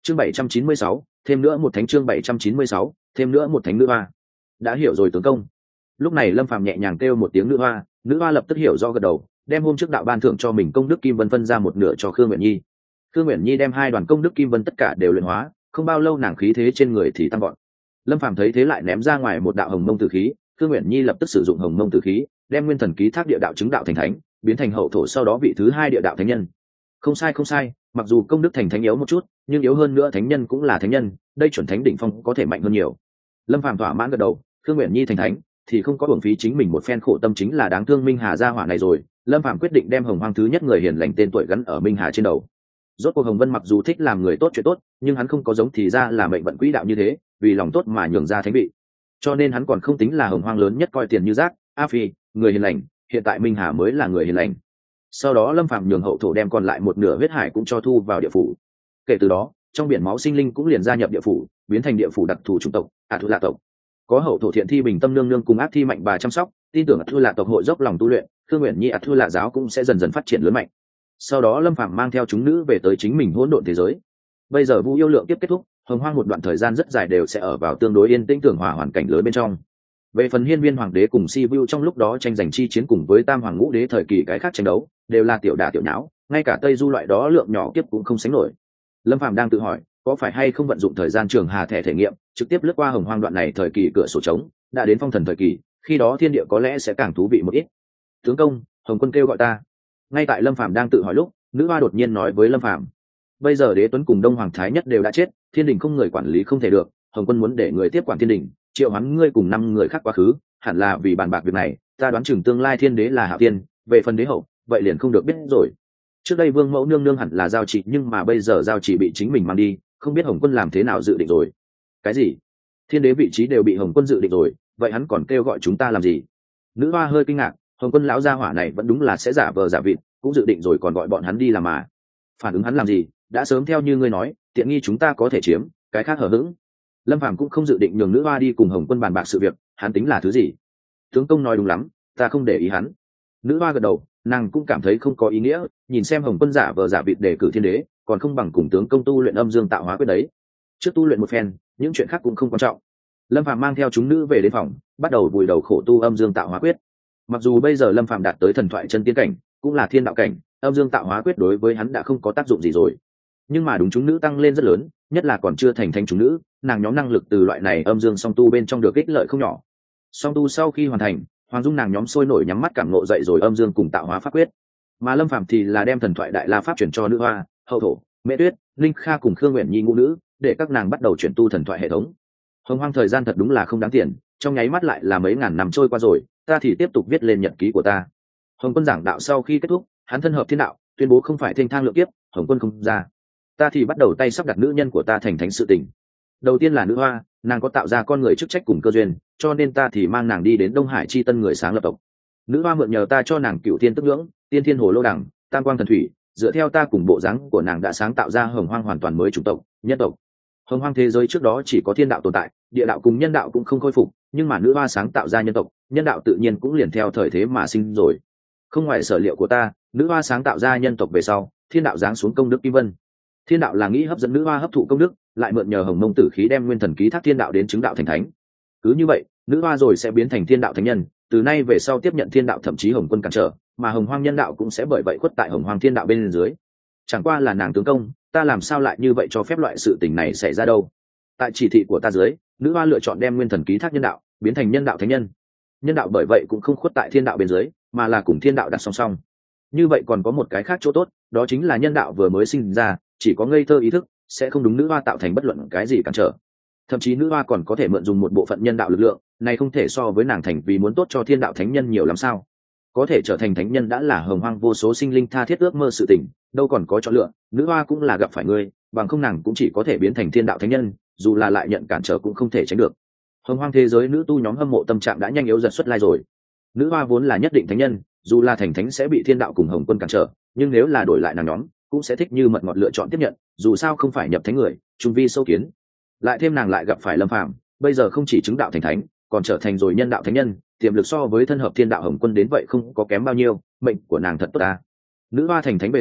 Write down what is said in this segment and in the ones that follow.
chương 796, thêm nữa một thánh. Chương 796, thêm nữa một thánh nữ hoa. Đã hiểu rồi tướng công. Lúc này Lâm Phàm nhẹ nhàng kêu một tiếng nữ hoa lập tức hiểu do gật đầu, đem hôm trước đạo ban thưởng cho mình công đức kim vân phân ra một nửa cho Khương Uyển Nhi. Khương Uyển Nhi đem hai đoàn công đức kim vân tất cả đều luyện hóa, không bao lâu nàng khí thế trên người thì tăng vọt. Lâm Phàm thấy thế lại ném ra ngoài một đạo hồng mông tử khí, Khương Uyển Nhi lập tức sử dụng hồng mông tử khí, đem nguyên thần ký thác địa đạo chứng đạo thành thánh, biến thành hậu thổ, sau đó vị thứ hai địa đạo thánh nhân. Không sai, mặc dù công đức thành thánh yếu một chút, nhưng yếu hơn nữa thánh nhân cũng là thánh nhân, đây chuẩn thánh đỉnh phong có thể mạnh hơn nhiều. Lâm Phàm thỏa mãn gật đầu, Khương Uyển Nhi thành thánh thì không có uổng phí chính mình một phen khổ tâm, chính là đáng thương Minh Hà gia hỏa này rồi. Lâm Phàm quyết định đem Hồng Hoang thứ nhất người hiền lành tên tuổi gắn ở Minh Hà trên đầu. Rốt cuộc Hồng Vân mặc dù thích làm người tốt chuyện tốt, nhưng hắn không có giống thì ra là mệnh vận quỹ đạo như thế, vì lòng tốt mà nhường ra thánh vị. Cho nên hắn còn không tính là Hồng Hoang lớn nhất coi tiền như rác, a phi, người hiền lành, hiện tại Minh Hà mới là người hiền lành. Sau đó Lâm Phàm nhường hậu thổ đem còn lại một nửa huyết hải cũng cho thu vào địa phủ. Kể từ đó, trong biển máu sinh linh cũng liền gia nhập địa phủ, biến thành địa phủ đặc thù chủng tộc, Thu Lạ tộc. Có hậu thổ thiện thi bình tâm nương nương cùng ác thi mạnh bà chăm sóc, tin tưởng Thu Lạ tộc hội dốc lòng tu luyện, Khương Uyển Nhi Thu Lạ giáo cũng sẽ dần dần phát triển lớn mạnh. Sau đó Lâm Phàm mang theo chúng nữ về tới chính mình hỗn độn thế giới. Bây giờ Vu yêu lượng tiếp kết thúc, Hồng Hoang một đoạn thời gian rất dài đều sẽ ở vào tương đối yên tĩnh tường hòa hoàn cảnh lớn bên trong. Về phần Hiên Viên Hoàng đế cùng Si Vu trong lúc đó tranh giành chi chiến cùng với Tam Hoàng Ngũ đế thời kỳ cái khác tranh đấu, đều là tiểu đả tiểu nháo, ngay cả Tây Du loại đó lượng nhỏ kiếp cũng không sánh nổi. Lâm Phàm đang tự hỏi, có phải hay không vận dụng thời gian trường hà thẻ thể nghiệm, trực tiếp lướt qua Hồng Hoang đoạn này thời kỳ cửa sổ trống, đã đến phong thần thời kỳ, khi đó thiên địa có lẽ sẽ càng thú vị một ít. Tướng công, Hồng Quân kêu gọi ta. Ngay tại Lâm Phàm đang tự hỏi lúc, nữ hoa đột nhiên nói với Lâm Phàm: bây giờ Đế Tuấn cùng Đông Hoàng Thái Nhất đều đã chết, thiên đình không người quản lý không thể được, Hồng Quân muốn để người tiếp quản thiên đình, triệu hoán ngươi cùng 5 người khác quá khứ, hẳn là vì bàn bạc việc này. Ta đoán chừng tương lai thiên đế là Hạo Tiên, về phần đế hậu, vậy liền không được biết rồi. Trước đây Vương Mẫu nương nương hẳn là giao chỉ, nhưng mà bây giờ giao chỉ bị chính mình mang đi, không biết Hồng Quân làm thế nào dự định rồi. Cái gì? Thiên đế vị trí đều bị Hồng Quân dự định rồi, vậy hắn còn kêu gọi chúng ta làm gì? Nữ hoa hơi kinh ngạc, Hồng Quân lão gia hỏa này vẫn đúng là sẽ giả vờ giả vịt, cũng dự định rồi còn gọi bọn hắn đi làm mà. Phản ứng hắn làm gì? Đã sớm theo như ngươi nói, tiện nghi chúng ta có thể chiếm, cái khác hở hững. Lâm Phàm cũng không dự định nhường nữ hoa đi cùng Hồng Quân bàn bạc sự việc, hắn tính là thứ gì? Tướng công nói đúng lắm, ta không để ý hắn. Nữ hoa gật đầu, nàng cũng cảm thấy không có ý nghĩa, nhìn xem Hồng Quân giả vờ giả vịt để cử thiên đế, còn không bằng cùng tướng công tu luyện âm dương tạo hóa quyết đấy. Trước tu luyện một phen, những chuyện khác cũng không quan trọng. Lâm Phàm mang theo chúng nữ về đến phòng, bắt đầu vùi đầu khổ tu âm dương tạo hóa quyết. Mặc dù bây giờ Lâm Phàm đạt tới thần thoại chân tiên cảnh, cũng là thiên đạo cảnh, âm dương tạo hóa quyết đối với hắn đã không có tác dụng gì rồi. Nhưng mà đúng chúng nữ tăng lên rất lớn, nhất là còn chưa thành thánh chúng nữ, nàng nhóm năng lực từ loại này âm dương song tu bên trong được ích lợi không nhỏ. Song tu sau khi hoàn thành, Hoàng Dung nàng nhóm sôi nổi nhắm mắt cảm ngộ dậy rồi âm dương cùng tạo hóa pháp quyết. Mà Lâm Phàm thì là đem thần thoại đại la pháp chuyển cho nữ hoa, hậu thổ, Mễ Tuyết, Linh Kha cùng Khương Uyển Nhi ngũ nữ, để các nàng bắt đầu chuyển tu thần thoại hệ thống. Hồng Hoang thời gian thật đúng là không đáng tiền, trong nháy mắt lại là mấy ngàn năm trôi qua rồi, ta thì tiếp tục viết lên nhật ký của ta. Hồng Quân giảng đạo sau khi kết thúc, hắn thân hợp thiên đạo, tuyên bố không phải thênh thang lượng kiếp, Hồng Quân không ra. Ta thì bắt đầu tay sắp đặt nữ nhân của ta thành thánh sự tình. Đầu tiên là nữ hoa, nàng có tạo ra con người chức trách cùng cơ duyên, cho nên ta thì mang nàng đi đến Đông Hải chi tân người sáng lập tộc. Nữ hoa mượn nhờ ta cho nàng cựu thiên tức ngưỡng, tiên thiên hồ lô đằng, tam quang thần thủy, dựa theo ta cùng bộ dáng của nàng đã sáng tạo ra Hồng Hoang hoàn toàn mới chủng tộc, nhân tộc. Hồng Hoang thế giới trước đó chỉ có thiên đạo tồn tại, địa đạo cùng nhân đạo cũng không khôi phục, nhưng mà nữ hoa sáng tạo ra nhân tộc, nhân đạo tự nhiên cũng liền theo thời thế mà sinh rồi. Không ngoài sở liệu của ta, nữ hoa sáng tạo ra nhân tộc về sau, thiên đạo giáng xuống công đức kim vân. Thiên đạo là nghĩ hấp dẫn nữ hoa hấp thụ công đức, lại mượn nhờ hồng mông tử khí đem nguyên thần ký thác thiên đạo đến chứng đạo thành thánh. Cứ như vậy, nữ hoa rồi sẽ biến thành thiên đạo thánh nhân, từ nay về sau tiếp nhận thiên đạo thậm chí Hồng Quân cản trở, mà Hồng Hoang nhân đạo cũng sẽ bởi vậy khuất tại Hồng Hoang thiên đạo bên dưới. Chẳng qua là nàng tướng công, ta làm sao lại như vậy cho phép loại sự tình này xảy ra đâu? Tại chỉ thị của ta dưới, nữ hoa lựa chọn đem nguyên thần ký thác nhân đạo, biến thành nhân đạo thánh nhân. Nhân đạo bởi vậy cũng không khuất tại thiên đạo bên dưới, mà là cùng thiên đạo đặt song song. Như vậy còn có một cái khác chỗ tốt, đó chính là nhân đạo vừa mới sinh ra, chỉ có ngây thơ ý thức, sẽ không đúng nữ hoa tạo thành bất luận cái gì cản trở. Thậm chí nữ hoa còn có thể mượn dùng một bộ phận nhân đạo lực lượng, này không thể so với nàng thành vì muốn tốt cho thiên đạo thánh nhân nhiều lắm sao? Có thể trở thành thánh nhân đã là Hồng Hoang vô số sinh linh tha thiết ước mơ sự tình, đâu còn có chọn lựa, nữ hoa cũng là gặp phải ngươi, bằng không nàng cũng chỉ có thể biến thành thiên đạo thánh nhân, dù là lại nhận cản trở cũng không thể tránh được. Hồng Hoang thế giới nữ tu nhóm hâm mộ tâm trạng đã nhanh yếu dần xuất lai rồi. Nữ hoa vốn là nhất định thánh nhân, dù là thành thánh sẽ bị thiên đạo cùng Hồng Quân cản trở, nhưng nếu là đổi lại nàng nhóm, cũng sẽ thích như mật ngọt lựa chọn tiếp nhận, dù sao không phải nhập thánh người, trung vi sâu kiến. Lại thêm nàng lại gặp phải Lâm Phàm, bây giờ không chỉ chứng đạo thành thánh, còn trở thành rồi nhân đạo thánh nhân, tiềm lực so với thân hợp thiên đạo Hồng Quân đến vậy không có kém bao nhiêu, mệnh của nàng thật tốt ta. Nữ hoa thành thánh về sau,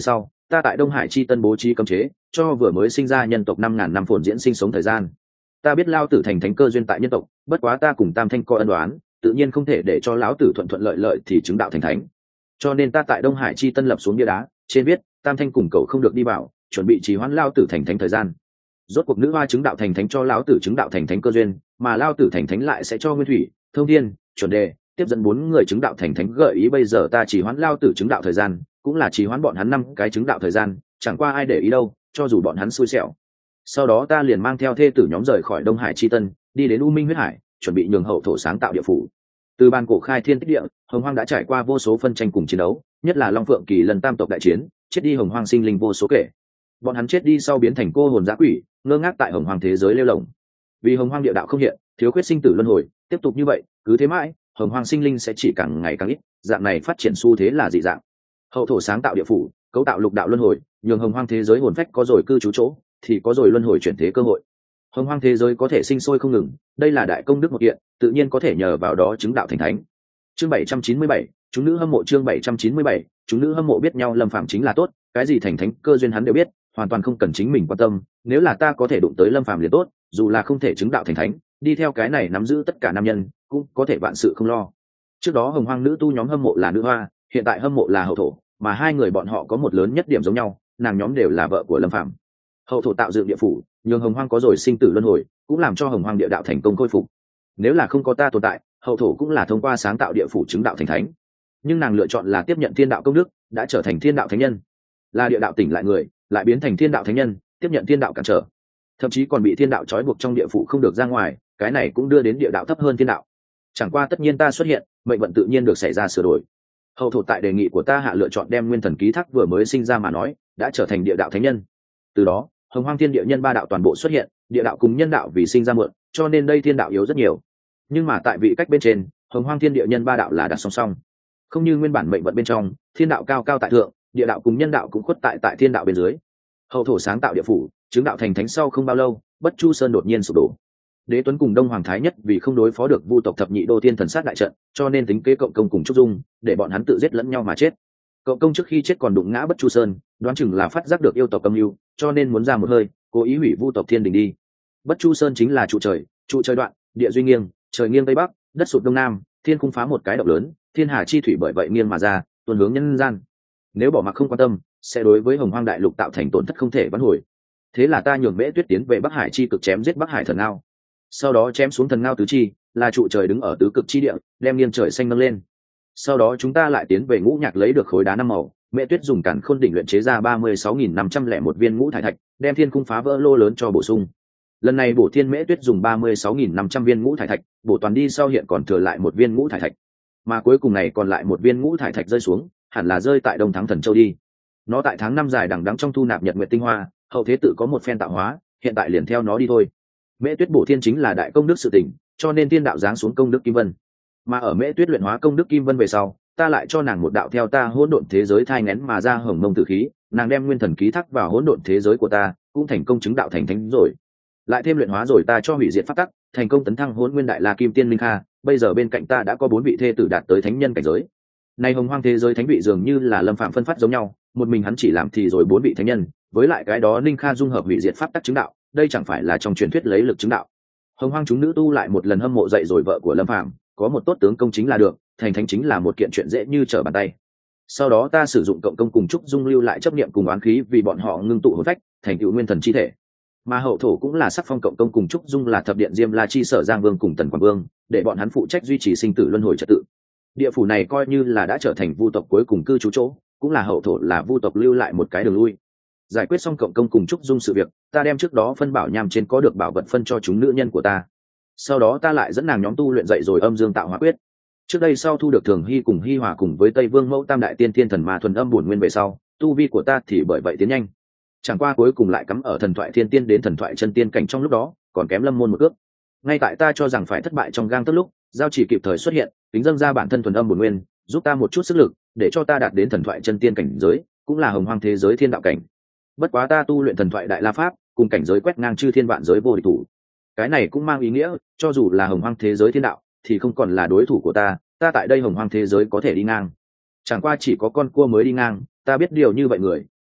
ta tại Đông Hải chi tân bố trí cấm chế cho vừa mới sinh ra nhân tộc 5.000 năm phồn diễn sinh sống thời gian. Ta biết lao tử thành thánh cơ duyên tại nhân tộc, bất quá ta cùng Tam Thanh có ân đoán, tự nhiên không thể để cho lão tử thuận thuận lợi lợi thì chứng đạo thành thánh, cho nên ta tại Đông Hải chi tân lập xuống bia đá, trên viết Tam Thanh cùng cậu không được đi vào, chuẩn bị trì hoãn lao tử thành thánh thời gian. Rốt cuộc nữ hoa chứng đạo thành thánh cho lão tử chứng đạo thành thánh cơ duyên, mà lao tử thành thánh lại sẽ cho Nguyên Thủy, Thông Thiên, Chuẩn Đề tiếp dẫn 4 người chứng đạo thành thánh. Gợi ý bây giờ ta trì hoãn lao tử chứng đạo thời gian, cũng là trì hoãn bọn hắn 5 cái chứng đạo thời gian, chẳng qua ai để ý đâu, cho dù bọn hắn xui xẻo. Sau đó ta liền mang theo thê tử nhóm rời khỏi Đông Hải chi tân, đi đến U Minh huyết hải, chuẩn bị nhường hậu thổ sáng tạo địa phủ. Từ ban cổ khai thiên tích địa, Hồng Hoang đã trải qua vô số phân tranh cùng chiến đấu, nhất là Long Phượng Kỳ lần tam tộc đại chiến, chết đi Hồng Hoang sinh linh vô số kể. Bọn hắn chết đi sau biến thành cô hồn dã quỷ, ngơ ngác tại Hồng Hoang thế giới lêu lổng. Vì Hồng Hoang địa đạo không hiện, thiếu khuyết sinh tử luân hồi, tiếp tục như vậy, cứ thế mãi, Hồng Hoang sinh linh sẽ chỉ càng ngày càng ít, dạng này phát triển xu thế là dị dạng. Hậu thổ sáng tạo địa phủ, cấu tạo lục đạo luân hồi, nhường Hồng Hoang thế giới hồn phách có rồi cư trú chỗ, thì có rồi luân hồi chuyển thế cơ hội. Hồng Hoang thế giới có thể sinh sôi không ngừng, đây là đại công đức một kiện, tự nhiên có thể nhờ vào đó chứng đạo thành thánh. Chương 797, chúng nữ hâm mộ. Chương 797, chúng nữ hâm mộ. Biết nhau Lâm Phàm chính là tốt, cái gì thành thánh cơ duyên hắn đều biết, hoàn toàn không cần chính mình quan tâm. Nếu là ta có thể đụng tới Lâm Phàm liền tốt, dù là không thể chứng đạo thành thánh, đi theo cái này nắm giữ tất cả nam nhân, cũng có thể vạn sự không lo. Trước đó Hồng Hoang nữ tu nhóm hâm mộ là nữ hoa, hiện tại hâm mộ là hậu thổ, mà hai người bọn họ có một lớn nhất điểm giống nhau, nàng nhóm đều là vợ của Lâm Phàm. Hậu thổ tạo dựng địa phủ, nhường Hồng Hoang có rồi sinh tử luân hồi, cũng làm cho Hồng Hoang địa đạo thành công khôi phục. Nếu là không có ta tồn tại, hậu thổ cũng là thông qua sáng tạo địa phủ chứng đạo thành thánh, nhưng nàng lựa chọn là tiếp nhận thiên đạo công đức, đã trở thành thiên đạo thánh nhân, là địa đạo tỉnh lại người, lại biến thành thiên đạo thánh nhân, tiếp nhận thiên đạo cản trở, thậm chí còn bị thiên đạo trói buộc trong địa phủ không được ra ngoài, cái này cũng đưa đến địa đạo thấp hơn thiên đạo. Chẳng qua tất nhiên ta xuất hiện, mệnh vận tự nhiên được xảy ra sửa đổi. Hậu thổ tại đề nghị của ta hạ lựa chọn đem nguyên thần ký thác vừa mới sinh ra mà nói, đã trở thành địa đạo thánh nhân. Từ đó Hồng Hoang thiên địa nhân ba đạo toàn bộ xuất hiện, địa đạo cùng nhân đạo vì sinh ra mượn, cho nên đây thiên đạo yếu rất nhiều. Nhưng mà tại vị cách bên trên, Hồng Hoang thiên địa nhân ba đạo là đặt song song, không như nguyên bản mệnh vận bên trong, thiên đạo cao cao tại thượng, địa đạo cùng nhân đạo cũng khuất tại thiên đạo bên dưới. Hậu thổ sáng tạo địa phủ, chứng đạo thành thánh sau không bao lâu, Bất Chu Sơn đột nhiên sụp đổ. Đế Tuấn cùng Đông Hoàng Thái Nhất vì không đối phó được Vu tộc thập nhị đô thiên thần sát đại trận, cho nên tính kế Cộng Công cùng Trúc Dung, để bọn hắn tự giết lẫn nhau mà chết. Cộng Công trước khi chết còn đụng ngã Bất Chu Sơn, đoán chừng là phát giác được yêu tộc âm mưu, cho nên muốn ra một hơi, cố ý hủy Vu tộc thiên đình đi. Bất Chu Sơn chính là trụ trời đoạn, địa duy nghiêng, trời nghiêng tây bắc, đất sụt đông nam, thiên khung phá một cái động lớn, thiên hà chi thủy bởi vậy nghiêng mà ra, tuôn hướng nhân gian. Nếu bỏ mặc không quan tâm, sẽ đối với Hồng Hoang đại lục tạo thành tổn thất không thể vãn hồi. Thế là ta nhường Mễ Tuyết tiến về Bắc Hải chi cực chém giết Bắc Hải thần ngao, sau đó chém xuống thần ngao tứ chi, là trụ trời đứng ở tứ cực chi địa, đem nghiêng trời xanh nâng lên. Sau đó chúng ta lại tiến về Ngũ Nhạc lấy được khối đá năm màu, Mễ Tuyết dùng Càn Khôn đỉnh luyện chế ra 36.501 viên ngũ thải thạch, đem thiên cung phá vỡ lô lớn cho bổ sung. Lần này bổ thiên Mễ Tuyết dùng 36.500 viên ngũ thải thạch, bổ toàn đi sau hiện còn thừa lại một viên ngũ thải thạch, mà cuối cùng này còn lại một viên ngũ thải thạch rơi xuống, hẳn là rơi tại Đông Thắng Thần Châu đi. Nó tại tháng 5 dài đằng đẵng trong thu nạp nhật nguyệt tinh hoa, hậu thế tự có một phen tạo hóa, hiện tại liền theo nó đi thôi. Mễ Tuyết bổ thiên chính là đại công đức sự tỉnh, cho nên thiên đạo giáng xuống công đức kim vân. Mà ở Mễ Tuyết luyện hóa công đức kim vân về sau, ta lại cho nàng một đạo theo ta hỗn độn thế giới thai nghén mà ra hồng mông tử khí, nàng đem nguyên thần ký thác vào hỗn độn thế giới của ta, cũng thành công chứng đạo thành thánh rồi. Lại thêm luyện hóa rồi ta cho hủy diệt pháp tắc, thành công tấn thăng hỗn nguyên đại la kim tiên linh kha, bây giờ bên cạnh ta đã có 4 vị thê tử đạt tới thánh nhân cảnh giới. Này Hồng Hoang thế giới thánh vị dường như là Lâm Phạm phân phát giống nhau, một mình hắn chỉ làm thì rồi 4 vị thánh nhân, với lại cái đó linh kha dung hợp hủy diệt pháp tắc chứng đạo, đây chẳng phải là trong truyền thuyết lấy lực chứng đạo. Hồng Hoang chúng nữ tu lại một lần hâm mộ dậy rồi vợ của Lâm Phạm, có một tốt tướng công chính là được, thành thánh chính là một kiện chuyện dễ như trở bàn tay. Sau đó ta sử dụng Cộng Công cùng Trúc Dung lưu lại chấp niệm cùng oán khí, vì bọn họ ngưng tụ hồn phách, thành tựu nguyên thần chi thể. Mà hậu thổ cũng là sắc phong Cộng Công cùng Trúc Dung là thập điện Diêm La chi sở Giang Vương cùng Tần Quảng Vương, để bọn hắn phụ trách duy trì sinh tử luân hồi trật tự. Địa phủ này coi như là đã trở thành Vu tộc cuối cùng cư trú chỗ, cũng là hậu thổ là Vu tộc lưu lại một cái đường lui. Giải quyết xong Cộng Công cùng Trúc Dung sự việc, ta đem trước đó phân bảo nham trên có được bảo vật phân cho chúng nữ nhân của ta. Sau đó ta lại dẫn nàng nhóm tu luyện dậy rồi âm dương tạo hóa quyết. Trước đây sau thu được Thường Hy cùng Hy Hòa cùng với Tây Vương Mẫu tam đại tiên thiên thần ma thuần âm bổn nguyên về sau, tu vi của ta thì bởi vậy tiến nhanh. Chẳng qua cuối cùng lại cắm ở thần thoại thiên tiên đến thần thoại chân tiên cảnh, trong lúc đó còn kém Lâm môn một cước. Ngay tại ta cho rằng phải thất bại trong gang tấc lúc, giao chỉ kịp thời xuất hiện, tính dâng ra bản thân thuần âm bổn nguyên, giúp ta một chút sức lực, để cho ta đạt đến thần thoại chân tiên cảnh giới, cũng là Hồng Hoang thế giới thiên đạo cảnh. Bất quá ta tu luyện thần thoại đại la pháp, cùng cảnh giới quét ngang chư thiên vạn giới vô địch thủ. Cái này cũng mang ý nghĩa, cho dù là Hồng Hoang thế giới thiên đạo, thì không còn là đối thủ của ta. Ta tại đây Hồng Hoang thế giới có thể đi ngang, chẳng qua chỉ có con cua mới đi ngang. Ta biết điều như vậy người,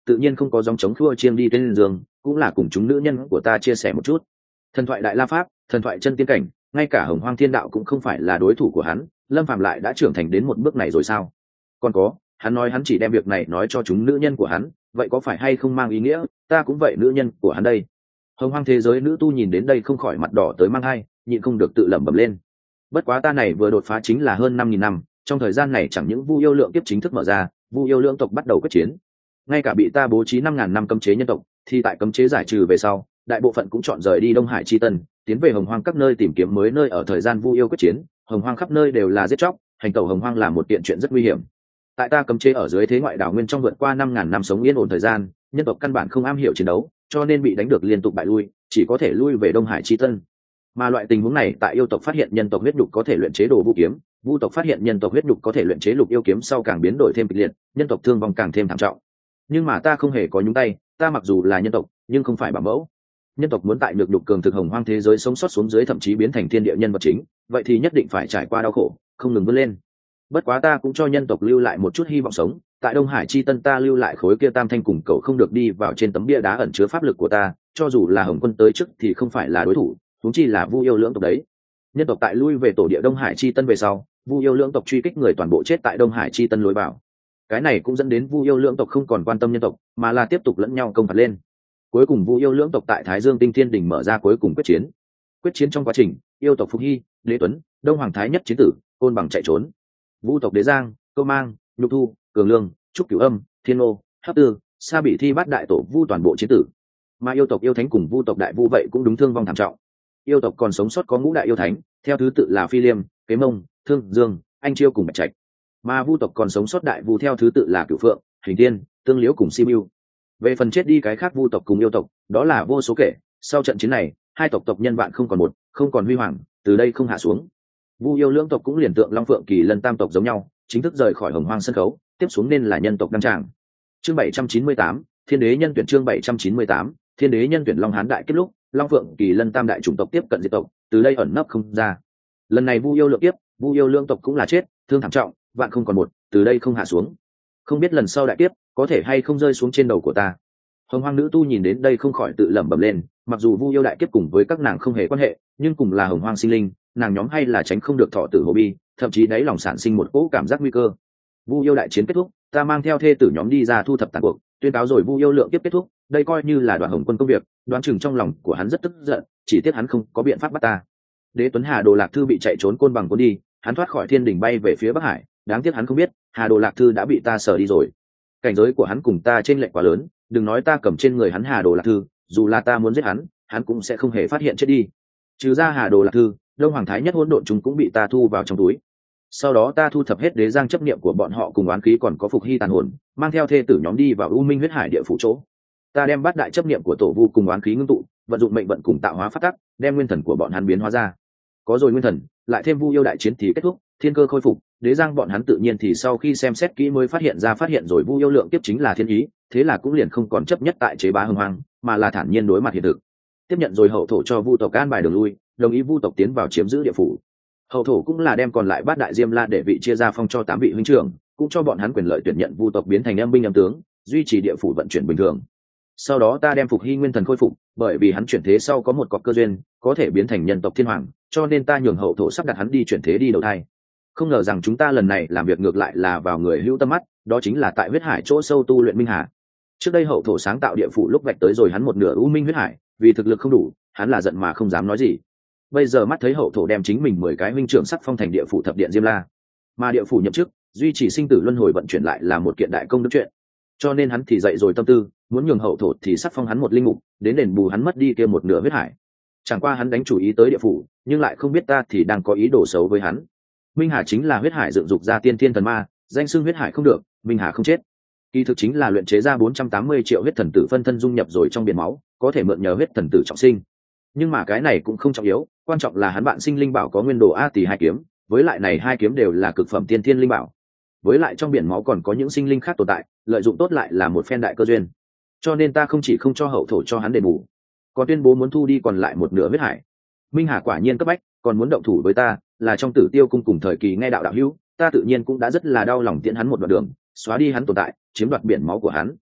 tự nhiên không có dòng chống khua chiêng đi tên giường, cũng là cùng chúng nữ nhân của ta chia sẻ một chút. Thần thoại đại la pháp, thần thoại chân tiên cảnh, ngay cả hồng hoang thiên đạo cũng không phải là đối thủ của hắn, lâm phàm lại đã trưởng thành đến một bước này rồi sao? Còn có, hắn nói hắn chỉ đem việc này nói cho chúng nữ nhân của hắn, vậy có phải hay không mang ý nghĩa ta cũng vậy nữ nhân của hắn đây? Hồng hoang thế giới nữ tu nhìn đến đây không khỏi mặt đỏ tới mang hai, nhịn không được tự lẩm bẩm lên. Bất quá ta này vừa đột phá chính là hơn 5.000 năm, trong thời gian này chẳng những Vu yêu lượng kiếp chính thức mở ra, Vu yêu lượng tộc bắt đầu quyết chiến, ngay cả bị ta bố trí 5.000 năm cấm chế nhân tộc, thì tại cấm chế giải trừ về sau, đại bộ phận cũng chọn rời đi Đông Hải chi tân, tiến về hồng hoang các nơi tìm kiếm mới nơi ở. Thời gian Vu yêu quyết chiến, hồng hoang khắp nơi đều là giết chóc, hành tẩu hồng hoang là một kiện chuyện rất nguy hiểm. Tại ta cấm chế ở dưới thế ngoại đảo nguyên trong vượt qua 5.000 năm sống yên ổn thời gian, nhân tộc căn bản không am hiểu chiến đấu, cho nên bị đánh được liên tục bại lui, chỉ có thể lui về Đông Hải chi tân. Mà loại tình huống này tại yêu tộc phát hiện nhân tộc huyết nhục có thể luyện chế đồ vũ kiếm, vu tộc phát hiện nhân tộc huyết nhục có thể luyện chế lục yêu kiếm sau càng biến đổi thêm kịch liệt, nhân tộc thương vong càng thêm thảm trọng. Nhưng mà ta không hề có nhúng tay, ta mặc dù là nhân tộc nhưng không phải bảo mẫu. Nhân tộc muốn tại nhược nhục cường thực hồng hoang thế giới sống sót xuống dưới, thậm chí biến thành thiên địa nhân vật chính, vậy thì nhất định phải trải qua đau khổ, không ngừng vươn lên. Bất quá ta cũng cho nhân tộc lưu lại một chút hy vọng sống, tại Đông Hải chi tân ta lưu lại khối kia tam thanh cùng cậu không được đi vào trên tấm bia đá ẩn chứa pháp lực của ta, cho dù là hồng quân tới trước thì không phải là đối thủ, huống chi là Vu yêu lưỡng tộc đấy. Nhân tộc tại lui về tổ địa Đông Hải chi tân về sau, Vu yêu lưỡng tộc truy kích người toàn bộ chết tại Đông Hải chi tân lối vào. Cái này cũng dẫn đến Vu yêu lưỡng tộc không còn quan tâm nhân tộc, mà là tiếp tục lẫn nhau công phạt lên. Cuối cùng Vu yêu lưỡng tộc tại Thái Dương Tinh Thiên đỉnh mở ra cuối cùng quyết chiến. Quyết chiến trong quá trình, yêu tộc Phục Hy, Đế Tuấn, Đông Hoàng Thái Nhất chiến tử, Côn Bằng chạy trốn. Vu tộc Đế Giang, Câu Mang, Nhục Thu, Cường Lương, Trúc Cửu Âm, Thiên Ô, Hắc Tư, Sa Bị Thi bát đại tổ Vu toàn bộ chiến tử. Mà yêu tộc Yêu Thánh cùng Vu tộc Đại Vu vậy cũng đúng thương vong thảm trọng. Yêu tộc còn sống sót có ngũ đại yêu thánh, theo thứ tự là Phi Liêm, Kế Mông, Thương Dương, Anh Chiêu cùng Bạch Trạch. Mà Vu tộc còn sống sót đại vu theo thứ tự là Cửu Phượng, Hình Tiên, Tương Liễu cùng Sibiu. Về phần chết đi cái khác vu tộc cùng yêu tộc, đó là vô số kể. Sau trận chiến này, hai tộc tộc nhân vạn không còn một, không còn huy hoàng, từ đây không hạ xuống. Vu yêu lưỡng tộc cũng liền tượng Long Phượng Kỳ Lân tam tộc giống nhau, chính thức rời khỏi hồng hoang sân khấu, tiếp xuống nên là nhân tộc đăng tràng. Chương 798, Thiên Đế nhân tuyển. Chương 798, Thiên Đế nhân tuyển. Long Hán đại kết lúc, Long Phượng Kỳ Lân tam đại chủng tộc tiếp cận diệt tộc, từ đây ẩn nấp không ra. Lần này Vu yêu lượng kiếp, Vu yêu lưỡng tộc cũng là chết, thương thảm trọng, vạn không còn một, từ đây không hạ xuống. Không biết lần sau đại kiếp có thể hay không rơi xuống trên đầu của ta. Hồng hoang nữ tu nhìn đến đây không khỏi tự lẩm bẩm lên, mặc dù Vu yêu đại kiếp cùng với các nàng không hề quan hệ, nhưng cùng là hồng hoang sinh linh, nàng nhóm hay là tránh không được thọ tử hồ bi, thậm chí đáy lòng sản sinh một cỗ cảm giác nguy cơ. Vu yêu đại chiến kết thúc, ta mang theo thê tử nhóm đi ra thu thập tàn cuộc, tuyên cáo rồi Vu yêu lượng kiếp kết thúc, đây coi như là Đoạn Hồng Quân công việc, đoán chừng trong lòng của hắn rất tức giận, chỉ tiếc hắn không có biện pháp bắt ta. Đế Tuấn Hà Đồ Lạc Thư bị chạy trốn Côn Bằng cuốn đi, hắn thoát khỏi thiên đình bay về phía Bắc Hải, đáng tiếc hắn không biết, Hà Đồ Lạc Thư đã bị ta sở đi rồi. Cảnh giới của hắn cùng ta trên lệch quá lớn, đừng nói ta cầm trên người hắn Hà Đồ Lạc Thư, dù là ta muốn giết hắn, hắn cũng sẽ không hề phát hiện chết đi. Trừ ra Hà Đồ Lạc Thư, Đông Hoàng Thái Nhất hỗn độn chúng cũng bị ta thu vào trong túi. Sau đó ta thu thập hết đế giang chấp niệm của bọn họ cùng oán khí, còn có Phục Hy tàn hồn, mang theo thê tử nhóm đi vào U Minh huyết hải địa phủ chỗ. Ta đem bát đại chấp niệm của tổ vu cùng oán khí ngưng tụ, vận dụng mệnh vận cùng tạo hóa phát tắc, đem nguyên thần của bọn hắn biến hóa ra. Có rồi nguyên thần, lại thêm Vu yêu đại chiến thì kết thúc, thiên cơ khôi phục, đế giang bọn hắn tự nhiên thì sau khi xem xét kỹ mới phát hiện rồi Vu yêu lượng kiếp chính là thiên ý, thế là cũng liền không còn chấp nhất tại chế bá hưng hoang, mà là thản nhiên đối mặt hiện thực. Tiếp nhận rồi hậu thổ cho Vu tộc an bài đường lui, đồng ý Vu tộc tiến vào chiếm giữ địa phủ. Hậu thổ cũng là đem còn lại bát đại diêm la để vị chia ra phong cho 8 vị huynh trưởng, cũng cho bọn hắn quyền lợi tuyển nhận Vu tộc biến thành âm binh âm tướng, duy trì địa phủ vận chuyển bình thường. Sau đó ta đem Phục Hy nguyên thần khôi phục, bởi vì hắn chuyển thế sau có một cọc cơ duyên, có thể biến thành nhân tộc thiên hoàng, cho nên ta nhường hậu thổ sắp đặt hắn đi chuyển thế đi đầu thai. Không ngờ rằng chúng ta lần này làm việc ngược lại là vào người hữu tâm mắt, đó chính là tại huyết hải chỗ sâu tu luyện minh hà. Trước đây hậu thổ sáng tạo địa phủ lúc vạch tới rồi hắn một nửa u minh huyết hải, vì thực lực không đủ, hắn là giận mà không dám nói gì. Bây giờ mắt thấy hậu thổ đem chính mình 10 cái huynh trưởng sắc phong thành địa phủ thập điện diêm la, mà địa phủ nhậm chức, duy trì sinh tử luân hồi vận chuyển lại là một kiện đại công đức chuyện. Cho nên hắn thì dậy rồi tâm tư, muốn nhường hậu thổ thì sắc phong hắn một linh mục, đến đền bù hắn mất đi kia một nửa huyết hải. Chẳng qua hắn đánh chủ ý tới địa phủ, nhưng lại không biết ta thì đang có ý đồ xấu với hắn. Minh Hà chính là huyết hải dựng dục ra tiên thiên thần ma, danh xưng huyết hải không được, Minh Hà không chết. Kỳ thực chính là luyện chế ra 480 triệu huyết thần tử phân thân dung nhập rồi trong biển máu, có thể mượn nhờ huyết thần tử trọng sinh. Nhưng mà cái này cũng không trọng yếu, quan trọng là hắn bạn sinh linh bảo có nguyên đồ A Tỳ 2 kiếm, với lại này 2 kiếm đều là cực phẩm tiên thiên linh bảo. Với lại trong biển máu còn có những sinh linh khác tồn tại, lợi dụng tốt lại là một phen đại cơ duyên. Cho nên ta không chỉ không cho hậu thổ cho hắn đền bù, còn tuyên bố muốn thu đi còn lại một nửa huyết hải. Minh Hà quả nhiên cấp bách, còn muốn động thủ với ta, là trong Tử Tiêu cung cùng thời kỳ nghe đạo đạo hữu, ta tự nhiên cũng đã rất là đau lòng tiễn hắn một đoạn đường, xóa đi hắn tồn tại, chiếm đoạt biển máu của hắn.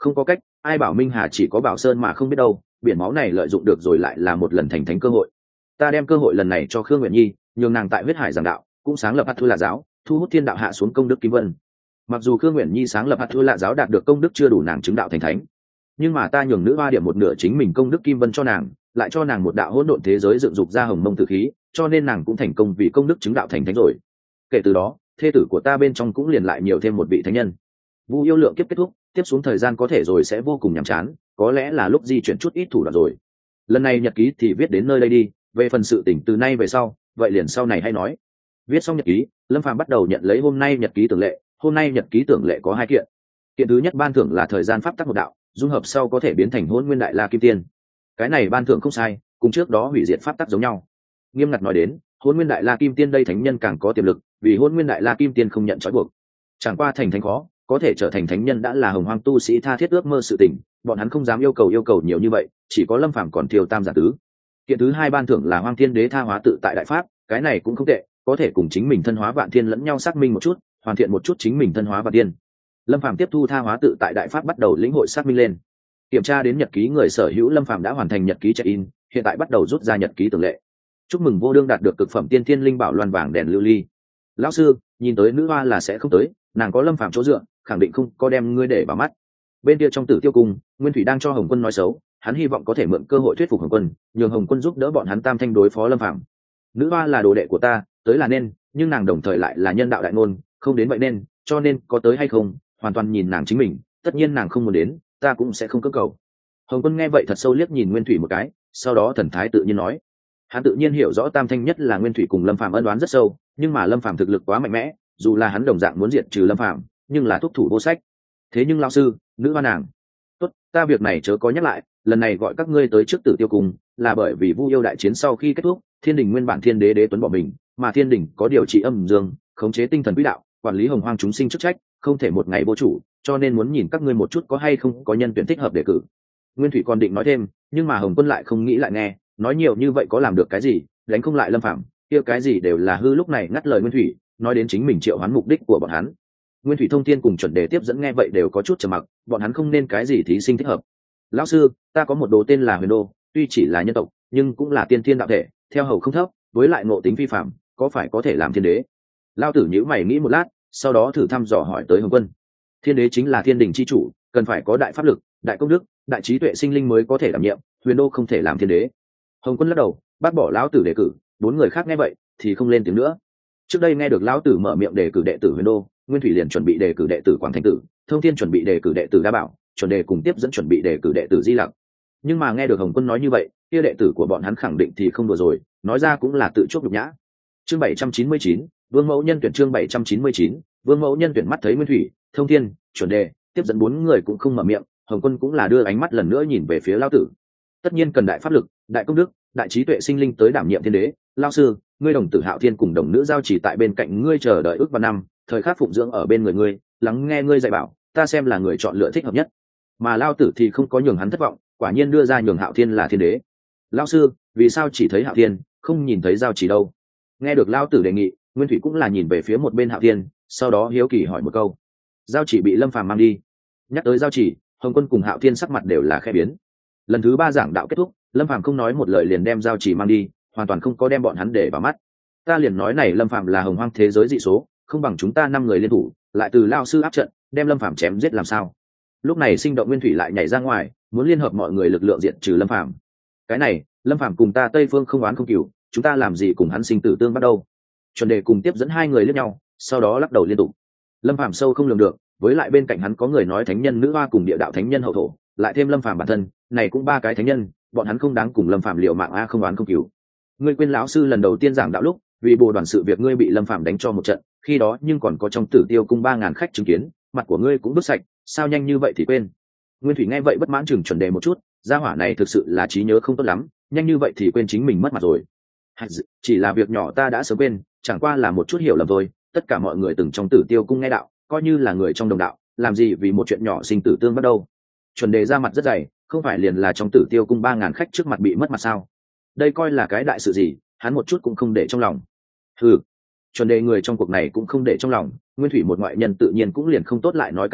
Không có cách, ai bảo Minh Hà chỉ có Bảo Sơn mà không biết đâu, biển máu này lợi dụng được rồi lại là một lần thành thánh cơ hội. Ta đem cơ hội lần này cho Khương Nguyện Nhi, nhường nàng tại huyết hải giảng đạo, cũng sáng lập hạt thư lạ giáo, thu hút thiên đạo hạ xuống công đức kim vân. Mặc dù Khương Nguyện Nhi sáng lập hạt thư lạ giáo đạt được công đức chưa đủ nàng chứng đạo thành thánh, nhưng mà ta nhường nữ hoa điểm một nửa chính mình công đức kim vân cho nàng, lại cho nàng một đạo hỗn độn thế giới dựng dục ra hồng mông tử khí, cho nên nàng cũng thành công vì công đức chứng đạo thành thánh rồi. Kể từ đó, thê tử của ta bên trong cũng liền lại nhiều thêm một vị thánh nhân. Vu yêu lượng kiếp kết thúc, tiếp xuống thời gian có thể rồi sẽ vô cùng nhàm chán, có lẽ là lúc di chuyển chút ít thủ đoạn rồi. Lần này nhật ký thì viết đến nơi đây đi, về phần sự tỉnh từ nay về sau, vậy liền sau này hay nói. Viết xong nhật ký, Lâm Phàm bắt đầu nhận lấy hôm nay nhật ký tưởng lệ. Hôm nay nhật ký tưởng lệ có 2 kiện. Kiện thứ nhất ban thưởng là thời gian pháp tắc một đạo, dung hợp sau có thể biến thành Hỗn Nguyên Đại La Kim Tiên. Cái này ban thưởng không sai, cùng trước đó hủy diệt pháp tắc giống nhau. Nghiêm ngặt nói đến, Hỗn Nguyên Đại La Kim Tiên đây thánh nhân càng có tiềm lực, vì Hỗn Nguyên Đại La Kim Tiên không nhận trói buộc. Chẳng qua thành thánh khó, có thể trở thành thánh nhân đã là hồng hoang tu sĩ tha thiết ước mơ sự tình, bọn hắn không dám yêu cầu nhiều như vậy, chỉ có Lâm Phàm còn thiêu tam giả tứ. Kiện thứ hai ban thưởng là Hoang Thiên Đế tha hóa tự tại đại pháp, cái này cũng không tệ, có thể cùng chính mình thân hóa vạn thiên lẫn nhau xác minh một chút, hoàn thiện một chút chính mình thân hóa vạn thiên. Lâm Phàm tiếp thu tha hóa tự tại đại pháp bắt đầu lĩnh hội xác minh lên. Kiểm tra đến nhật ký người sở hữu, Lâm Phàm đã hoàn thành nhật ký check-in, hiện tại bắt đầu rút ra nhật ký tưởng lệ. Chúc mừng vô đương đạt được cực phẩm tiên thiên linh bảo loan vàng đèn lưu ly. Lão sư, nhìn tới nữ hoa là sẽ không tới, nàng có Lâm Phàm chỗ dựa, khẳng định không có đem ngươi để vào mắt. Bên kia trong Tử Tiêu cung, Nguyên Thủy đang cho Hồng Quân nói xấu, hắn hy vọng có thể mượn cơ hội thuyết phục Hồng Quân, nhường Hồng Quân giúp đỡ bọn hắn tam thanh đối phó Lâm Phàm. Nữ hoa là đồ đệ của ta, tới là nên, nhưng nàng đồng thời lại là nhân đạo đại ngôn, không đến vậy nên, cho nên có tới hay không, hoàn toàn nhìn nàng chính mình, tất nhiên nàng không muốn đến, ta cũng sẽ không cưỡng cầu. Hồng Quân nghe vậy thật sâu liếc nhìn Nguyên Thủy một cái, sau đó thần thái tự nhiên nói, hắn tự nhiên hiểu rõ tam thanh nhất là Nguyên Thủy cùng Lâm Phàm ân đoán rất sâu, nhưng mà Lâm Phàm thực lực quá mạnh mẽ, dù là hắn đồng dạng muốn diệt trừ Lâm Phàm, nhưng là thúc thủ vô sách. Thế nhưng lão sư, nữ hoa nàng, tốt, ta việc này chớ có nhắc lại, lần này gọi các ngươi tới trước Tử Tiêu cung, là bởi vì Vu yêu đại chiến sau khi kết thúc, Thiên Đình nguyên bản Thiên Đế Đế Tuấn bỏ mình, mà Thiên Đình có điều trị âm dương, khống chế tinh thần quỹ đạo, quản lý hồng hoang chúng sinh chức trách, không thể một ngày vô chủ, cho nên muốn nhìn các ngươi một chút có hay không có nhân tuyển thích hợp đề cử. Nguyên Thủy còn định nói thêm, nhưng mà Hồng Quân lại không nghĩ lại nghe, nói nhiều như vậy có làm được cái gì, đánh không lại Lâm Phàm, kia cái gì đều là hư. Lúc này ngắt lời Nguyên Thủy, nói đến chính mình triệu hoán mục đích của bọn hắn. Nguyên Thủy thông thiên cùng chuẩn đề tiếp dẫn nghe vậy đều có chút trầm mặc, bọn hắn không nên cái gì thí sinh thích hợp. Lão sư, ta có một đồ tên là Huyền Đô, tuy chỉ là nhân tộc, nhưng cũng là tiên thiên đạo thể, theo hầu không thấp, với lại ngộ tính phi phạm, có phải có thể làm thiên đế? Lao tử nhíu mày nghĩ một lát, sau đó thử thăm dò hỏi tới Hồng Quân. Thiên đế chính là thiên đình chi chủ, cần phải có đại pháp lực, đại công đức, đại trí tuệ sinh linh mới có thể đảm nhiệm, Huyền Đô không thể làm thiên đế. Hồng Quân lắc đầu, bác bỏ lão tử đề cử. 4 người khác nghe vậy thì không lên tiếng nữa. Trước đây nghe được lão tử mở miệng đề cử đệ tử Huyền Đô, Nguyên Thủy liền chuẩn bị đề cử đệ tử Quảng Thành Tử, Thông Thiên chuẩn bị đề cử đệ tử Đa Bảo, chuẩn đề cùng tiếp dẫn chuẩn bị đề cử đệ tử Di Lặc. Nhưng mà nghe được Hồng Quân nói như vậy, kia đệ tử của bọn hắn khẳng định thì không đùa rồi, nói ra cũng là tự chuốc nhục nhã. Chương 799, Vương Mẫu Nhân tuyển. Chương 799, Vương Mẫu Nhân tuyển. Mắt thấy Nguyên Thủy, Thông Thiên, chuẩn đề, tiếp dẫn 4 người cũng không mở miệng, Hồng Quân cũng là đưa ánh mắt lần nữa nhìn về phía lão tử. Tất nhiên cần đại pháp lực, đại công đức, đại trí tuệ sinh linh tới đảm nhiệm thiên đế. Lão sư, ngươi đồng tử Hạo Thiên cùng đồng nữ giao chỉ tại bên cạnh ngươi chờ đợi ước vạn năm, thời khắc phụng dưỡng ở bên người ngươi, lắng nghe ngươi dạy bảo, ta xem là người chọn lựa thích hợp nhất. Mà Lão tử thì không có nhường hắn thất vọng, quả nhiên đưa ra nhường Hạo Thiên là thiên đế. Lão sư, vì sao chỉ thấy Hạo Thiên, không nhìn thấy giao chỉ đâu? Nghe được Lão tử đề nghị, Nguyên Thủy cũng là nhìn về phía một bên Hạo Thiên, sau đó hiếu kỳ hỏi một câu. Giao chỉ bị Lâm Phàm mang đi. Nhắc tới giao chỉ, Hồng Quân cùng Hạo Thiên sắc mặt đều là khẽ biến. Lần thứ 3 giảng đạo kết thúc, Lâm Phàm không nói một lời liền đem giao chỉ mang đi, hoàn toàn không có đem bọn hắn để vào mắt. Ta liền nói này Lâm Phàm là hồng hoang thế giới dị số, không bằng chúng ta 5 người liên thủ, lại từ lao sư áp trận, đem Lâm Phàm chém giết làm sao? Lúc này sinh động Nguyên Thủy lại nhảy ra ngoài, muốn liên hợp mọi người lực lượng diệt trừ Lâm Phàm. Cái này, Lâm Phàm cùng ta Tây Phương không oán không cừu, chúng ta làm gì cùng hắn sinh tử tương bắt đâu? Chuẩn đề cùng tiếp dẫn 2 người liếc nhau, sau đó lắc đầu liên tục. Lâm Phàm sâu không lường được, với lại bên cạnh hắn có người nói thánh nhân nữ hoa cùng địa đạo thánh nhân hậu thổ, lại thêm Lâm Phàm bản thân, này cũng 3 cái thánh nhân, bọn hắn không đáng cùng Lâm Phàm liều mạng a, không oán không cừu. Ngươi quên lão sư lần đầu tiên giảng đạo lúc, vì bồ đoàn sự việc ngươi bị Lâm Phàm đánh cho một trận, khi đó nhưng còn có trong Tử Tiêu cung 3000 khách chứng kiến, mặt của ngươi cũng bứt sạch, sao nhanh như vậy thì quên? Nguyên Thủy nghe vậy bất mãn chừng chuẩn đề một chút, gia hỏa này thực sự là trí nhớ không tốt lắm, nhanh như vậy thì quên chính mình mất mặt rồi. Chỉ là việc nhỏ ta đã sớm quên, chẳng qua là một chút hiểu lầm thôi, tất cả mọi người từng trong Tử Tiêu cung nghe đạo, coi như là người trong đồng đạo, làm gì vì một chuyện nhỏ sinh tử tương bắt đâu. Chuẩn đề ra mặt rất dày, không phải liền là trong Tử Tiêu cung 3000 khách trước mặt bị mất mặt sao? Đây coi là cái đại sự gì, hắn một chút cũng không để trong lòng. Chuẩn đề người trong cuộc này cũng không để trong lòng, Nguyên Thủy một ngoại nhân tự nhiên cũng liền không tốt lại nói cái gì,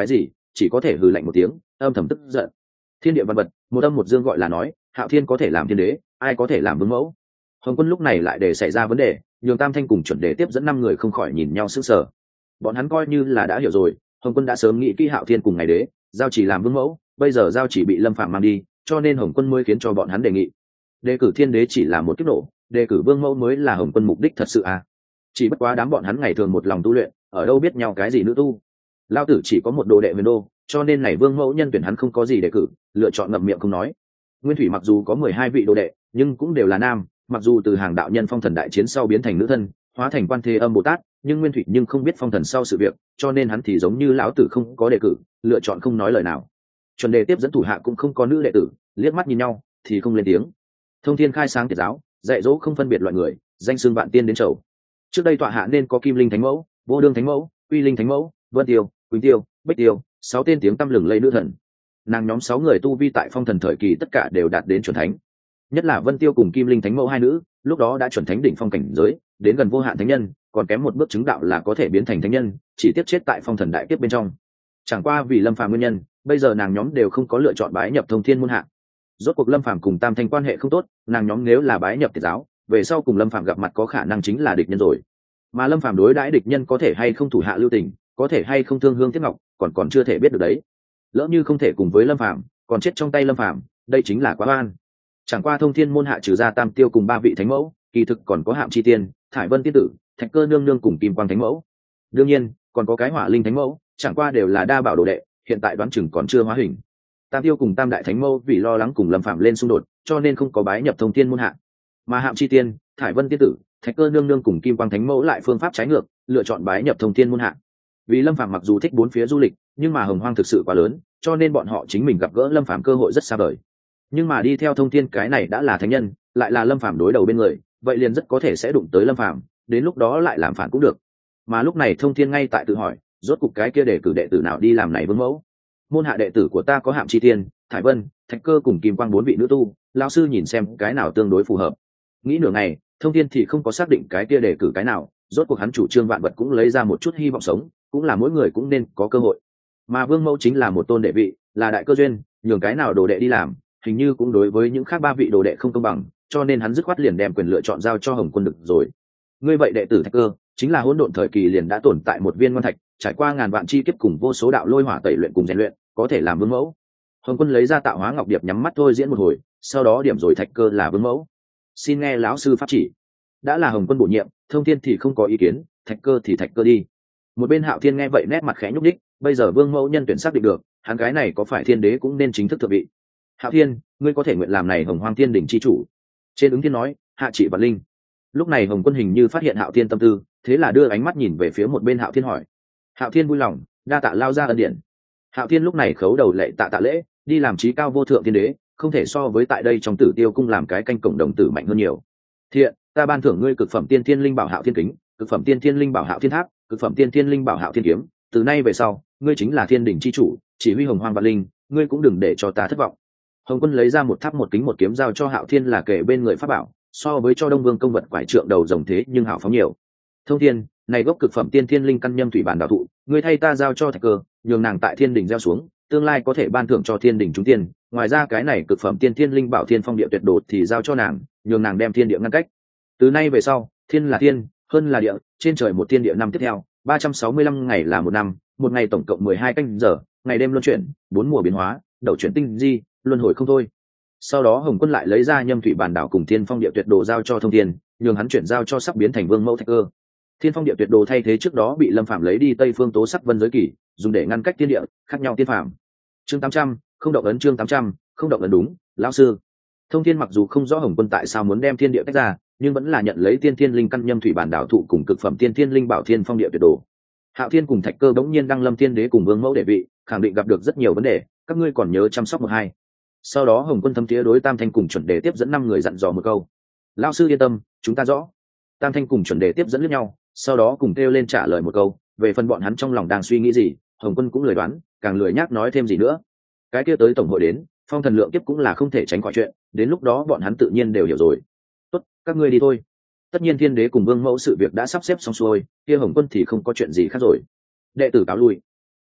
chỉ có thể hừ lạnh một tiếng, âm thầm tức giận. Thiên địa văn vật, một âm một dương gọi là nói, Hạo Thiên có thể làm thiên đế, ai có thể làm vương mẫu? Hồng Quân lúc này lại để xảy ra vấn đề, nhường Tam Thanh cùng chuẩn đề tiếp dẫn 5 người không khỏi nhìn nhau sững sờ. Bọn hắn coi như là đã hiểu rồi, Hồng Quân đã sớm nghĩ kỹ Hạo Thiên cùng ngày đế, giao chỉ làm vương mẫu, bây giờ giao chỉ bị Lâm Phàm mang đi, cho nên Hồng Quân mới khiến cho bọn hắn đề nghị. Đề cử thiên đế chỉ là một kiếp nổ, đề cử vương mẫu mới là Hồng Quân mục đích thật sự à? Chỉ bất quá đám bọn hắn ngày thường một lòng tu luyện, ở đâu biết nhau cái gì nữ tu. Lao tử chỉ có một đồ đệ Huyền Đô, cho nên này vương mẫu nhân tuyển hắn không có gì đề cử, lựa chọn ngậm miệng không nói. Nguyên Thủy mặc dù có 12 vị đồ đệ, nhưng cũng đều là nam, mặc dù từ hàng đạo nhân phong thần đại chiến sau biến thành nữ thân, hóa thành Quan Thế Âm Bồ Tát, nhưng Nguyên Thủy nhưng không biết phong thần sau sự việc, cho nên hắn thì giống như lão tử không có đề cử, lựa chọn không nói lời nào. Chuẩn đề tiếp dẫn thủ hạ cũng không có nữ đệ tử, liếc mắt nhìn nhau thì không lên tiếng. Thông Thiên khai sáng tiệt giáo, dạy dỗ không phân biệt loại người, danh xưng vạn tiên đến chầu. Trước đây tọa hạ nên có Kim Linh Thánh Mẫu, Vô Đương Thánh Mẫu, Uy Linh Thánh Mẫu, Vân Tiêu, Quỳnh Tiêu, Bích Tiêu, 6 tên tiếng tăm lừng lẫy nữ thần. Nàng nhóm 6 người tu vi tại phong thần thời kỳ tất cả đều đạt đến chuẩn thánh. Nhất là Vân Tiêu cùng Kim Linh Thánh Mẫu hai nữ, lúc đó đã chuẩn thánh đỉnh phong cảnh giới, đến gần vô hạn thánh nhân, còn kém một bước chứng đạo là có thể biến thành thánh nhân, chỉ tiếc chết tại phong thần đại kiếp bên trong. Chẳng qua vì Lâm Phàm nguyên nhân, bây giờ nàng nhóm đều không có lựa chọn bái nhập Thông Thiên môn hạ. Rốt cuộc Lâm Phàm cùng Tam Thanh quan hệ không tốt, nàng nhóm nếu là bái nhập tiệt giáo, về sau cùng Lâm Phàm gặp mặt có khả năng chính là địch nhân rồi. Mà Lâm Phàm đối đãi địch nhân có thể hay không thủ hạ lưu tình, có thể hay không thương hương tiếc ngọc, còn chưa thể biết được đấy. Lỡ như không thể cùng với Lâm Phàm, còn chết trong tay Lâm Phàm, đây chính là quá oan. Chẳng qua Thông Thiên môn hạ trừ ra Tam Tiêu cùng 3 vị thánh mẫu, kỳ thực còn có Hạm Chi Tiên, Thải Vân tiên tử, Thạch Cơ nương nương cùng Kim Quang thánh mẫu. Đương nhiên, còn có cái Hỏa Linh thánh mẫu, chẳng qua đều là đa bảo đồ đệ, hiện tại đoán chừng còn chưa hóa hình. Tam Tiêu cùng Tam đại thánh mẫu vì lo lắng cùng Lâm Phàm lên xung đột, cho nên không có bái nhập Thông Thiên môn hạ. Mà Hạm Chi Tiên, Thải Vân tiên tử, Thạch Cơ nương nương cùng Kim Quang thánh mẫu lại phương pháp trái ngược, lựa chọn bái nhập Thông Thiên môn hạ. Vì Lâm Phàm mặc dù thích bốn phía du lịch, nhưng mà hồng hoang thực sự quá lớn, cho nên bọn họ chính mình gặp gỡ Lâm Phàm cơ hội rất xa vời. Nhưng mà đi theo Thông Thiên cái này đã là thánh nhân, lại là Lâm Phàm đối đầu bên người, vậy liền rất có thể sẽ đụng tới Lâm Phàm, đến lúc đó lại làm phản cũng được. Mà lúc này Thông Thiên ngay tại tự hỏi, rốt cục cái kia để cử đệ tử nào đi làm này vương mẫu? Môn hạ đệ tử của ta có Hạm Chi Tiên, Thải Vân, Thạch Cơ cùng Kim Quang 4 vị nữ tu, lão sư nhìn xem cái nào tương đối phù hợp. Nghĩ nửa ngày, Thông Thiên thì không có xác định cái kia đề cử cái nào, rốt cuộc hắn chủ trương vạn vật cũng lấy ra một chút hy vọng sống, cũng là mỗi người cũng nên có cơ hội. Mà vương mẫu chính là một tôn đệ vị, là đại cơ duyên, nhường cái nào đồ đệ đi làm, hình như cũng đối với những khác 3 vị đồ đệ không công bằng, cho nên hắn dứt khoát liền đem quyền lựa chọn giao cho Hồng Quân được rồi. Ngươi vậy đệ tử Thạch Cơ, chính là hỗn độn thời kỳ liền đã tồn tại một viên ngoan thạch, trải qua ngàn vạn chi kiếp cùng vô số đạo lôi hỏa tẩy luyện cùng rèn luyện, có thể làm vương mẫu. Hồng Quân lấy ra Tạo Hóa Ngọc Điệp nhắm mắt thôi diễn một hồi, sau đó điểm rồi Thạch Cơ là vương mẫu. Xin nghe lão sư pháp chỉ. Đã là Hồng Quân bổ nhiệm, Thông Thiên thì không có ý kiến, Thạch Cơ thì Thạch Cơ đi. Một bên Hạo Thiên nghe vậy nét mặt khẽ nhúc nhích, bây giờ vương mẫu nhân tuyển xác định được, hắn gái này có phải thiên đế cũng nên chính thức thượng vị. Hạo Thiên, ngươi có thể nguyện làm này Hồng Hoang Thiên đỉnh chi chủ. Trên ứng thiên nói, hạ trị vạn linh. Lúc này Hồng Quân hình như phát hiện Hạo Thiên tâm tư, thế là đưa ánh mắt nhìn về phía một bên Hạo Thiên hỏi. Hạo Thiên vui lòng, đa tạ lao ra ân điển. Hạo Thiên lúc này khấu đầu lệ tạ tạ lễ, đi làm chí cao vô thượng thiên đế, không thể so với tại đây trong Tử Tiêu cung làm cái canh cổng đồng tử mạnh hơn nhiều. Thiện, ta ban thưởng ngươi cực phẩm tiên thiên linh bảo Hạo Thiên kính, cực phẩm tiên thiên linh bảo Hạo Thiên tháp, cực phẩm tiên thiên linh bảo Hạo Thiên kiếm, từ nay về sau, ngươi chính là thiên đỉnh chi chủ, chỉ huy hồng hoang vạn linh, ngươi cũng đừng để cho ta thất vọng. Hồng Quân lấy ra một tháp một kính một kiếm giao cho Hạo Thiên là kể bên người pháp bảo, so với cho Đông Vương công vật quải trượng đầu rồng thế nhưng hảo phóng nhiều. Thông Thiên, này gốc cực phẩm tiên thiên linh căn nhâm thủy bản đạo thụ, ngươi thay ta giao cho Thạch Cơ, nhường nàng tại thiên đỉnh gieo xuống, tương lai có thể ban thưởng cho thiên đỉnh chúng tiên. Ngoài ra cái này cực phẩm tiên thiên linh bảo thiên phong địa tuyệt đột thì giao cho nàng, nhường nàng đem thiên địa ngăn cách. Từ nay về sau, thiên là thiên, hơn là địa, trên trời một thiên địa năm tiếp theo, 365 ngày là một năm, một ngày tổng cộng 12 canh giờ, ngày đêm luân chuyển, 4 mùa biến hóa, đầu chuyển tinh di, luân hồi không thôi. Sau đó Hồng Quân lại lấy ra nhâm thủy bản đảo cùng thiên phong địa tuyệt đồ giao cho Thông Thiên, nhường hắn chuyển giao cho sắp biến thành vương mẫu Thạch Cơ. Thiên phong địa tuyệt đồ thay thế trước đó bị Lâm Phạm lấy đi Tây Phương Tố Sắc Vân giới kỷ, dùng để ngăn cách thiên địa, khác nhau tiên phạm. Chương 800, không động ấn chương 800, không động ấn đúng, lão sư. Thông Thiên mặc dù không rõ Hồng Quân tại sao muốn đem thiên địa tách ra, nhưng vẫn là nhận lấy tiên thiên linh căn nhâm thủy bản đảo thụ cùng cực phẩm tiên thiên linh bảo thiên phong địa tuyệt đồ. Hạo Thiên cùng Thạch Cơ bỗng nhiên đăng lâm thiên đế cùng vương mẫu đệ vị, khẳng định gặp được rất nhiều vấn đề, các ngươi còn nhớ chăm sóc một hai. Sau đó Hồng Quân thâm tía đối Tam Thanh cùng chuẩn đề tiếp dẫn 5 người dặn dò một câu. Lão sư yên tâm, chúng ta rõ. Tam Thanh cùng chuẩn đề tiếp dẫn lẫn nhau, sau đó cùng kêu lên trả lời một câu. Về phần bọn hắn trong lòng đang suy nghĩ gì, Hồng Quân cũng lười đoán, càng lười nhác nói thêm gì nữa. Cái kia tới tổng hội đến, phong thần lượng kiếp cũng là không thể tránh khỏi chuyện, đến lúc đó bọn hắn tự nhiên đều hiểu rồi. Tốt, các ngươi đi thôi. Tất nhiên thiên đế cùng vương mẫu sự việc đã sắp xếp xong xuôi, kia Hồng Quân thì không có chuyện gì khác rồi. Đệ tử cáo lui.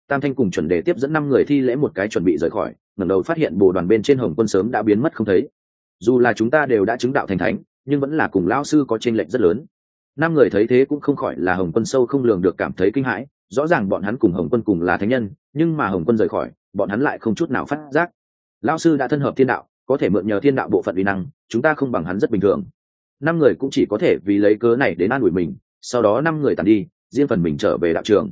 Tam Thanh cùng chuẩn đề tiếp dẫn 5 người thi lễ một cái chuẩn bị rời khỏi, ngẩng đầu phát hiện bồ đoàn bên trên Hồng Quân sớm đã biến mất không thấy. Dù là chúng ta đều đã chứng đạo thành thánh, nhưng vẫn là cùng lão sư có chênh lệch rất lớn. 5 người thấy thế cũng không khỏi là Hồng Quân sâu không lường được cảm thấy kinh hãi, rõ ràng bọn hắn cùng Hồng Quân cùng là thánh nhân, nhưng mà Hồng Quân rời khỏi, bọn hắn lại không chút nào phát giác. Lão sư đã thân hợp thiên đạo, có thể mượn nhờ thiên đạo bộ phận uy năng, chúng ta không bằng hắn rất bình thường. 5 người cũng chỉ có thể vì lấy cớ này đến an ủi mình, sau đó 5 người tàn đi, riêng phần mình trở về đạo trường.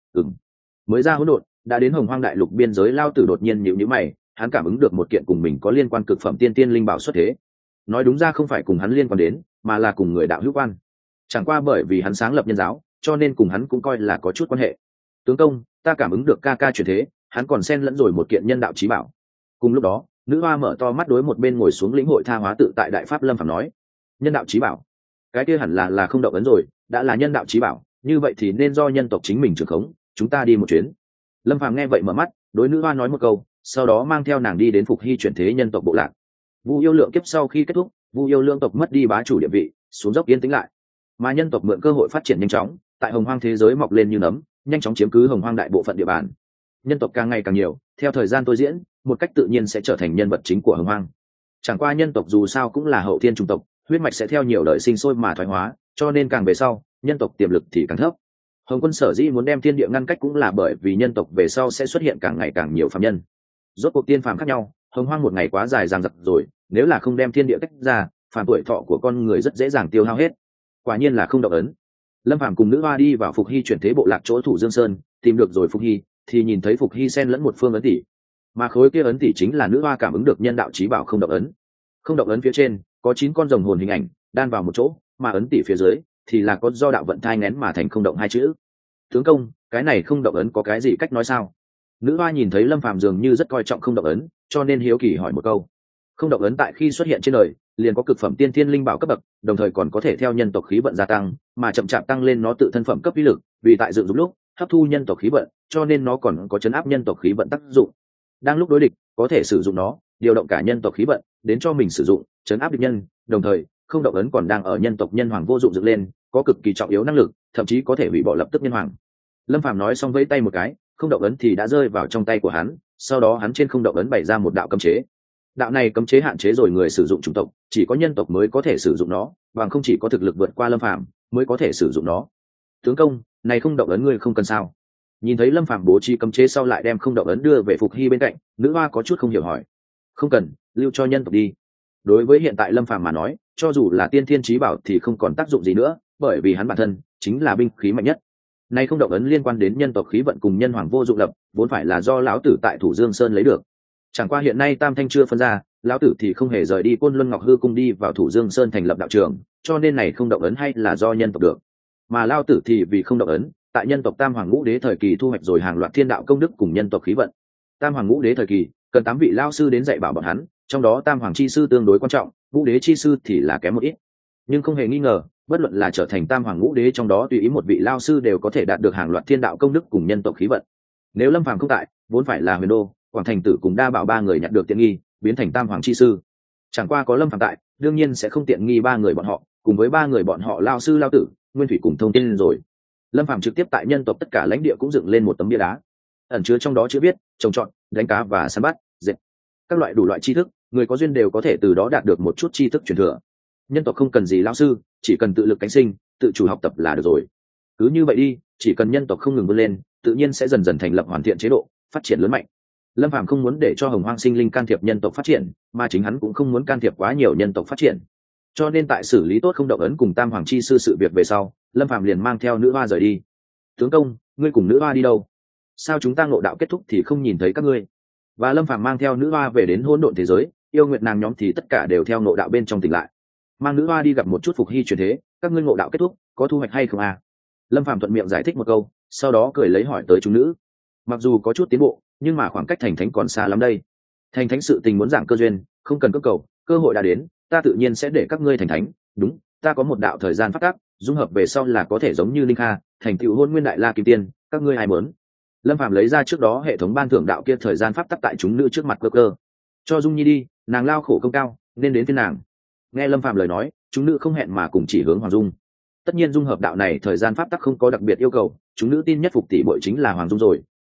Mới ra hỗn độn, đã đến Hồng Hoang đại lục biên giới, Lao Tử đột nhiên nhíu nhíu mày, hắn cảm ứng được một kiện cùng mình có liên quan cực phẩm tiên tiên linh bảo xuất thế. Nói đúng ra không phải cùng hắn liên quan đến, mà là cùng người đạo hữu quan. Chẳng qua bởi vì hắn sáng lập nhân giáo, cho nên cùng hắn cũng coi là có chút quan hệ. Tướng công, ta cảm ứng được ca ca chuyển thế, hắn còn xen lẫn rồi một kiện nhân đạo chí bảo. Cùng lúc đó, nữ hoa mở to mắt đối một bên ngồi xuống lĩnh hội tha hóa tự tại đại pháp Lâm Phàm nói: nhân đạo chí bảo, cái kia hẳn là không động ấn rồi, đã là nhân đạo chí bảo, như vậy thì nên do nhân tộc chính mình trưởng khống, chúng ta đi một chuyến. Lâm Phàm nghe vậy mở mắt, đối nữ hoa nói một câu, sau đó mang theo nàng đi đến Phục Hy chuyển thế nhân tộc bộ lạc. Vu Yêu Lượng kiếp sau khi kết thúc, Vu Yêu Lượng tộc mất đi bá chủ địa vị, xuống dốc yên tĩnh lại, mà nhân tộc mượn cơ hội phát triển nhanh chóng, tại Hồng Hoang thế giới mọc lên như nấm, nhanh chóng chiếm cứ Hồng Hoang đại bộ phận địa bàn. Nhân tộc càng ngày càng nhiều, theo thời gian tôi diễn, một cách tự nhiên sẽ trở thành nhân vật chính của Hồng Hoang. Chẳng qua nhân tộc dù sao cũng là hậu thiên chủng tộc, huyết mạch sẽ theo nhiều đời sinh sôi mà thoái hóa, cho nên càng về sau, nhân tộc tiềm lực thì càng thấp. Hồng Quân sở dĩ muốn đem thiên địa ngăn cách cũng là bởi vì nhân tộc về sau sẽ xuất hiện càng ngày càng nhiều phàm nhân. Rốt cuộc tiên phàm khác nhau, Hồng Hoang một ngày quá dài dằng dặc rồi, nếu là không đem thiên địa cách ra, phàm tuổi thọ của con người rất dễ dàng tiêu hao hết. Quả nhiên là không động ấn. Lâm Phàm cùng nữ hoa đi vào Phục Hy chuyển thế bộ lạc chỗ Thủ Dương Sơn, tìm được rồi Phục Hy, thì nhìn thấy Phục Hy xen lẫn một phương ấn tỷ, mà khối kia ấn tỷ chính là nữ hoa cảm ứng được nhân đạo chí bảo không động ấn. Không động ấn phía trên có 9 con rồng hồn hình ảnh đan vào một chỗ, mà ấn tỷ phía dưới thì là có do đạo vận thai nén mà thành không động 2 chữ. Tướng công, cái này không động ấn có cái gì cách nói sao? Nữ hoa nhìn thấy Lâm Phàm dường như rất coi trọng không động ấn, cho nên hiếu kỳ hỏi một câu. Không động ấn tại khi xuất hiện trên đời liền có cực phẩm tiên thiên linh bảo cấp bậc, đồng thời còn có thể theo nhân tộc khí vận gia tăng, mà chậm chạp tăng lên nó tự thân phẩm cấp uy lực, vì tại dựng dụng lúc hấp thu nhân tộc khí vận, cho nên nó còn có chấn áp nhân tộc khí vận tác dụng. Đang lúc đối địch, có thể sử dụng nó điều động cả nhân tộc khí vận đến cho mình sử dụng, chấn áp địch nhân. Đồng thời, không động ấn còn đang ở nhân tộc nhân hoàng vô dụng dựng lên, có cực kỳ trọng yếu năng lực, thậm chí có thể hủy bỏ lập tức nhân hoàng. Lâm Phàm nói xong vẫy tay một cái, không động ấn thì đã rơi vào trong tay của hắn, sau đó hắn trên không động ấn bày ra một đạo cấm chế. Đạo này cấm chế hạn chế rồi người sử dụng chủng tộc, chỉ có nhân tộc mới có thể sử dụng nó, bằng không chỉ có thực lực vượt qua Lâm Phàm mới có thể sử dụng nó. Tướng công, này không động ấn ngươi không cần sao? Nhìn thấy Lâm Phàm bố trí cấm chế sau lại đem không động ấn đưa về Phục Hy bên cạnh, nữ hoa có chút không hiểu hỏi. Không cần, lưu cho nhân tộc đi. Đối với hiện tại Lâm Phàm mà nói, cho dù là tiên thiên chí bảo thì không còn tác dụng gì nữa, bởi vì hắn bản thân chính là binh khí mạnh nhất. Nay không động ấn liên quan đến nhân tộc khí vận cùng nhân hoàng vô dụng lập, vốn phải là do lão tử tại Thủ Dương Sơn lấy được. Chẳng qua hiện nay Tam Thanh chưa phân ra, lão tử thì không hề rời đi Côn Luân Ngọc Hư cung đi vào Thủ Dương Sơn thành lập đạo trường, cho nên này không động ấn hay là do nhân tộc được. Mà lão tử thì vì không động ấn, tại nhân tộc Tam Hoàng Ngũ Đế thời kỳ thu hoạch rồi hàng loạt thiên đạo công đức cùng nhân tộc khí vận. Tam Hoàng Ngũ Đế thời kỳ cần 8 vị lão sư đến dạy bảo bọn hắn, trong đó Tam Hoàng chi sư tương đối quan trọng, Ngũ Đế chi sư thì là kém một ít. Nhưng không hề nghi ngờ, bất luận là trở thành Tam Hoàng Ngũ Đế trong đó tùy ý một vị lão sư đều có thể đạt được hàng loạt thiên đạo công đức cùng nhân tộc khí vận. Nếu Lâm Phàm không tại, vốn phải là Huyền Đô, Quảng Thành Tử cùng Đa Bảo ba người nhận được tiện nghi, biến thành Tam Hoàng chi sư. Chẳng qua có Lâm Phàm tại, đương nhiên sẽ không tiện nghi ba người bọn họ, cùng với ba người bọn họ lão sư lão tử, Nguyên Thủy cùng Thông Tiên rồi. Lâm Phàm trực tiếp tại nhân tộc tất cả lãnh địa cũng dựng lên một tấm bia đá, ẩn chứa trong đó chữ viết trồng trọt, đánh cá và săn bắt, dệt các loại đủ loại tri thức, người có duyên đều có thể từ đó đạt được một chút tri thức truyền thừa. Nhân tộc không cần gì lão sư, chỉ cần tự lực cánh sinh, tự chủ học tập là được rồi. Cứ như vậy đi, chỉ cần nhân tộc không ngừng vươn lên, tự nhiên sẽ dần dần thành lập hoàn thiện chế độ, phát triển lớn mạnh. Lâm Phàm không muốn để cho Hồng Hoang sinh linh can thiệp nhân tộc phát triển, mà chính hắn cũng không muốn can thiệp quá nhiều nhân tộc phát triển. Cho nên tại xử lý tốt không động ấn cùng Tam Hoàng chi sư sự việc về sau, Lâm Phàm liền mang theo nữ hoa rời đi. Tướng công, ngươi cùng nữ hoa đi đâu? Sao chúng ta ngộ đạo kết thúc thì không nhìn thấy các ngươi? Và Lâm Phàm mang theo nữ hoa về đến hỗn độn thế giới, yêu nguyệt nàng nhóm thì tất cả đều theo ngộ đạo bên trong tỉnh lại. Mang nữ hoa đi gặp một chút Phục Hy chuyển thế, các ngươi ngộ đạo kết thúc, có thu hoạch hay không à? Lâm Phàm thuận miệng giải thích một câu, sau đó cười lấy hỏi tới chúng nữ. Mặc dù có chút tiến bộ, nhưng mà khoảng cách thành thánh còn xa lắm đây. Thành thánh sự tình muốn giảng cơ duyên, không cần cưỡng cầu, cơ hội đã đến, ta tự nhiên sẽ để các ngươi thành thánh. Đúng, ta có một đạo thời gian phát tác, dung hợp về sau là có thể giống như Linh Kha, thành tựu Hôn Nguyên Đại La Kim Tiên, các ngươi ai muốn? Lâm Phàm lấy ra trước đó hệ thống ban thưởng đạo kia thời gian pháp tắc tại chúng nữ trước mặt cơ cơ. Cho Dung Nhi đi, nàng lao khổ công cao, nên đến phiên nàng. Nghe Lâm Phàm lời nói, chúng nữ không hẹn mà cùng chỉ hướng Hoàng Dung. Tất nhiên dung hợp đạo này thời gian pháp tắc không có đặc biệt yêu cầu, chúng nữ tin nhất phục tỷ muội chính là Hoàng Dung rồi,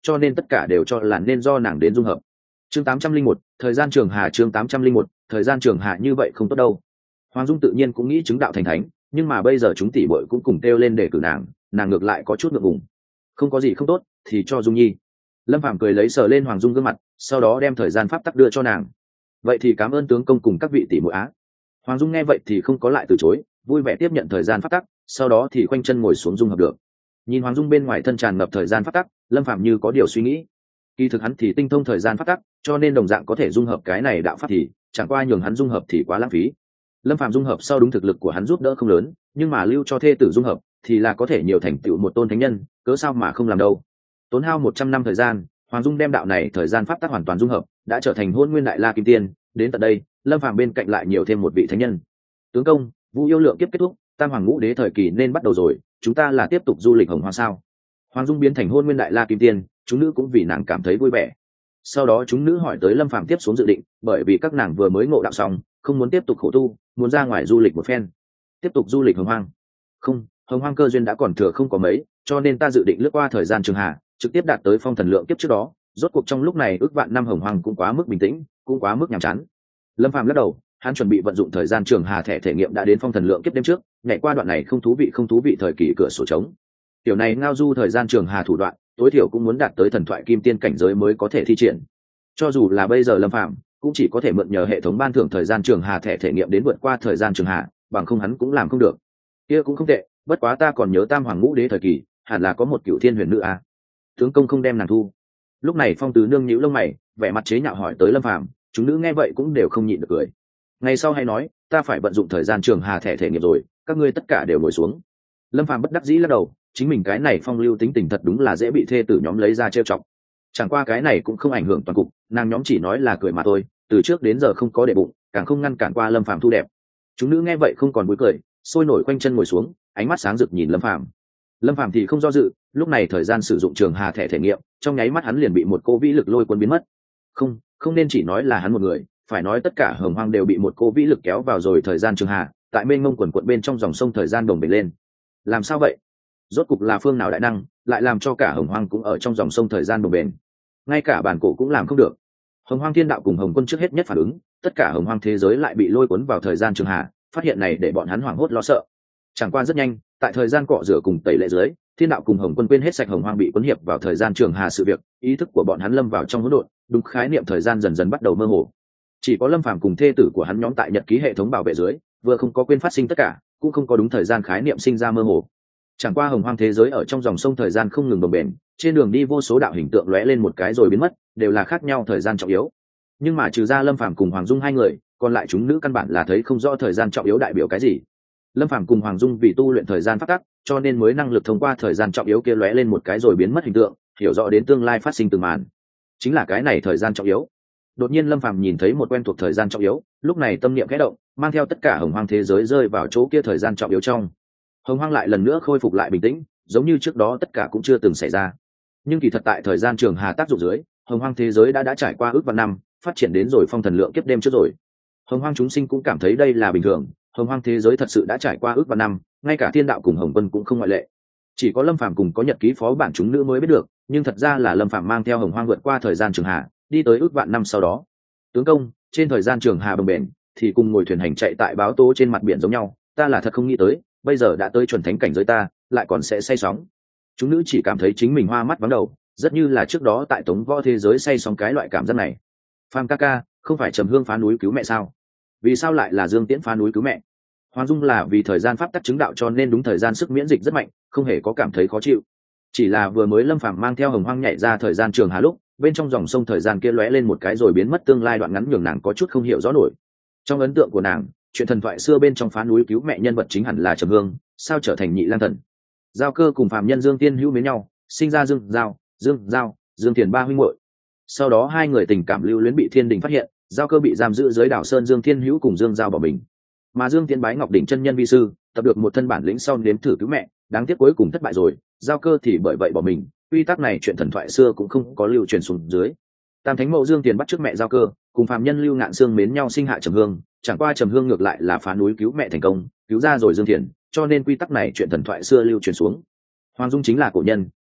cho nên tất cả đều cho là nên do nàng đến dung hợp. Chương 801, thời gian trường hà. Chương 801, thời gian trường hà. Như vậy không tốt đâu. Hoàng Dung tự nhiên cũng nghĩ chứng đạo thành thánh, nhưng mà bây giờ chúng tỷ muội cũng cùng kêu lên để cử nàng ngược lại có chút ngượng ngùng. Không có gì không tốt, thì cho Dung Nhi. Lâm Phàm cười lấy sờ lên Hoàng Dung gương mặt, sau đó đem thời gian pháp tắc đưa cho nàng. Vậy thì cảm ơn tướng công cùng các vị tỷ muội á. Hoàng Dung nghe vậy thì không có lại từ chối, vui vẻ tiếp nhận thời gian pháp tắc, sau đó thì khoanh chân ngồi xuống dung hợp được. Nhìn Hoàng Dung bên ngoài thân tràn ngập thời gian pháp tắc, Lâm Phàm như có điều suy nghĩ. Kỳ thực hắn thì tinh thông thời gian pháp tắc, cho nên đồng dạng có thể dung hợp cái này đạo pháp thì chẳng qua nhường hắn dung hợp thì quá lãng phí. Lâm Phàm dung hợp sau đúng thực lực của hắn giúp đỡ không lớn, nhưng mà lưu cho thê tử dung hợp thì là có thể nhiều thành tựu một tôn thánh nhân, cớ sao mà không làm đâu. Tốn hao 100 năm thời gian, Hoàng Dung đem đạo này thời gian pháp tắc hoàn toàn dung hợp, đã trở thành Hôn Nguyên Đại La Kim Tiên. Đến tận đây, Lâm Phàm bên cạnh lại nhiều thêm một vị thánh nhân. Tướng công, Vu yêu lượng kiếp kết thúc, Tam Hoàng Ngũ Đế thời kỳ nên bắt đầu rồi, chúng ta là tiếp tục du lịch Hồng Hoang sao? Hoàng Dung biến thành Hôn Nguyên Đại La Kim Tiên, chúng nữ cũng vì nàng cảm thấy vui vẻ. Sau đó chúng nữ hỏi tới Lâm Phàm tiếp xuống dự định, bởi vì các nàng vừa mới ngộ đạo xong, không muốn tiếp tục khổ tu, muốn ra ngoài du lịch một phen. Tiếp tục du lịch Hồng Hoang? Không, Hồng Hoang cơ duyên đã còn thừa không có mấy, cho nên ta dự định lướt qua thời gian trường hà, trực tiếp đạt tới phong thần lượng kiếp trước đó. Rốt cuộc trong lúc này ước vạn năm Hồng Hoang cũng quá mức bình tĩnh, cũng quá mức nhàm chán. Lâm Phàm lắc đầu, hắn chuẩn bị vận dụng thời gian trường hà thẻ thể nghiệm đã đến phong thần lượng kiếp đêm trước, nhảy qua đoạn này không thú vị thời kỳ cửa sổ trống. Tiểu này ngao du thời gian trường hà thủ đoạn, tối thiểu cũng muốn đạt tới thần thoại kim tiên cảnh giới mới có thể thi triển. Cho dù là bây giờ Lâm Phàm cũng chỉ có thể mượn nhờ hệ thống ban thưởng thời gian trường hà thẻ thể nghiệm đến vượt qua thời gian trường hà, bằng không hắn cũng làm không được. Kia cũng không tệ, bất quá ta còn nhớ Tam Hoàng Ngũ Đế thời kỳ, hẳn là có một cựu thiên huyền nữ à? Tướng công không đem nàng thu. Lúc này Phong Tứ Nương nhíu lông mày, vẻ mặt chế nhạo hỏi tới Lâm Phàm, chúng nữ nghe vậy cũng đều không nhịn được cười. Ngày sau hay nói, ta phải vận dụng thời gian trường hà thẻ thể nghiệm rồi, các ngươi tất cả đều ngồi xuống. Lâm Phàm bất đắc dĩ lắc đầu, chính mình cái này phong lưu tính tình thật đúng là dễ bị thê tử nhóm lấy ra trêu chọc. Chẳng qua cái này cũng không ảnh hưởng toàn cục, nàng nhóm chỉ nói là cười mà thôi, từ trước đến giờ không có để bụng, càng không ngăn cản qua Lâm Phàm thu đẹp. Chúng nữ nghe vậy không còn vui cười, sôi nổi quanh chân ngồi xuống, ánh mắt sáng rực nhìn Lâm Phàm. Lâm Phàm thì không do dự, lúc này thời gian sử dụng trường hà thẻ thể nghiệm, trong nháy mắt hắn liền bị một cô vĩ lực lôi cuốn biến mất. Không nên chỉ nói là hắn một người, phải nói tất cả Hồng Hoang đều bị một cô vĩ lực kéo vào rồi thời gian trường hà, tại mênh mông quần quận bên trong dòng sông thời gian đồng bể lên. Làm sao vậy? Rốt cục là phương nào đại năng lại làm cho cả Hồng Hoang cũng ở trong dòng sông thời gian đồng bền? Ngay cả bản cổ cũng làm không được. Hồng Hoang Thiên Đạo cùng Hồng Quân trước hết nhất phản ứng, tất cả Hồng Hoang thế giới lại bị lôi cuốn vào thời gian trường hà, phát hiện này để bọn hắn hoảng hốt lo sợ. Chẳng qua rất nhanh, tại thời gian cọ rửa cùng tẩy lệ dưới, Thiên Đạo cùng Hồng Quân quên hết sạch Hồng Hoang bị cuốn hiệp vào thời gian trường hà sự việc, ý thức của bọn hắn lâm vào trong hỗn độn, đúng khái niệm thời gian dần dần bắt đầu mơ hồ. Chỉ có Lâm Phàm cùng thê tử của hắn nhóm tại nhật ký hệ thống bảo vệ dưới, vừa không có quên phát sinh tất cả, cũng không có đúng thời gian khái niệm sinh ra mơ hồ. Chẳng qua Hồng Hoang thế giới ở trong dòng sông thời gian không ngừng đồng bền, trên đường đi vô số đạo hình tượng lóe lên một cái rồi biến mất, đều là khác nhau thời gian trọng yếu. Nhưng mà trừ ra Lâm Phàm cùng Hoàng Dung hai người, còn lại chúng nữ căn bản là thấy không rõ thời gian trọng yếu đại biểu cái gì. Lâm Phàm cùng Hoàng Dung vì tu luyện thời gian pháp tắc, cho nên mới năng lực thông qua thời gian trọng yếu kia lóe lên một cái rồi biến mất hình tượng, hiểu rõ đến tương lai phát sinh từng màn. Chính là cái này thời gian trọng yếu. Đột nhiên Lâm Phàm nhìn thấy một quen thuộc thời gian trọng yếu, lúc này tâm niệm khẽ động, mang theo tất cả Hồng Hoang thế giới rơi vào chỗ kia thời gian trọng yếu trong. Hồng Hoang lại lần nữa khôi phục lại bình tĩnh, giống như trước đó tất cả cũng chưa từng xảy ra. Nhưng kỳ thật tại thời gian trường hà tác dụng dưới, Hồng Hoang thế giới đã trải qua ước vạn năm, phát triển đến rồi phong thần lượng kiếp đêm trước rồi. Hồng Hoang chúng sinh cũng cảm thấy đây là bình thường, Hồng Hoang thế giới thật sự đã trải qua ước vạn năm, ngay cả Thiên Đạo cùng Hồng Quân cũng không ngoại lệ. Chỉ có Lâm Phàm cùng có nhật ký phó bản chúng nữ mới biết được, nhưng thật ra là Lâm Phàm mang theo Hồng Hoang vượt qua thời gian trường hà, đi tới ước vạn năm sau đó. Tướng công, trên thời gian trường hà bồng bềnh, thì cùng ngồi thuyền hành chạy tại báo tố trên mặt biển giống nhau, ta là thật không nghĩ tới, bây giờ đã tới chuẩn thánh cảnh giới ta, lại còn sẽ say sóng. Chúng nữ chỉ cảm thấy chính mình hoa mắt vắng đầu, rất như là trước đó tại Tống Võ thế giới say sóng cái loại cảm giác này. Phàm ca ca, không phải Trầm Hương phá núi cứu mẹ sao? Vì sao lại là Dương Tiễn phá núi cứu mẹ? Hoàng Dung là vì thời gian pháp tắc chứng đạo cho nên đúng thời gian sức miễn dịch rất mạnh, không hề có cảm thấy khó chịu. Chỉ là vừa mới Lâm Phàm mang theo Hồng Hoang nhảy ra thời gian trường hà lúc, bên trong dòng sông thời gian kia lóe lên một cái rồi biến mất tương lai đoạn ngắn nhường nàng có chút không hiểu rõ nổi. Trong ấn tượng của nàng, chuyện thần thoại xưa bên trong phá núi cứu mẹ nhân vật chính hẳn là Trầm Hương, sao trở thành nhị lang thần? Giao Cơ cùng phàm nhân Dương Tiên hữu mến nhau, sinh ra Dương Giao, Dương Thiền ba huynh muội. Sau đó hai người tình cảm lưu luyến bị thiên đình phát hiện, Giao Cơ bị giam giữ dưới đảo sơn Dương Thiên hữu cùng Dương Giao bỏ mình. Mà Dương Tiên bái Ngọc đỉnh chân nhân vi sư, tập được một thân bản lĩnh sau nếm thử cứu mẹ, đáng tiếc cuối cùng thất bại rồi, Giao Cơ thì bởi vậy bỏ mình. Quy tắc này chuyện thần thoại xưa cũng không có lưu truyền xuống dưới. Tam Thánh Mẫu Dương Tiền bắt trước mẹ Giao Cơ, cùng phàm nhân Lưu Ngạn Sương mến nhau sinh hạ Trầm Hương, chẳng qua Trầm Hương ngược lại là phá núi cứu mẹ thành công, cứu ra rồi Dương Tiền, cho nên quy tắc này chuyện thần thoại xưa lưu truyền xuống. Hoàng Dung chính là cổ nhân,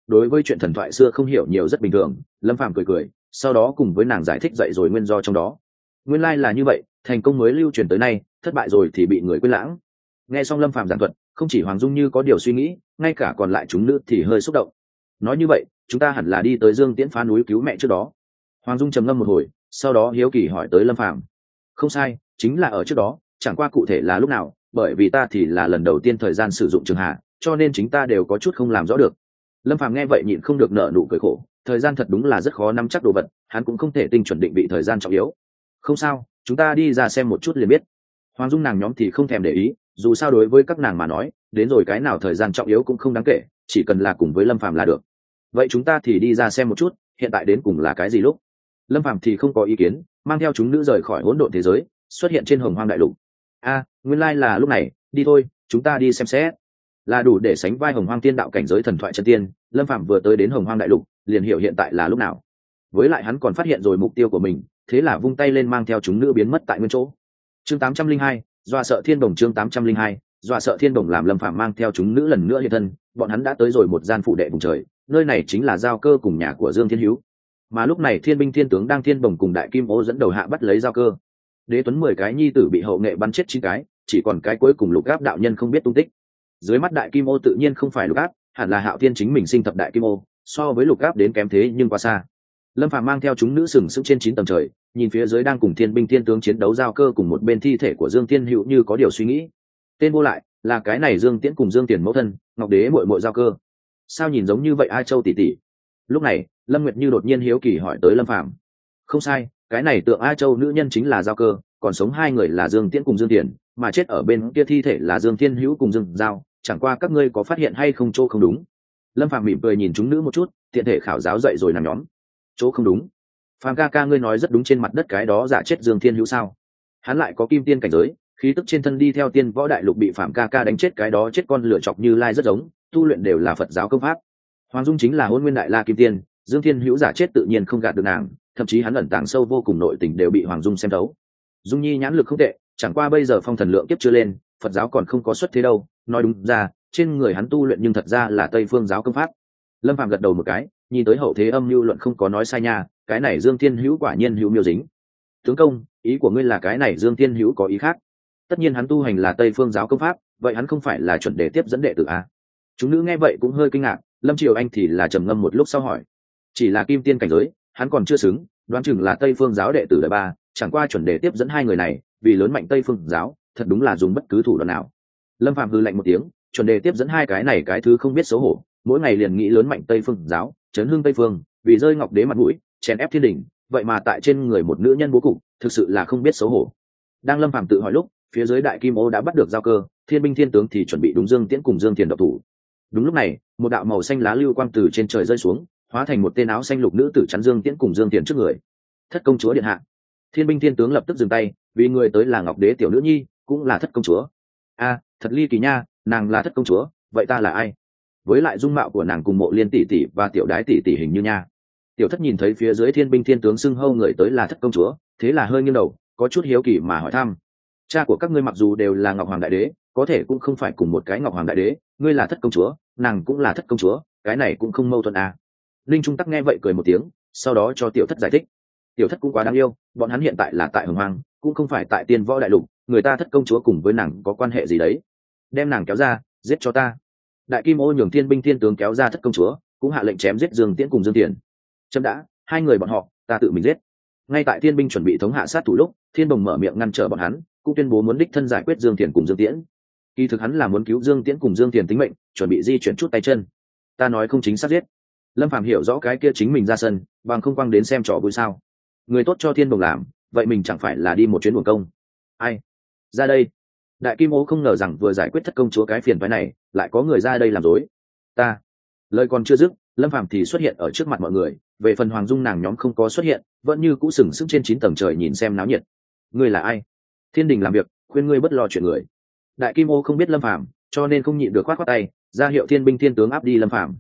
đối với chuyện thần thoại xưa không hiểu nhiều rất bình thường. Lâm Phàm cười cười, sau đó cùng với nàng giải thích dậy rồi nguyên do trong đó. Nguyên lai là như vậy, thành công mới lưu truyền tới nay, thất bại rồi thì bị người quên lãng. Nghe xong Lâm Phàm giảng thuật, không chỉ Hoàng Dung như có điều suy nghĩ, ngay cả còn lại chúng nữ thì hơi xúc động. Nói như vậy, chúng ta hẳn là đi tới Dương Tiễn phá núi cứu mẹ trước đó. Hoàng Dung trầm ngâm một hồi, sau đó hiếu kỳ hỏi tới Lâm Phàm. Không sai, chính là ở trước đó, chẳng qua cụ thể là lúc nào, bởi vì ta thì là lần đầu tiên thời gian sử dụng trường hạ, cho nên chính ta đều có chút không làm rõ được. Lâm Phàm nghe vậy nhịn không được nở nụ cười khổ, thời gian thật đúng là rất khó nắm chắc đồ vật, hắn cũng không thể tinh chuẩn định vị thời gian trọng yếu. Không sao, chúng ta đi ra xem một chút liền biết. Hoàng Dung nàng nhóm thì không thèm để ý, dù sao đối với các nàng mà nói, đến rồi cái nào thời gian trọng yếu cũng không đáng kể, chỉ cần là cùng với Lâm Phàm là được. Vậy chúng ta thì đi ra xem một chút, hiện tại đến cùng là cái gì lúc? Lâm Phàm thì không có ý kiến, mang theo chúng nữ rời khỏi hỗn độn thế giới, xuất hiện trên Hồng Hoang đại lục. Nguyên lai là lúc này, đi thôi, chúng ta đi xem xét. Là đủ để sánh vai Hồng Hoang tiên đạo cảnh giới thần thoại chân tiên, Lâm Phàm vừa tới đến Hồng Hoang đại lục, liền hiểu hiện tại là lúc nào. Với lại hắn còn phát hiện rồi mục tiêu của mình, thế là vung tay lên mang theo chúng nữ biến mất tại nguyên chỗ. Chương 802, dọa sợ thiên đồng. Chương 802, dọa sợ thiên đồng. Làm Lâm Phàm mang theo chúng nữ lần nữa hiện thân, bọn hắn đã tới rồi một gian phủ đệ vùng trời, nơi này chính là giao cơ cùng nhà của Dương Thiên Hữu. Mà lúc này Thiên binh thiên tướng đang thiên bồng cùng đại kim ô dẫn đầu hạ bắt lấy giao cơ. Đế tuấn 10 cái nhi tử bị hậu nghệ bắn chết 9 cái, chỉ còn cái cuối cùng Lục Áp đạo nhân không biết tung tích. Dưới mắt đại kim ô tự nhiên không phải Lục Áp, hẳn là Hạo Thiên chính mình sinh thập đại kim ô, so với Lục Áp đến kém thế nhưng quá xa. Lâm Phàm mang theo chúng nữ sừng sững trên 9 tầng trời, nhìn phía dưới đang cùng thiên binh thiên tướng chiến đấu giao cơ cùng một bên thi thể của Dương Thiên Hữu như có điều suy nghĩ. Tên vô lại, là cái này Dương Tiễn cùng Dương Tiền mẫu thân, Ngọc Đế muội muội giao cơ. Sao nhìn giống như vậy A Châu tỷ tỷ? Lúc này, Lâm Nguyệt Như đột nhiên hiếu kỳ hỏi tới Lâm Phàm. Không sai, cái này tượng A Châu nữ nhân chính là giao cơ, còn sống hai người là Dương Tiễn cùng Dương Tiền, mà chết ở bên kia thi thể là Dương Thiên Hữu cùng Dương Giao, chẳng qua các ngươi có phát hiện hay không chỗ không đúng? Lâm Phàm mỉm cười nhìn chúng nữ một chút, tiện thể khảo giáo dậy rồi nằm nhóm. Chỗ không đúng? Phàm ca ca ngươi nói rất đúng, trên mặt đất cái đó giả chết Dương Thiên Hữu sao? Hắn lại có kim tiên cảnh giới, khí tức trên thân đi theo tiên võ đại lục bị Phạm ca ca đánh chết cái đó chết con lửa chọc Như Lai rất giống, tu luyện đều là Phật giáo công pháp. Hoàng Dung chính là Hôn Nguyên Đại La kim tiên, Dương Thiên Hữu giả chết tự nhiên không gạt được nàng, thậm chí hắn ẩn tàng sâu vô cùng nội tình đều bị Hoàng Dung xem thấu. Dung Nhi nhãn lực không tệ, chẳng qua bây giờ phong thần lượng kiếp chưa lên, Phật giáo còn không có xuất thế đâu. Nói đúng ra, trên người hắn tu luyện nhưng thật ra là Tây Phương giáo công pháp. Lâm Phàm gật đầu một cái, nhìn tới hậu thế âm mưu luận không có nói sai nha, cái này Dương Thiên Hữu quả nhiên hữu miêu dính. Tướng công, ý của ngươi là cái này Dương Thiên Hữu có ý khác? Tất nhiên hắn tu hành là Tây Phương giáo công pháp, vậy hắn không phải là chuẩn đề tiếp dẫn đệ tử à? Chúng nữ nghe vậy cũng hơi kinh ngạc, Lâm Triều Anh thì là trầm ngâm một lúc sau hỏi, chỉ là kim tiên cảnh giới, hắn còn chưa xứng, đoán chừng là Tây Phương giáo đệ tử đời ba, chẳng qua chuẩn đề tiếp dẫn hai người này, vì lớn mạnh Tây Phương giáo, thật đúng là dùng bất cứ thủ đoạn nào. Lâm Phạm hừ lạnh một tiếng, chuẩn đề tiếp dẫn hai cái này cái thứ không biết xấu hổ, mỗi ngày liền nghĩ lớn mạnh Tây Phương giáo, chấn hưng Tây Phương, vì rơi ngọc đế mặt mũi, chèn ép thiên đình, vậy mà tại trên người một nữ nhân bố cục, thực sự là không biết xấu hổ. Đang Lâm Phạm tự hỏi lúc, phía dưới đại kim ô đã bắt được giao cơ, thiên binh thiên tướng thì chuẩn bị đúng Dương Tiễn cùng Dương Tiền độc thủ. Đúng lúc này, một đạo màu xanh lá lưu quang từ trên trời rơi xuống, hóa thành một tên áo xanh lục nữ tử chắn Dương Tiễn cùng Dương Tiền trước người. Thất công chúa điện hạ. Thiên binh thiên tướng lập tức dừng tay, vì người tới là ngọc đế tiểu nữ nhi, cũng là thất công chúa. Thật ly kỳ nha, nàng là thất công chúa, vậy ta là ai? Với lại dung mạo của nàng cùng Mộ Liên tỷ tỷ và tiểu đái tỷ tỷ hình như nha. Tiểu thất nhìn thấy phía dưới thiên binh thiên tướng xưng hâu người tới là thất công chúa, thế là hơi nghiêng đầu, có chút hiếu kỳ mà hỏi thăm. Cha của các ngươi mặc dù đều là Ngọc Hoàng Đại Đế, có thể cũng không phải cùng một cái Ngọc Hoàng Đại Đế, ngươi là thất công chúa, nàng cũng là thất công chúa, cái này cũng không mâu thuẫn à. Linh Trung Tắc nghe vậy cười một tiếng, sau đó cho tiểu thất giải thích. Tiểu thất cũng quá đáng yêu, bọn hắn hiện tại là tại Hồng Hoang, cũng không phải tại Tiên Võ Đại Lục, người ta thất công chúa cùng với nàng có quan hệ gì đấy? Đem nàng kéo ra, giết cho ta. Đại Kim Ô nhường thiên binh thiên tướng kéo ra thất công chúa, cũng hạ lệnh chém giết Dương Tiễn cùng Dương Tiền. Chấm đã, hai người bọn họ, ta tự mình giết. Ngay tại thiên binh chuẩn bị thống hạ sát thủ lúc, Thiên Bồng mở miệng ngăn trở bọn hắn, cũng tuyên bố muốn đích thân giải quyết Dương Tiền cùng Dương Tiễn. Kỳ thực hắn là muốn cứu Dương Tiễn cùng Dương Tiền tính mệnh, chuẩn bị di chuyển chút tay chân. Ta nói không chính xác giết. Lâm Phàm hiểu rõ cái kia chính mình ra sân, bằng không quăng đến xem trò vui sao? Người tốt cho Thiên Bồng làm, vậy mình chẳng phải là đi một chuyến uổng công? Ai? Ra đây. Đại Kim Ô không ngờ rằng vừa giải quyết thất công chúa cái phiền phái này, lại có người ra đây làm rối. Ta. Lời còn chưa dứt, Lâm Phàm thì xuất hiện ở trước mặt mọi người, về phần Hoàng Dung nàng nhóm không có xuất hiện, vẫn như cũ sừng sững trên 9 tầng trời nhìn xem náo nhiệt. Ngươi là ai? Thiên đình làm việc, khuyên ngươi bất lo chuyện người. Đại Kim Ô không biết Lâm Phàm, cho nên không nhịn được khoát khoát tay, ra hiệu thiên binh thiên tướng áp đi Lâm Phàm.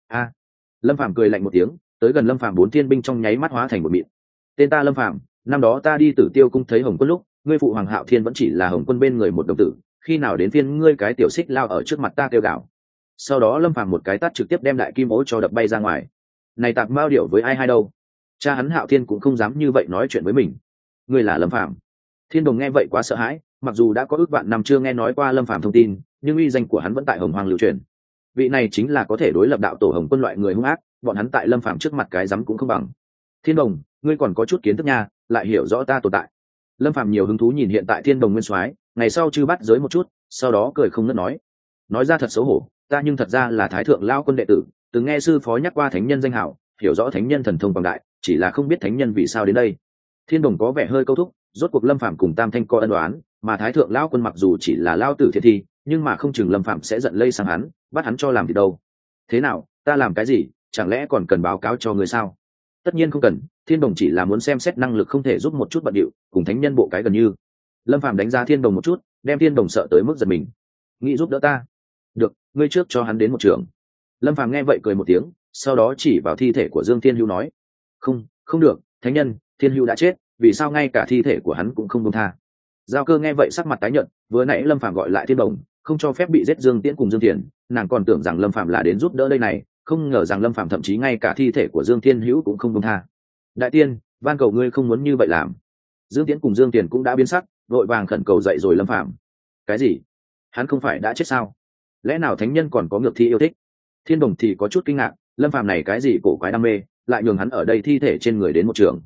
Lâm Phàm cười lạnh một tiếng, tới gần Lâm Phàm 4 thiên binh trong nháy mắt hóa thành một mịn. Tên ta Lâm Phàm, năm đó ta đi Tử Tiêu cung thấy Hồng Quân lúc, ngươi phụ Hoàng Hạo Thiên vẫn chỉ là Hồng Quân bên người một đồng tử, khi nào đến phiên ngươi cái tiểu xích lao ở trước mặt ta kêu gào. sau đó lâm phàm một cái tát trực tiếp đem đại kim ố cho đập bay ra ngoài. Này tạp mao điệu với ai hay đâu, cha hắn Hạo Thiên cũng không dám như vậy nói chuyện với mình. Ngươi là Lâm Phàm. Thiên Đồng nghe vậy quá sợ hãi, mặc dù đã có ước vạn năm chưa nghe nói qua Lâm Phàm thông tin, nhưng uy danh của hắn vẫn tại Hồng Hoang lưu truyền. Vị này chính là có thể đối lập đạo tổ Hồng Quân loại người hung ác, bọn hắn tại Lâm Phàm trước mặt cái dám cũng không bằng. Thiên Đồng, ngươi còn có chút kiến thức nha, lại hiểu rõ ta tồn tại. Lâm Phàm nhiều hứng thú nhìn hiện tại Thiên Đồng nguyên soái, ngày sau chư bắt giới một chút, sau đó cười không ngớt nói ra thật xấu hổ, ta nhưng thật ra là Thái thượng lao quân đệ tử, từng nghe sư phó nhắc qua thánh nhân danh hảo, hiểu rõ thánh nhân thần thông quảng đại, chỉ là không biết thánh nhân vì sao đến đây. Thiên Đồng có vẻ hơi câu thúc, rốt cuộc Lâm Phàm cùng Tam Thanh có ân oán, mà Thái thượng lão quân mặc dù chỉ là lao tử thiệt thi, nhưng mà không chừng Lâm Phàm sẽ giận lây sang hắn, bắt hắn cho làm gì đâu. Thế nào, ta làm cái gì, chẳng lẽ còn cần báo cáo cho người sao? Tất nhiên không cần, Thiên Đồng chỉ là muốn xem xét năng lực không thể giúp một chút bận điệu, cùng thánh nhân bộ cái gần như. Lâm Phàm đánh giá Thiên Đồng một chút, đem Thiên Đồng sợ tới mức giật mình. Nghĩ giúp đỡ ta? Được, ngươi trước cho hắn đến một trường. Lâm Phàm nghe vậy cười một tiếng, sau đó chỉ vào thi thể của Dương Thiên Hữu nói: không được, thánh nhân, Thiên Hữu đã chết, vì sao ngay cả thi thể của hắn cũng không buông tha? Giao Cơ nghe vậy sắc mặt tái nhợt, vừa nãy Lâm Phàm gọi lại Thiên Đồng, không cho phép bị giết Dương Tiễn cùng Dương Thiền, nàng còn tưởng rằng Lâm Phàm là đến giúp đỡ đây này, không ngờ rằng Lâm Phàm thậm chí ngay cả thi thể của Dương Thiên Hữu cũng không buông tha. Đại tiên, van cầu ngươi không muốn như vậy làm. Dương Tiễn cùng Dương Thiền cũng đã biến sắc, vội vàng khẩn cầu dậy rồi Lâm Phàm. Cái gì? Hắn không phải đã chết sao? Lẽ nào thánh nhân còn có ngược thi yêu thích? Thiên Đồng thì có chút kinh ngạc, Lâm Phàm này cái gì cổ quái đam mê, lại nhường hắn ở đây thi thể trên người đến một trường.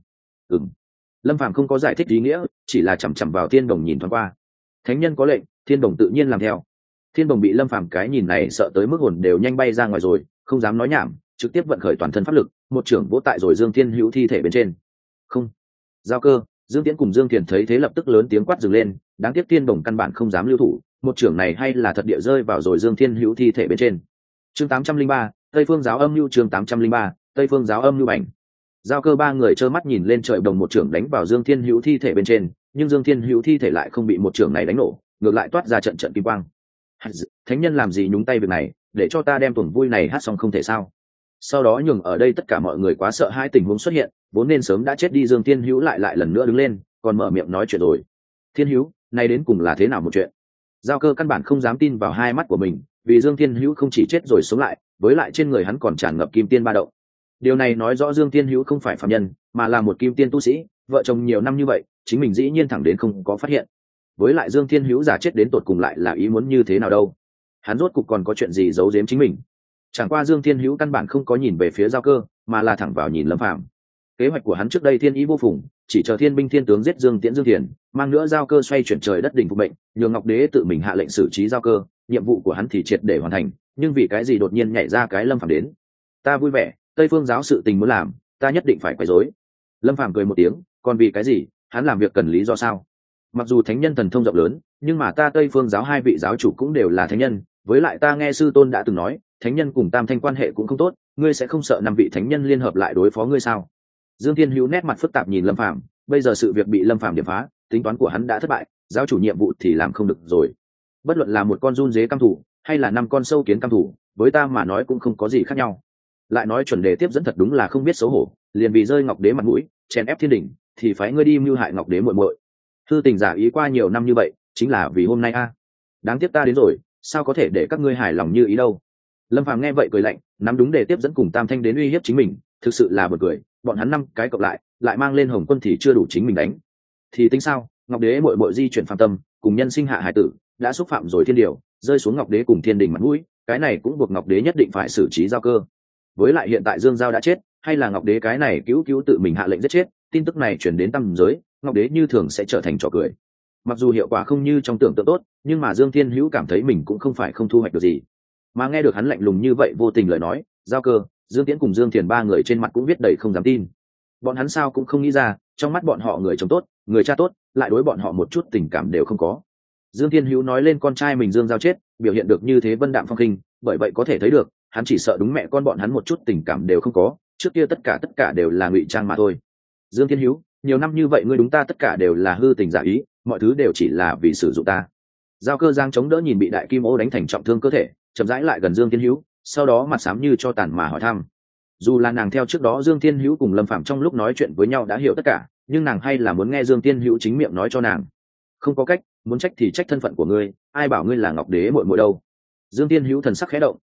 Lâm Phàm không có giải thích ý nghĩa, chỉ là chằm chằm vào Thiên Đồng nhìn thoáng qua. Thánh nhân có lệnh, Thiên Đồng tự nhiên làm theo. Thiên Đồng bị Lâm Phàm cái nhìn này sợ tới mức hồn đều nhanh bay ra ngoài rồi, không dám nói nhảm, trực tiếp vận khởi toàn thân pháp lực, một trường vỗ tại rồi Dương Thiên Hữu thi thể bên trên. Không. Giao Cơ, Dương Tiễn cùng Dương Thiền thấy thế lập tức lớn tiếng quát dừng lên, đáng tiếc Thiên Đồng căn bản không dám lưu thủ, một trường này hay là thật địa rơi vào rồi Dương Thiên Hữu thi thể bên trên. Chương 803, Tây Phương giáo âm nhu. Chương 803, Tây Phương giáo âm nhu bảnh. Giao Cơ ba người trơ mắt nhìn lên trời đồng một trưởng đánh vào Dương Thiên Hữu thi thể bên trên, nhưng Dương Thiên Hữu thi thể lại không bị một trưởng này đánh nổ, ngược lại toát ra trận trận kim quang. Thánh nhân làm gì nhúng tay việc này, để cho ta đem tuần vui này hát xong không thể sao? Sau đó nhường ở đây tất cả mọi người quá sợ hai tình huống xuất hiện, vốn nên sớm đã chết đi Dương Thiên Hữu lại lần nữa đứng lên, còn mở miệng nói chuyện rồi. Thiên Hữu, này đến cùng là thế nào một chuyện? Giao Cơ căn bản không dám tin vào hai mắt của mình, vì Dương Thiên Hữu không chỉ chết rồi sống lại, với lại trên người hắn còn tràn ngập kim tiên ba động. Điều này nói rõ Dương Thiên Hữu không phải phàm nhân, mà là một kim tiên tu sĩ, vợ chồng nhiều năm như vậy, chính mình dĩ nhiên thẳng đến không có phát hiện. Với lại Dương Thiên Hữu giả chết đến tột cùng lại là ý muốn như thế nào đâu? Hắn rốt cục còn có chuyện gì giấu giếm chính mình? Chẳng qua Dương Thiên Hữu căn bản không có nhìn về phía Giao Cơ, mà là thẳng vào nhìn Lâm Phàm. Kế hoạch của hắn trước đây thiên ý vô phùng, chỉ chờ thiên binh thiên tướng giết Dương Tiễn Dương Thiền, mang nữa Giao Cơ xoay chuyển trời đất đình phục bệnh, nhường Ngọc Đế tự mình hạ lệnh xử trí Giao Cơ, nhiệm vụ của hắn thì triệt để hoàn thành. Nhưng vì cái gì đột nhiên nhảy ra cái Lâm Phàm đến? Ta vui vẻ, Tây Phương giáo sự tình muốn làm, ta nhất định phải quấy rối. Lâm Phàm cười một tiếng, còn vì cái gì? Hắn làm việc cần lý do sao? Mặc dù thánh nhân thần thông rộng lớn, nhưng mà ta Tây Phương giáo hai vị giáo chủ cũng đều là thánh nhân, với lại ta nghe sư tôn đã từng nói, thánh nhân cùng Tam Thanh quan hệ cũng không tốt, ngươi sẽ không sợ năm vị thánh nhân liên hợp lại đối phó ngươi sao? Dương Thiên Hữu nét mặt phức tạp nhìn Lâm Phàm, bây giờ sự việc bị Lâm Phàm điểm phá, tính toán của hắn đã thất bại, giáo chủ nhiệm vụ thì làm không được rồi. Bất luận là một con giun dế cam thủ, hay là năm con sâu kiến cam thủ, với ta mà nói cũng không có gì khác nhau. Lại nói chuẩn đề tiếp dẫn thật đúng là không biết xấu hổ, liền vì rơi Ngọc Đế mặt mũi, chèn ép thiên đình, thì phái ngươi đi mưu hại Ngọc Đế muội muội. Thư tình giả ý qua nhiều năm như vậy, chính là vì hôm nay a. Đáng tiếc ta đến rồi, sao có thể để các ngươi hài lòng như ý đâu. Lâm Phàm nghe vậy cười lạnh, nắm đúng để tiếp dẫn cùng Tam Thanh đến uy hiếp chính mình, thực sự là buồn cười, bọn hắn năm cái cộng lại mang lên Hồng Quân thì chưa đủ chính mình đánh. Thì tính sao, Ngọc Đế muội muội di chuyển phàm tâm, cùng nhân sinh hạ hải tử, đã xúc phạm rồi thiên điều, rơi xuống Ngọc Đế cùng thiên đình mặt mũi, cái này cũng buộc Ngọc Đế nhất định phải xử trí Giao Cơ. Với lại hiện tại Dương Giao đã chết, hay là Ngọc Đế cái này cứu tự mình hạ lệnh giết chết, tin tức này truyền đến tam giới, Ngọc Đế như thường sẽ trở thành trò cười. Mặc dù hiệu quả không như trong tưởng tượng tốt, nhưng mà Dương Thiên Hữu cảm thấy mình cũng không phải không thu hoạch được gì. Mà nghe được hắn lạnh lùng như vậy vô tình lời nói, Giao Cơ, Dương Tiễn cùng Dương Thiền ba người trên mặt cũng viết đầy không dám tin. Bọn hắn sao cũng không nghĩ ra, trong mắt bọn họ người chồng tốt, người cha tốt, lại đối bọn họ một chút tình cảm đều không có. Dương Thiên Hữu nói lên con trai mình Dương Giao chết, biểu hiện được như thế vân đạm phong khinh, bởi vậy có thể thấy được, hắn chỉ sợ đúng mẹ con bọn hắn một chút tình cảm đều không có, trước kia tất cả đều là ngụy trang mà thôi. Dương Thiên Hữu, nhiều năm như vậy ngươi đúng ta tất cả đều là hư tình giả ý, mọi thứ đều chỉ là vì sử dụng ta. Giao Cơ giang chống đỡ nhìn bị đại kim ô đánh thành trọng thương cơ thể, chậm rãi lại gần Dương Thiên Hữu, sau đó mặt xám như cho tàn mà hỏi thăm. Dù là nàng theo trước đó Dương Thiên Hữu cùng Lâm Phàm trong lúc nói chuyện với nhau đã hiểu tất cả, nhưng nàng hay là muốn nghe Dương Thiên Hữu chính miệng nói cho nàng. Không có cách, muốn trách thì trách thân phận của ngươi, ai bảo ngươi là Ngọc Đế muội muội đâu. Dương Thiên Hữu thần sắc khẽ động,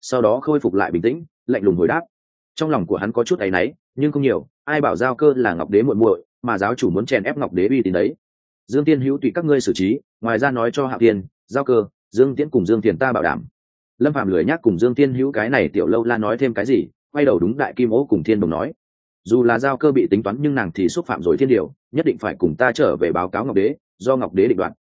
sau đó khôi phục lại bình tĩnh, lạnh lùng hồi đáp. Trong lòng của hắn có chút áy náy, nhưng không nhiều, ai bảo giao cơ là ngọc đế muội muội, mà giáo chủ muốn chèn ép ngọc đế uy tín đấy. Dương Tiên Hữu tùy các ngươi xử trí, ngoài ra nói cho Hạo Thiên, giao cơ, Dương Tiễn cùng Dương Thiền ta bảo đảm. Lâm Phàm lười nhắc cùng Dương Tiên Hữu cái này tiểu lâu la nói thêm cái gì, quay đầu đúng Đại Kim Ô cùng Thiên Đồng nói, dù là giao cơ bị tính toán nhưng nàng thì xúc phạm rồi thiên điều, nhất định phải cùng ta trở về báo cáo ngọc đế, do ngọc đế định đoạt.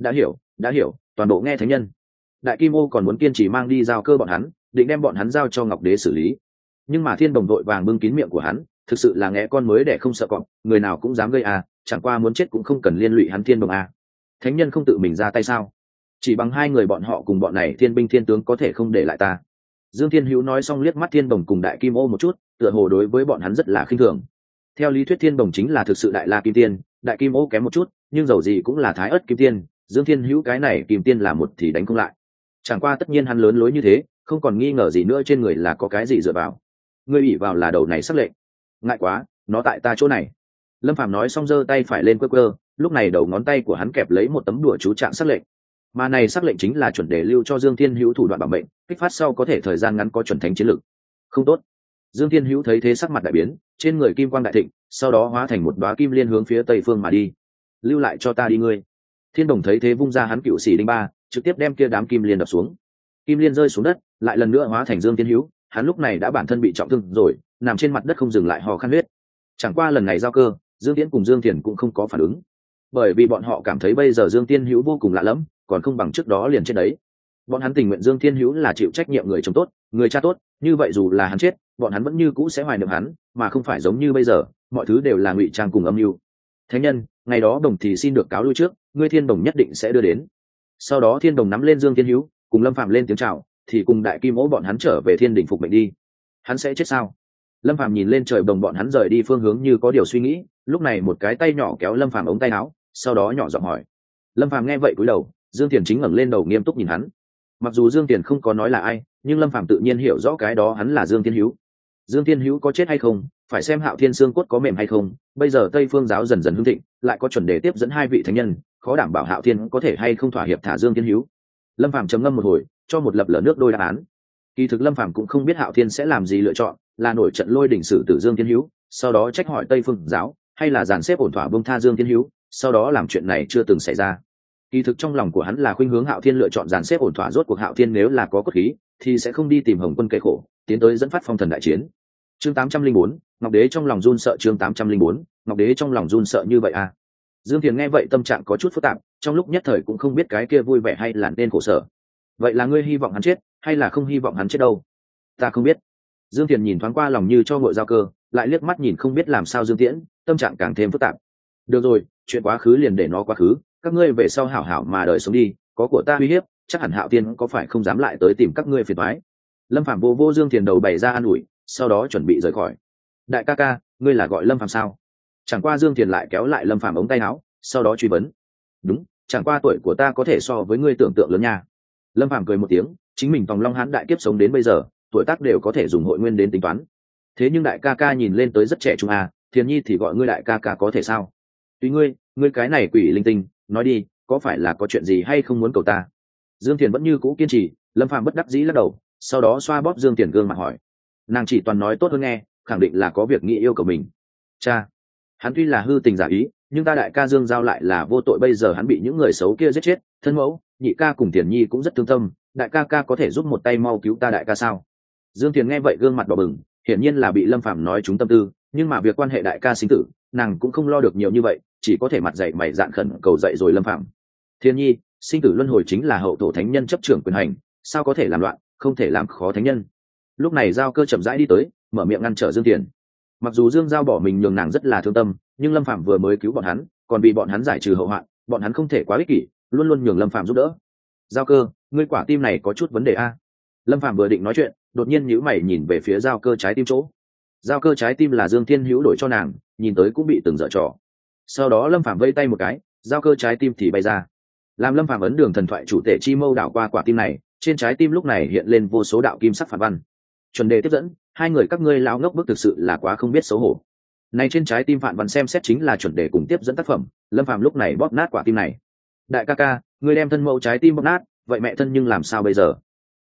Đã hiểu, toàn bộ nghe thánh nhân. Đại Kim Ô còn muốn kiên trì mang đi giao cơ bọn hắn, định đem bọn hắn giao cho ngọc đế xử lý, nhưng mà Thiên Đồng đội vàng bưng kín miệng của hắn, thực sự là nghe con mới để không sợ cọp, người nào cũng dám gây à, chẳng qua muốn chết cũng không cần liên lụy hắn Thiên Đồng à. Thánh nhân không tự mình ra tay sao? Chỉ bằng hai người bọn họ cùng bọn này thiên binh thiên tướng có thể không để lại ta. Dương Thiên Hữu nói xong liếc mắt Thiên Đồng cùng Đại Kim Ô một chút, tựa hồ đối với bọn hắn rất là khinh thường. Theo lý thuyết Thiên Đồng chính là thực sự đại la kim tiên, Đại Kim Ô kém một chút, nhưng dầu gì cũng là thái ớt kim tiên, Dương Thiên Hữu cái này kim tiên là một thì đánh không lại. Chẳng qua tất nhiên hắn lớn lối như thế, không còn nghi ngờ gì nữa trên người là có cái gì dựa vào. Ngươi ủy vào là đầu này sắc lệnh. Ngại quá, nó tại ta chỗ này. Lâm Phàm nói xong giơ tay phải lên quơ quơ, lúc này đầu ngón tay của hắn kẹp lấy một tấm đùa chú trạng sắc lệnh. Mà này sắc lệnh chính là chuẩn để lưu cho Dương Thiên Hữu thủ đoạn bảo mệnh, kích phát sau có thể thời gian ngắn có chuẩn thánh chiến lực. Không tốt. Dương Thiên Hữu thấy thế sắc mặt đại biến, trên người kim quang đại thịnh, sau đó hóa thành một đóa kim liên hướng phía tây phương mà đi. Lưu lại cho ta đi ngươi. Thiên Đồng thấy thế vung ra hắn cựu sĩ đinh ba, trực tiếp đem kia đám kim liên đập xuống. Kim liên rơi xuống đất, lại lần nữa hóa thành Dương Thiên Hữu, hắn lúc này đã bản thân bị trọng thương rồi, nằm trên mặt đất không dừng lại hò khan huyết. Chẳng qua lần này giao cơ, Dương Tiễn cùng Dương Thiền cũng không có phản ứng, bởi vì bọn họ cảm thấy bây giờ Dương Tiên Hữu vô cùng lạ lẫm, còn không bằng trước đó liền chết đấy. Bọn hắn tình nguyện Dương Thiên Hữu là chịu trách nhiệm người chồng tốt, người cha tốt, như vậy dù là hắn chết, bọn hắn vẫn như cũ sẽ hoài niệm hắn, mà không phải giống như bây giờ, mọi thứ đều là ngụy trang cùng âm mưu. Thánh nhân, ngày đó Đồng thì xin được cáo lui trước, ngươi Thiên Đồng nhất định sẽ đưa đến. Sau đó Thiên Đồng nắm lên Dương Thiên Hữu, cùng Lâm Phạm lên tiếng chào, thì cùng Đại Kim Ô bọn hắn trở về Thiên Đình phục mệnh đi. Hắn sẽ chết sao? Lâm Phạm nhìn lên trời đồng bọn hắn rời đi phương hướng như có điều suy nghĩ, lúc này một cái tay nhỏ kéo Lâm Phạm ống tay áo, sau đó nhỏ giọng hỏi. Lâm Phạm nghe vậy cúi đầu, Dương Tiền chính ngẩng lên đầu nghiêm túc nhìn hắn. Mặc dù Dương Tiền không có nói là ai, nhưng Lâm Phạm tự nhiên hiểu rõ cái đó hắn là Dương Thiên Hữu. Dương Thiên Hữu có chết hay không, phải xem Hạo Thiên xương cốt có mềm hay không. Bây giờ Tây Phương giáo dần dần hưng thịnh, lại có chuẩn đề tiếp dẫn hai vị thánh nhân, khó đảm bảo Hạo Thiên có thể hay không thỏa hiệp thả Dương Thiên Hữu. Lâm Phạm trầm ngâm một hồi, cho một lập lờ nước đôi đáp án. Kỳ thực Lâm Phạm cũng không biết Hạo Thiên sẽ làm gì lựa chọn, là nổi trận lôi đỉnh sử tử Dương Thiên Hữu, sau đó trách hỏi Tây Phương giáo, hay là dàn xếp ổn thỏa buông tha Dương Thiên Hữu, sau đó làm chuyện này chưa từng xảy ra. Kỳ thực trong lòng của hắn là khuynh hướng Hạo Thiên lựa chọn dàn xếp ổn thỏa, rốt cuộc Hạo Thiên nếu là có cốt khí, thì sẽ không đi tìm Hồng Quân cây khổ, tiến tới dẫn phát phong thần đại chiến. Chương 804, Ngọc Đế trong lòng run sợ. Chương 804, Ngọc Đế trong lòng run sợ như vậy à? Dương Thiền nghe vậy tâm trạng có chút phức tạp, trong lúc nhất thời cũng không biết cái kia vui vẻ hay là nên khổ sở. Vậy là ngươi hy vọng hắn chết, hay là không hy vọng hắn chết đâu? Ta không biết. Dương Thiền nhìn thoáng qua lòng như cho ngội giao cơ, lại liếc mắt nhìn không biết làm sao Dương Tiễn, tâm trạng càng thêm phức tạp. Được rồi, chuyện quá khứ liền để nó quá khứ, các ngươi về sau hảo hảo mà đời sống đi, có của ta uy hiếp, chắc hẳn Hạo Thiên có phải không dám lại tới tìm các ngươi phiền toái. Lâm Phàm vô Dương Thiền đầu bày ra an ủi, sau đó chuẩn bị rời khỏi. Đại ca ca, ngươi là gọi Lâm Phàm sao? Chẳng qua Dương Thiền lại kéo lại Lâm Phàm ống tay áo, sau đó truy vấn. Đúng, chẳng qua tuổi của ta có thể so với ngươi tưởng tượng lớn nha. Lâm Phàm cười một tiếng, chính mình tòng long hán đại kiếp sống đến bây giờ, tuổi tác đều có thể dùng hội nguyên đến tính toán. Thế nhưng đại ca ca nhìn lên tới rất trẻ trung à, Thiền Nhi thì gọi ngươi đại ca ca có thể sao? Tùy ngươi cái này quỷ linh tinh, nói đi, có phải là có chuyện gì hay không muốn cầu ta? Dương Thiền vẫn như cũ kiên trì. Lâm Phàm bất đắc dĩ lắc đầu, sau đó xoa bóp Dương Thiền gương mặt hỏi. Nàng chỉ toàn nói tốt hơn nghe, khẳng định là có việc nghĩ yêu cầu mình. Cha, hắn tuy là hư tình giả ý, nhưng ta đại ca Dương giao lại là vô tội, bây giờ hắn bị những người xấu kia giết chết, thân mẫu, nhị ca cùng Thiền Nhi cũng rất thương tâm, đại ca ca có thể giúp một tay mau cứu ta đại ca sao? Dương Thiền nghe vậy gương mặt đỏ bừng, hiển nhiên là bị Lâm Phàm nói trúng tâm tư, nhưng mà việc quan hệ đại ca sinh tử, nàng cũng không lo được nhiều như vậy, chỉ có thể mặt dạy mày dạn khẩn cầu dạy rồi Lâm Phàm. Thiên Nhi, sinh tử luân hồi chính là hậu thổ thánh nhân chấp trưởng quyền hành, sao có thể làm loạn, không thể làm khó thánh nhân. Lúc này giao cơ chậm rãi đi tới, mở miệng ngăn trở Dương Thiền. Mặc dù Dương giao bỏ mình nhường nàng rất là thương tâm, nhưng Lâm Phàm vừa mới cứu bọn hắn, còn bị bọn hắn giải trừ hậu hoạn, bọn hắn không thể quá ích kỷ, luôn luôn nhường Lâm Phàm giúp đỡ. Giao cơ, ngươi quả tim này có chút vấn đề a. Lâm Phàm vừa định nói chuyện, đột nhiên nhíu mày nhìn về phía giao cơ trái tim chỗ. Giao cơ trái tim là Dương Thiên Hữu đổi cho nàng, nhìn tới cũng bị từng dở trò. Sau đó Lâm Phàm vây tay một cái, giao cơ trái tim thì bay ra. Làm Lâm Phàm ấn đường thần thoại chủ tể chi mâu đảo qua quả tim này, trên trái tim lúc này hiện lên vô số đạo kim sắc phản văn. Chuẩn đề tiếp dẫn, hai người các ngươi lão ngốc bức thực sự là quá không biết xấu hổ. Này trên trái tim phản văn xem xét chính là chuẩn đề cùng tiếp dẫn tác phẩm, Lâm Phàm lúc này bóp nát quả tim này. Đại ca ca, ngươi đem thân mẫu trái tim bóp nát, vậy mẹ thân nhưng làm sao bây giờ?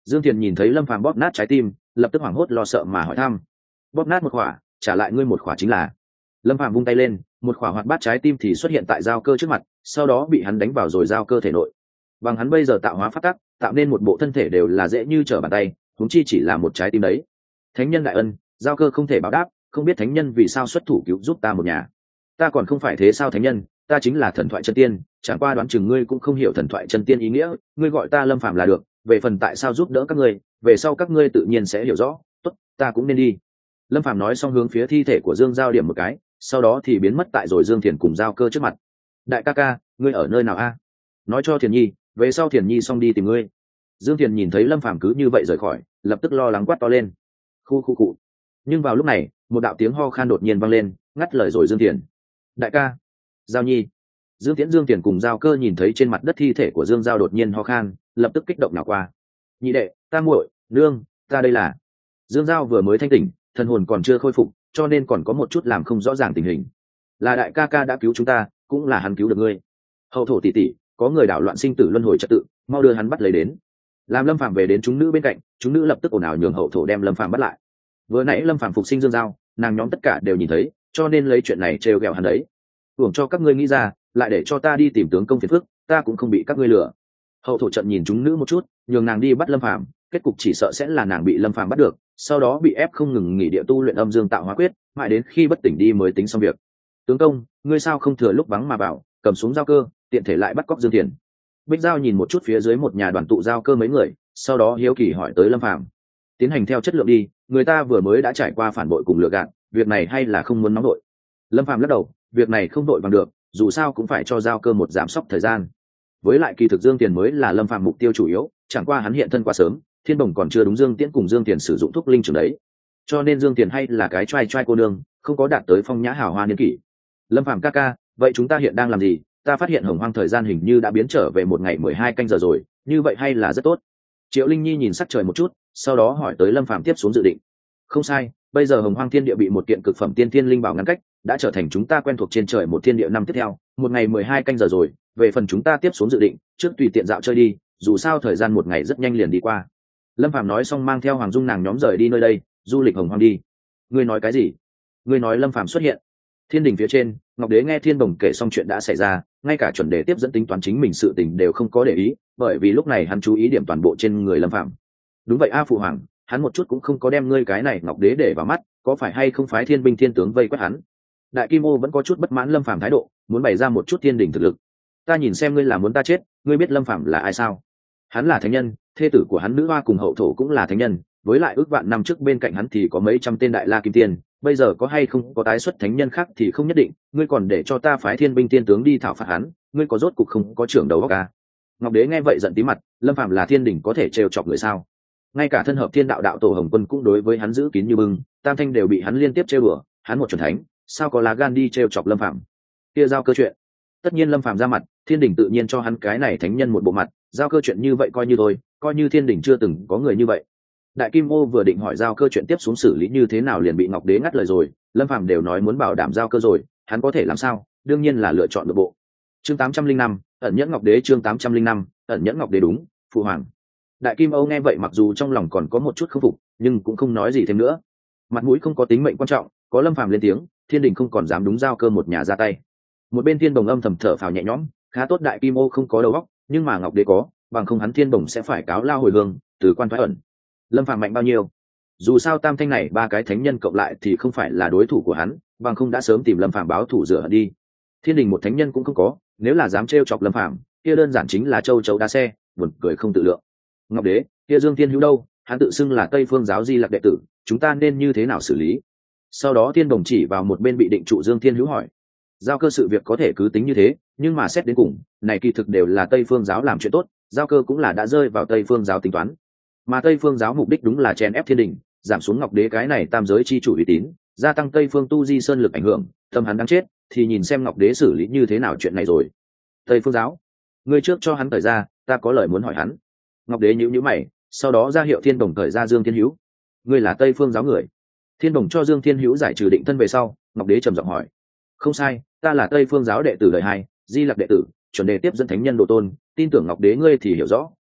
Dương Thiền nhìn thấy Lâm Phàm bóp nát trái tim, lập tức hoảng hốt lo sợ mà hỏi thăm. Bóp nát một khỏa, trả lại ngươi một khỏa chính là. Lâm Phàm vung tay lên, một khỏa hoạt bát trái tim thì xuất hiện tại giao cơ trước mặt, sau đó bị hắn đánh vào rồi giao cơ thể nội. Bằng hắn bây giờ tạo hóa phát tắc, tạo nên một bộ thân thể đều là dễ như trở bàn tay, huống chi chỉ là một trái tim đấy. Thánh nhân đại ân, giao cơ không thể báo đáp, không biết thánh nhân vì sao xuất thủ cứu giúp ta một nhà. Ta còn không phải thế sao thánh nhân, ta chính là thần thoại chân tiên, chẳng qua đoán chừng ngươi cũng không hiểu thần thoại chân tiên ý nghĩa, ngươi gọi ta Lâm Phàm là được, về phần tại sao giúp đỡ các ngươi, về sau các ngươi tự nhiên sẽ hiểu rõ. Tốt, ta cũng nên đi. Lâm Phàm nói xong hướng phía thi thể của Dương Giao điểm một cái, sau đó thì biến mất tại rồi Dương Thiền cùng giao cơ trước mặt. Đại ca ca, ngươi ở nơi nào a? Nói cho Thiền Nhi, về sau Thiền Nhi xong đi tìm ngươi. Dương Thiền nhìn thấy Lâm Phàm cứ như vậy rời khỏi, lập tức lo lắng quát to lên. Khu khu cụ. Nhưng vào lúc này, một đạo tiếng ho khan đột nhiên vang lên, ngắt lời rồi Dương Thiền. Đại ca, Giao Nhi. Dương Tiễn Dương Thiền cùng giao cơ nhìn thấy trên mặt đất thi thể của Dương Giao đột nhiên ho khan, lập tức kích động nào qua. Nhị đệ, ta muội, nương, ta đây là. Dương Giao vừa mới thanh tỉnh, thần hồn còn chưa khôi phục, cho nên còn có một chút làm không rõ ràng tình hình. Là đại ca ca đã cứu chúng ta, cũng là hắn cứu được ngươi. Hậu thổ tỷ tỷ, có người đảo loạn sinh tử luân hồi trật tự, mau đưa hắn bắt lấy đến. Làm Lâm Phàm về đến chúng nữ bên cạnh, chúng nữ lập tức ồn ào nhường hậu thổ đem Lâm Phàm bắt lại. Vừa nãy Lâm Phàm phục sinh Dương Giao, nàng nhóm tất cả đều nhìn thấy, cho nên lấy chuyện này trêu ghẹo hắn đấy. Hưởng cho các ngươi nghĩ ra, lại để cho ta đi tìm tướng công phiền phức, ta cũng không bị các ngươi lừa. Hậu thổ trận nhìn chúng nữ một chút, nhường nàng đi bắt Lâm Phàm, kết cục chỉ sợ sẽ là nàng bị Lâm Phàm bắt được, sau đó bị ép không ngừng nghỉ địa tu luyện âm dương tạo hóa quyết, mãi đến khi bất tỉnh đi mới tính xong việc. Tướng công, ngươi sao không thừa lúc vắng mà bảo, cầm súng giao cơ, tiện thể lại bắt cóc Dương Thiền. Bích Giao nhìn một chút phía dưới một nhà đoàn tụ giao cơ mấy người, sau đó hiếu kỳ hỏi tới Lâm Phàm. Tiến hành theo chất lượng đi, người ta vừa mới đã trải qua phản bội cùng lừa gạt, việc này hay là không muốn nóng đội. Lâm Phàm lắc đầu, việc này không đội bằng được, dù sao cũng phải cho giao cơ một giảm sốc thời gian. Với lại kỳ thực Dương Tiền mới là Lâm Phàm mục tiêu chủ yếu, chẳng qua hắn hiện thân quá sớm, Thiên Bồng còn chưa đúng Dương Tiễn cùng Dương Tiền sử dụng thuốc linh trường đấy, cho nên Dương Tiền hay là cái trai trai cô nương, không có đạt tới phong nhã hào hoa niên kỷ. Lâm Phàm ca ca, vậy chúng ta hiện đang làm gì? Ta phát hiện Hồng Hoang thời gian hình như đã biến trở về một ngày 12 canh giờ rồi, như vậy hay là rất tốt. Triệu Linh Nhi nhìn sắc trời một chút, sau đó hỏi tới Lâm Phàm tiếp xuống dự định. Không sai, bây giờ Hồng Hoang thiên địa bị một kiện cực phẩm tiên thiên linh bảo ngăn cách, đã trở thành chúng ta quen thuộc trên trời một thiên địa năm tiếp theo, một ngày 12 canh giờ rồi, về phần chúng ta tiếp xuống dự định, trước tùy tiện dạo chơi đi, dù sao thời gian một ngày rất nhanh liền đi qua. Lâm Phàm nói xong mang theo Hoàng Dung nàng nhóm rời đi nơi đây, du lịch Hồng Hoang đi. Ngươi nói cái gì? Ngươi nói Lâm Phàm xuất hiện? Thiên đình phía trên, Ngọc Đế nghe Thiên Bồng kể xong chuyện đã xảy ra, ngay cả chuẩn đề tiếp dẫn tính toán chính mình sự tình đều không có để ý, bởi vì lúc này hắn chú ý điểm toàn bộ trên người Lâm Phàm. Đúng vậy a phụ hoàng, hắn một chút cũng không có đem ngươi cái này Ngọc Đế để vào mắt, có phải hay không phái thiên binh thiên tướng vây quét hắn? Đại Kim Ô vẫn có chút bất mãn Lâm Phàm thái độ, muốn bày ra một chút thiên đình thực lực. Ta nhìn xem ngươi là muốn ta chết, ngươi biết Lâm Phàm là ai sao? Hắn là thánh nhân, thê tử của hắn nữ hoa cùng hậu thổ cũng là thánh nhân, với lại ước vạn năm trước bên cạnh hắn thì có mấy trăm tên đại la kim tiên, bây giờ có hay không có tái xuất thánh nhân khác thì không nhất định, ngươi còn để cho ta phái thiên binh thiên tướng đi thảo phạt hắn, ngươi có rốt cục không có trưởng đầu óc à? Ngọc Đế nghe vậy giận tí mặt, Lâm Phàm là thiên đình có thể trêu chọc người sao? Ngay cả thân hợp thiên đạo đạo tổ Hồng Quân cũng đối với hắn giữ kín như bưng, tam thanh đều bị hắn liên tiếp trêu đùa, hắn một chuẩn thánh, sao có lá gan đi trêu chọc Lâm Phàm? Kia giao cơ chuyện, tất nhiên Lâm Phàm ra mặt, thiên đình tự nhiên cho hắn cái này thánh nhân một bộ mặt, giao cơ chuyện như vậy coi như thôi, coi như thiên đình chưa từng có người như vậy. Đại Kim Ô vừa định hỏi giao cơ chuyện tiếp xuống xử lý như thế nào liền bị Ngọc Đế ngắt lời rồi, Lâm Phàm đều nói muốn bảo đảm giao cơ rồi, hắn có thể làm sao, đương nhiên là lựa chọn nội bộ. Chương 805, ẩn nhẫn Ngọc Đế, chương 805, ẩn nhẫn Ngọc Đế đúng, phụ hoàng. Đại Kim Ô nghe vậy mặc dù trong lòng còn có một chút không phục, nhưng cũng không nói gì thêm nữa. Mặt mũi không có tính mệnh quan trọng, có Lâm Phàm lên tiếng, thiên đình không còn dám đúng giao cơ một nhà ra tay. Một bên Thiên Bồng âm thầm thở phào nhẹ nhõm, khá tốt Đại Kim Ô không có đầu óc, nhưng mà Ngọc Đế có, bằng không hắn Thiên Bồng sẽ phải cáo lao hồi hương, từ quan thoái ẩn. Lâm Phàm mạnh bao nhiêu? Dù sao tam thanh này ba cái thánh nhân cộng lại thì không phải là đối thủ của hắn, bằng không đã sớm tìm Lâm Phàm báo thủ rửa hận đi. Thiên đình một thánh nhân cũng không có, nếu là dám trêu chọc Lâm Phàm, kia đơn giản chính là châu chấu đá xe, buồn cười không tự lượng. Ngọc Đế, kia Dương Thiên Hữu đâu? Hắn tự xưng là Tây Phương giáo Di Lặc đệ tử, chúng ta nên như thế nào xử lý? Sau đó Thiên Bồng chỉ vào một bên bị định trụ Dương Thiên Hữu hỏi. Giao cơ sự việc có thể cứ tính như thế, nhưng mà xét đến cùng, này kỳ thực đều là Tây Phương giáo làm chuyện tốt, giao cơ cũng là đã rơi vào Tây Phương giáo tính toán. Mà Tây Phương giáo mục đích đúng là chèn ép thiên đình, giảm xuống Ngọc Đế cái này tam giới chi chủ uy tín, gia tăng Tây Phương tu di sơn lực ảnh hưởng, tâm hắn đang chết, thì nhìn xem Ngọc Đế xử lý như thế nào chuyện này rồi. Tây Phương giáo, ngươi trước cho hắn thời ra, ta có lời muốn hỏi hắn. Ngọc Đế nhíu nhíu mày, sau đó ra hiệu Thiên Bồng thời ra Dương Thiên Hữu. Ngươi là Tây Phương giáo người? Thiên Bồng cho Dương Thiên Hữu giải trừ định thân về sau, Ngọc Đế trầm giọng hỏi. Không sai, ta là Tây Phương giáo đệ tử đời 2, Di Lặc đệ tử, chuẩn đề tiếp dẫn thánh nhân độ tôn, tin tưởng Ngọc Đế ngươi thì hiểu rõ,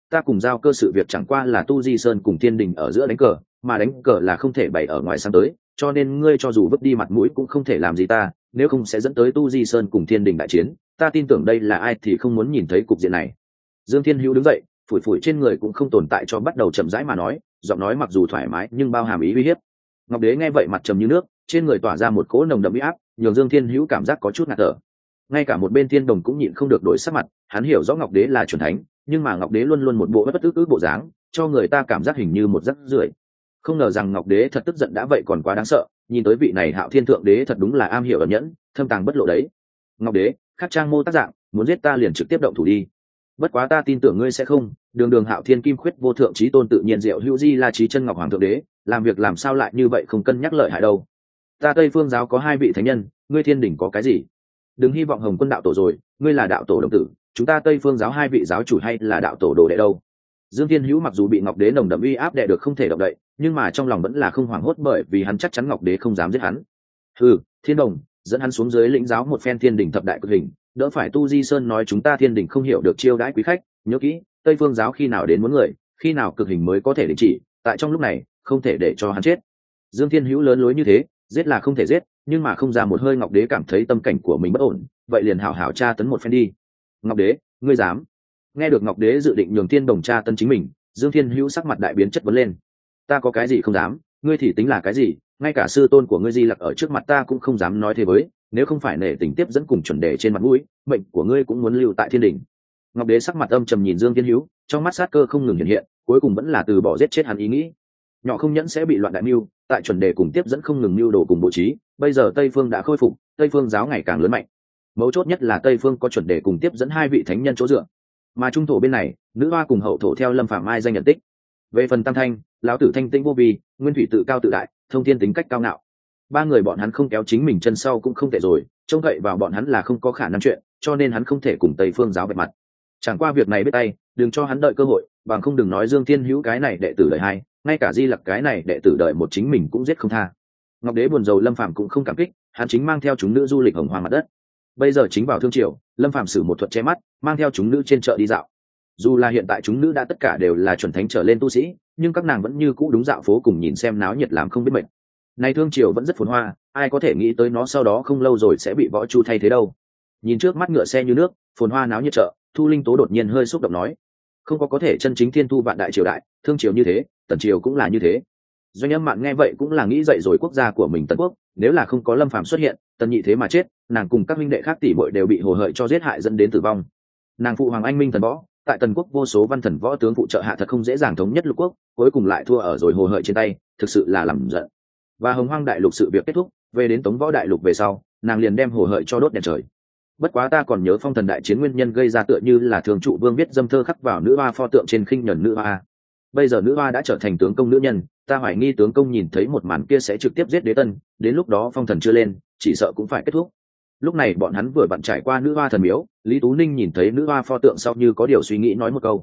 ta cùng giao cơ sự việc chẳng qua là tu di sơn cùng thiên đình ở giữa đánh cờ, mà đánh cờ là không thể bày ở ngoài sáng tới, cho nên ngươi cho dù vứt đi mặt mũi cũng không thể làm gì ta, nếu không sẽ dẫn tới tu di sơn cùng thiên đình đại chiến. Ta tin tưởng đây là ai thì không muốn nhìn thấy cục diện này. Dương Thiên Hữu đứng dậy, phủi phủi trên người cũng không tồn tại cho bắt đầu chậm rãi mà nói, giọng nói mặc dù thoải mái nhưng bao hàm ý uy hiếp. Ngọc Đế nghe vậy mặt trầm như nước, trên người tỏa ra một cỗ nồng đậm uy áp, nhường Dương Thiên Hữu cảm giác có chút ngạt thở. Ngay cả một bên Thiên Đồng cũng nhịn không được đổi sắc mặt, hắn hiểu rõ Ngọc Đế là chuẩn thánh, nhưng mà Ngọc Đế luôn luôn một bộ bất ức bộ dáng, cho người ta cảm giác hình như một rắc rưởi. Không ngờ rằng Ngọc Đế thật tức giận đã vậy còn quá đáng sợ, nhìn tới vị này Hạo Thiên thượng đế thật đúng là am hiểu ẩn nhẫn, thâm tàng bất lộ đấy. Ngọc Đế, khắc trang mô tác dạng, muốn giết ta liền trực tiếp động thủ đi. Bất quá ta tin tưởng ngươi sẽ không, đường Hạo Thiên kim khuyết vô thượng chí tôn tự nhiên diệu hữu di la trí chân ngọc hoàng thượng đế, làm việc làm sao lại như vậy không cân nhắc lợi hại đâu. Ta Tây Phương giáo có 2 vị thánh nhân, ngươi Thiên Đình có cái gì? Đừng hy vọng Hồng Quân đạo tổ rồi, ngươi là đạo tổ đồng tử, chúng ta Tây Phương giáo 2 vị giáo chủ hay là đạo tổ đồ đệ đâu. Dương Thiên Hữu mặc dù bị Ngọc Đế nồng đậm uy áp đè được không thể động đậy, nhưng mà trong lòng vẫn là không hoảng hốt, bởi vì hắn chắc chắn Ngọc Đế không dám giết hắn. Thiên Đồng, dẫn hắn xuống dưới lĩnh giáo một phen Thiên Đình thập đại cực hình, đỡ phải tu di sơn nói chúng ta Thiên Đình không hiểu được chiêu đãi quý khách. Nhớ kỹ, Tây Phương giáo khi nào đến muốn người, khi nào cực hình mới có thể đình chỉ, tại trong lúc này không thể để cho hắn chết. Dương Thiên Hữu lớn lối như thế, giết là không thể giết, nhưng mà không ra một hơi Ngọc Đế cảm thấy tâm cảnh của mình bất ổn, vậy liền hảo hảo tra tấn một phen đi. Ngọc Đế, ngươi dám? Nghe được Ngọc Đế dự định nhường Thiên Đồng tra tấn chính mình, Dương Thiên Hữu sắc mặt đại biến, chất vấn lên. Ta có cái gì không dám, ngươi thì tính là cái gì? Ngay cả sư tôn của ngươi Di Lặc ở trước mặt ta cũng không dám nói thế với, nếu không phải nể tình tiếp dẫn cùng chuẩn đề trên mặt mũi, mệnh của ngươi cũng muốn lưu tại Thiên Đình. Ngọc Đế sắc mặt âm trầm nhìn Dương Thiên Hữu, trong mắt sát cơ không ngừng hiện hiện, cuối cùng vẫn là từ bỏ giết chết hắn ý nghĩ. Nhỏ không nhẫn sẽ bị loạn đại mưu, tại chuẩn đề cùng tiếp dẫn không ngừng mưu đồ cùng bố trí, bây giờ Tây Phương đã khôi phục, Tây Phương giáo ngày càng lớn mạnh. Mấu chốt nhất là Tây Phương có chuẩn đề cùng tiếp dẫn 2 vị thánh nhân chỗ dựa, mà trung thổ bên này, nữ hoa cùng hậu thổ theo Lâm Phàm ai danh nhận tích. Về phần Tam Thanh, lão tử thanh tĩnh vô vi, Nguyên Thủy tự cao tự đại, Thông Thiên tính cách cao ngạo. 3 người bọn hắn không kéo chính mình chân sau cũng không tệ rồi, trông cậy vào bọn hắn là không có khả năng chuyện, cho nên hắn không thể cùng Tây Phương giáo vạch mặt. Chẳng qua việc này biết tay, đừng cho hắn đợi cơ hội, bằng không đừng nói Dương Thiên Hữu cái này đệ tử đời 2, ngay cả Di Lặc cái này đệ tử đời 1 chính mình cũng giết không tha. Ngọc Đế buồn rầu Lâm Phàm cũng không cảm kích, hắn chính mang theo chúng nữ du lịch hồng hoang mặt đất. Bây giờ chính vào thương triều, Lâm Phàm sử một thuật che mắt, mang theo chúng nữ trên chợ đi dạo. Dù là hiện tại chúng nữ đã tất cả đều là chuẩn thánh trở lên tu sĩ, nhưng các nàng vẫn như cũ đúng dạo phố cùng nhìn xem náo nhiệt làm không biết mệt. Này thương triều vẫn rất phồn hoa, ai có thể nghĩ tới nó sau đó không lâu rồi sẽ bị võ chu thay thế đâu. Nhìn trước mắt ngựa xe như nước, phồn hoa náo nhiệt chợ, Thu Linh Tố đột nhiên hơi xúc động nói: không có thể chân chính thiên thu vạn đại triều đại, thương triều như thế, tần triều cũng là như thế. Doanh Âm Mạn nghe vậy cũng là nghĩ dậy rồi quốc gia của mình Tần Quốc, nếu là không có Lâm Phàm xuất hiện, Tần Nhị thế mà chết, nàng cùng các huynh đệ khác tỷ muội đều bị hồ hợi cho giết hại dẫn đến tử vong. Nàng phụ hoàng anh minh thần võ, tại Tần Quốc vô số văn thần võ tướng phụ trợ hạ thật không dễ dàng thống nhất lục quốc, cuối cùng lại thua ở rồi hồ hợi trên tay, thực sự là làm giận. Và Hồng Hoang đại lục sự việc kết thúc, về đến Tống Võ đại lục về sau, nàng liền đem hồ hợi cho đốt đèn trời. Bất quá ta còn nhớ phong thần đại chiến nguyên nhân gây ra tựa như là thường trụ vương viết dâm thơ khắc vào nữ hoa pho tượng trên khinh nhẫn nữ hoa. Bây giờ nữ hoa đã trở thành tướng công nữ nhân, ta hoài nghi tướng công nhìn thấy một màn kia sẽ trực tiếp giết đế tân, đến lúc đó phong thần chưa lên, chỉ sợ cũng phải kết thúc. Lúc này bọn hắn vừa vặn trải qua nữ hoa thần miếu, Lý Tú Ninh nhìn thấy nữ hoa pho tượng sau như có điều suy nghĩ nói một câu: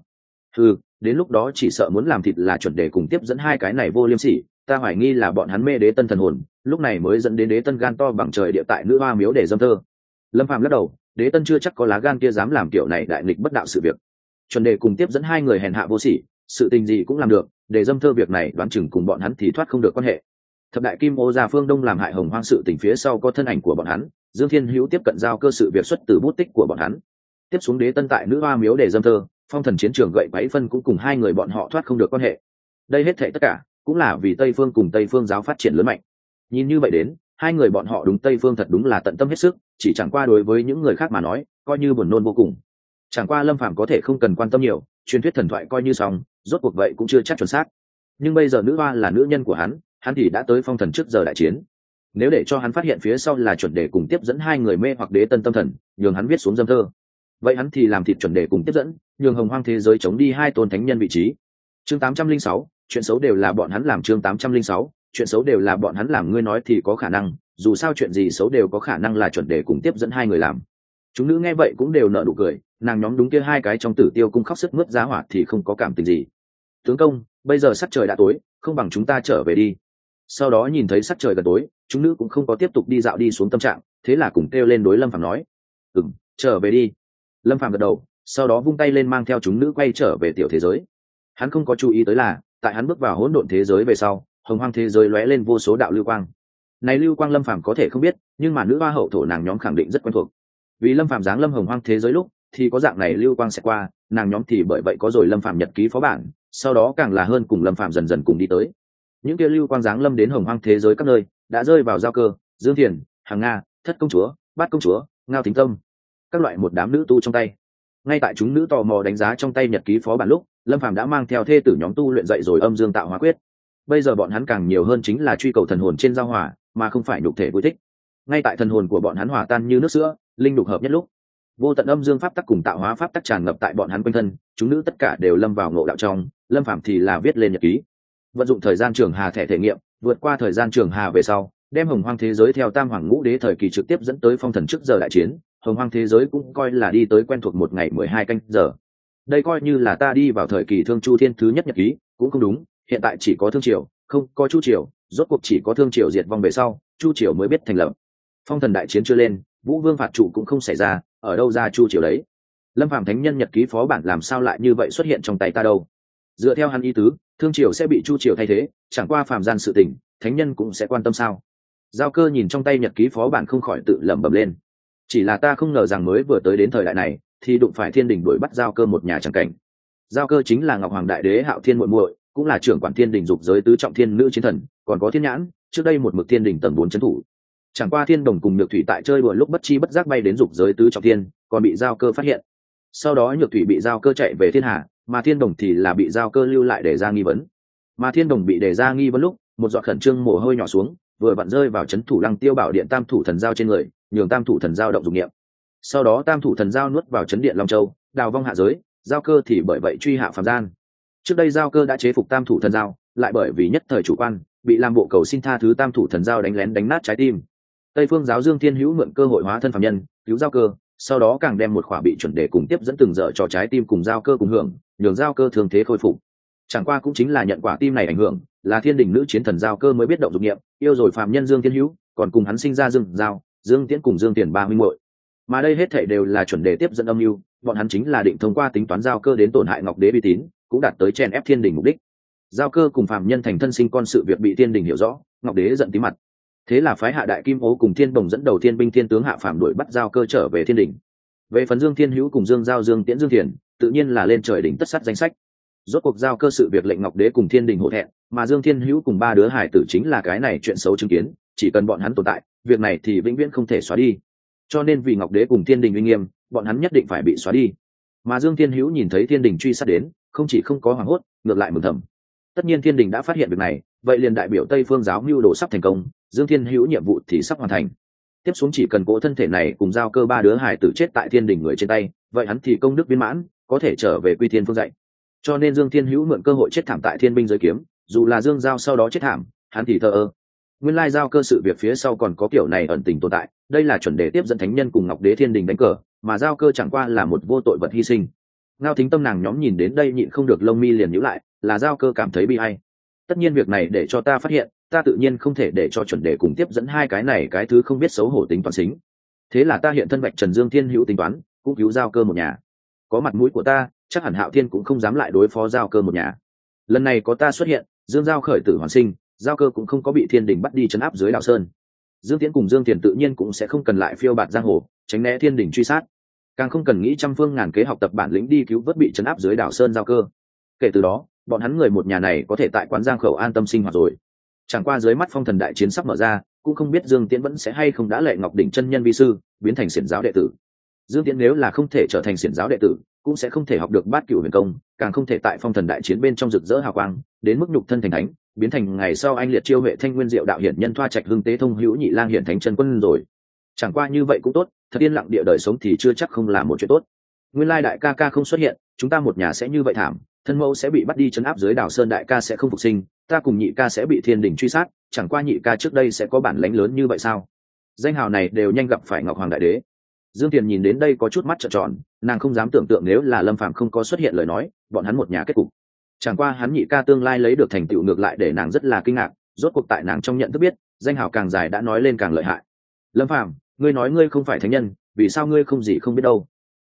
đến lúc đó chỉ sợ muốn làm thịt là chuẩn đề cùng tiếp dẫn 2 cái này vô liêm sỉ, ta hoài nghi là bọn hắn mê đế tân thần hồn, lúc này mới dẫn đến đế tân gan to bằng trời địa tại nữ hoa miếu để dâm thơ. Lâm Phàm lắc đầu, đế tân chưa chắc có lá gan kia dám làm kiểu này đại nghịch bất đạo sự việc. Chuẩn đề cùng tiếp dẫn 2 người hèn hạ vô sỉ, sự tình gì cũng làm được, để dâm thơ việc này đoán chừng cùng bọn hắn thì thoát không được quan hệ. Thập đại kim ô gia phương đông làm hại Hồng Hoang sự tình phía sau có thân ảnh của bọn hắn, Dương Thiên Hữu tiếp cận giao cơ sự việc xuất từ bút tích của bọn hắn. Tiếp xuống đế tân tại nữ hoa miếu để dâm thơ, phong thần chiến trường gậy bẫy phân cũng cùng 2 người bọn họ thoát không được quan hệ. Đây hết thảy tất cả cũng là vì Tây Phương cùng Tây Phương giáo phát triển lớn mạnh. Nhìn như vậy đến, 2 người bọn họ đúng Tây Phương thật đúng là tận tâm hết sức, chỉ chẳng qua đối với những người khác mà nói, coi như buồn nôn vô cùng. Chẳng qua Lâm Phàm có thể không cần quan tâm nhiều, truyền thuyết thần thoại coi như xong, rốt cuộc vậy cũng chưa chắc chuẩn xác. Nhưng bây giờ nữ hoa là nữ nhân của hắn thì đã tới phong thần trước giờ đại chiến. Nếu để cho hắn phát hiện phía sau là chuẩn đề cùng tiếp dẫn 2 người mê hoặc đế tân tâm thần, nhường hắn viết xuống dâm thơ, vậy hắn thì làm thịt chuẩn đề cùng tiếp dẫn, nhường Hồng Hoang thế giới chống đi 2 tôn thánh nhân vị trí. Chương 806, chuyện xấu đều là bọn hắn làm. Chương 806, chuyện xấu đều là bọn hắn làm. Ngươi nói thì có khả năng, dù sao chuyện gì xấu đều có khả năng là chuẩn đề cùng tiếp dẫn 2 người làm. Chúng nữ nghe vậy cũng đều nở nụ cười, nàng nhóm đúng kia 2 cái trong Tử Tiêu cung khóc sức mướt giá hỏa thì không có cảm tình gì. Tướng công, bây giờ sắc trời đã tối, không bằng chúng ta trở về đi. Sau đó nhìn thấy sắc trời gần tối, chúng nữ cũng không có tiếp tục đi dạo đi xuống tâm trạng, thế là cùng kêu lên đối Lâm Phàm nói: trở về đi. Lâm Phàm gật đầu, sau đó vung tay lên mang theo chúng nữ quay trở về tiểu thế giới. Hắn không có chú ý tới là tại hắn bước vào hỗn độn thế giới về sau, hồng hoang thế giới lóe lên vô số đạo lưu quang. Này lưu quang Lâm Phàm có thể không biết, nhưng mà nữ hoa hậu thổ nàng nhóm khẳng định rất quen thuộc. Vì Lâm Phàm giáng lâm hồng hoang thế giới lúc thì có dạng này lưu quang sẽ qua, nàng nhóm thì bởi vậy có rồi Lâm Phàm nhật ký phó bản, sau đó càng là hơn cùng Lâm Phàm dần dần cùng đi tới. Những kia lưu quang giáng lâm đến hồng hoang thế giới các nơi, đã rơi vào Giao Cơ, Dương Thiền, Hằng Nga, Thất công chúa, Bát công chúa, Ngao Thính Tâm, các loại một đám nữ tu trong tay. Ngay tại chúng nữ tò mò đánh giá trong tay nhật ký phó bản lúc, Lâm Phàm đã mang theo thê tử nhóm tu luyện dậy rồi âm dương tạo hóa quyết. Bây giờ bọn hắn càng nhiều hơn chính là truy cầu thần hồn trên giao hỏa, mà không phải nhục thể vui thích. Ngay tại thần hồn của bọn hắn hòa tan như nước sữa, linh đục hợp nhất lúc, vô tận âm dương pháp tắc cùng tạo hóa pháp tắc tràn ngập tại bọn hắn quanh thân, chúng nữ tất cả đều lâm vào ngộ đạo trong. Lâm Phàm thì là viết lên nhật ký, vận dụng thời gian trường hà thẻ thể nghiệm, vượt qua thời gian trường hà về sau, đem hồng hoang thế giới theo tam hoàng ngũ đế thời kỳ trực tiếp dẫn tới phong thần trước giờ đại chiến. Hồng hoang thế giới cũng coi là đi tới quen thuộc một ngày 12 canh giờ. Đây coi như là ta đi vào thời kỳ thương chu thiên thứ nhất nhật ký, cũng không đúng, hiện tại chỉ có thương triều, không có chu triều, rốt cuộc chỉ có thương triều diệt vong về sau, chu triều mới biết thành lập. Phong thần đại chiến chưa lên, vũ vương phạt trụ cũng không xảy ra, ở đâu ra chu triều đấy? Lâm Phàm thánh nhân nhật ký phó bản làm sao lại như vậy xuất hiện trong tay ta đâu? Dựa theo hắn ý tứ, thương triều sẽ bị chu triều thay thế, chẳng qua phàm gian sự tình, thánh nhân cũng sẽ quan tâm sao? Giao Cơ nhìn trong tay nhật ký phó bản không khỏi tự lẩm bẩm lên. Chỉ là ta không ngờ rằng mới vừa tới đến thời đại này thì đụng phải thiên đình đuổi bắt Giao Cơ một nhà chẳng cảnh. Giao Cơ chính là Ngọc Hoàng Đại Đế Hạo Thiên muội muội, cũng là trưởng quản thiên đình dục giới tứ trọng thiên nữ chiến thần, còn có Thiên Nhãn, trước đây một mực thiên đình tầng 4 trấn thủ. Chẳng qua Thiên Đồng cùng Nhược Thủy tại chơi đùa lúc bất chi bất giác bay đến dục giới tứ trọng thiên, còn bị Giao Cơ phát hiện. Sau đó Nhược Thủy bị Giao Cơ chạy về thiên hà, mà Thiên Đồng thì là bị Giao Cơ lưu lại để ra nghi vấn. Mà Thiên Đồng bị để ra nghi vấn lúc, một giọt khẩn trương mồ hôi nhỏ xuống, vừa vặn rơi vào trấn thủ Lăng Tiêu Bảo Điện Tam Thủ Thần Giao trên người, nhường Tam Thủ Thần Giao động dụng niệm. Sau đó Tam Thủ Thần Giao nuốt vào trấn điện Long Châu, đào vong hạ giới, Giao Cơ thì bởi vậy truy hạ phàm gian. Trước đây Giao Cơ đã chế phục Tam Thủ Thần Giao, lại bởi vì nhất thời chủ quan, bị làm bộ cầu xin tha thứ Tam Thủ Thần Giao đánh lén đánh nát trái tim. Tây Phương giáo Dương Thiên Hữu mượn cơ hội hóa thân phàm nhân, cứu Giao Cơ, sau đó càng đem một khỏa bị chuẩn đề cùng tiếp dẫn từng dở cho trái tim cùng Giao Cơ cùng hưởng, nhường Giao Cơ thường thế khôi phục. Chẳng qua cũng chính là nhận quả tim này ảnh hưởng, là thiên đình nữ chiến thần Giao Cơ mới biết động dục niệm, yêu rồi phàm nhân Dương Thiên Hữu, còn cùng hắn sinh ra Dương Giao, Dương Tiễn cùng Dương Tiền ba huynh muội. Mà đây hết thảy đều là chuẩn đề tiếp dẫn âm mưu, bọn hắn chính là định thông qua tính toán Giao Cơ đến tổn hại Ngọc Đế uy tín, cũng đạt tới chen ép thiên đình mục đích. Giao Cơ cùng phàm nhân thành thân sinh con sự việc bị thiên đình hiểu rõ, Ngọc Đế giận tí mặt. Thế là phái hạ Đại Kim Ố cùng Thiên Đồng dẫn đầu thiên binh thiên tướng hạ phàm đuổi bắt Giao Cơ trở về thiên đình. Về phần Dương Thiên Hữu cùng Dương Giao, Dương Tiễn, Dương Thiền, tự nhiên là lên trời đỉnh tất sát danh sách. Rốt cuộc Giao Cơ sự việc lệnh Ngọc Đế cùng thiên đình hổ thẹn, mà Dương Thiên Hữu cùng ba đứa hải tử chính là cái này chuyện xấu chứng kiến, chỉ cần bọn hắn tồn tại, việc này thì vĩnh viễn không thể xóa đi. Cho nên vì Ngọc Đế cùng thiên đình uy nghiêm, bọn hắn nhất định phải bị xóa đi. Mà Dương Thiên Hữu nhìn thấy thiên đình truy sát đến, không chỉ không có hoảng hốt, ngược lại mừng thầm. Tất nhiên thiên đình đã phát hiện việc này, vậy liền đại biểu Tây Phương giáo mưu đồ sắp thành công, Dương Thiên Hữu nhiệm vụ thì sắp hoàn thành. Tiếp xuống chỉ cần cỗ thân thể này cùng Giao Cơ ba đứa hải tử chết tại thiên đình người trên tay, vậy hắn thì công đức viên mãn, có thể trở về quy thiên phương dạy. Cho nên Dương Thiên Hữu mượn cơ hội chết thảm tại thiên binh giới kiếm, dù là Dương Giao sau đó chết thảm, hắn thì thờ ơ. Nguyên lai Giao Cơ sự việc phía sau còn có kiểu này ẩn tình tồn tại, đây là chuẩn đề tiếp dẫn thánh nhân cùng Ngọc Đế thiên đình đánh cờ, mà Giao Cơ chẳng qua là một vô tội vật hy sinh. Ngao Thính Tâm nàng nhóm nhìn đến đây nhịn không được lông mi liền nhíu lại, là Giao Cơ cảm thấy bi ai. Tất nhiên việc này để cho ta phát hiện, ta tự nhiên không thể để cho chuẩn đề cùng tiếp dẫn hai cái này cái thứ không biết xấu hổ tính toán xính. Thế là ta hiện thân vạch trần Dương Thiên Hữu tính toán, cũng cứu Giao Cơ một nhà. Có mặt mũi của ta, chắc hẳn Hạo Thiên cũng không dám lại đối phó Giao Cơ một nhà. Lần này có ta xuất hiện, Dương Giao khởi tử hoàn sinh, Giao Cơ cũng không có bị thiên đình bắt đi trấn áp dưới đạo sơn. Dương Tiễn cùng Dương Tiền tự nhiên cũng sẽ không cần lại phiêu bạt giang hồ, tránh né thiên đình truy sát, càng không cần nghĩ trăm phương ngàn kế học tập bản lĩnh đi cứu vớt bị trấn áp dưới đảo sơn Giao Cơ. Kể từ đó, bọn hắn người một nhà này có thể tại quán giang khẩu an tâm sinh hoạt rồi. Chẳng qua dưới mắt phong thần đại chiến sắp mở ra, cũng không biết Dương Tiễn vẫn sẽ hay không đã lệ Ngọc Đỉnh chân nhân vi sư, biến thành xiển giáo đệ tử. Dương Tiễn nếu là không thể trở thành xiển giáo đệ tử, cũng sẽ không thể học được Bát Cửu Huyền Công, càng không thể tại phong thần đại chiến bên trong rực rỡ hào quang, đến mức nhục thân thành thánh, biến thành ngày sau anh liệt chiêu huệ thanh nguyên diệu đạo hiển nhân thoa trạch hưng tế thông hữu nhị lang hiển thánh chân quân rồi. Chẳng qua như vậy cũng tốt, thật yên lặng địa đời sống thì chưa chắc không là một chuyện tốt. Nguyên lai đại ca ca không xuất hiện, chúng ta một nhà sẽ như vậy thảm, thân mẫu sẽ bị bắt đi trấn áp dưới đảo sơn, đại ca sẽ không phục sinh, ta cùng nhị ca sẽ bị thiên đình truy sát, chẳng qua nhị ca trước đây sẽ có bản lãnh lớn như vậy sao? Danh hào này đều nhanh gặp phải Ngọc Hoàng Đại Đế. Dương Tiền nhìn đến đây có chút mắt trợn tròn, nàng không dám tưởng tượng nếu là Lâm Phàm không có xuất hiện lời nói, bọn hắn một nhà kết cục. Chẳng qua hắn nhị ca tương lai lấy được thành tựu ngược lại để nàng rất là kinh ngạc, rốt cuộc tại nàng trong nhận thức biết, danh hào càng dài đã nói lên càng lợi hại. Lâm Phàm, ngươi nói ngươi không phải thánh nhân, vì sao ngươi không gì không biết đâu?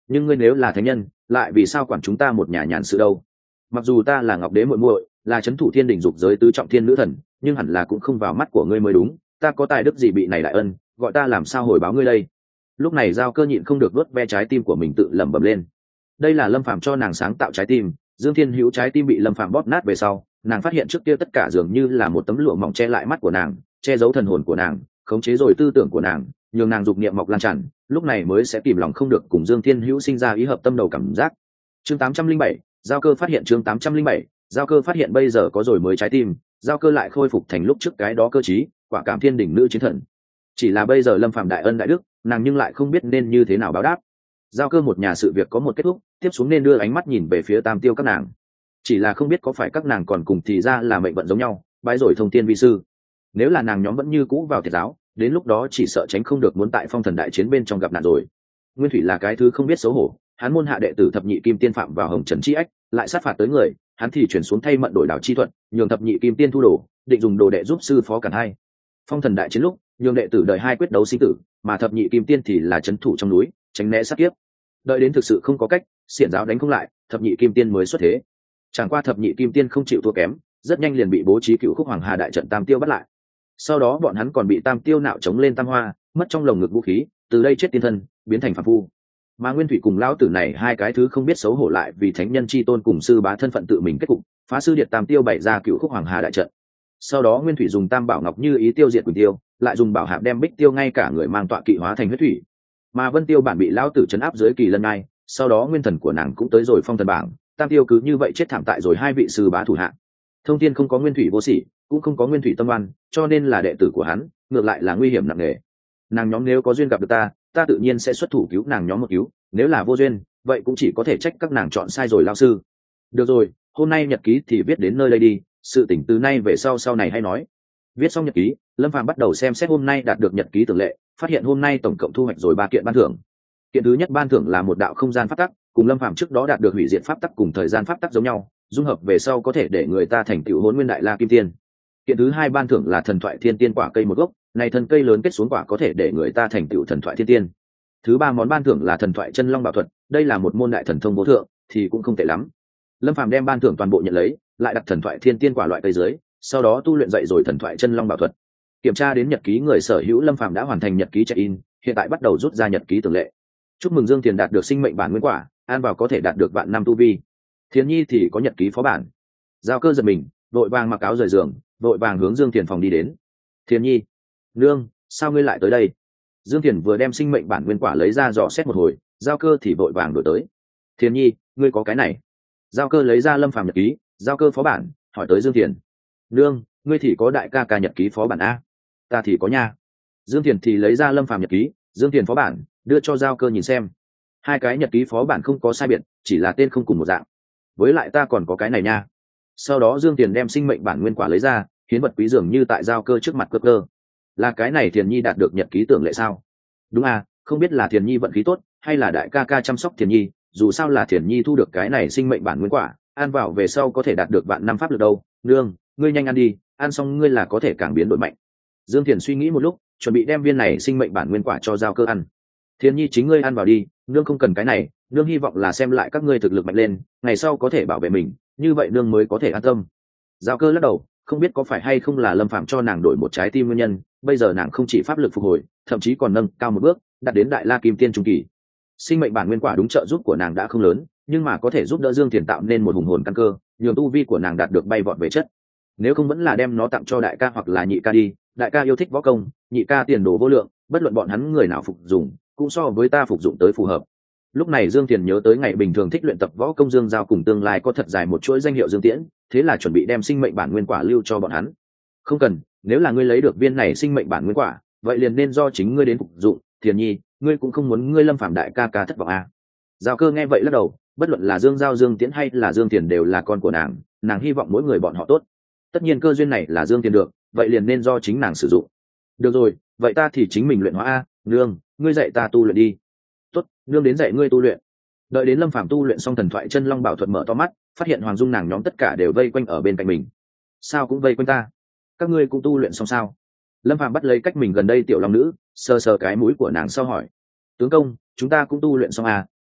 nhưng ngươi nếu là thánh nhân lại vì sao quản chúng ta một nhà nhàn sự đâu? Mặc dù ta là Ngọc Đế muội muội, là trấn thủ thiên đình dục giới tứ trọng thiên nữ thần, nhưng hẳn là cũng không vào mắt của ngươi mới đúng. Ta có tài đức gì bị này đại ân, gọi ta làm sao hồi báo ngươi đây? Lúc này Giao Cơ nhịn không được vuốt ve trái tim của mình tự lẩm bẩm lên. Đây là Lâm Phàm cho nàng sáng tạo trái tim. Dương Thiên Hữu trái tim bị Lâm Phàm bóp nát về sau, nàng phát hiện trước kia tất cả dường như là một tấm lụa mỏng che lại mắt của nàng, che giấu thần hồn của nàng, khống chế rồi tư tưởng của nàng, nhường nàng dục niệm mọc lan tràn, lúc này mới sẽ kìm lòng không được cùng Dương Thiên Hữu sinh ra ý hợp tâm đầu cảm giác. Chương 807, Giao Cơ phát hiện. Chương 807, Giao Cơ phát hiện bây giờ có rồi mới trái tim, Giao Cơ lại khôi phục thành lúc trước cái đó cơ trí, quả cảm thiên đỉnh nữ chiến thần. Chỉ là bây giờ Lâm Phàm đại ân đại đức, nàng nhưng lại không biết nên như thế nào báo đáp. Giao Cơ một nhà sự việc có một kết thúc, tiếp xuống nên đưa ánh mắt nhìn về phía Tam Tiêu các nàng. Chỉ là không biết có phải các nàng còn cùng thì ra là mệnh vận giống nhau, bái rồi thông tiên vi sư. Nếu là nàng nhóm vẫn như cũ vào thiệt giáo, đến lúc đó chỉ sợ tránh không được muốn tại phong thần đại chiến bên trong gặp nạn rồi. Nguyên Thủy là cái thứ không biết xấu hổ, hắn môn hạ đệ tử thập nhị kim tiên phạm vào hồng trần chi ách, lại sát phạt tới người, hắn thì chuyển xuống thay mận đổi đảo chi thuận, nhường thập nhị kim tiên thu đồ, định dùng đồ đệ giúp sư phó cản hai. Phong thần đại chiến lúc, nhường đệ tử đời hai quyết đấu sinh tử, mà thập nhị kim tiên thì là trấn thủ trong núi, tránh né sát kiếp. Đợi đến thực sự không có cách, xiển giáo đánh không lại, thập nhị kim tiên mới xuất thế. Chẳng qua thập nhị kim tiên không chịu thua kém, rất nhanh liền bị bố trí cựu khúc hoàng hà đại trận Tam Tiêu bắt lại. Sau đó bọn hắn còn bị Tam Tiêu nạo chống lên tam hoa, mất trong lồng ngực vũ khí, từ đây chết tiên thân, biến thành phàm phu. Mà Nguyên Thủy cùng lão tử này hai cái thứ không biết xấu hổ lại vì thánh nhân chi tôn cùng sư bá thân phận tự mình kết cục, phá sư điệt Tam Tiêu bày ra cựu khúc hoàng hà đại trận. Sau đó Nguyên Thủy dùng Tam Bảo Ngọc Như ý tiêu diệt Quỳnh Tiêu, lại dùng bảo hạp đem Bích Tiêu ngay cả người mang tọa kỵ hóa thành huyết thủy. Mà Vân Tiêu bản bị lão tử trấn áp dưới Kỳ Lân Ngai, sau đó nguyên thần của nàng cũng tới rồi phong thần bảng, Tam Tiêu cứ như vậy chết thảm tại rồi hai vị sư bá thủ hạ. Thông Thiên không có Nguyên Thủy vô sỉ, cũng không có Nguyên Thủy tâm oan, cho nên là đệ tử của hắn, ngược lại là nguy hiểm nặng nề. Nàng nhóm nếu có duyên gặp được ta, ta tự nhiên sẽ xuất thủ cứu nàng nhóm một cứu, nếu là vô duyên, vậy cũng chỉ có thể trách các nàng chọn sai rồi lao sư. Được rồi, hôm nay nhật ký thì viết đến nơi đây đi, sự tỉnh từ nay về sau này hay nói. Viết xong nhật ký, Lâm Phàm bắt đầu xem xét hôm nay đạt được nhật ký tường lệ, phát hiện hôm nay tổng cộng thu hoạch rồi 3 kiện ban thưởng. Kiện thứ nhất ban thưởng là một đạo không gian pháp tắc, cùng Lâm Phàm trước đó đạt được hủy diệt pháp tắc cùng thời gian pháp tắc giống nhau, dung hợp về sau có thể để người ta thành tựu Hỗn Nguyên Đại La Kim Tiên. Kiện thứ hai ban thưởng là thần thoại thiên tiên quả cây một gốc, này thân cây lớn kết xuống quả có thể để người ta thành tựu thần thoại thiên tiên. Thứ ba món ban thưởng là thần thoại chân long bảo thuật, đây là một môn đại thần thông vô thượng, thì cũng không tệ lắm. Lâm Phàm đem ban thưởng toàn bộ nhận lấy, lại đặt thần thoại thiên tiên quả loại cây dưới, sau đó tu luyện dậy rồi thần thoại chân long bảo thuật. Kiểm tra đến nhật ký người sở hữu, Lâm Phàm đã hoàn thành nhật ký check-in, hiện tại bắt đầu rút ra nhật ký tường lệ. Chúc mừng Dương Tiền đạt được sinh mệnh bản nguyên quả, an vào có thể đạt được vạn năm tu vi. Thiền Nhi thì có nhật ký phó bản. Giao Cơ giật mình, vội vàng mặc áo rời giường, vội vàng hướng Dương Tiền phòng đi đến. Thiền Nhi, nương, sao ngươi lại tới đây? Dương Tiền vừa đem sinh mệnh bản nguyên quả lấy ra dò xét một hồi, Giao Cơ thì vội vàng đổi tới. Thiền Nhi, ngươi có cái này. Giao Cơ lấy ra Lâm Phàm nhật ký, Giao Cơ phó bản, hỏi tới Dương Tiền. Nương, ngươi thì có đại ca ca nhật ký phó bản a? Ta thì có nha. Dương Tiền thì lấy ra Lâm Phàm nhật ký, Dương Tiền phó bản, đưa cho Giao Cơ nhìn xem. Hai cái nhật ký phó bản không có sai biệt, chỉ là tên không cùng một dạng. Với lại ta còn có cái này nha. Sau đó Dương Tiền đem sinh mệnh bản nguyên quả lấy ra, hiến vật quý dường như tại Giao Cơ trước mặt cơ. Là cái này Thiền Nhi đạt được nhật ký tưởng lệ sao? Đúng à, không biết là Thiền Nhi vận khí tốt, hay là đại ca ca chăm sóc Thiền Nhi, dù sao là Thiền Nhi thu được cái này sinh mệnh bản nguyên quả, ăn vào về sau có thể đạt được vạn năm pháp lực đâu. Nương, ngươi nhanh ăn đi, ăn xong ngươi là có thể càng biến đổi mạnh. Dương Thiền suy nghĩ một lúc, chuẩn bị đem viên này sinh mệnh bản nguyên quả cho Giao Cơ ăn. Thiền Nhi chính ngươi ăn vào đi, nương không cần cái này, nương hy vọng là xem lại các ngươi thực lực mạnh lên, ngày sau có thể bảo vệ mình, như vậy nương mới có thể an tâm. Giao Cơ lắc đầu, không biết có phải hay không là Lâm Phàm cho nàng đổi một trái tim nguyên nhân, bây giờ nàng không chỉ pháp lực phục hồi, thậm chí còn nâng cao một bước, đạt đến Đại La Kim Tiên trung kỳ. Sinh mệnh bản nguyên quả đúng trợ giúp của nàng đã không lớn, nhưng mà có thể giúp đỡ Dương Thiền tạo nên một hùng hồn căn cơ, nhường tu vi của nàng đạt được bay vọt về chất. Nếu không vẫn là đem nó tặng cho đại ca hoặc là nhị ca đi, đại ca yêu thích võ công, nhị ca tiền đồ vô lượng, bất luận bọn hắn người nào phục dụng, cũng so với ta phục dụng tới phù hợp. Lúc này Dương Thiền nhớ tới ngày bình thường thích luyện tập võ công Dương Giao cùng tương lai có thật dài một chuỗi danh hiệu Dương Tiễn, thế là chuẩn bị đem sinh mệnh bản nguyên quả lưu cho bọn hắn. Không cần, nếu là ngươi lấy được viên này sinh mệnh bản nguyên quả, vậy liền nên do chính ngươi đến phục dụng. Thiền Nhi, ngươi cũng không muốn ngươi Lâm Phàm đại ca ca thất vọng à? Giao Cơ nghe vậy lắc đầu, bất luận là Dương Giao, Dương Tiễn hay là Dương Thiền đều là con của nàng hy vọng mỗi người bọn họ tốt. Tất nhiên cơ duyên này là Dương Thiền được, vậy liền nên do chính nàng sử dụng. Được rồi, vậy ta thì chính mình luyện hóa a. Nương, ngươi dạy ta tu luyện đi. Tốt, nương đến dạy ngươi tu luyện. Đợi đến Lâm Phàm tu luyện xong thần thoại chân long bảo thuật, mở to mắt, phát hiện Hoàng Dung nàng nhóm tất cả đều vây quanh ở bên cạnh mình. Sao cũng vây quanh ta? Các ngươi cũng tu luyện xong sao? Lâm Phàm bắt lấy cách mình gần đây tiểu long nữ, sờ sờ cái mũi của nàng sau hỏi. Tướng công, chúng ta cũng tu luyện xong à?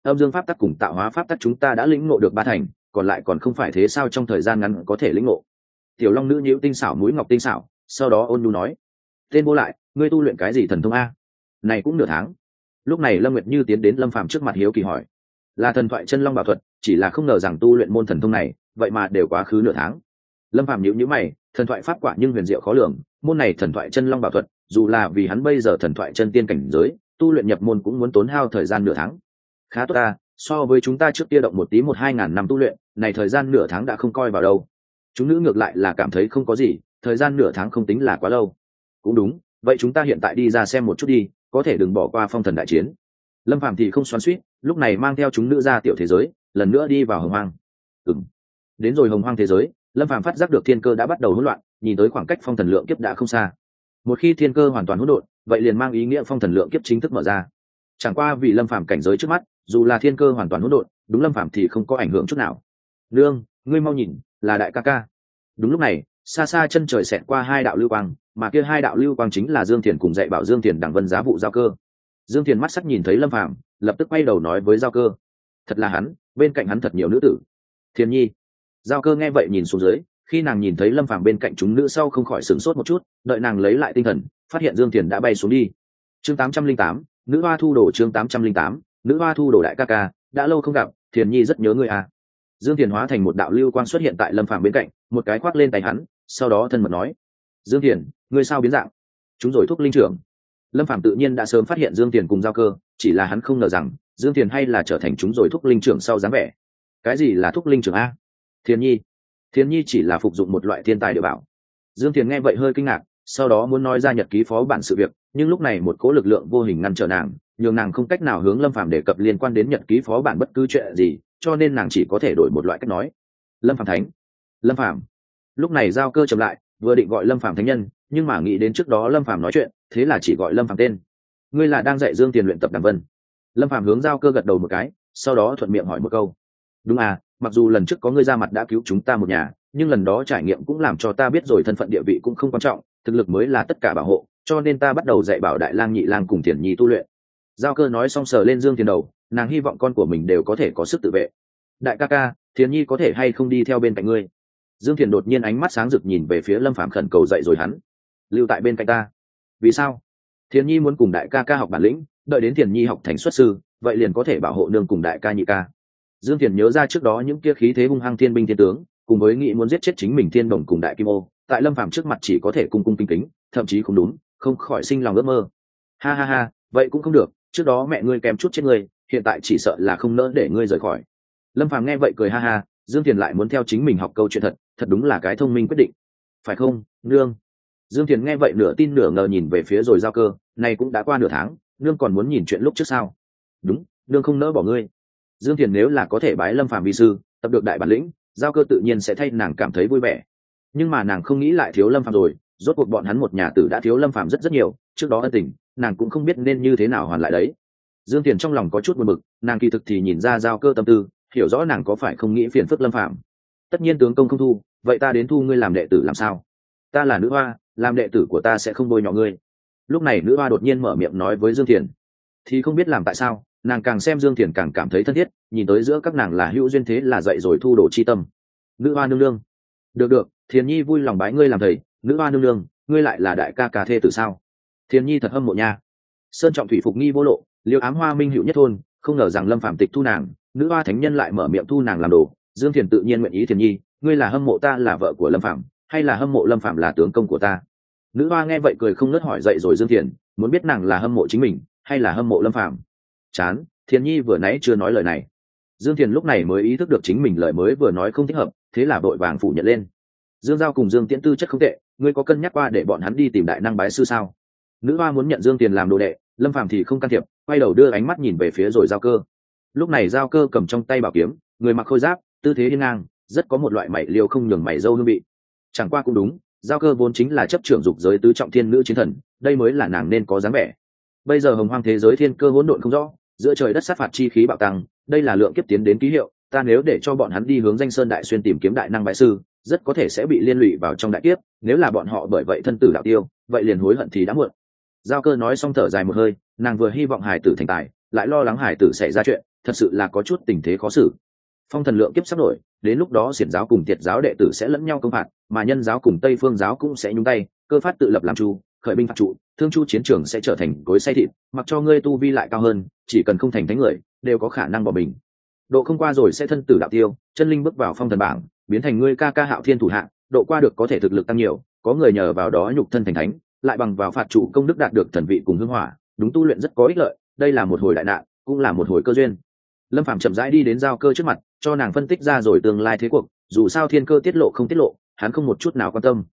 âm dương pháp tắc cùng tạo hóa pháp tắc chúng ta đã lĩnh ngộ được 3 thành, còn lại còn không phải thế sao, trong thời gian ngắn có thể lĩnh ngộ. Tiểu long nữ nhíu tinh xảo mũi ngọc tinh xảo, sau đó ôn nhu nói, tên vô lại, ngươi tu luyện cái gì thần thông a? Này cũng nửa tháng. Lúc này Lâm Nguyệt Như tiến đến Lâm Phàm trước mặt hiếu kỳ hỏi, là thần thoại chân long bảo thuật, chỉ là không ngờ rằng tu luyện môn thần thông này vậy mà đều quá khứ nửa tháng. Lâm Phàm nhíu nhíu mày, thần thoại pháp quả nhưng huyền diệu khó lường, môn này thần thoại chân long bảo thuật dù là vì hắn bây giờ thần thoại chân tiên cảnh giới, tu luyện nhập môn cũng muốn tốn hao thời gian nửa tháng. Khá tốt ta, so với chúng ta trước kia động một tí 1-2 ngàn năm tu luyện, này thời gian nửa tháng đã không coi vào đâu. Chúng nữ ngược lại là cảm thấy không có gì, thời gian nửa tháng không tính là quá lâu. Cũng đúng, vậy chúng ta hiện tại đi ra xem một chút đi, có thể đừng bỏ qua phong thần đại chiến. Lâm Phàm thì không xoắn xuýt, lúc này mang theo chúng nữ ra tiểu thế giới, lần nữa đi vào hồng hoang. Đến rồi hồng hoang thế giới, Lâm Phàm phát giác được thiên cơ đã bắt đầu hỗn loạn, nhìn tới khoảng cách phong thần lượng kiếp đã không xa. Một khi thiên cơ hoàn toàn hỗn độn, vậy liền mang ý nghĩa phong thần lượng kiếp chính thức mở ra. Chẳng qua vì Lâm Phàm cảnh giới trước mắt, dù là thiên cơ hoàn toàn hỗn độn, đúng Lâm Phàm thì không có ảnh hưởng chút nào. Nương, ngươi mau nhìn, là đại ca ca. Đúng lúc này, xa xa chân trời xẹt qua 2 đạo lưu quang, mà kia 2 đạo lưu quang chính là Dương Thiền cùng dạy bảo Dương Thiền đẳng vân giá vụ giao cơ. Dương Thiền mắt sắc nhìn thấy Lâm Phàm, lập tức quay đầu nói với giao cơ, thật là hắn, bên cạnh hắn thật nhiều nữ tử. Thiền nhi. Giao cơ nghe vậy nhìn xuống dưới, khi nàng nhìn thấy Lâm Phàm bên cạnh chúng nữ sau không khỏi sửng sốt một chút, đợi nàng lấy lại tinh thần, phát hiện Dương Thiền đã bay xuống đi. Chương 808, nữ hoa thu đồ. Chương 808, nữ hoa thu đồ. Đại ca ca, đã lâu không gặp, Thiền nhi rất nhớ ngươi à. Dương Thiền hóa thành một đạo lưu quang xuất hiện tại Lâm Phàm bên cạnh, một cái khoác lên tay hắn, sau đó thân mật nói, Dương Thiền, ngươi sao biến dạng? Chúng rồi thuốc linh trưởng. Lâm Phàm tự nhiên đã sớm phát hiện Dương Thiền cùng giao cơ, chỉ là hắn không ngờ rằng Dương Thiền hay là trở thành chúng rồi thuốc linh trưởng sau dáng vẻ. Cái gì là thuốc linh trưởng a? Thiền nhi chỉ là phục dụng một loại thiên tài địa bảo. Dương Thiền nghe vậy hơi kinh ngạc, sau đó muốn nói ra nhật ký phó bản sự việc, nhưng lúc này một cỗ lực lượng vô hình ngăn trở nàng, nhường nàng không cách nào hướng Lâm Phàm đề cập liên quan đến nhật ký phó bản bất cứ chuyện gì, cho nên nàng chỉ có thể đổi một loại cách nói. Lâm Phàm thánh. Lâm Phàm. Lúc này giao cơ chậm lại, vừa định gọi Lâm Phàm thánh nhân, nhưng mà nghĩ đến trước đó Lâm Phàm nói chuyện, thế là chỉ gọi Lâm Phàm tên. Ngươi là đang dạy Dương Thiền luyện tập đằng vân? Lâm Phàm hướng giao cơ gật đầu một cái, sau đó thuận miệng hỏi một câu. Đúng à, mặc dù lần trước có ngươi ra mặt đã cứu chúng ta một nhà, nhưng lần đó trải nghiệm cũng làm cho ta biết rồi thân phận địa vị cũng không quan trọng, thực lực mới là tất cả bảo hộ, cho nên ta bắt đầu dạy bảo Đại Lang Nhị Lang cùng Thiền nhi tu luyện. Giao cơ nói xong sờ lên Dương Thiền đầu, nàng hy vọng con của mình đều có thể có sức tự vệ. Đại ca ca, Thiền nhi có thể hay không đi theo bên cạnh ngươi? Dương Thiền đột nhiên ánh mắt sáng rực nhìn về phía Lâm Phàm khẩn cầu dạy rồi hắn. Lưu tại bên cạnh ta. Vì sao? Thiền nhi muốn cùng đại ca ca học bản lĩnh, đợi đến Thiền nhi học thành xuất sư, vậy liền có thể bảo hộ nương cùng đại ca nhị ca. Dương Thiền nhớ ra trước đó những kia khí thế hung hăng thiên binh thiên tướng, cùng với nghĩ muốn giết chết chính mình Thiên Đồng cùng Đại Kim Ô, tại Lâm Phàm trước mặt chỉ có thể cung cung kính kính, thậm chí không đúng, không khỏi sinh lòng ước mơ. Ha ha ha, vậy cũng không được, trước đó mẹ ngươi kém chút chết ngươi, hiện tại chỉ sợ là không nỡ để ngươi rời khỏi. Lâm Phàm nghe vậy cười ha ha, Dương Thiền lại muốn theo chính mình học câu chuyện thật, thật đúng là cái thông minh quyết định. Phải không, nương? Dương Thiền nghe vậy nửa tin nửa ngờ nhìn về phía rồi giao cơ, này cũng đã qua nửa tháng, nương còn muốn nhìn chuyện lúc trước sao? Đúng, nương không nỡ bỏ ngươi. Dương Thiền nếu là có thể bái Lâm Phàm vi sư, tập được đại bản lĩnh, giao cơ tự nhiên sẽ thay nàng cảm thấy vui vẻ. Nhưng mà nàng không nghĩ lại thiếu Lâm Phàm rồi, rốt cuộc bọn hắn một nhà tử đã thiếu Lâm Phàm rất rất nhiều, trước đó ân tình, nàng cũng không biết nên như thế nào hoàn lại đấy. Dương Thiền trong lòng có chút buồn bực, nàng kỳ thực thì nhìn ra giao cơ tâm tư, hiểu rõ nàng có phải không nghĩ phiền phức Lâm Phàm. Tất nhiên tướng công không thu, vậy ta đến thu ngươi làm đệ tử làm sao? Ta là nữ hoa, làm đệ tử của ta sẽ không bôi nhọ ngươi. Lúc này nữ hoa đột nhiên mở miệng nói với Dương Thiền, thì không biết làm tại sao, nàng càng xem Dương Thiền càng cảm thấy thân thiết, nhìn tới giữa các nàng là hữu duyên, thế là dạy rồi thu đồ chi tâm. Nữ hoa nương nương. Được, Thiền nhi vui lòng bái ngươi làm thầy. Nữ hoa nương nương, ngươi lại là đại ca ca thê tử sao? Thiền nhi thật hâm mộ nha. Sơn trọng thủy phục nghi vô lộ, liêu ám hoa minh hữu nhất thôn, không ngờ rằng Lâm Phàm tịch thu nàng, nữ hoa thánh nhân lại mở miệng thu nàng làm đồ. Dương Thiền tự nhiên nguyện ý. Thiền nhi, ngươi là hâm mộ ta là vợ của Lâm Phàm, hay là hâm mộ Lâm Phàm là tướng công của ta? Nữ hoa nghe vậy cười không ngớt hỏi dậy rồi Dương Thiền, muốn biết nàng là hâm mộ chính mình hay là hâm mộ Lâm Phàm. Chán, Thiền nhi vừa nãy chưa nói lời này. Dương Thiền lúc này mới ý thức được chính mình lời mới vừa nói không thích hợp, thế là vội vàng phủ nhận lên. Dương Giao cùng Dương Tiễn tư chất không tệ, ngươi có cân nhắc qua để bọn hắn đi tìm đại năng bái sư sao? Nữ hoa muốn nhận Dương Thiền làm đồ đệ, Lâm Phàm thì không can thiệp, quay đầu đưa ánh mắt nhìn về phía rồi giao cơ. Lúc này giao cơ cầm trong tay bảo kiếm, người mặc khôi giáp, tư thế hiên ngang, rất có một loại mày liêu không nhường mày dâu hương vị. Chẳng qua cũng đúng, giao cơ vốn chính là chấp trưởng dục giới tứ trọng thiên nữ chiến thần, đây mới là nàng nên có dáng vẻ. Bây giờ hồng hoang thế giới thiên cơ hỗn độn không rõ, giữa trời đất sát phạt chi khí bạo tăng, đây là lượng kiếp tiến đến ký hiệu, ta nếu để cho bọn hắn đi hướng Danh Sơn Đại Xuyên tìm kiếm đại năng bái sư, rất có thể sẽ bị liên lụy vào trong đại kiếp, nếu là bọn họ bởi vậy thân tử đạo tiêu, vậy liền hối hận thì đã muộn. Giao cơ nói xong thở dài một hơi, nàng vừa hy vọng hải tử thành tài, lại lo lắng hải tử sẽ ra chuyện, thật sự là có chút tình thế khó xử. Phong thần lượng kiếp sắp nổi, đến lúc đó xiển giáo cùng tiệt giáo đệ tử sẽ lẫn nhau công phạt, mà nhân giáo cùng tây phương giáo cũng sẽ nhúng tay, cơ phát tự lập làm chu, khởi binh phạt trụ, thương chu chiến trường sẽ trở thành gối xay thịt, mặc cho ngươi tu vi lại cao hơn, chỉ cần không thành thánh người đều có khả năng bỏ mình. Độ không qua rồi sẽ thân tử đạo tiêu, chân linh bước vào phong thần bảng, biến thành ngươi ca ca Hạo Thiên thủ hạ, độ qua được có thể thực lực tăng nhiều, có người nhờ vào đó nhục thân thành thánh, lại bằng vào phạt trụ công đức đạt được thần vị cùng hương hỏa, đúng tu luyện rất có ích lợi. Đây là một hồi đại nạn, cũng là một hồi cơ duyên. Lâm Phàm chậm rãi đi đến Giao Cơ trước mặt, cho nàng phân tích ra rồi tương lai thế cuộc, dù sao thiên cơ tiết lộ không tiết lộ, hắn không một chút nào quan tâm.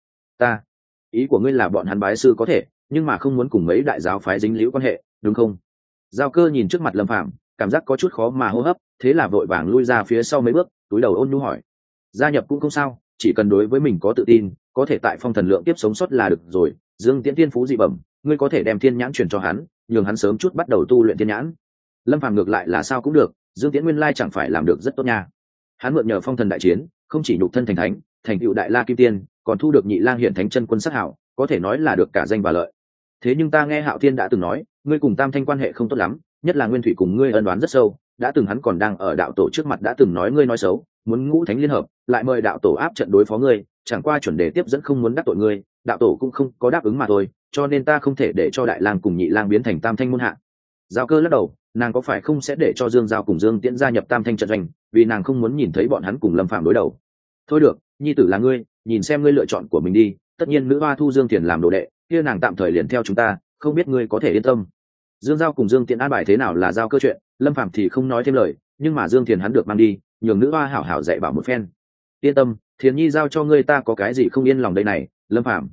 Ý của ngươi là bọn hắn bái sư có thể, nhưng mà không muốn cùng mấy đại giáo phái dính líu quan hệ, đúng không? Giao Cơ nhìn trước mặt Lâm Phàm, cảm giác có chút khó mà hô hấp, thế là vội vàng lui ra phía sau mấy bước, túi đầu ôn nhu hỏi: gia nhập cũng không sao, chỉ cần đối với mình có tự tin, có thể tại phong thần lượng tiếp sống sót là được rồi. Dương Tiễn thiên phú dị bẩm, ngươi có thể đem thiên nhãn truyền cho hắn, nhường hắn sớm chút bắt đầu tu luyện thiên nhãn. Lâm Phàm ngược lại là sao cũng được, Dương Tiễn nguyên lai chẳng phải làm được rất tốt nha. Hắn mượn nhờ phong thần đại chiến, không chỉ nhục thân thành thánh, thành tựu đại la kim tiên, còn thu được nhị lang hiện thánh chân quân sát hảo, có thể nói là được cả danh và lợi. Thế nhưng ta nghe Hạo Thiên đã từng nói, ngươi cùng Tam Thanh quan hệ không tốt lắm, nhất là Nguyên Thủy cùng ngươi ân oán rất sâu, đã từng hắn còn đang ở đạo tổ trước mặt đã từng nói ngươi nói xấu, muốn ngũ thánh liên hợp, lại mời đạo tổ áp trận đối phó ngươi, chẳng qua chuẩn đề tiếp dẫn không muốn đắc tội ngươi, đạo tổ cũng không có đáp ứng mà thôi, cho nên ta không thể để cho đại lang cùng nhị lang biến thành Tam Thanh môn hạ. Giao Cơ lắc đầu, nàng có phải không sẽ để cho Dương Giao cùng Dương Tiễn gia nhập Tam Thanh trận doanh, vì nàng không muốn nhìn thấy bọn hắn cùng Lâm Phàm đối đầu. Thôi được, nhi tử là ngươi, nhìn xem ngươi lựa chọn của mình đi, tất nhiên nữ hoa thu Dương Thiền làm đồ đệ, kia nàng tạm thời liền theo chúng ta, không biết ngươi có thể yên tâm. Dương Giao cùng Dương Tiễn an bài thế nào là Giao Cơ chuyện, Lâm Phàm thì không nói thêm lời, nhưng mà Dương Thiền hắn được mang đi, nhường nữ hoa hảo hảo dạy bảo một phen. Yên tâm, Thiền nhi giao cho ngươi, ta có cái gì không yên lòng đây này. Lâm Phàm,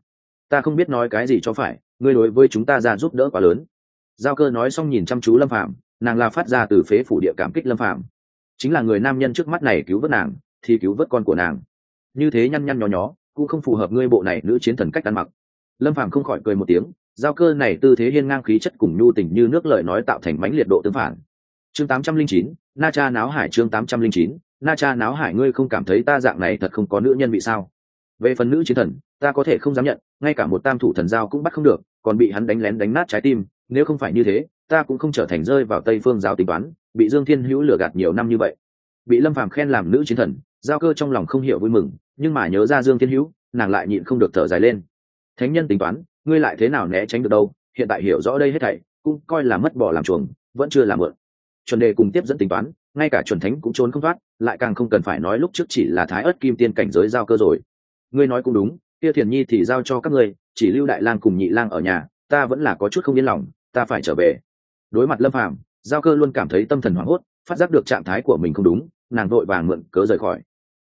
ta không biết nói cái gì cho phải, ngươi đối với chúng ta ra giúp đỡ quá lớn. Giao Cơ nói xong nhìn chăm chú Lâm Phàm, nàng là phát ra từ phế phủ địa cảm kích Lâm Phàm, chính là người nam nhân trước mắt này cứu vớt nàng, thì cứu vớt con của nàng. Như thế nhăn nhăn nhó nhó, cũng không phù hợp ngươi bộ này nữ chiến thần cách ăn mặc. Lâm Phàm không khỏi cười một tiếng, Giao Cơ này tư thế hiên ngang khí chất cùng nhu tình như nước lời nói tạo thành mãnh liệt độ tương phản. Chương 809, Na Cha náo hải. Chương 809, Na Cha náo hải. Ngươi không cảm thấy ta dạng này thật không có nữ nhân vị sao? Về phần nữ chiến thần, ta có thể không dám nhận, ngay cả một tam thủ thần giao cũng bắt không được, còn bị hắn đánh lén đánh nát trái tim. Nếu không phải như thế, ta cũng không trở thành rơi vào Tây Phương giáo tính toán, bị Dương Thiên Hữu lừa gạt nhiều năm như vậy. Bị Lâm Phàm khen làm nữ chiến thần, Giao Cơ trong lòng không hiểu vui mừng, nhưng mà nhớ ra Dương Thiên Hữu, nàng lại nhịn không được thở dài lên. Thánh nhân tính toán, ngươi lại thế nào né tránh được đâu? Hiện tại hiểu rõ đây hết thảy, cũng coi là mất bỏ làm chuồng, vẫn chưa làm mượn. Chuẩn đề cùng tiếp dẫn tính toán, ngay cả chuẩn thánh cũng trốn không thoát, lại càng không cần phải nói lúc trước chỉ là thái ớt kim tiên cảnh giới Giao Cơ rồi. Ngươi nói cũng đúng, kia Thiền nhi thì giao cho các ngươi, chỉ lưu đại lang cùng nhị lang ở nhà, ta vẫn là có chút không yên lòng, ta phải trở về. Đối mặt Lâm Phàm, Giao Cơ luôn cảm thấy tâm thần hoảng hốt, phát giác được trạng thái của mình không đúng, nàng vội vàng mượn cớ rời khỏi.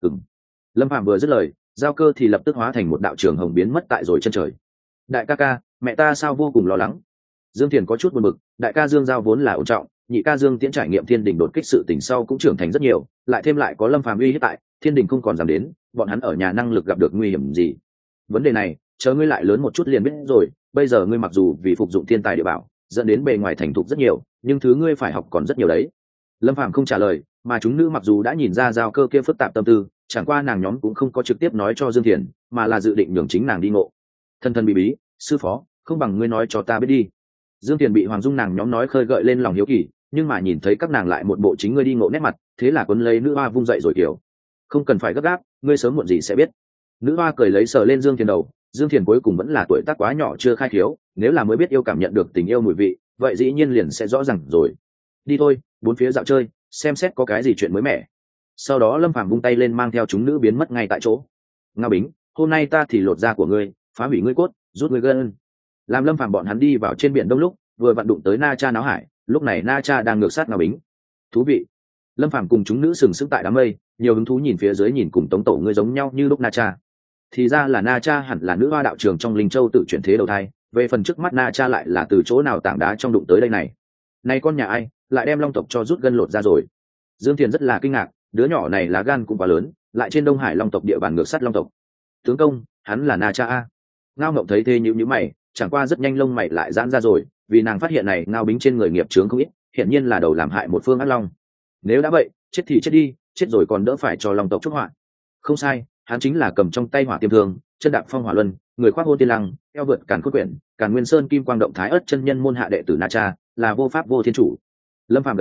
Lâm Phàm vừa dứt lời, Giao Cơ thì lập tức hóa thành một đạo trường hồng biến mất tại rồi chân trời. Đại ca ca, mẹ ta sao vô cùng lo lắng. Dương Thiền có chút buồn bực, đại ca Dương Giao vốn là ổn trọng, nhị ca Dương Tiễn trải nghiệm thiên đình đột kích sự tình sau cũng trưởng thành rất nhiều, lại thêm lại có Lâm Phàm uy hiếp tại, thiên đình không còn dám đến, bọn hắn ở nhà năng lực gặp được nguy hiểm gì. Vấn đề này, chờ ngươi lại lớn một chút liền biết rồi, bây giờ ngươi mặc dù vì phục dụng thiên tài địa bảo, dẫn đến bề ngoài thành thục rất nhiều, nhưng thứ ngươi phải học còn rất nhiều đấy. Lâm Phàm không trả lời, mà chúng nữ mặc dù đã nhìn ra Giao Cơ kia phức tạp tâm tư, chẳng qua nàng nhóm cũng không có trực tiếp nói cho Dương Thiền, mà là dự định nhường chính nàng đi ngộ. Thân thân bí bí, sư phó, không bằng ngươi nói cho ta biết đi. Dương Thiền bị Hoàng Dung nàng nhóm nói khơi gợi lên lòng hiếu kỳ, nhưng mà nhìn thấy các nàng lại một bộ chính ngươi đi ngộ nét mặt, thế là quấn lấy nữ hoa vung dậy rồi kiểu, không cần phải gấp gáp, ngươi sớm muộn gì sẽ biết. Nữ hoa cười lấy sờ lên Dương Thiền đầu, Dương Thiền cuối cùng vẫn là tuổi tác quá nhỏ chưa khai thiếu, nếu là mới biết yêu cảm nhận được tình yêu mùi vị, vậy dĩ nhiên liền sẽ rõ ràng rồi. Đi thôi, bốn phía dạo chơi, xem xét có cái gì chuyện mới mẻ. Sau đó Lâm Phàm vung tay lên mang theo chúng nữ biến mất ngay tại chỗ. Ngao Bính, hôm nay ta thì lột da của ngươi, phá hủy ngươi cốt, rút ngươi gân. Làm Lâm Phàm bọn hắn đi vào trên biển đông lúc, vừa vặn đụng tới Na Cha náo hải, lúc này Na Cha đang ngược sát Ngao Bính. Thú vị. Lâm Phàm cùng chúng nữ sừng sững tại đám mây, nhiều hứng thú nhìn phía dưới, nhìn cùng Tống Tổ ngươi giống nhau như lúc Na Cha. Thì ra là Na Cha hẳn là nữ hoa đạo trường trong Linh Châu tự chuyển thế đầu thai, về phần trước mắt Na Cha lại là từ chỗ nào tảng đá trong đụng tới đây này. Này con nhà ai, lại đem Long tộc cho rút gân lột ra rồi. Dương Thiền rất là kinh ngạc, đứa nhỏ này lá gan cũng quá lớn, lại trên Đông Hải Long tộc địa bàn ngược sát Long tộc. Tướng công, hắn là Na Cha a. Ngao Ngộng thấy thế nhíu mày, chẳng qua rất nhanh lông mày lại giãn ra rồi, vì nàng phát hiện này Ngao Bính trên người nghiệp chướng không ít, hiển nhiên là đầu làm hại một phương ác long. Nếu đã vậy, chết thì chết đi, chết rồi còn đỡ phải cho Long tộc chuốc họa. Không sai, hắn chính là cầm trong tay hỏa tiêm thương, chân đạp phong hỏa luân, người khoác hôn tiên lăng, eo vượt càn khôn quyển, càn nguyên sơn kim quang động thái ất chân nhân môn hạ đệ tử Na Cha, là vô pháp vô thiên chủ. Lâm Phàm gật đầu,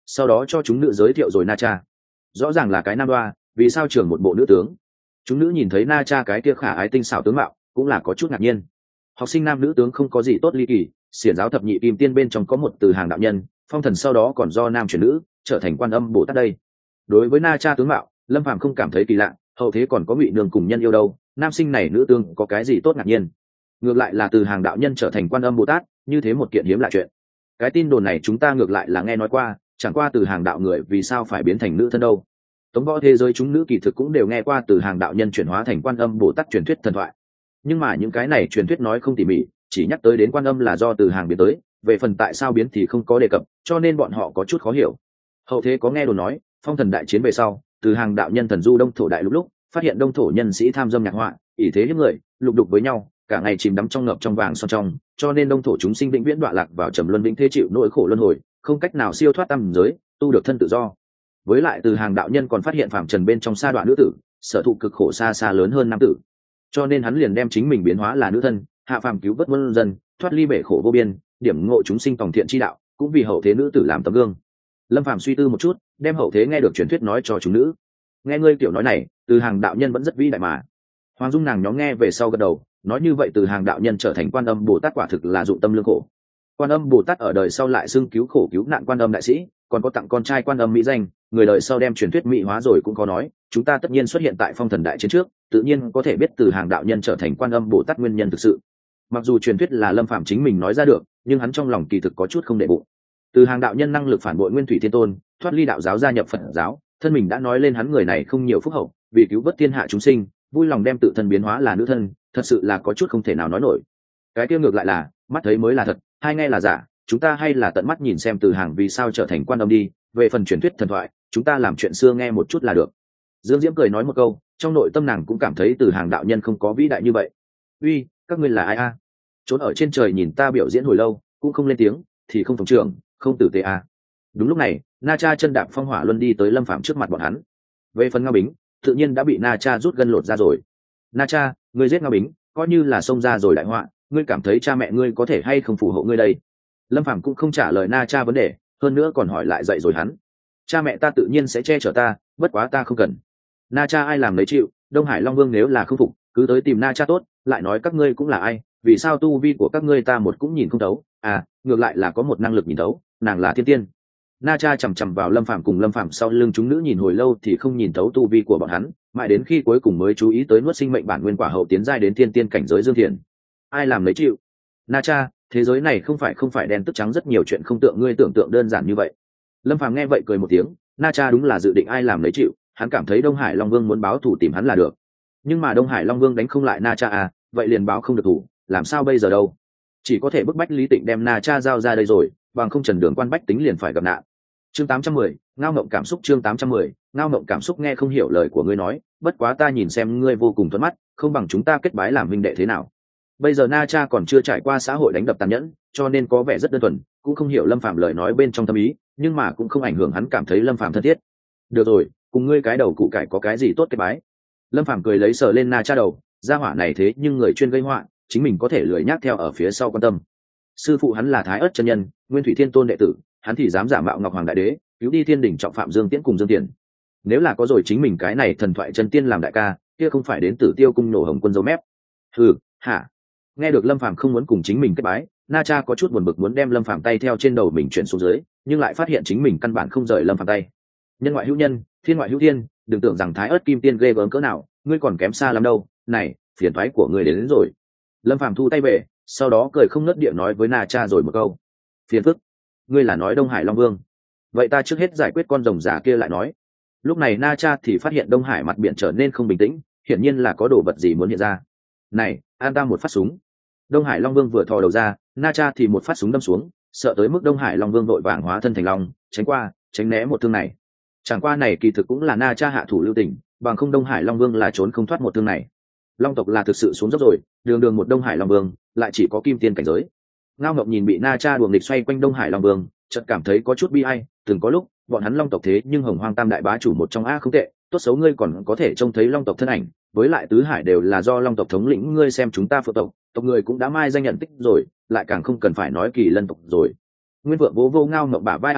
sau đó cho chúng nữ giới thiệu rồi Na Cha. Rõ ràng là cái nam đoa, vì sao trưởng một bộ nữ tướng? Chúng nữ nhìn thấy Na Cha cái kia khả ái tinh xảo tướng mạo, cũng là có chút ngạc nhiên. Học sinh nam nữ tướng không có gì tốt ly kỳ, xiển giáo thập nhị kim tiên bên trong có một từ hàng đạo nhân, phong thần sau đó còn do nam chuyển nữ, trở thành Quan Âm Bồ Tát đây. Đối với Na Cha tướng mạo, Lâm Phàm không cảm thấy kỳ lạ, hậu thế còn có Ngụy Nương cùng nhân yêu đâu, nam sinh này nữ tương có cái gì tốt ngạc nhiên? Ngược lại là từ hàng đạo nhân trở thành Quan Âm Bồ Tát, như thế một kiện hiếm lạ chuyện. Cái tin đồn này chúng ta ngược lại là nghe nói qua, chẳng qua từ hàng đạo người vì sao phải biến thành nữ thân đâu. Tống võ thế giới chúng nữ kỳ thực cũng đều nghe qua từ hàng đạo nhân chuyển hóa thành Quan Âm Bồ Tát truyền thuyết thần thoại, nhưng mà những cái này truyền thuyết nói không tỉ mỉ, chỉ nhắc tới đến Quan Âm là do từ hàng biến tới, về phần tại sao biến thì không có đề cập, cho nên bọn họ có chút khó hiểu. Hậu thế có nghe đồn nói, phong thần đại chiến về sau, từ hàng đạo nhân thần du đông thổ đại lúc phát hiện đông thổ nhân sĩ tham dâm nhạc họa, ỷ thế hiếp người, lục đục với nhau, cả ngày chìm đắm trong ngập trong vàng son trong, cho nên đông thổ chúng sinh vĩnh viễn đọa lạc vào trầm luân vĩnh thế chịu nỗi khổ luân hồi, không cách nào siêu thoát tam giới, tu được thân tự do. Với lại từ hàng đạo nhân còn phát hiện phàm trần bên trong sa đoạn nữ tử, sở thụ cực khổ xa xa lớn hơn nam tử, cho nên hắn liền đem chính mình biến hóa là nữ thân, hạ phàm cứu vớt muôn dân, thoát ly bể khổ vô biên, điểm ngộ chúng sinh tòng thiện chi đạo, cũng vì hậu thế nữ tử làm tấm gương. Lâm Phàm suy tư một chút, đem hậu thế nghe được truyền thuyết nói cho chúng nữ. Nghe ngươi kiểu nói này, từ hàng đạo nhân vẫn rất vĩ đại mà. Hoàng Dung nàng nhóm nghe về sau gật đầu, nói như vậy từ hàng đạo nhân trở thành Quan Âm Bồ Tát quả thực là dụng tâm lương khổ. Quan Âm Bồ Tát ở đời sau lại xưng cứu khổ cứu nạn Quan Âm đại sĩ, còn có tặng con trai Quan Âm mỹ danh, người đời sau đem truyền thuyết mỹ hóa rồi cũng có nói, chúng ta tất nhiên xuất hiện tại phong thần đại chiến trước, tự nhiên có thể biết từ hàng đạo nhân trở thành Quan Âm Bồ Tát nguyên nhân thực sự. Mặc dù truyền thuyết là Lâm Phạm chính mình nói ra được, nhưng hắn trong lòng kỳ thực có chút không đệ bụng. Từ hàng đạo nhân năng lực phản bội Nguyên Thủy Thiên Tôn, thoát ly đạo giáo gia nhập Phật giáo, thân mình đã nói lên hắn người này không nhiều phúc hậu, vì cứu vớt thiên hạ chúng sinh, vui lòng đem tự thân biến hóa là nữ thân, thật sự là có chút không thể nào nói nổi. Cái kia ngược lại là, mắt thấy mới là thật, hai nghe là giả, chúng ta hay là tận mắt nhìn xem từ hàng vì sao trở thành Quan Âm đi, về phần truyền thuyết thần thoại, chúng ta làm chuyện xưa nghe một chút là được. Dương Diễm cười nói một câu, trong nội tâm nàng cũng cảm thấy từ hàng đạo nhân không có vĩ đại như vậy. Uy, các ngươi là ai a? Trốn ở trên trời nhìn ta biểu diễn hồi lâu, cũng không lên tiếng, thì không thống trưởng, không tử tế a. Đúng lúc này, Na Cha chân đạp phong hỏa luân đi tới Lâm Phạm trước mặt bọn hắn. Về phần Ngao Bính, tự nhiên đã bị Na Cha rút gân lột ra rồi. Na Cha, ngươi giết Ngao Bính, coi như là xông ra rồi đại họa, ngươi cảm thấy cha mẹ ngươi có thể hay không phù hộ ngươi đây? Lâm Phạm cũng không trả lời Na Cha vấn đề, hơn nữa còn hỏi lại dậy rồi hắn. Cha mẹ ta tự nhiên sẽ che chở ta, bất quá ta không cần. Na Cha ai làm lấy chịu, Đông Hải Long Vương nếu là không phục, cứ tới tìm Na Cha tốt, lại nói các ngươi cũng là ai, vì sao tu vi của các ngươi ta một cũng nhìn không thấu, à, ngược lại là có một năng lực nhìn thấu, nàng là thiên tiên. Na Cha chằm chằm vào Lâm Phạm cùng Lâm Phạm sau lưng chúng nữ nhìn hồi lâu thì không nhìn thấu tu vi của bọn hắn, mãi đến khi cuối cùng mới chú ý tới nuốt sinh mệnh bản nguyên quả hậu tiến giai đến thiên tiên cảnh giới dương thiền. Ai làm lấy chịu? Na Cha, thế giới này không phải đen tức trắng, rất nhiều chuyện không tượng ngươi tưởng tượng đơn giản như vậy. Lâm Phạm nghe vậy cười một tiếng, Na Cha đúng là dự định ai làm lấy chịu, hắn cảm thấy Đông Hải Long Vương muốn báo thù tìm hắn là được. Nhưng mà Đông Hải Long Vương đánh không lại Na Cha à, vậy liền báo không được thủ, làm sao bây giờ đâu? Chỉ có thể bức bách Lý Tịnh đem Na Cha giao ra đây rồi, bằng không Trần Đường Quan bách tính liền phải gặp nạn. Chương 810, ngao ngộng cảm xúc. Chương 810, ngao ngộng cảm xúc. Nghe không hiểu lời của ngươi nói, bất quá ta nhìn xem ngươi vô cùng thuận mắt, không bằng chúng ta kết bái làm huynh đệ thế nào? Bây giờ Na Cha còn chưa trải qua xã hội đánh đập tàn nhẫn, cho nên có vẻ rất đơn thuần, cũng không hiểu Lâm Phạm lời nói bên trong tâm ý, nhưng mà cũng không ảnh hưởng hắn cảm thấy Lâm Phạm thân thiết. Được rồi, cùng ngươi cái đầu cụ cải có cái gì tốt kết bái? Lâm Phạm cười lấy sờ lên Na Cha đầu, gia hỏa này thế nhưng người chuyên gây họa, chính mình có thể lười nhác theo ở phía sau quan tâm. Sư phụ hắn là Thái Ất chân nhân, Nguyên Thủy Thiên Tôn đệ tử, hắn thì dám giả mạo Ngọc Hoàng Đại Đế, cứu đi thiên đỉnh trọng phạm Dương Tiễn cùng Dương Tiền. Nếu là có rồi chính mình cái này thần thoại chân tiên làm đại ca, kia không phải đến Tử Tiêu cung nổ hồng quân dấu mép. Hừ, hả? Nghe được Lâm Phàm không muốn cùng chính mình kết bái, Na Cha có chút buồn bực muốn đem Lâm Phàm tay theo trên đầu mình chuyển xuống dưới, nhưng lại phát hiện chính mình căn bản không rời Lâm Phàm tay. Nhân ngoại hữu nhân, thiên ngoại hữu thiên, đừng tưởng rằng Thái Ất kim tiên ghê gớm cỡ nào, ngươi còn kém xa lắm đâu. Này, phiền toái của ngươi đến rồi. Lâm Phàm thu tay về, sau đó cười không ngớt địa nói với Na Cha rồi một câu. Phiền phức, ngươi là nói Đông Hải Long Vương? Vậy ta trước hết giải quyết con rồng giả kia lại nói. Lúc này Na Cha thì phát hiện Đông Hải mặt biển trở nên không bình tĩnh, hiển nhiên là có đồ vật gì muốn hiện ra. Này, an ta một phát súng. Đông Hải Long Vương vừa thò đầu ra, Na Cha thì một phát súng đâm xuống, sợ tới mức Đông Hải Long Vương vội vàng hóa thân thành long, tránh né một thương này. Chẳng qua này kỳ thực cũng là Na Cha hạ thủ lưu tình, bằng không Đông Hải Long Vương là trốn không thoát một thương này. Long tộc là thực sự xuống dốc rồi, đường một Đông Hải Long Vương lại chỉ có kim tiên cảnh giới. Ngao Ngọc nhìn bị Na Cha đuồng địch xoay quanh Đông Hải Long Vương, chợt cảm thấy có chút bi ai, từng có lúc bọn hắn Long tộc thế nhưng Hồng Hoang Tam đại bá chủ một trong a không tệ, tốt xấu ngươi còn có thể trông thấy Long tộc thân ảnh, với lại tứ hải đều là do Long tộc thống lĩnh, ngươi xem chúng ta Phượng tộc người cũng đã mai danh nhận tích rồi, lại càng không cần phải nói Kỳ Lân tộc rồi. Nguyên Vượng vô Ngao Ngọc bả vai an ủi,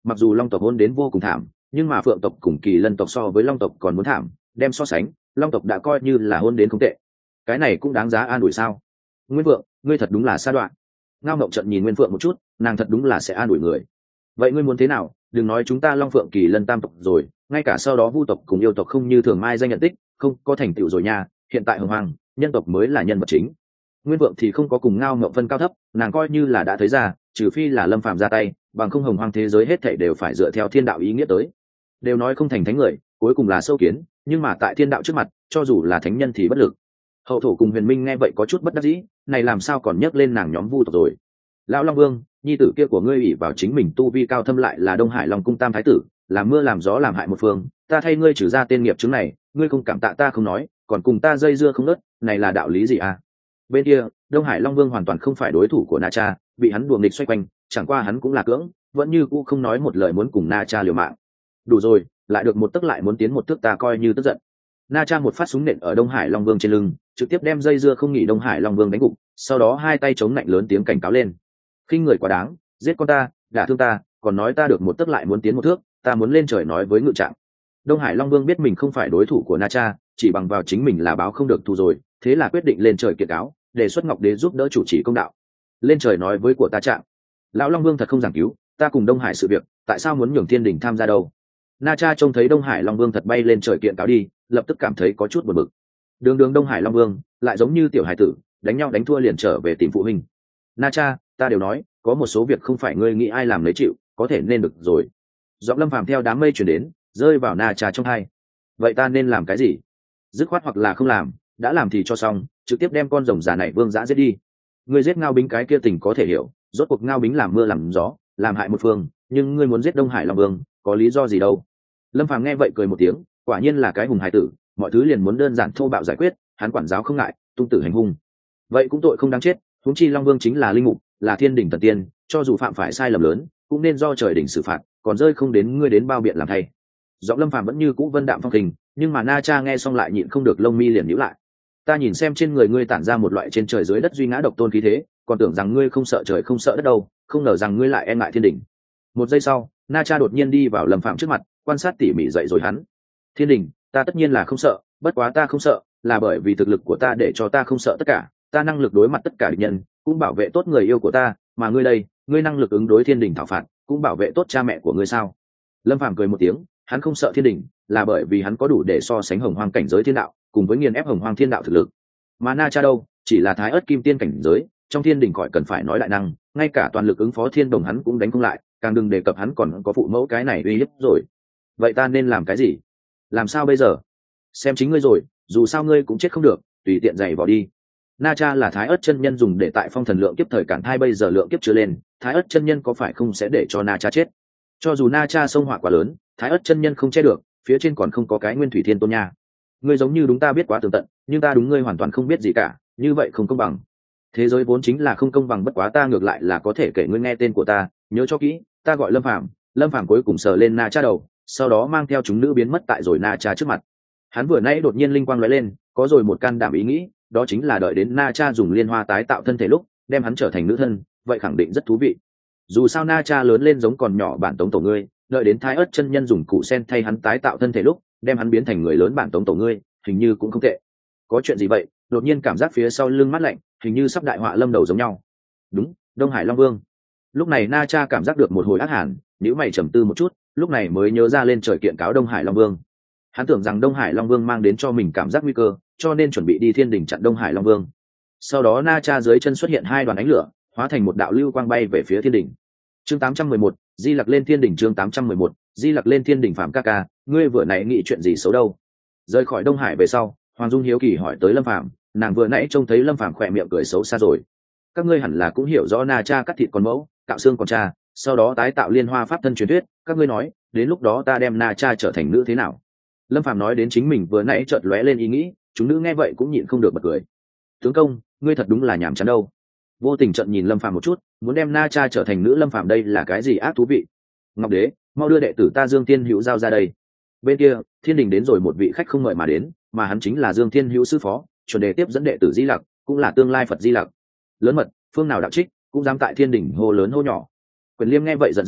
mặc dù long tộc hôn đến vô cùng thảm, nhưng mà phượng tộc cùng kỳ lân tộc so với long tộc còn muốn thảm, đem so sánh long tộc đã coi như là hôn đến không tệ. Cái này cũng đáng giá an ủi sao? Nguyên Phượng, ngươi thật đúng là sa đoạn. Ngao Ngộng trận nhìn Nguyên Phượng một chút, nàng thật đúng là sẽ an ủi người. Vậy ngươi muốn thế nào? Đừng nói chúng ta long phượng kỳ lân tam tộc rồi, ngay cả sau đó vu tộc cùng yêu tộc không như thường mai danh nhận tích, không có thành tựu rồi nha. Hiện tại hồng hoàng nhân tộc mới là nhân vật chính. Nguyên Phượng thì không có cùng Ngao Ngộng phân cao thấp, nàng coi như là đã thấy ra, trừ phi là Lâm Phàm ra tay, bằng không hồng hoàng thế giới hết thảy đều phải dựa theo thiên đạo ý nghĩa tới. Đều nói không thành thánh người, cuối cùng là sâu kiến, nhưng mà tại thiên đạo trước mặt, cho dù là thánh nhân thì bất lực. Hậu thổ cùng Huyền Minh nghe vậy có chút bất đắc dĩ, này làm sao còn nhắc lên nàng nhóm vu tộc rồi. Lão Long Vương, nhi tử kia của ngươi ủy vào chính mình tu vi cao thâm lại là Đông Hải Long cung tam thái tử, làm mưa làm gió làm hại một phương, ta thay ngươi trừ ra tên nghiệp chứng này, ngươi không cảm tạ ta không nói, còn cùng ta dây dưa không ngớt, này là đạo lý gì à? Bên kia, Đông Hải Long Vương hoàn toàn không phải đối thủ của Na Cha, bị hắn đùa nghịch xoay quanh, chẳng qua hắn cũng là cưỡng, vẫn như cũ không nói một lời muốn cùng Na Cha liều mạng. Đủ rồi, lại được một tức lại muốn tiến một thước, ta coi như tức giận. Na Cha một phát súng nện ở Đông Hải Long Vương trên lưng, trực tiếp đem dây dưa không nghỉ Đông Hải Long Vương đánh gục, sau đó hai tay chống lạnh lớn tiếng cảnh cáo lên. Khinh người quá đáng, giết con ta, đả thương ta, còn nói ta được một tức lại muốn tiến một thước, ta muốn lên trời nói với ngự trạng. Đông Hải Long Vương biết mình không phải đối thủ của Na Cha, chỉ bằng vào chính mình là báo không được thù rồi, thế là quyết định lên trời kiện cáo, đề xuất Ngọc Đế giúp đỡ chủ trì công đạo. Lên trời nói với của ta trạng. Lão Long Vương thật không giảng cứu, ta cùng Đông Hải sự việc, tại sao muốn nhường Thiên Đình tham gia đâu? Na Cha trông thấy Đông Hải Long Vương thật bay lên trời kiện cáo đi, lập tức cảm thấy có chút buồn bực. Đường Đông Hải Long Vương lại giống như tiểu hải tử, đánh nhau đánh thua liền trở về tìm phụ huynh. Na Cha, ta đều nói, có một số việc không phải ngươi nghĩ ai làm lấy chịu, có thể nên được rồi. Giọng Lâm Phàm theo đám mây chuyển đến, rơi vào Na Cha trong hai. Vậy ta nên làm cái gì? Dứt khoát hoặc là không làm, đã làm thì cho xong, trực tiếp đem con rồng già này vương dã giết đi. Ngươi giết Ngao Bính cái kia tình có thể hiểu, rốt cuộc Ngao Bính làm mưa làm gió, làm hại một phương, nhưng ngươi muốn giết Đông Hải Long Vương, có lý do gì đâu? Lâm Phàm nghe vậy cười một tiếng, quả nhiên là cái hùng hải tử, mọi thứ liền muốn đơn giản thô bạo giải quyết, hắn quản giáo không ngại, tung tử hành hung. Vậy cũng tội không đáng chết, huống chi Long Vương chính là linh mục, là thiên đỉnh thần tiên, cho dù phạm phải sai lầm lớn, cũng nên do trời đỉnh xử phạt, còn rơi không đến ngươi đến bao biện làm thay. Giọng Lâm Phàm vẫn như cũ vân đạm phong khinh, nhưng mà Na Cha nghe xong lại nhịn không được lông mi liền nhíu lại. Ta nhìn xem trên người ngươi tản ra một loại trên trời dưới đất duy ngã độc tôn khí thế, còn tưởng rằng ngươi không sợ trời không sợ đất đâu, không ngờ rằng ngươi lại e ngại thiên đỉnh. Một giây sau, Na Cha đột nhiên đi vào Lâm Phàm trước mặt, quan sát tỉ mỉ dậy rồi hắn. Thiên đỉnh, ta tất nhiên là không sợ, bất quá ta không sợ, là bởi vì thực lực của ta để cho ta không sợ tất cả, ta năng lực đối mặt tất cả địch nhân, cũng bảo vệ tốt người yêu của ta, mà ngươi đây, ngươi năng lực ứng đối thiên đỉnh thảo phạt, cũng bảo vệ tốt cha mẹ của ngươi sao? Lâm Phàm cười một tiếng, hắn không sợ thiên đỉnh, là bởi vì hắn có đủ để so sánh hồng hoang cảnh giới thiên đạo, cùng với nghiền ép hồng hoang thiên đạo thực lực. Mà Na Cha đâu, chỉ là thái ớt kim tiên cảnh giới, trong thiên đỉnh gọi cần phải nói đại năng, ngay cả toàn lực ứng phó thiên đồng hắn cũng đánh không lại, càng đừng đề cập hắn còn có phụ mẫu cái này uy hiếp rồi. Vậy ta nên làm cái gì? Làm sao bây giờ? Xem chính ngươi rồi, dù sao ngươi cũng chết không được, tùy tiện giày vào đi. Na Cha là thái ớt chân nhân dùng để tại phong thần lượng kiếp thời cản thai, bây giờ lượng kiếp chưa lên, thái ớt chân nhân có phải không sẽ để cho Na Cha chết? Cho dù Na Cha sông hỏa quá lớn, thái ớt chân nhân không che được, phía trên còn không có cái nguyên thủy thiên tôn nha. Ngươi giống như đúng ta biết quá tường tận, nhưng ta đúng ngươi hoàn toàn không biết gì cả, như vậy không công bằng. Thế giới vốn chính là không công bằng, bất quá ta ngược lại là có thể kể ngươi nghe tên của ta, nhớ cho kỹ, ta gọi Lâm Phàm. Lâm Phàm cuối cùng sờ lên Na Cha đầu, sau đó mang theo chúng nữ biến mất tại rồi Na Cha trước mặt. Hắn vừa nãy đột nhiên linh quang lóe lên, có rồi một can đảm ý nghĩ, đó chính là đợi đến Na Cha dùng liên hoa tái tạo thân thể lúc, đem hắn trở thành nữ thân, vậy khẳng định rất thú vị. Dù sao Na Cha lớn lên giống còn nhỏ bản tống tổ ngươi, đợi đến thái ớt chân nhân dùng củ sen thay hắn tái tạo thân thể lúc, đem hắn biến thành người lớn bản tống tổ ngươi, hình như cũng không tệ. Có chuyện gì vậy? Đột nhiên cảm giác phía sau lưng mát lạnh, hình như sắp đại họa lâm đầu giống nhau. Đúng, Đông Hải Long Vương. Lúc này Na Cha cảm giác được một hồi ác hàn, nếu mày trầm tư một chút, lúc này mới nhớ ra lên trời kiện cáo Đông Hải Long Vương. Hắn tưởng rằng Đông Hải Long Vương mang đến cho mình cảm giác nguy cơ, cho nên chuẩn bị đi thiên đình chặn Đông Hải Long Vương. Sau đó Na Cha dưới chân xuất hiện hai đoàn ánh lửa, hóa thành một đạo lưu quang bay về phía thiên đình. Chương 811, Di Lặc lên thiên đình. Chương 811, Di Lặc lên thiên đình. Phạm ca ca, ngươi vừa nãy nghĩ chuyện gì xấu đâu? Rời khỏi Đông Hải về sau, Hoàng Dung hiếu kỳ hỏi tới Lâm Phàm, nàng vừa nãy trông thấy Lâm Phàm khỏe miệng cười xấu xa rồi. Các ngươi hẳn là cũng hiểu rõ Na Cha cắt thịt con mẫu, cạo xương con cha, sau đó tái tạo liên hoa pháp thân truyền thuyết, các ngươi nói, đến lúc đó ta đem Na Cha trở thành nữ thế nào? Lâm Phàm nói đến chính mình vừa nãy chợt lóe lên ý nghĩ, chúng nữ nghe vậy cũng nhịn không được bật cười. Tướng công, ngươi thật đúng là nhảm chán đâu. Vô tình trận nhìn Lâm Phàm một chút, muốn đem Na Cha trở thành nữ. Lâm Phàm đây là cái gì ác thú vị? Ngọc Đế, mau đưa đệ tử ta Dương Thiên Hữu giao ra đây. Bên kia, thiên đình đến rồi một vị khách không mời mà đến, mà hắn chính là Dương Thiên Hữu sư phó, chuẩn đề tiếp dẫn đệ tử Di Lặc, cũng là tương lai Phật Di Lặc. Lớn mật, phương nào đạo trích, cũng dám tại thiên đình hô lớn hô nhỏ. Quyền Liêm nghe vậy giận dữ,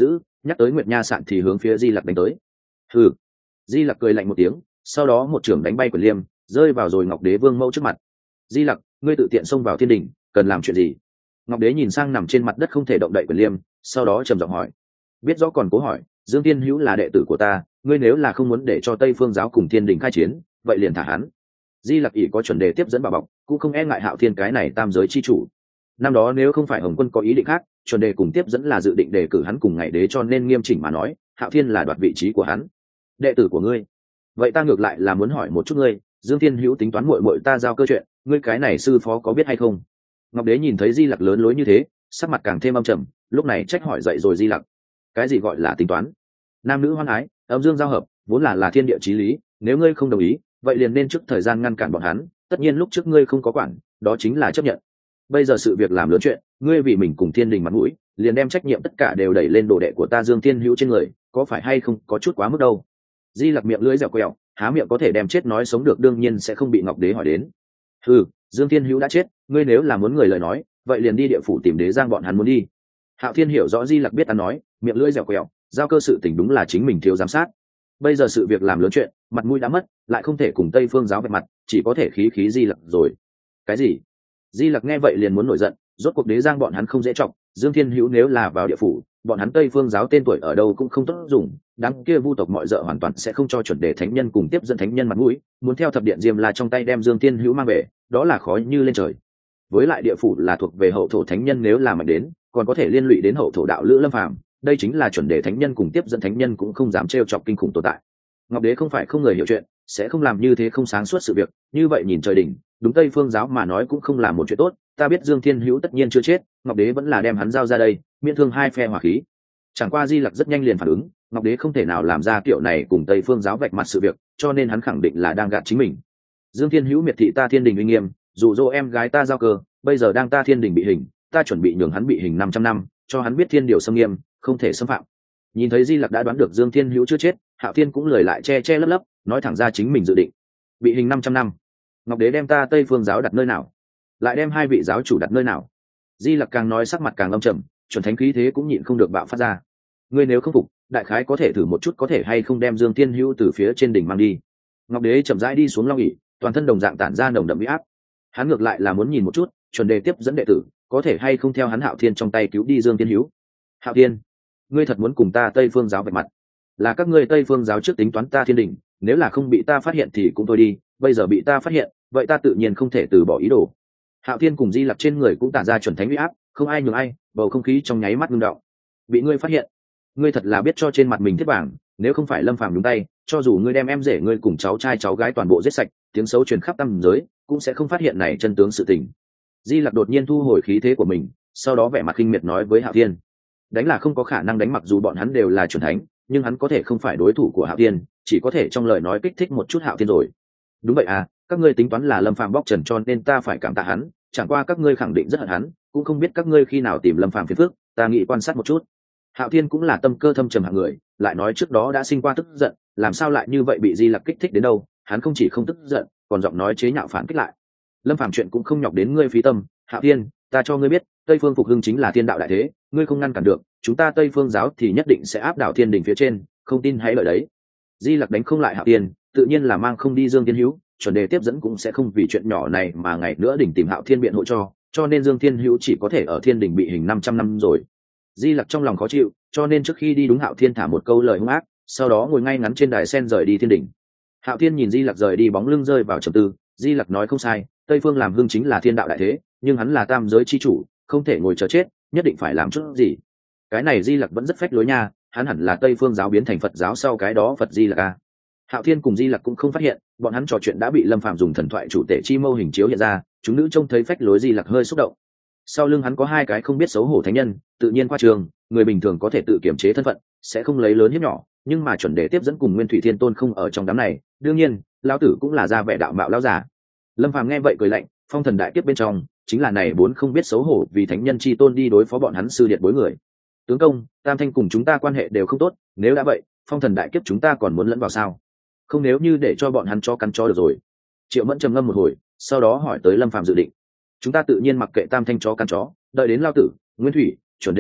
nhắc tới Nguyệt Nha Sạn thì hướng phía Di Lặc đánh tới. Hừ. Di Lặc cười lạnh một tiếng, sau đó một trưởng đánh bay Quyền Liêm, rơi vào rồi Ngọc Đế Vương mẫu trước mặt. Di Lặc, ngươi tự tiện xông vào thiên đình, cần làm chuyện gì? Ngọc Đế nhìn sang nằm trên mặt đất không thể động đậy Quyền Liêm, sau đó trầm giọng hỏi. Biết rõ còn cố hỏi, Dương Thiên Hữu là đệ tử của ta, ngươi nếu là không muốn để cho Tây Phương giáo cùng thiên đình khai chiến, vậy liền thả hắn. Di Lặc ỷ có chuẩn đề tiếp dẫn bảo bọc, cũng không e ngại Hạo Thiên cái này tam giới chi chủ. Năm đó nếu không phải Hồng Quân có ý định khác, chuẩn đề cùng tiếp dẫn là dự định đề cử hắn cùng ngày đế, cho nên nghiêm chỉnh mà nói, Hạo Thiên là đoạt vị trí của hắn. Đệ tử của ngươi? Vậy ta ngược lại là muốn hỏi một chút ngươi, Dương Thiên Hữu tính toán muội muội ta giao cơ chuyện, ngươi cái này sư phó có biết hay không? Ngọc Đế nhìn thấy Di Lặc lớn lối như thế, sắc mặt càng thêm âm trầm, lúc này trách hỏi dậy rồi Di Lặc. Cái gì gọi là tính toán? Nam nữ hoan ái, âm dương giao hợp, vốn là thiên địa chí lý, nếu ngươi không đồng ý, vậy liền nên trước thời gian ngăn cản bọn hắn, tất nhiên lúc trước ngươi không có quản, đó chính là chấp nhận. Bây giờ sự việc làm lớn chuyện, ngươi vì mình cùng thiên đình mặt mũi, liền đem trách nhiệm tất cả đều đẩy lên đồ đệ của ta Dương Thiên Hữu trên người, có phải hay không có chút quá mức đâu? Di Lặc miệng lưỡi dẻo quẹo, há miệng có thể đem chết nói sống được, đương nhiên sẽ không bị Ngọc Đế hỏi đến. Dương Thiên Hữu đã chết, ngươi nếu là muốn người lời nói, vậy liền đi địa phủ tìm Đế Giang bọn hắn muốn đi. Hạo Thiên hiểu rõ Di Lặc biết ăn nói, miệng lưỡi dẻo quẹo, giao cơ sự tình đúng là chính mình thiếu giám sát. Bây giờ sự việc làm lớn chuyện, mặt mũi đã mất, lại không thể cùng Tây Phương giáo vạch mặt, chỉ có thể khí khí Di Lặc rồi. Cái gì? Di Lặc nghe vậy liền muốn nổi giận, rốt cuộc Đế Giang bọn hắn không dễ trọng, Dương Thiên Hữu nếu là vào địa phủ, bọn hắn Tây Phương giáo tên tuổi ở đâu cũng không tốt dùng, đám kia vu tộc mọi dợ hoàn toàn sẽ không cho chuẩn đề thánh nhân cùng tiếp dẫn thánh nhân mặt mũi, muốn theo thập điện Diêm La trong tay đem Dương Thiên Hữu mang về, đó là khó như lên trời. Với lại địa phủ là thuộc về hậu thổ thánh nhân, nếu là mạnh đến, còn có thể liên lụy đến hậu thổ đạo lữ Lâm Phàm, đây chính là chuẩn đề thánh nhân cùng tiếp dẫn thánh nhân cũng không dám trêu chọc kinh khủng tồn tại. Ngọc Đế không phải không người hiểu chuyện, sẽ không làm như thế không sáng suốt sự việc, như vậy nhìn trời đỉnh, đúng Tây Phương giáo mà nói cũng không là một chuyện tốt. Ta biết Dương Thiên Hữu tất nhiên chưa chết, Ngọc Đế vẫn là đem hắn giao ra đây, miễn thương hai phe hỏa khí. Chẳng qua Di Lặc rất nhanh liền phản ứng, Ngọc Đế không thể nào làm ra kiểu này cùng Tây Phương giáo vạch mặt sự việc, cho nên hắn khẳng định là đang gạt chính mình. Dương Thiên Hữu miệt thị ta thiên đình uy nghiêm, dụ dỗ em gái ta giao cơ, bây giờ đang ta thiên đình bị hình, ta chuẩn bị nhường hắn bị hình 500 năm, cho hắn biết thiên điều xâm nghiêm, không thể xâm phạm. Nhìn thấy Di Lặc đã đoán được Dương Thiên Hữu chưa chết, Hạo Thiên cũng lời lại che che lấp lấp, nói thẳng ra chính mình dự định. Bị hình 500 năm. Ngọc Đế đem ta Tây Phương giáo đặt nơi nào? Lại đem hai vị giáo chủ đặt nơi nào? Di Lặc càng nói sắc mặt càng âm trầm, chuẩn thánh khí thế cũng nhịn không được bạo phát ra. Ngươi nếu không phục, đại khái có thể thử một chút có thể hay không đem Dương Thiên Hữu từ phía trên đỉnh mang đi. Ngọc Đế chậm rãi đi xuống long ỷ, toàn thân đồng dạng tản ra nồng đậm uy áp. Hắn ngược lại là muốn nhìn một chút, chuẩn đề tiếp dẫn đệ tử, có thể hay không theo hắn Hạo Thiên trong tay cứu đi Dương Thiên Hữu. Hạo Thiên, ngươi thật muốn cùng ta Tây Phương giáo vạch mặt? Là các ngươi Tây Phương giáo trước tính toán ta thiên đình, nếu là không bị ta phát hiện thì cũng thôi đi, bây giờ bị ta phát hiện, vậy ta tự nhiên không thể từ bỏ ý đồ. Hạo Thiên cùng Di Lặc trên người cũng tản ra chuẩn thánh uy áp, không ai nhường ai, bầu không khí trong nháy mắt ngưng động. Bị ngươi phát hiện, ngươi thật là biết cho trên mặt mình thiết bảng, nếu không phải Lâm Phàm nhúng tay, cho dù ngươi đem em rể ngươi cùng cháu trai cháu gái toàn bộ giết sạch, tiếng xấu truyền khắp tam giới, cũng sẽ không phát hiện này chân tướng sự tình. Di Lặc đột nhiên thu hồi khí thế của mình, sau đó vẻ mặt khinh miệt nói với Hạo Thiên, đánh là không có khả năng đánh, mặc dù bọn hắn đều là chuẩn thánh, nhưng hắn có thể không phải đối thủ của Hạo Thiên, chỉ có thể trong lời nói kích thích một chút Hạo Thiên rồi. Đúng vậy à, các ngươi tính toán là Lâm Phàm bóc trần cho nên ta phải cảm tạ hắn, chẳng qua các ngươi khẳng định rất hận hắn, cũng không biết các ngươi khi nào tìm Lâm Phàm phiền phức, ta nghĩ quan sát một chút. Hạo Thiên cũng là tâm cơ thâm trầm hạng người, lại nói trước đó đã sinh qua tức giận, làm sao lại như vậy bị Di Lặc kích thích đến đâu, hắn không chỉ không tức giận, còn giọng nói chế nhạo phản kích lại. Lâm Phàm chuyện cũng không nhọc đến ngươi phí tâm, Hạo Thiên, ta cho ngươi biết, Tây Phương phục hưng chính là thiên đạo đại thế, ngươi không ngăn cản được, chúng ta Tây Phương giáo thì nhất định sẽ áp đảo thiên đình phía trên, không tin hãy lợi đấy. Di Lặc đánh không lại Hạo Thiên, tự nhiên là mang không đi Dương Thiên Hữu, chuẩn đề tiếp dẫn cũng sẽ không vì chuyện nhỏ này mà ngày nữa đỉnh tìm Hạo Thiên biện hộ cho nên Dương Thiên Hữu chỉ có thể ở thiên đình bị hình 500 năm rồi. Di Lặc trong lòng khó chịu, cho nên trước khi đi đúng Hạo Thiên thả một câu lời hung ác, sau đó ngồi ngay ngắn trên đài sen rời đi thiên đình. Hạo Thiên nhìn Di Lặc rời đi bóng lưng rơi vào trầm tư, Di Lặc nói không sai, Tây Phương làm hưng chính là thiên đạo đại thế, nhưng hắn là tam giới chi chủ, không thể ngồi chờ chết, nhất định phải làm chút gì. Cái này Di Lặc vẫn rất phách lối nha, hắn hẳn là Tây Phương giáo biến thành Phật giáo sau cái đó Phật Di Lặc a. Hạo Thiên cùng Di Lặc cũng không phát hiện, bọn hắn trò chuyện đã bị Lâm Phàm dùng thần thoại chủ tể chi mâu hình chiếu hiện ra, chúng nữ trông thấy phách lối Di Lặc hơi xúc động. Sau lưng hắn có hai cái không biết xấu hổ thánh nhân, tự nhiên qua trường, người bình thường có thể tự kiểm chế thân phận, sẽ không lấy lớn hiếp nhỏ, nhưng mà chuẩn đề tiếp dẫn cùng Nguyên Thủy Thiên Tôn không ở trong đám này, đương nhiên, lão tử cũng là ra vẻ đạo mạo lão giả. Lâm Phàm nghe vậy cười lạnh, phong thần đại kiếp bên trong, chính là này bốn không biết xấu hổ vì thánh nhân chi tôn đi đối phó bọn hắn sư điện bối người. Tướng công, Tam Thanh cùng chúng ta quan hệ đều không tốt, nếu đã vậy, phong thần đại kiếp chúng ta còn muốn lẫn vào sao? Không, nếu như để cho bọn hắn cho cắn cho được rồi. Triệu Mẫn trầm ngâm một hồi, sau đó hỏi tới Lâm Phàm dự định. Chúng ta tự nhiên mặc kệ Tam Thanh chó cắn chó, đợi đến Lao Tử, Nguyên Thủy, Chuẩn Đề,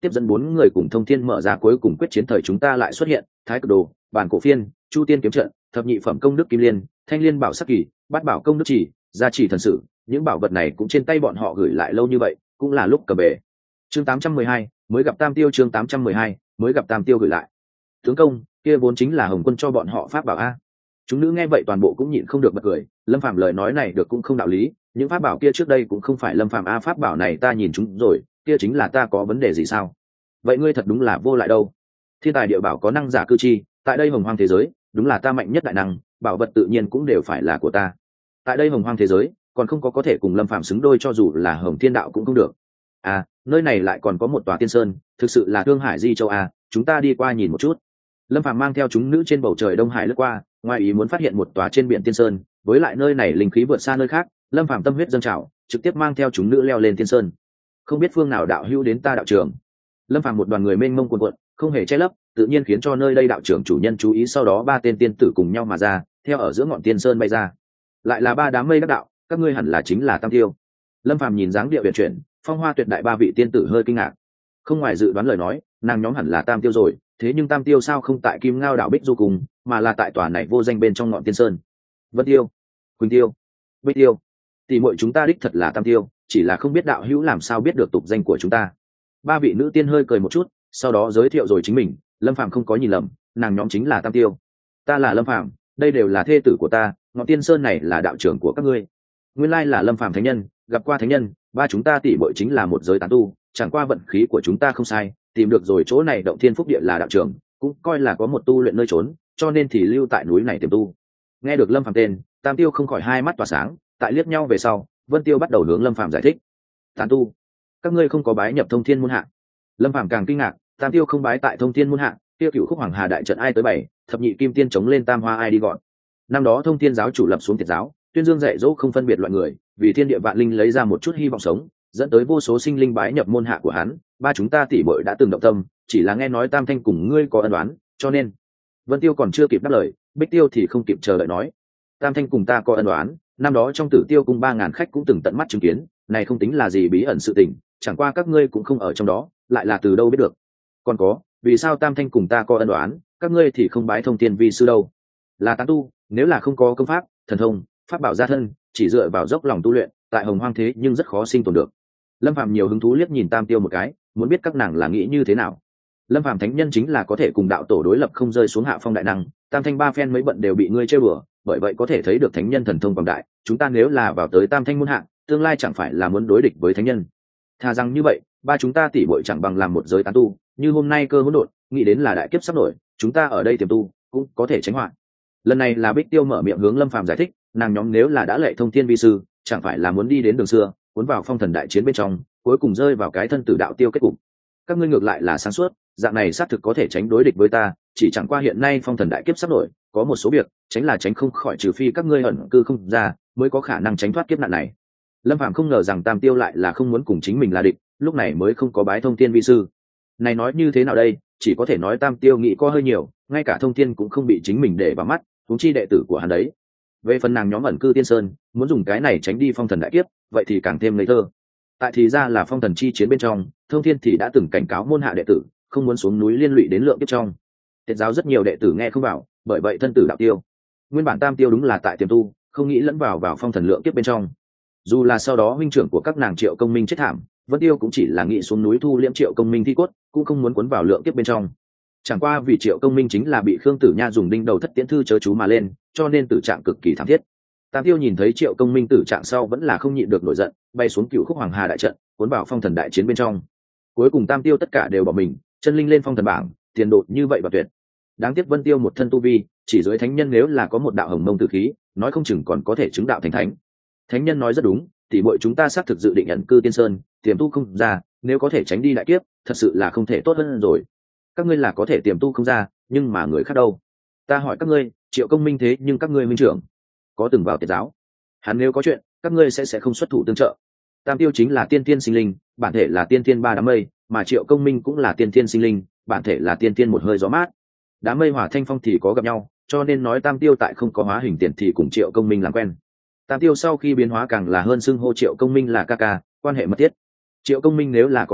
tiếp dẫn 4 người cùng thông thiên mở ra cuối cùng quyết chiến thời chúng ta lại xuất hiện thái cực đồ, bản cổ phiên, chu tiên kiếm trận, thập nhị phẩm công đức kim liên, thanh liên bảo sắc kỳ, bát bảo công đức chỉ, gia trì thần sử, những bảo vật này cũng trên tay bọn họ gửi lại lâu như vậy, cũng là lúc cầm bể. Chương 812, mới gặp Tam Tiêu. Chương 812, mới gặp Tam Tiêu gửi lại. Tướng công, kia vốn chính là Hồng Quân cho bọn họ pháp bảo a. Chúng nữ nghe vậy toàn bộ cũng nhịn không được bật cười. Lâm Phàm lời nói này được cũng không đạo lý, những pháp bảo kia trước đây cũng không phải Lâm Phàm a, pháp bảo này ta nhìn chúng rồi, kia chính là ta có vấn đề gì sao? Vậy ngươi thật đúng là vô lại đâu. Thiên tài địa bảo có năng giả cư chi, tại đây hồng hoang thế giới, đúng là ta mạnh nhất đại năng, bảo vật tự nhiên cũng đều phải là của ta. Tại đây hồng hoang thế giới, còn không có thể cùng Lâm Phàm xứng đôi, cho dù là Hồng Thiên Đạo cũng không được. À, nơi này lại còn có một tòa tiên sơn, thực sự là Thương Hải Di Châu a, chúng ta đi qua nhìn một chút. Lâm Phàm mang theo chúng nữ trên bầu trời Đông Hải lướt qua, ngoài ý muốn phát hiện một tòa trên biển tiên sơn, với lại nơi này linh khí vượt xa nơi khác, Lâm Phàm tâm huyết dâng trào, trực tiếp mang theo chúng nữ leo lên tiên sơn. Không biết phương nào đạo hữu đến ta đạo trường. Lâm Phàm một đoàn người mênh mông cuồn cuộn, không hề che lấp, tự nhiên khiến cho nơi đây đạo trưởng chủ nhân chú ý, sau đó 3 tên tiên tử cùng nhau mà ra, theo ở giữa ngọn tiên sơn bay ra. Lại là 3 đám mây đắc đạo, các ngươi hẳn là chính là Tam Tiêu. Lâm Phàm nhìn dáng địa huyền chuyển, phong hoa tuyệt đại 3 vị tiên tử hơi kinh ngạc. Không ngoài dự đoán lời nói, nàng nhóm hẳn là Tam Tiêu rồi, thế nhưng Tam Tiêu sao không tại Kim Ngao đảo Bích Du cùng, mà là tại tòa này vô danh bên trong ngọn tiên sơn. Vân Tiêu, Quỳnh Tiêu, Bích Tiêu, tỷ muội chúng ta đích thật là Tam Tiêu, chỉ là không biết đạo hữu làm sao biết được tục danh của chúng ta. 3 vị nữ tiên hơi cười một chút, sau đó giới thiệu rồi chính mình. Lâm Phàm không có nhìn lầm, nàng nhóm chính là Tam Tiêu. Ta là Lâm Phàm, đây đều là thê tử của ta, ngọn tiên sơn này là đạo trưởng của các ngươi. Nguyên lai là Lâm Phàm thánh nhân, gặp qua thánh nhân, 3 chúng ta tỷ muội chính là một giới tán tu, chẳng qua vận khí của chúng ta không sai, tìm được rồi chỗ này động thiên phúc địa là đạo trưởng, cũng coi là có một tu luyện nơi trốn, cho nên thì lưu tại núi này tiềm tu. Nghe được Lâm Phàm tên, Tam Tiêu không khỏi hai mắt tỏa sáng, tại liếc nhau về sau, Vân Tiêu bắt đầu hướng Lâm Phàm giải thích. Tán tu, các ngươi không có bái nhập Thông Thiên môn hạ. Lâm Phàm càng kinh ngạc, Tam Tiêu không bái tại Thông Thiên môn hạ, tiêu cửu khúc hoàng hà đại trận ai tới 7, thập nhị kim tiên chống lên tam hoa ai đi gọn. Năm đó Thông Thiên giáo chủ lập xuống Tiệt giáo, tuyên dương dạy dỗ không phân biệt loại người, vì thiên địa vạn linh lấy ra một chút hy vọng sống, dẫn tới vô số sinh linh bái nhập môn hạ của hắn. 3 chúng ta tỷ muội đã từng động tâm, chỉ là nghe nói Tam Thanh cùng ngươi có ân oán, cho nên. Vân Tiêu còn chưa kịp đáp lời, Bích Tiêu thì không kịp chờ đợi nói. Tam Thanh cùng ta có ân oán, năm đó trong Tử Tiêu cung 3000 khách cũng từng tận mắt chứng kiến, này không tính là gì bí ẩn sự tình, chẳng qua các ngươi cũng không ở trong đó, lại là từ đâu biết được. Còn có, vì sao Tam Thanh cùng ta có ân oán, các ngươi thì không bái Thông Thiên vi sư đâu? Là tán tu, nếu là không có công pháp, thần thông, pháp bảo gia thân, chỉ dựa vào dốc lòng tu luyện, tại hồng hoang thế nhưng rất khó sinh tồn được. Lâm Phàm nhiều hứng thú liếc nhìn Tam Tiêu một cái, muốn biết các nàng là nghĩ như thế nào. Lâm Phàm thánh nhân chính là có thể cùng đạo tổ đối lập không rơi xuống hạ phong đại năng, Tam Thanh 3 phen mấy bận đều bị ngươi chơi bừa, bởi vậy có thể thấy được thánh nhân thần thông quảng đại, chúng ta nếu là vào tới Tam Thanh môn hạ, tương lai chẳng phải là muốn đối địch với thánh nhân. Thà rằng như vậy, 3 chúng ta tỷ muội chẳng bằng làm một giới tán tu, như hôm nay cơ hỗn độn, nghĩ đến là đại kiếp sắp nổi, chúng ta ở đây tiềm tu, cũng có thể tránh họa. Lần này là Bích Tiêu mở miệng hướng Lâm Phàm giải thích, nàng nhóm nếu là đã lệ Thông Thiên vi sư, chẳng phải là muốn đi đến đường xưa, cuốn vào phong thần đại chiến bên trong, cuối cùng rơi vào cái thân tử đạo tiêu kết cục. Các ngươi ngược lại là sáng suốt, dạng này xác thực có thể tránh đối địch với ta, chỉ chẳng qua hiện nay phong thần đại kiếp sắp nổi, có một số việc tránh là tránh không khỏi, trừ phi các ngươi ẩn cư không ra, mới có khả năng tránh thoát kiếp nạn này. Lâm Phàm không ngờ rằng Tam Tiêu lại là không muốn cùng chính mình là địch, lúc này mới không có bái Thông Thiên vi sư. Này nói như thế nào đây, chỉ có thể nói Tam Tiêu nghĩ có hơi nhiều, ngay cả Thông Thiên cũng không bị chính mình để vào mắt, huống chi đệ tử của hắn đấy. Về phần nàng nhóm ẩn cư tiên sơn, muốn dùng cái này tránh đi phong thần đại kiếp, vậy thì càng thêm ngây thơ. Tại thì ra là phong thần chi chiến bên trong, Thông Thiên thì đã từng cảnh cáo môn hạ đệ tử, không muốn xuống núi liên lụy đến lượng kiếp trong. Tiệt giáo rất nhiều đệ tử nghe không vào, bởi vậy thân tử đạo tiêu. Nguyên bản Tam Tiêu đúng là tại tiềm tu, không nghĩ lẫn vào phong thần lượng kiếp bên trong. Dù là sau đó huynh trưởng của các nàng Triệu Công Minh chết thảm, Vân Tiêu cũng chỉ là nghĩ xuống núi thu liễm Triệu Công Minh thi cốt, cũng không muốn cuốn vào lượng kiếp bên trong. Chẳng qua vì Triệu Công Minh chính là bị Khương Tử Nha dùng đinh đầu thất tiễn thư chớ chú mà lên, cho nên tử trạng cực kỳ thảm thiết. Tam Tiêu nhìn thấy Triệu Công Minh tử trạng sau vẫn là không nhịn được nổi giận, bay xuống Cửu Khúc Hoàng Hà đại trận, cuốn vào phong thần đại chiến bên trong. Cuối cùng Tam Tiêu tất cả đều bỏ mình, chân linh lên phong thần bảng, tiền đột như vậy và tuyệt. Đáng tiếc Vân Tiêu một thân tu vi, chỉ dưới thánh nhân nếu là có một đạo hồng mông tử khí, nói không chừng còn có thể chứng đạo thành thánh. Thánh nhân nói rất đúng, tỷ muội chúng ta xác thực dự định ẩn cư tiên sơn, tiềm tu không ra, nếu có thể tránh đi đại kiếp, thật sự là không thể tốt hơn rồi. Các ngươi là có thể tiềm tu không ra, nhưng mà người khác đâu? Ta hỏi các ngươi, Triệu Công Minh thế nhưng các ngươi minh trưởng có từng vào Tiệt giáo, hắn nếu có chuyện, các ngươi sẽ không xuất thủ tương trợ. Tam Tiêu chính là tiên tiên sinh linh, bản thể là tiên tiên 3 đám mây, mà Triệu Công Minh cũng là tiên tiên sinh linh, bản thể là tiên tiên một hơi gió mát. Đám mây hỏa thanh phong thì có gặp nhau, cho nên nói Tam Tiêu tại không có hóa hình tiền thì cùng Triệu Công Minh làm quen. Tam Tiêu sau khi biến hóa càng là hơn xưng hô Triệu Công Minh là ca ca, quan hệ mật thiết. Triệu Công Minh nếu là có khó,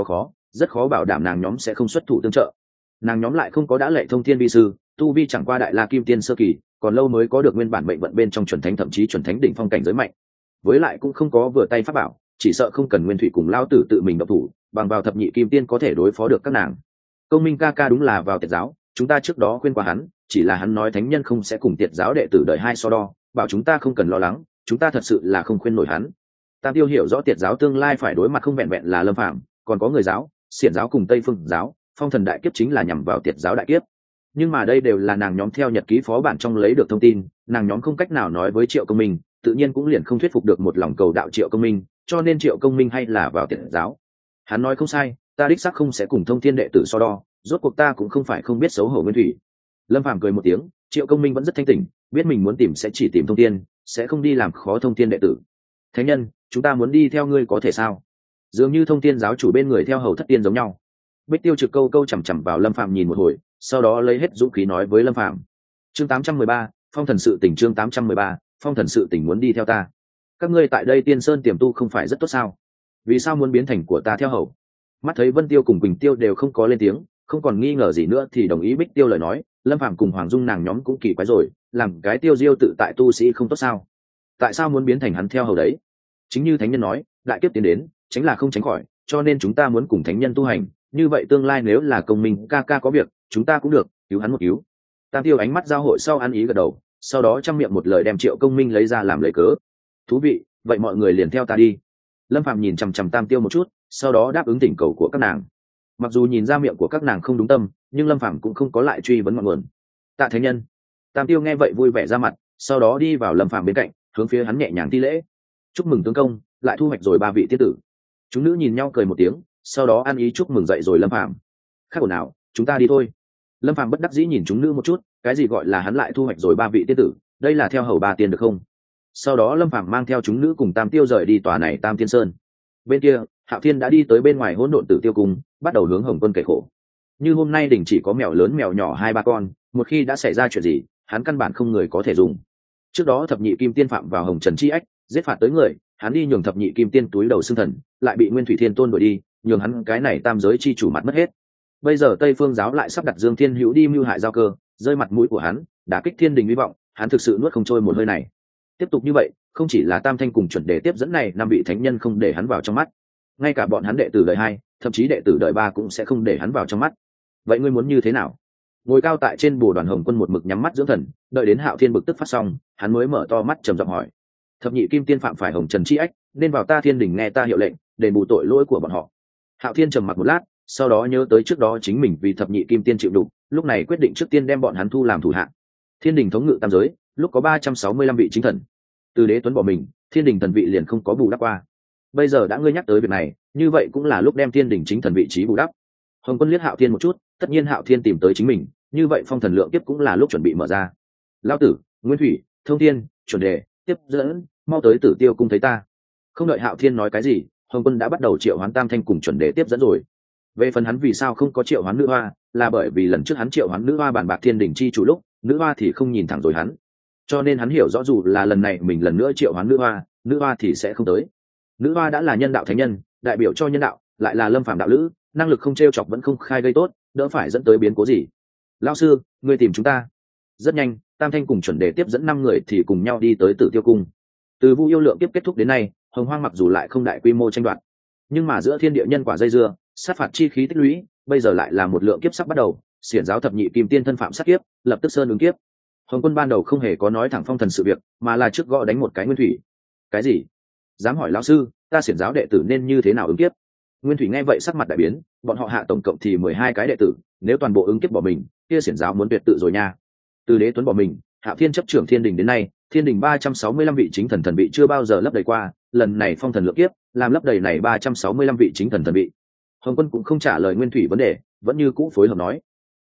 rất khó bảo đảm nàng nhóm sẽ không xuất thủ tương trợ. Nàng nhóm lại không có đã lệ thông thiên vi sư, tu vi chẳng qua đại la kim tiên sơ kỳ, còn lâu mới có được nguyên bản mệnh vận bên trong chuẩn thánh, thậm chí chuẩn thánh đỉnh phong cảnh giới mạnh. Với lại cũng không có vừa tay pháp bảo, chỉ sợ không cần nguyên thủy cùng lao tử tự mình động thủ, bằng vào thập nhị kim tiên có thể đối phó được các nàng. Công minh ca ca đúng là vào tiệt giáo, chúng ta trước đó khuyên qua hắn, chỉ là hắn nói thánh nhân không sẽ cùng tiệt giáo đệ tử đời hai so đo, bảo chúng ta không cần lo lắng, chúng ta thật sự là không khuyên nổi hắn. Tam Tiêu hiểu rõ tiệt giáo tương lai phải đối mặt không vẹn vẹn là Lâm Phàm, còn có người giáo, xiển giáo cùng Tây Phương giáo, phong thần đại kiếp chính là nhằm vào tiệt giáo đại kiếp. Nhưng mà đây đều là nàng nhóm theo nhật ký phó bản trong lấy được thông tin, nàng nhóm không cách nào nói với Triệu Công Minh, tự nhiên cũng liền không thuyết phục được một lòng cầu đạo Triệu Công Minh, cho nên Triệu Công Minh hay là vào tiệt giáo. Hắn nói không sai, ta đích xác không sẽ cùng thông thiên đệ tử so đo, rốt cuộc ta cũng không phải không biết xấu hổ nguyên thủy. Lâm Phàm cười một tiếng, Triệu Công Minh vẫn rất thanh tỉnh, biết mình muốn tìm sẽ chỉ tìm thông thiên, sẽ không đi làm khó thông thiên đệ tử. Thánh nhân, chúng ta muốn đi theo ngươi có thể sao? Dường như thông thiên giáo chủ bên người theo hầu thất tiên giống nhau. Bích Tiêu trực câu chằm chằm vào Lâm Phàm nhìn một hồi, sau đó lấy hết dũng khí nói với Lâm Phàm. Chương 813, phong thần sự tình. Chương 813, phong thần sự tình muốn đi theo ta. Các ngươi tại đây Tiên Sơn tiềm tu không phải rất tốt sao? Vì sao muốn biến thành của ta theo hầu? Mắt thấy Vân Tiêu cùng Quỳnh Tiêu đều không có lên tiếng, không còn nghi ngờ gì nữa thì đồng ý Bích Tiêu lời nói. Lâm Phàm cùng Hoàng Dung nàng nhóm cũng kỳ quái rồi, làm cái tiêu diêu tự tại tu sĩ không tốt sao? Tại sao muốn biến thành hắn theo hầu đấy? Chính như thánh nhân nói, đại kiếp tiến đến, tránh là không tránh khỏi, cho nên chúng ta muốn cùng thánh nhân tu hành, như vậy tương lai nếu là công minh ca ca có việc, chúng ta cũng được cứu hắn một cứu. Tam Tiêu ánh mắt giao hội sau ăn ý gật đầu, sau đó trăm miệng một lời đem Triệu Công Minh lấy ra làm lấy cớ. Thú vị, vậy mọi người liền theo ta đi. Lâm Phàm nhìn chằm chằm Tam Tiêu một chút, sau đó đáp ứng thỉnh cầu của các nàng. Mặc dù nhìn ra miệng của các nàng không đúng tâm, nhưng Lâm Phàm cũng không có lại truy vấn ngọn nguồn. Tạ thánh nhân. Tam Tiêu nghe vậy vui vẻ ra mặt, sau đó đi vào Lâm Phàm bên cạnh, hướng phía hắn nhẹ nhàng thi lễ. Chúc mừng tướng công, lại thu hoạch rồi 3 vị tiết tử. Chúng nữ nhìn nhau cười một tiếng, sau đó ăn ý chúc mừng dậy rồi Lâm Phàm. Khác ồn nào, chúng ta đi thôi. Lâm Phàm bất đắc dĩ nhìn chúng nữ một chút, cái gì gọi là hắn lại thu hoạch rồi 3 vị tiết tử, đây là theo hầu 3 tiên được không? Sau đó Lâm Phàm mang theo chúng nữ cùng Tam Tiêu rời đi tòa này Tam Tiên Sơn. Bên kia, Hạo Thiên đã đi tới bên ngoài Hỗn Độn Tử Tiêu Cung, bắt đầu hướng Hồng Quân kể khổ. Như hôm nay đình chỉ có mèo lớn mèo nhỏ 2-3 con, một khi đã xảy ra chuyện gì, hắn căn bản không người có thể dùng. Trước đó thập nhị kim tiên phạm vào Hồng Trần chi ách, giết phạt tới người, hắn đi nhường thập nhị kim tiên túi đầu xương thần, lại bị Nguyên Thủy Thiên Tôn đuổi đi, nhường hắn cái này tam giới chi chủ mặt mất hết. Bây giờ Tây Phương giáo lại sắp đặt Dương Thiên Hữu đi mưu hại Giao Cơ, rơi mặt mũi của hắn, đả kích thiên đình hy vọng, hắn thực sự nuốt không trôi một hơi này. Tiếp tục như vậy, không chỉ là Tam Thanh cùng chuẩn đề tiếp dẫn này 5 vị thánh nhân không để hắn vào trong mắt, ngay cả bọn hắn đệ tử đời 2, thậm chí đệ tử đời 3 cũng sẽ không để hắn vào trong mắt. Vậy ngươi muốn như thế nào? Ngồi cao tại trên bồ đoàn Hồng Quân một mực nhắm mắt dưỡng thần, đợi đến Hạo Thiên bực tức phát xong, hắn mới mở to mắt trầm giọng hỏi: thập nhị kim tiên phạm phải Hồng Trần chi ách, nên vào ta thiên đình nghe ta hiệu lệnh, đền bù tội lỗi của bọn họ. Hạo Thiên trầm mặc một lát, sau đó nhớ tới trước đó chính mình vì thập nhị kim tiên chịu đục, lúc này quyết định trước tiên đem bọn hắn thu làm thủ hạ. Thiên đình thống ngự tam giới, lúc có 365 vị chính thần, từ Đế Tuấn bỏ mình, thiên đình thần vị liền không có bù đắp qua. Bây giờ đã ngươi nhắc tới việc này, như vậy cũng là lúc đem thiên đình chính thần vị trí bù đắp. Hồng Quân liếc Hạo Thiên một chút, tất nhiên Hạo Thiên tìm tới chính mình, như vậy phong thần lượng tiếp cũng là lúc chuẩn bị mở ra. Lão tử, Nguyên Thủy, Thông Thiên, Chuẩn Đề, tiếp dẫn, mau tới Tử Tiêu cung thấy ta. Không đợi Hạo Thiên nói cái gì, Hồng Quân đã bắt đầu triệu hoán Tam Thanh cùng Chuẩn Đề tiếp dẫn rồi. Về phần hắn vì sao không có triệu hoán nữ hoa, là bởi vì lần trước hắn triệu hoán nữ hoa bàn bạc thiên đình chi chủ lúc, nữ hoa thì không nhìn thẳng rồi hắn, cho nên hắn hiểu rõ dù là lần này mình lần nữa triệu hoán nữ hoa thì sẽ không tới. Nữ hoa đã là nhân đạo thánh nhân, đại biểu cho nhân đạo, lại là Lâm Phàm đạo lữ, năng lực không trêu chọc vẫn không khai gây tốt, đỡ phải dẫn tới biến cố gì. Lão sư, ngươi tìm chúng ta. Rất nhanh, Tam Thanh cùng Chuẩn Đề tiếp dẫn 5 người thì cùng nhau đi tới Tử Tiêu cung. Từ Vu Yêu Lượng tiếp kết thúc đến nay, Hồng Hoang mặc dù lại không đại quy mô tranh đoạt, nhưng mà giữa thiên địa nhân quả dây dưa, sát phạt chi khí tích lũy, bây giờ lại là một lượng kiếp sắp bắt đầu, xiển giáo thập nhị kim tiên thân phạm sát kiếp, lập tức sơn ứng kiếp. Hồng Quân ban đầu không hề có nói thẳng phong thần sự việc, mà là trước gõ đánh một cái Nguyên Thủy. Cái gì? Dám hỏi lão sư, ta xiển giáo đệ tử nên như thế nào ứng kiếp? Nguyên Thủy nghe vậy sắc mặt đại biến, bọn họ hạ tổng cộng thì 12 cái đệ tử, nếu toàn bộ ứng kiếp bỏ mình, kia xiển giáo muốn tuyệt tự rồi nha. Từ Đế Tuấn bỏ mình, Hạo Thiên chấp trưởng thiên đình đến nay, thiên đình 365 vị chính thần thần vị chưa bao giờ lấp đầy qua, lần này phong thần lượng kiếp, làm lấp đầy này 365 vị chính thần thần vị. Hồng Quân cũng không trả lời Nguyên Thủy vấn đề, vẫn như cũ phối hợp nói: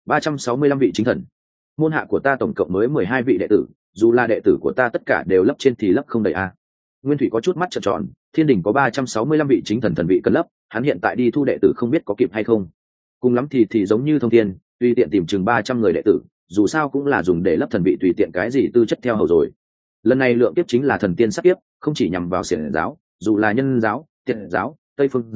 365 vị chính thần, môn hạ của ta tổng cộng mới 12 vị đệ tử, dù là đệ tử của ta tất cả đều lấp trên thì lấp không đầy a. Nguyên Thủy có chút mắt trợn tròn, thiên đình có 365 vị chính thần thần vị cần lấp, hắn hiện tại đi thu đệ tử không biết có kịp hay không. Cùng lắm thì giống như Thông Thiên, tùy tiện tìm chừng 300 người đệ tử, dù sao cũng là dùng để lấp thần vị tùy tiện cái gì tư chất theo hầu rồi. Lần này lượng kiếp chính là thần tiên sát kiếp, không chỉ nhằm vào xiển giáo, dù là nhân giáo, tiệt giáo, Tây Phương giáo,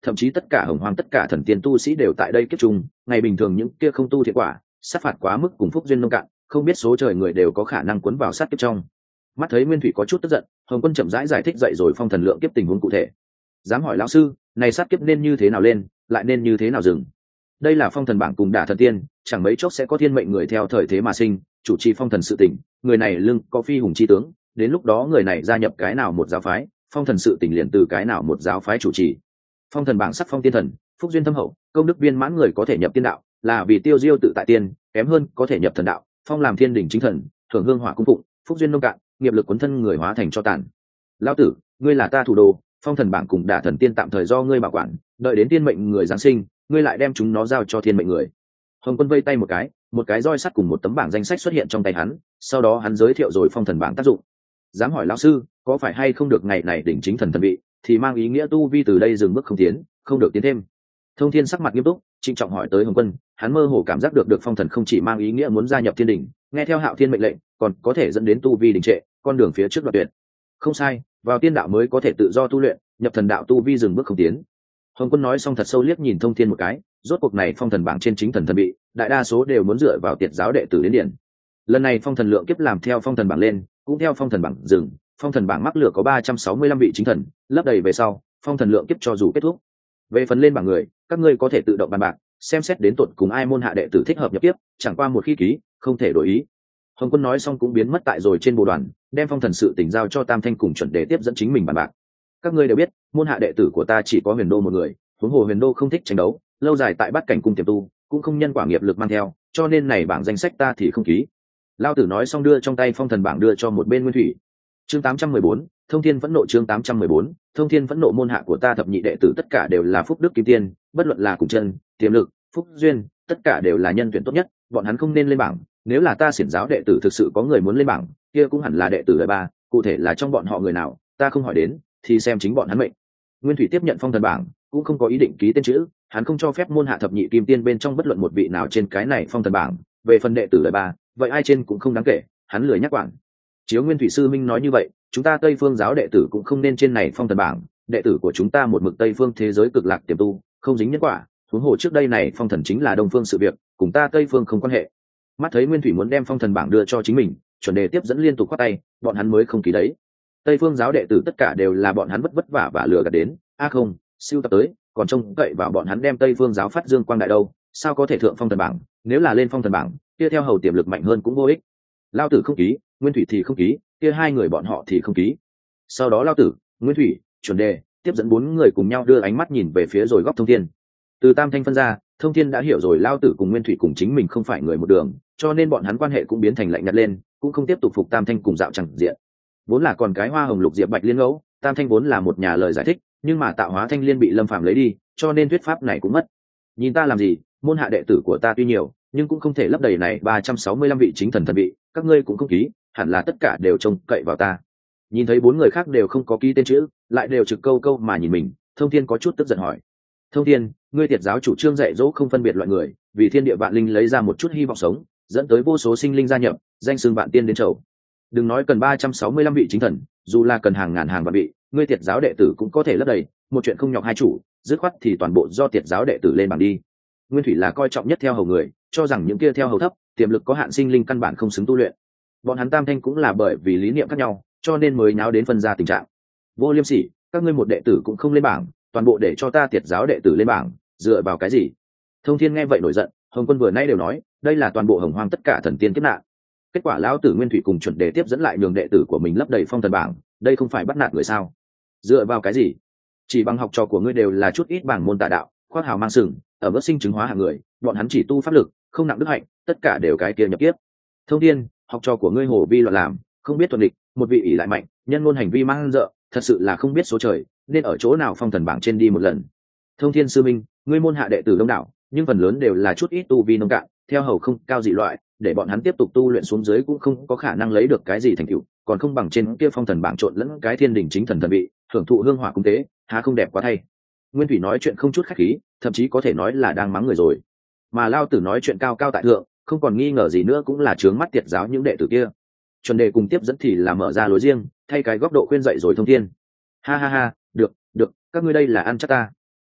thậm chí tất cả hồng hoang tất cả thần tiên tu sĩ đều tại đây kiếp chung. Ngày bình thường những kia không tu thiệt quả sát phạt quá mức cùng phúc duyên nông cạn, không biết số trời người đều có khả năng cuốn vào sát kiếp trong. Mắt thấy Nguyên Thủy có chút tức giận, Hồng Quân chậm rãi giải thích dậy rồi phong thần lượng kiếp tình huống cụ thể. Dám hỏi lão sư, này sát kiếp nên như thế nào lên, lại nên như thế nào dừng? Đây là phong thần bảng cùng đả thần tiên, chẳng mấy chốc sẽ có thiên mệnh người theo thời thế mà sinh, chủ trì phong thần sự tỉnh, người này lưng có phi hùng chi tướng, đến lúc đó người này gia nhập cái nào một giáo phái, phong thần sự tỉnh liền từ cái nào một giáo phái chủ trì. Phong thần bảng sắc phong tiên thần, phúc duyên thâm hậu, công đức viên mãn người có thể nhập tiên đạo, là vì tiêu diêu tự tại tiên, kém hơn có thể nhập thần đạo, phong làm thiên đỉnh chính thần, thưởng hương hỏa cung phụng, phúc duyên nông cạn, nghiệp lực cuốn thân người hóa thành cho tàn. Lão tử, ngươi là ta thủ đồ, phong thần bảng cùng đả thần tiên tạm thời do ngươi bảo quản, đợi đến tiên mệnh người giáng sinh, ngươi lại đem chúng nó giao cho thiên mệnh người. Hồng Quân vây tay một cái roi sắt cùng một tấm bảng danh sách xuất hiện trong tay hắn, sau đó hắn giới thiệu rồi phong thần bảng tác dụng. Dám hỏi lão sư, có phải hay không được ngày này đỉnh chính thần thần vị, thì mang ý nghĩa tu vi từ đây dừng bước không tiến, không được tiến thêm. Thông Thiên sắc mặt nghiêm túc, trịnh trọng hỏi tới Hồng Quân, hắn mơ hồ cảm giác được phong thần không chỉ mang ý nghĩa muốn gia nhập thiên đỉnh, nghe theo Hạo Thiên mệnh lệnh, còn có thể dẫn đến tu vi đình trệ, con đường phía trước đoạn tuyệt. Không sai, vào tiên đạo mới có thể tự do tu luyện, nhập thần đạo tu vi dừng bước không tiến. Hồng Quân nói xong thật sâu liếc nhìn Thông Thiên một cái, rốt cuộc này phong thần bảng trên chính thần thần bị, đại đa số đều muốn dựa vào tiệt giáo đệ tử đến điển. Lần này phong thần lượng kiếp làm theo phong thần bảng lên, cũng theo phong thần bảng dừng, phong thần bảng mắc lửa có 365 vị chính thần, lấp đầy về sau, phong thần lượng kiếp cho dù kết thúc. Về phần lên bảng người, các ngươi có thể tự động bàn bạc, xem xét đến tụt cùng ai môn hạ đệ tử thích hợp nhập tiếp, chẳng qua một khi ký, không thể đổi ý. Hồng Quân nói xong cũng biến mất tại rồi trên bồ đoàn, đem phong thần sự tỉnh giao cho Tam Thanh cùng chuẩn đề tiếp dẫn chính mình bàn bạc. Các ngươi đều biết, môn hạ đệ tử của ta chỉ có Huyền Đô một người, huống hồ Huyền Đô không thích tranh đấu, lâu dài tại Bát Cảnh cung tiềm tu, cũng không nhân quả nghiệp lực mang theo, cho nên này bảng danh sách ta thì không ký. Lao Tử nói xong đưa trong tay phong thần bảng đưa cho một bên Nguyên Thủy. Chương 814, Thông Thiên phẫn nộ. Chương 814, Thông Thiên phẫn nộ. Môn hạ của ta thập nhị đệ tử tất cả đều là phúc đức kim tiên, bất luận là cùng chân, tiềm lực, phúc duyên, tất cả đều là nhân tuyển tốt nhất, bọn hắn không nên lên bảng. Nếu là ta xiển giáo đệ tử thực sự có người muốn lên bảng, kia cũng hẳn là đệ tử đời ba, cụ thể là trong bọn họ người nào, ta không hỏi đến, thì xem chính bọn hắn mệnh. Nguyên Thủy tiếp nhận phong thần bảng, cũng không có ý định ký tên chữ, hắn không cho phép môn hạ thập nhị kim tiên bên trong bất luận một vị nào trên cái này phong thần bảng. Về phần đệ tử đời ba, vậy ai trên cũng không đáng kể, hắn lười nhắc quản. Chiếu Nguyên Thủy sư minh nói như vậy, chúng ta Tây Phương giáo đệ tử cũng không nên trên này phong thần bảng, đệ tử của chúng ta một mực Tây Phương thế giới cực lạc tiềm tu, không dính nhân quả, huống hồ trước đây này phong thần chính là Đông Phương sự việc, cùng ta Tây Phương không quan hệ. Mắt thấy Nguyên Thủy muốn đem phong thần bảng đưa cho chính mình, chuẩn đề tiếp dẫn liên tục khoát tay, bọn hắn mới không ký đấy. Tây Phương giáo đệ tử tất cả đều là bọn hắn vất vả và lừa gạt đến, không, siêu tập tới, còn trông cậy vào bọn hắn đem Tây Phương giáo phát dương quang đại đâu, sao có thể thượng phong thần bảng, nếu là lên phong thần bảng, kia theo hầu tiềm lực mạnh hơn cũng vô ích. Lao Tử không ký, Nguyên Thủy thì không ký, kia hai người bọn họ thì không ký. Sau đó Lao Tử, Nguyên Thủy, chuẩn đề tiếp dẫn bốn người cùng nhau đưa ánh mắt nhìn về phía rồi góc Thông Thiên. Từ Tam Thanh phân ra, Thông Thiên đã hiểu rồi Lao Tử cùng Nguyên Thủy cùng chính mình không phải người một đường, cho nên bọn hắn quan hệ cũng biến thành lạnh nhạt lên, cũng không tiếp tục phục Tam Thanh cùng dạo chẳng diện. Vốn là còn cái hoa hồng lục diệp bạch liên ngẫu, Tam Thanh vốn là một nhà lời giải thích, nhưng mà tạo hóa thanh liên bị Lâm Phàm lấy đi, cho nên thuyết pháp này cũng mất. Nhìn ta làm gì, môn hạ đệ tử của ta tuy nhiều, nhưng cũng không thể lấp đầy này 365 vị chính thần thần vị, các ngươi cũng không ký, hẳn là tất cả đều trông cậy vào ta. Nhìn thấy bốn người khác đều không có ký tên chữ, lại đều trực câu câu mà nhìn mình, Thông Thiên có chút tức giận hỏi: Thông Thiên, ngươi tiệt giáo chủ trương dạy dỗ không phân biệt loại người, vì thiên địa vạn linh lấy ra một chút hy vọng sống, dẫn tới vô số sinh linh gia nhập, danh xưng vạn tiên đến chầu. Đừng nói cần 365 vị chính thần, dù là cần hàng ngàn hàng vạn vị, ngươi tiệt giáo đệ tử cũng có thể lấp đầy, một chuyện không nhọc hai chủ, dứt khoát thì toàn bộ do tiệt giáo đệ tử lên bảng đi. Nguyên Thủy là coi trọng nhất theo hầu người, cho rằng những kia theo hầu thấp, tiềm lực có hạn sinh linh căn bản không xứng tu luyện. Bọn hắn Tam Thanh cũng là bởi vì lý niệm khác nhau, cho nên mới nháo đến phân ra tình trạng. Vô liêm sỉ, các ngươi một đệ tử cũng không lên bảng, toàn bộ để cho ta tiệt giáo đệ tử lên bảng, dựa vào cái gì? Thông Thiên nghe vậy nổi giận, Hồng Quân vừa nãy đều nói, đây là toàn bộ hồng hoang tất cả thần tiên kiếp nạn. Kết quả lão tử Nguyên Thủy cùng chuẩn đề tiếp dẫn lại nhường đệ tử của mình lấp đầy phong thần bảng, đây không phải bắt nạt người sao? Dựa vào cái gì? Chỉ bằng học trò của ngươi đều là chút ít bảng môn tà đạo, khoác hào mang sừng, ở bất sinh chứng hóa hạng người, bọn hắn chỉ tu pháp lực, không nặng đức hạnh, tất cả đều cái kia nhập kiếp. Thông Thiên, học trò của ngươi hồ vi loạn làm, không biết thuần địch, một vị ỷ lại mạnh, nhân ngôn hành vi mang dợ, thật sự là không biết số trời, nên ở chỗ nào phong thần bảng trên đi một lần. Thông Thiên sư minh, ngươi môn hạ đệ tử đông đảo, nhưng phần lớn đều là chút ít tu vi nông cạn, theo hầu không cao dị loại, để bọn hắn tiếp tục tu luyện xuống dưới cũng không có khả năng lấy được cái gì thành tựu, còn không bằng trên kia phong thần bảng trộn lẫn cái thiên đỉnh chính thần thần vị, hưởng thụ hương hỏa cung tế, há không đẹp quá thay. Nguyên Thủy nói chuyện không chút khách khí, thậm chí có thể nói là đang mắng người rồi. Mà Lao Tử nói chuyện cao cao tại thượng, không còn nghi ngờ gì nữa cũng là trướng mắt tiệt giáo những đệ tử kia. Chuẩn đề cùng tiếp dẫn thì là mở ra lối riêng, thay cái góc độ khuyên dạy rồi Thông Thiên. Ha ha ha, được, được, các ngươi đây là ăn chắc ta.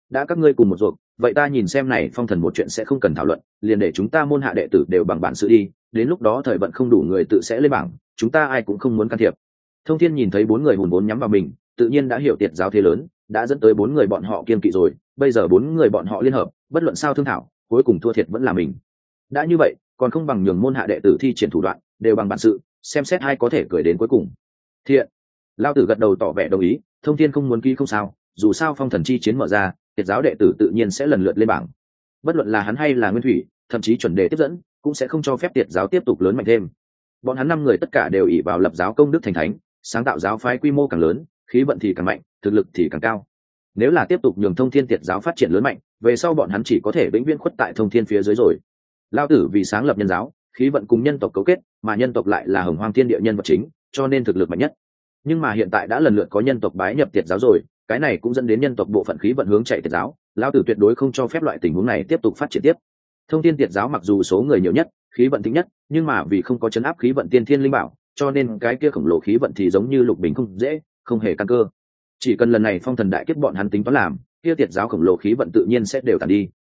đã các ngươi cùng một ruột, vậy ta nhìn xem này phong thần một chuyện sẽ không cần thảo luận, liền để chúng ta môn hạ đệ tử đều bằng bản sự đi, đến lúc đó thời vận không đủ người tự sẽ lên bảng, chúng ta ai cũng không muốn can thiệp. Thông Thiên nhìn thấy bốn người hùn vốn nhắm vào mình, tự nhiên đã hiểu tiệt giáo thế lớn, đã dẫn tới bốn người bọn họ kiên kỵ rồi, bây giờ bốn người bọn họ liên hợp, bất luận sao thương thảo, cuối cùng thua thiệt vẫn là mình. Đã như vậy, còn không bằng nhường môn hạ đệ tử thi triển thủ đoạn, đều bằng bản sự, xem xét ai có thể cười đến cuối cùng. Thiện. Lao tử gật đầu tỏ vẻ đồng ý, Thông Thiên không muốn ký không sao, dù sao phong thần chi chiến mở ra, tiệt giáo đệ tử tự nhiên sẽ lần lượt lên bảng. Bất luận là hắn hay là Nguyên Thủy, thậm chí chuẩn đề tiếp dẫn, cũng sẽ không cho phép tiệt giáo tiếp tục lớn mạnh thêm. Bọn hắn 5 người tất cả đều ỷ vào lập giáo công đức thành thánh, sáng tạo giáo phái quy mô càng lớn, khí vận thì càng mạnh, thực lực thì càng cao. Nếu là tiếp tục nhường Thông Thiên tiệt giáo phát triển lớn mạnh, về sau bọn hắn chỉ có thể vĩnh viễn khuất tại Thông Thiên phía dưới rồi. Lao tử vì sáng lập nhân giáo, khí vận cùng nhân tộc cấu kết, mà nhân tộc lại là hồng hoang thiên địa nhân vật chính, cho nên thực lực mạnh nhất. Nhưng mà hiện tại đã lần lượt có nhân tộc bái nhập tiệt giáo rồi, cái này cũng dẫn đến nhân tộc bộ phận khí vận hướng chạy tiệt giáo. Lao tử tuyệt đối không cho phép loại tình huống này tiếp tục phát triển tiếp. Thông Thiên tiệt giáo mặc dù số người nhiều nhất, khí vận thịnh nhất, nhưng mà vì không có chấn áp khí vận tiên thiên linh bảo, cho nên cái kia khổng lồ khí vận thì giống như lục bình không dễ, không hề căn cơ. Chỉ cần lần này phong thần đại kiếp bọn hắn tính toán làm, kia tiệt giáo khổng lồ khí vận tự nhiên sẽ đều tàn đi.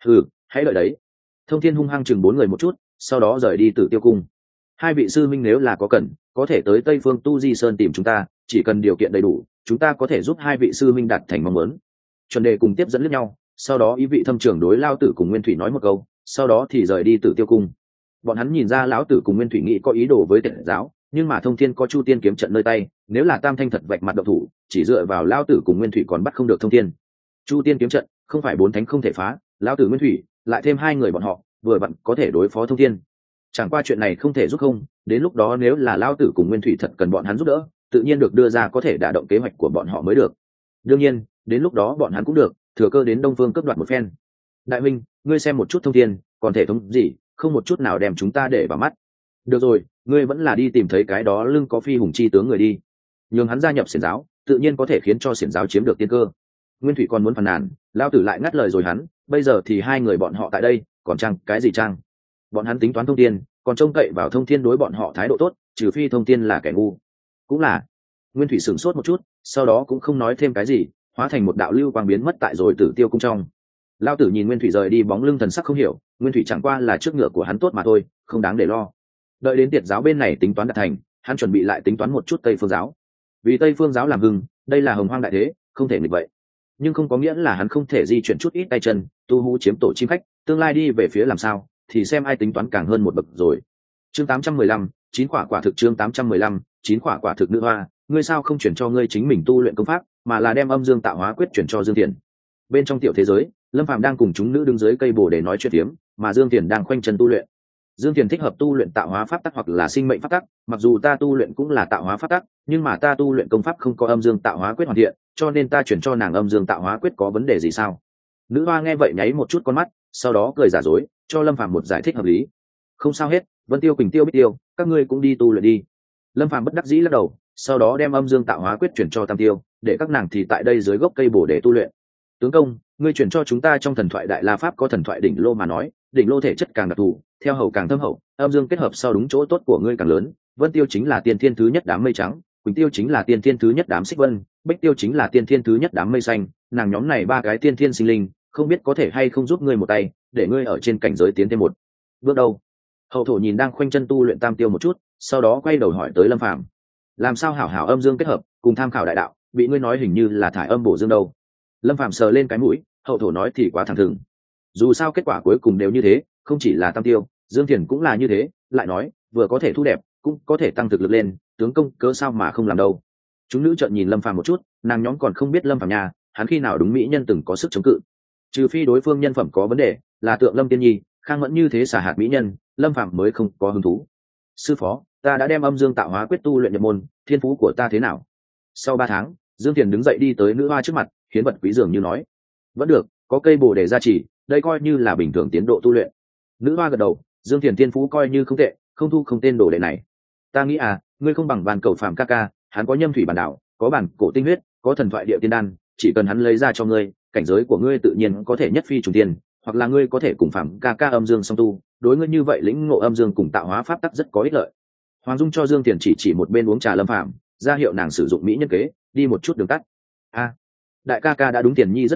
Hãy đợi đấy. Thông Thiên hung hăng chừng 4 người một chút, sau đó rời đi Tử Tiêu cung. Hai vị sư minh nếu là có cần, có thể tới Tây Phương Tu Di Sơn tìm chúng ta, chỉ cần điều kiện đầy đủ, chúng ta có thể giúp hai vị sư minh đạt thành mong muốn. Chuẩn Đề cùng tiếp dẫn lẫn nhau, sau đó ý vị thâm trưởng đối Lao Tử cùng Nguyên Thủy nói một câu, sau đó thì rời đi Tử Tiêu cung. Bọn hắn nhìn ra lão tử cùng Nguyên Thủy nghĩ có ý đồ với tiệt giáo, nhưng mà Thông Thiên có Chu Tiên kiếm trận nơi tay, nếu là Tam Thanh thật vạch mặt động thủ, chỉ dựa vào Lão tử cùng Nguyên Thủy còn bắt không được Thông Thiên. Chu Tiên kiếm trận không phải 4 thánh không thể phá, Lão tử Nguyên Thủy lại thêm 2 người bọn họ, vừa vặn có thể đối phó Thông Thiên. Chẳng qua chuyện này không thể giúp không, đến lúc đó nếu là Lão tử cùng Nguyên Thủy thật cần bọn hắn giúp đỡ, tự nhiên được đưa ra có thể đả động kế hoạch của bọn họ mới được. Đương nhiên, đến lúc đó bọn hắn cũng được thừa cơ đến Đông Phương cướp đoạt một phen. Đại minh, ngươi xem một chút Thông Thiên, còn thể thống gì, không một chút nào đem chúng ta để vào mắt. Được rồi, ngươi vẫn là đi tìm thấy cái đó lưng có phi hùng chi tướng người đi, nhường hắn gia nhập xiển giáo, tự nhiên có thể khiến cho xiển giáo chiếm được tiên cơ. Nguyên Thủy còn muốn phàn nàn, Lão tử lại ngắt lời rồi hắn, bây giờ thì 2 người bọn họ tại đây, còn chăng cái gì chăng? Bọn hắn tính toán Thông Thiên, còn trông cậy vào Thông Thiên đối bọn họ thái độ tốt, trừ phi Thông Thiên là kẻ ngu. Cũng là. Nguyên Thủy sửng sốt một chút, sau đó cũng không nói thêm cái gì, hóa thành một đạo lưu quang biến mất tại rồi Tử Tiêu cung trong. Lão tử nhìn Nguyên Thủy rời đi bóng lưng thần sắc không hiểu, Nguyên Thủy chẳng qua là trước ngựa của hắn tốt mà thôi, không đáng để lo. Đợi đến tiệt giáo bên này tính toán đạt thành, hắn chuẩn bị lại tính toán một chút Tây Phương giáo. Vì Tây Phương giáo làm hưng, đây là hồng hoang đại thế, không thể nghịch vậy. Nhưng không có nghĩa là hắn không thể di chuyển chút ít tay chân, tu hú chiếm tổ chim khách, tương lai đi về phía làm sao, thì xem ai tính toán càng hơn một bậc rồi. Chương 815, 9 quả quả thực. Chương 815, 9 quả quả thực. Nữ hoa, ngươi sao không chuyển cho ngươi chính mình tu luyện công pháp, mà là đem âm dương tạo hóa quyết chuyển cho Dương Tiễn. Bên trong tiểu thế giới, Lâm Phàm đang cùng chúng nữ đứng dưới cây bồ để nói chuyện tiếm, mà Dương Tiễn đang khoanh chân tu luyện. Dương Tiễn thích hợp tu luyện tạo hóa pháp tắc hoặc là sinh mệnh pháp tắc, mặc dù ta tu luyện cũng là tạo hóa pháp tắc, nhưng mà ta tu luyện công pháp không có âm dương tạo hóa quyết hoàn thiện, cho nên ta chuyển cho nàng âm dương tạo hóa quyết có vấn đề gì sao? Nữ hoa nghe vậy nháy một chút con mắt, sau đó cười giả dối, cho Lâm Phàm một giải thích hợp lý. Không sao hết, Vân Tiêu, Quỳnh Tiêu, Bích Tiêu, các ngươi cũng đi tu luyện đi. Lâm Phàm bất đắc dĩ lắc đầu, sau đó đem âm dương tạo hóa quyết chuyển cho Tam Tiêu, để các nàng thì tại đây dưới gốc cây bồ để tu luyện. Tướng công, ngươi chuyển cho chúng ta trong thần thoại đại la pháp có thần thoại đỉnh lô mà nói, đỉnh lô thể chất càng đặc thù, theo hầu càng thâm hậu, âm dương kết hợp sau đúng chỗ tốt của ngươi càng lớn. Vân Tiêu chính là tiên thiên thứ nhất đám mây trắng, Quỳnh Tiêu chính là tiên thiên thứ nhất đám xích vân, Bích Tiêu chính là tiên thiên thứ nhất đám mây xanh, nàng nhóm này 3 cái tiên thiên sinh linh, không biết có thể hay không giúp ngươi một tay, để ngươi ở trên cảnh giới tiến thêm một bước đâu. Hậu thổ nhìn đang khoanh chân tu luyện Tam Tiêu một chút, sau đó quay đầu hỏi tới Lâm Phàm, làm sao hảo hảo âm dương kết hợp, cùng tham khảo đại đạo, bị ngươi nói hình như là thải âm bổ dương đâu. Lâm Phàm sờ lên cái mũi, hậu thổ nói thì quá thẳng thừng. Dù sao kết quả cuối cùng đều như thế, không chỉ là Tam Tiêu, Dương Thiền cũng là như thế, lại nói vừa có thể thu đẹp, cũng có thể tăng thực lực lên, tướng công cớ sao mà không làm đâu. Chúng nữ trợn nhìn Lâm Phàm một chút, nàng nhóm còn không biết Lâm Phàm nhà hắn khi nào đúng mỹ nhân từng có sức chống cự, trừ phi đối phương nhân phẩm có vấn đề, là tượng Lâm Tiên Nhi, Khang Mẫn như thế xả hạt mỹ nhân, Lâm Phàm mới không có hứng thú. Sư phó, ta đã đem âm dương tạo hóa quyết tu luyện nhập môn, thiên phú của ta thế nào? Sau 3 tháng, Dương Thiền đứng dậy đi tới nữ hoa trước mặt, hiến vật quý dường như nói, vẫn được, có cây bồ để gia trì, đây coi như là bình thường tiến độ tu luyện. Nữ hoa gật đầu, Dương Thiền thiên phú coi như không tệ, không thu không tên đồ đệ này. Ta nghĩ ngươi không bằng bàn cầu Phạm ca ca, hắn có nhâm thủy bản đảo, có bản cổ tinh huyết, có thần thoại địa tiên đan, chỉ cần hắn lấy ra cho ngươi, cảnh giới của ngươi tự nhiên có thể nhất phi trùng tiên, hoặc là ngươi có thể cùng Phạm ca ca âm dương song tu, đối ngươi như vậy lĩnh ngộ âm dương cùng tạo hóa pháp tắc rất có ích lợi. Hoàng Dung cho Dương Thiền chỉ một bên uống trà Lâm Phạm, ra hiệu nàng sử dụng mỹ nhân kế, đi một chút đường tắt. Đại ca ca đã đúng Tiền Nhi rất khá,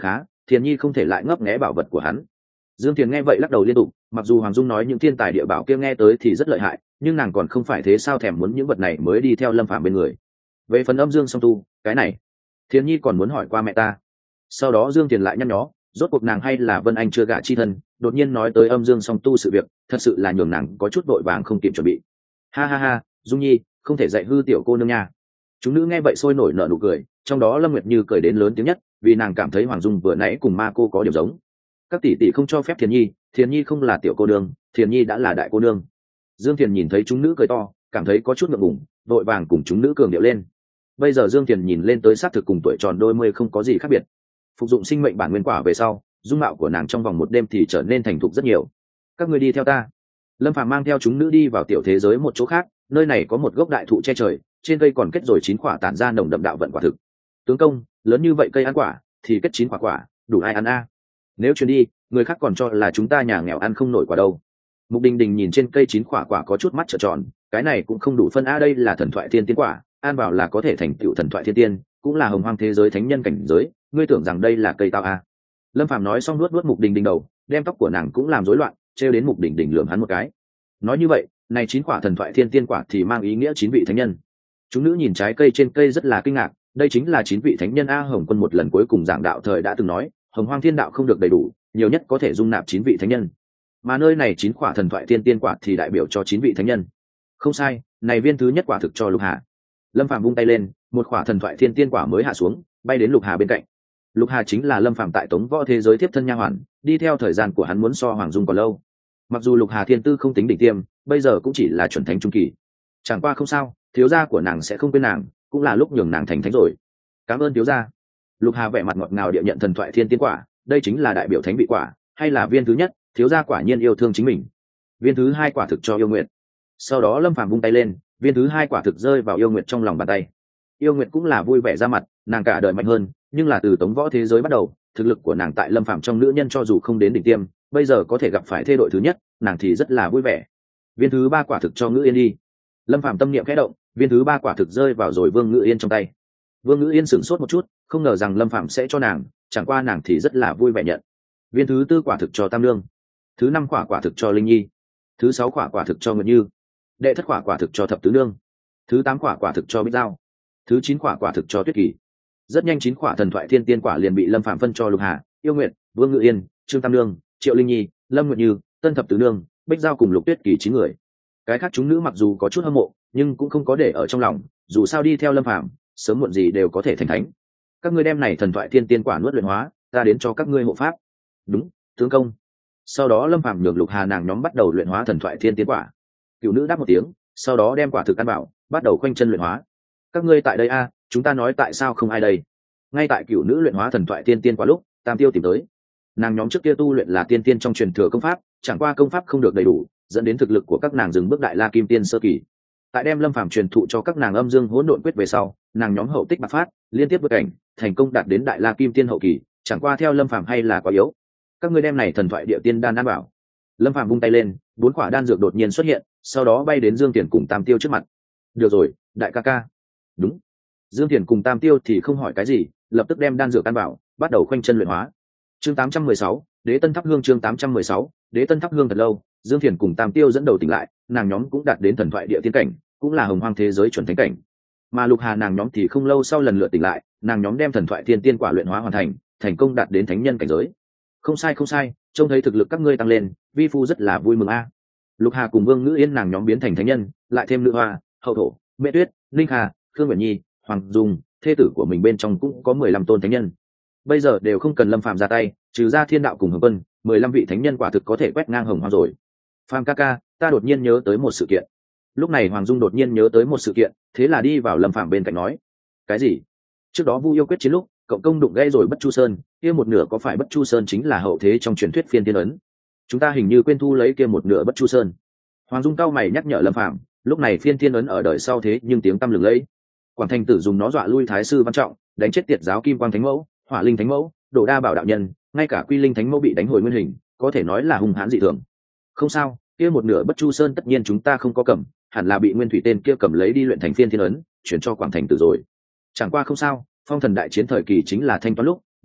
Thiền nhi không thể lại ngấp nghé bảo vật của hắn. Dương Thiền nghe vậy lắc đầu liên tục, mặc dù Hoàng Dung nói những thiên tài địa bảo kia nghe tới thì rất lợi hại, nhưng nàng còn không phải thế sao thèm muốn những vật này mới đi theo Lâm Phàm bên người. Về phần âm dương song tu, cái này Thiền nhi còn muốn hỏi qua mẹ ta. Sau đó Dương Thiền lại nhăn nhó, rốt cuộc nàng hay là Vân Anh chưa gả chi thân, đột nhiên nói tới âm dương song tu sự việc, thật sự là nhường nàng có chút vội vàng không kịp chuẩn bị. Ha ha ha, Dung Nhi, không thể dạy hư tiểu cô nương nha. Chúng nữ nghe vậy sôi nổi nở nụ cười, trong đó Lâm Nguyệt Như cười đến lớn tiếng nhất, vì nàng cảm thấy Hoàng Dung vừa nãy cùng ma cô có điểm giống. Các tỷ tỷ không cho phép Thiền Nhi không là tiểu cô nương, Thiền Nhi đã là đại cô nương. Dương Thiền nhìn thấy chúng nữ cười to, cảm thấy có chút ngượng ngùng, vội vàng cùng chúng nữ cường điệu lên. Bây giờ Dương Thiền nhìn lên tới xác thực cùng tuổi tròn đôi mươi không có gì khác biệt. Phục dụng sinh mệnh bản nguyên quả về sau, dung mạo của nàng trong vòng một đêm thì trở nên thành thục rất nhiều. Các người đi theo ta. Lâm Phàm mang theo chúng nữ đi vào tiểu thế giới một chỗ khác, nơi này có một gốc đại thụ che trời, trên cây còn kết rồi 9 quả tản ra nồng đậm đạo vận quả thực. Tướng công, lớn như vậy cây ăn quả thì kết 9 quả, đủ ai ăn a? Nếu truyền đi, người khác còn cho là chúng ta nhà nghèo ăn không nổi quả đâu. Mục Đình Đình nhìn trên cây 9 quả có chút mắt trợn tròn, cái này cũng không đủ phân a, đây là thần thoại thiên tiên quả, ăn vào là có thể thành tựu thần thoại thiên tiên, cũng là hồng hoang thế giới thánh nhân cảnh giới, ngươi tưởng rằng đây là cây tao a? Lâm Phàm nói xong nuốt Mục Đình Đình đầu, đem tóc của nàng cũng làm rối loạn, trêu đến Mục Đình Đình lườm hắn một cái. Nói như vậy, này 9 quả thần thoại thiên tiên quả thì mang ý nghĩa 9 vị thánh nhân. Chúng nữ nhìn trái cây trên cây rất là kinh ngạc, đây chính là 9 vị thánh nhân a. Hồng Quân một lần cuối cùng giảng đạo thời đã từng nói, hồng hoang thiên đạo không được đầy đủ, nhiều nhất có thể dung nạp 9 vị thánh nhân, mà nơi này 9 quả thần thoại thiên tiên quả thì đại biểu cho 9 vị thánh nhân. Không sai, này viên thứ nhất quả thực cho Lục Hà. Lâm Phàm vung tay lên, một quả thần thoại thiên tiên quả mới hạ xuống, bay đến Lục Hà bên cạnh. Lục Hà chính là Lâm Phàm tại Tống Võ thế giới tiếp thân nha hoàn, đi theo thời gian của hắn muốn so Hoàng Dung còn lâu. Mặc dù Lục Hà thiên tư không tính đỉnh tiêm, bây giờ cũng chỉ là chuẩn thánh trung kỳ. Chẳng qua không sao, thiếu gia của nàng sẽ không quên nàng, cũng là lúc nhường nàng thành thánh rồi. Cảm ơn thiếu gia. Lục Hà vẻ mặt ngọt ngào địa nhận thần thoại thiên tiên quả, đây chính là đại biểu thánh vị quả, hay là viên thứ nhất, thiếu gia quả nhiên yêu thương chính mình. Viên thứ hai quả thực cho Yêu Nguyệt. Sau đó Lâm Phàm vung tay lên, viên thứ hai quả thực rơi vào Yêu Nguyệt trong lòng bàn tay. Yêu Nguyệt cũng là vui vẻ ra mặt, nàng cả đời mạnh hơn, nhưng là từ Tống Võ thế giới bắt đầu, thực lực của nàng tại Lâm Phàm trong nữ nhân cho dù không đến đỉnh tiêm, bây giờ có thể gặp phải thê đội thứ nhất, nàng thì rất là vui vẻ. Viên thứ ba quả thực cho Ngữ Yên đi. Lâm Phàm tâm niệm khẽ động, viên thứ ba quả thực rơi vào rồi Vương Ngữ Yên trong tay. Vương Ngữ Yên sửng sốt một chút, không ngờ rằng Lâm Phàm sẽ cho nàng, chẳng qua nàng thì rất là vui vẻ nhận. Viên thứ tư quả thực cho Tam Nương, thứ năm quả thực cho Linh Nhi, thứ sáu quả thực cho Nguyệt Như, đệ thất quả thực cho Thập Tứ Nương, thứ 8 quả thực cho Bích Giao, thứ 9 quả thực cho Tuyết Kỳ. Rất nhanh 9 quả thần thoại thiên tiên quả liền bị Lâm Phàm phân cho Lục Hà, Yêu Nguyệt, Vương Ngự Yên, Trương Tam Nương, Triệu Linh Nhi, Lâm Nguyệt Như, Tân Thập Tứ Nương, Bích Giao cùng Lục Tuyết Kỳ 9 người. Cái khác chúng nữ mặc dù có chút hâm mộ, nhưng cũng không có để ở trong lòng, dù sao đi theo Lâm Phàm, sớm muộn gì đều có thể thành thánh. Các ngươi đem này thần thoại thiên tiên quả nuốt luyện hóa, ta đến cho các ngươi hộ pháp. Đúng, tướng công. Sau đó Lâm Phàm nhường Lục Hà nàng nhóm bắt đầu luyện hóa thần thoại thiên tiên quả. Cửu nữ đáp một tiếng, sau đó đem quả thực ăn bảo, bắt đầu khoanh chân luyện hóa. Các ngươi tại đây a, chúng ta nói tại sao không ai đây? Ngay tại Cửu nữ luyện hóa thần thoại tiên tiên quả lúc, Tam Tiêu tìm tới. Nàng nhóm trước kia tu luyện là tiên tiên trong truyền thừa công pháp, chẳng qua công pháp không được đầy đủ, dẫn đến thực lực của các nàng dừng bước đại la kim tiên sơ kỳ. Tại đem Lâm Phàm truyền thụ cho các nàng âm dương hỗn độn quyết về sau, nàng nhóm hậu tích bạc phát, liên tiếp vượt cảnh, thành công đạt đến đại la kim tiên hậu kỳ, chẳng qua theo Lâm Phàm hay là quá yếu. Các ngươi đem này thần thoại địa tiên đan ăn bảo. Lâm Phàm vung tay lên, 4 quả đan dược đột nhiên xuất hiện, sau đó bay đến Dương Tiền cùng Tam Tiêu trước mặt. Được rồi, đại ca ca. Đúng. Dương Tiền cùng Tam Tiêu thì không hỏi cái gì, lập tức đem đan dược ăn bảo, bắt đầu khoanh chân luyện hóa. Chương 816, Đế Tân Thắp Hương. Chương 816, Đế Tân Thắp Hương. Thật lâu, Dương Tiền cùng Tam Tiêu dẫn đầu tỉnh lại, nàng nhóm cũng đạt đến thần thoại địa tiên cảnh, cũng là hồng hoang thế giới chuẩn thánh cảnh. Mà Lục Hà nàng nhóm thì không lâu sau lần lượt tỉnh lại, nàng nhóm đem thần thoại thiên tiên quả luyện hóa hoàn thành, thành công đạt đến thánh nhân cảnh giới. Không sai không sai, trông thấy thực lực các ngươi tăng lên, vi phu rất là vui mừng a. Lục Hà cùng Vương Ngữ Yên nàng nhóm biến thành thánh nhân, lại thêm Nữ Hoa, Hậu Thổ, Mẹ Tuyết, Linh Hà, Khương Uyển Nhi, Hoàng Dung, thê tử của mình bên trong cũng có 15 tôn thánh nhân. Bây giờ đều không cần Lâm Phàm ra tay, trừ ra Thiên Đạo cùng Hồng Quân, 15 vị thánh nhân quả thực có thể quét ngang hồng hoang rồi. Phàm ca ca, ta đột nhiên nhớ tới một sự kiện. Lúc này Hoàng Dung đột nhiên nhớ tới một sự kiện, thế là đi vào Lâm Phàm bên cạnh nói: cái gì? Trước đó Vu Yêu quyết chiến lúc, cộng công đụng gây rồi Bất Chu Sơn, kia một nửa có phải Bất Chu Sơn chính là hậu thế trong truyền thuyết phiên tiên ấn? Chúng ta hình như quên thu lấy kia một nửa Bất Chu Sơn. Hoàng Dung cao mày nhắc nhở Lâm Phàm, lúc này phiên tiên ấn ở đời sau thế nhưng tiếng tăm lừng lẫy. Quảng Thành Tử dùng nó dọa lui Thái sư Văn Trọng, đánh chết Tiệt giáo Kim Quang Thánh Mẫu, Hỏa Linh Thánh Mẫu, Đồ Đa Bảo đạo nhân, ngay cả Quy Linh Thánh Mẫu bị đánh hồi nguyên hình, có thể nói là hung hãn dị thường. Không sao, kia một nửa Bất Chu Sơn tất nhiên chúng ta không có cầm, hẳn là bị Nguyên Thủy tên kia cầm lấy đi luyện thành phiên thiên ấn, chuyển cho Quảng Thành Tử rồi. Chẳng qua không sao, phong thần đại chiến thời kỳ chính là thanh toán lúc,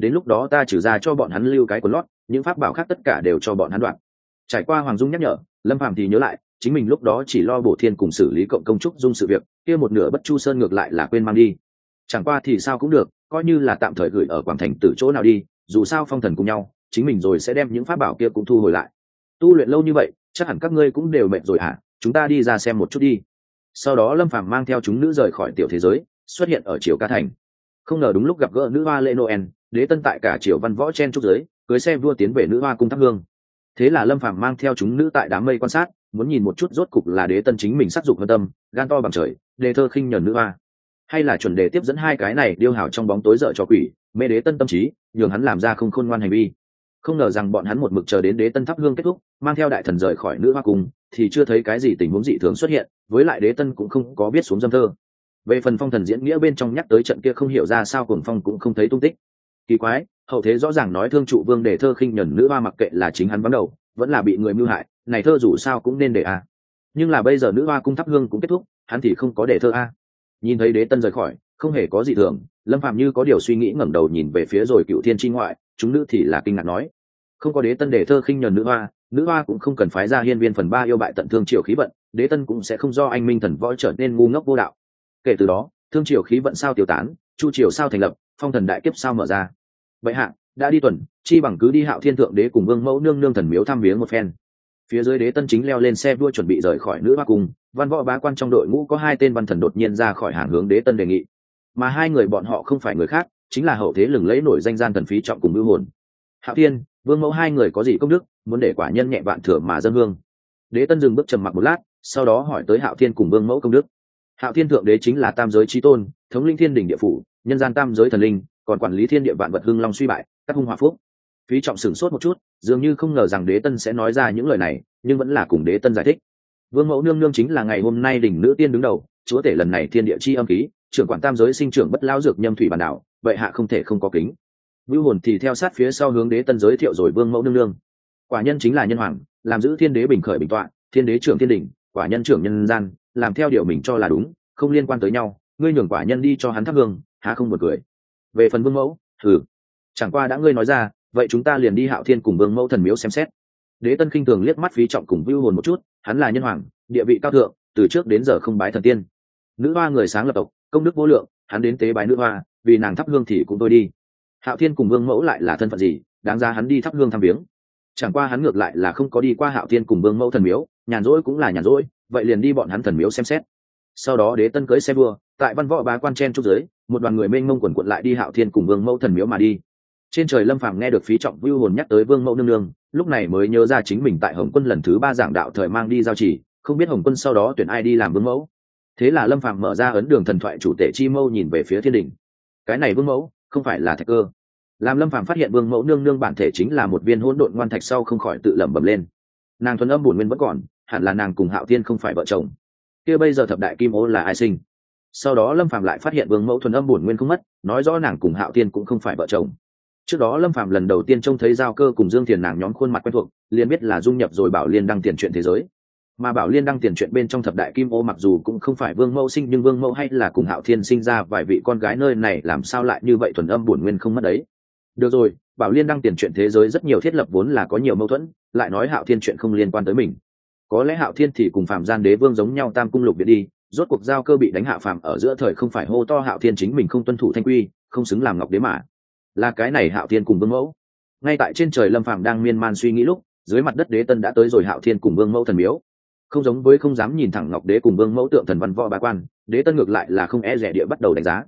đến lúc đó ta trừ ra cho bọn hắn lưu cái quần lót, những pháp bảo khác tất cả đều cho bọn hắn đoạt. Trải qua Hoàng Dung nhắc nhở, Lâm Phàm thì nhớ lại chính mình lúc đó chỉ lo bổ thiên cùng xử lý cộng công trúc dung sự việc, kia một nửa Bất Chu Sơn ngược lại là quên mang đi. Chẳng qua thì sao cũng được, coi như là tạm thời gửi ở Quảng Thành Tử chỗ nào đi, dù sao phong thần cùng nhau, chính mình rồi sẽ đem những pháp bảo kia cũng thu hồi lại. Tu luyện lâu như vậy, chắc hẳn các ngươi cũng đều mệt rồi hả? Chúng ta đi ra xem một chút đi. Sau đó Lâm Phàm mang theo chúng nữ rời khỏi tiểu thế giới, xuất hiện ở Triều Ca Thành. Không ngờ đúng lúc gặp gỡ nữ hoa lễ Noel, Đế Tân tại cả Triều Văn Võ chen trúc giới, cưới xe vua tiến về nữ hoa cung thắp hương. Thế là Lâm Phàm mang theo chúng nữ tại đám mây quan sát, muốn nhìn một chút rốt cục là Đế Tân chính mình sắc dục hơn tâm, gan to bằng trời, đề thơ khinh nhờn nữ hoa, hay là chuẩn đề tiếp dẫn hai cái này điêu hảo trong bóng tối dở cho quỷ, mê Đế Tân tâm trí, nhường hắn làm ra không khôn ngoan hành vi. Không ngờ rằng bọn hắn một mực chờ đến Đế Tân thắp hương kết thúc, mang theo đại thần rời khỏi nữ hoa cung, thì chưa thấy cái gì tình huống dị thường xuất hiện, với lại Đế Tân cũng không có viết xuống dâm thơ. Về phần phong thần diễn nghĩa bên trong nhắc tới trận kia không hiểu ra sao cuồng phong cũng không thấy tung tích. Kỳ quái, hậu thế rõ ràng nói thương trụ vương để thơ khinh nhẫn nữ hoa, mặc kệ là chính hắn vắng đầu vẫn là bị người mưu hại, này thơ dù sao cũng nên để a. Nhưng là bây giờ nữ hoa cung thắp hương cũng kết thúc, hắn thì không có để thơ a. Nhìn thấy Đế Tân rời khỏi, không hề có gì thường, Lâm Phàm như có điều suy nghĩ ngẩng đầu nhìn về phía rồi Cựu Thiên chi ngoại, chúng nữ thì là kinh ngạc nói: không có Đế Tân để thơ khinh nhẫn nữ hoa cũng không cần phái ra hiên viên phần ba yêu bại tận thương triều khí vận, Đế Tân cũng sẽ không do anh minh thần võ trở nên ngu ngốc vô đạo. Kể từ đó, thương triều khí vận sao tiêu tán, chu triều sao thành lập, phong thần đại kiếp sao mở ra. Vậy hạ đã đi tuần, chi bằng cứ đi Hạo Thiên thượng đế cùng Vương Mẫu nương nương thần miếu thăm viếng một phen. Phía dưới Đế Tân chính leo lên xe vua chuẩn bị rời khỏi nữ hoa cung, văn võ bá quan trong đội ngũ có hai tên văn thần đột nhiên ra khỏi hàng hướng Đế Tân đề nghị, mà hai người bọn họ không phải người khác, chính là hậu thế lừng lẫy nổi danh gian thần phí trọng cùng Vưu Hồn. Hạo Thiên, Vương Mẫu hai người có gì công đức, muốn để quả nhân nhẹ vạn thừa mà dâng hương. Đế Tân dừng bước trầm mặc một lát, sau đó hỏi tới Hạo Thiên cùng Vương Mẫu công đức. Hạo Thiên thượng đế chính là tam giới chí tôn, thống linh thiên đình địa phủ, nhân gian tam giới thần linh, còn quản lý thiên địa vạn vật hưng long suy bại, các hung hòa phúc. Phí trọng sửng sốt một chút, dường như không ngờ rằng Đế Tân sẽ nói ra những lời này, nhưng vẫn là cùng Đế Tân giải thích. Vương Mẫu nương nương chính là ngày hôm nay đỉnh nữ tiên đứng đầu, chúa tể lần này thiên địa chi âm khí, trưởng quản tam giới sinh trưởng bất lão dược nhâm thủy bản đảo, vậy hạ không thể không có kính. Vưu Hồn thì theo sát phía sau hướng Đế Tân giới thiệu rồi Vương Mẫu nương nương. Quả nhân chính là nhân hoàng, làm giữ thiên đế bình khởi bình tọa, thiên đế trưởng thiên đỉnh, quả nhân trưởng nhân gian, làm theo điều mình cho là đúng, không liên quan tới nhau, ngươi nhường quả nhân đi cho hắn thắp hương, há không buồn cười. Về phần Vương Mẫu, chẳng qua đã ngươi nói ra, vậy chúng ta liền đi Hạo Thiên cùng Vương Mẫu thần miếu xem xét. Đế Tân khinh thường liếc mắt Phí trọng cùng Vưu Hồn một chút, hắn là nhân hoàng, địa vị cao thượng, từ trước đến giờ không bái thần tiên. Nữ hoa người sáng lập tộc, công đức vô lượng, hắn đến tế bái nữ hoa, vì nàng thắp hương thì cũng tôi đi. Hạo Thiên cùng Vương Mẫu lại là thân phận gì, đáng ra hắn đi thắp hương thăm viếng. Chẳng qua hắn ngược lại là không có đi qua Hạo Thiên cùng Vương Mẫu thần miếu, nhàn rỗi cũng là nhàn rỗi, vậy liền đi bọn hắn thần miếu xem xét. Sau đó Đế Tân cưỡi xe vua, tại văn võ bá quan chen trúc dưới, một đoàn người mênh mông quần quật lại đi Hạo Thiên cùng Vương Mẫu thần miếu mà đi. Trên trời Lâm Phàm nghe được Phí trọng Vưu Hồn nhắc tới Vương Mẫu nương nương, lúc này mới nhớ ra chính mình tại Hồng Quân lần thứ 3 giảng đạo thời mang đi giao chỉ, không biết Hồng Quân sau đó tuyển ai đi làm Vương Mẫu. Thế là Lâm Phàm mở ra ấn đường thần thoại chủ tể chi mâu nhìn về phía thiên đình. Cái này Vương Mẫu không phải là Thạch Cơ. Làm Lâm Phàm phát hiện Vương Mẫu nương nương bản thể chính là một viên hỗn độn ngoan thạch sau, không khỏi tự lẩm bẩm lên. Nàng thuần âm bổn nguyên vẫn còn, hẳn là nàng cùng Hạo Thiên không phải vợ chồng. Kia bây giờ thập đại kim ô là ai sinh? Sau đó Lâm Phàm lại phát hiện Vương Mẫu thuần âm bổn nguyên không mất, nói rõ nàng cùng Hạo Thiên cũng không phải vợ chồng. Trước đó Lâm Phàm lần đầu tiên trông thấy Giao Cơ cùng Dương Thiền nàng nhóm khuôn mặt quen thuộc, liền biết là dung nhập rồi Bảo Liên đăng tiền truyện thế giới. Mà Bảo Liên đăng tiền truyện bên trong thập đại kim ô mặc dù cũng không phải Vương Mẫu sinh, nhưng Vương Mẫu hay là cùng Hạo Thiên sinh ra vài vị con gái, nơi này làm sao lại như vậy thuần âm bổn nguyên không mất đấy. Được rồi, Bảo Liên đăng tiền truyện thế giới rất nhiều thiết lập vốn là có nhiều mâu thuẫn, lại nói Hạo Thiên chuyện không liên quan tới mình. Có lẽ Hạo Thiên thì cùng Phạm Gian Đế Vương giống nhau tam cung lục viện đi, rốt cuộc Giao Cơ bị đánh hạ phàm ở giữa thời không phải hô to Hạo Thiên chính mình không tuân thủ thanh quy, không xứng làm ngọc đế mà. Là cái này Hạo Thiên cùng Vương Mẫu. Ngay tại trên trời Lâm Phàm đang miên man suy nghĩ lúc, dưới mặt đất Đế Tân đã tới rồi Hạo Thiên cùng Vương Mẫu thần miếu. Không giống với không dám nhìn thẳng ngọc đế cùng Vương Mẫu tượng thần văn võ bá quan, Đế Tân ngược lại là không e rẻ địa bắt đầu đánh giá.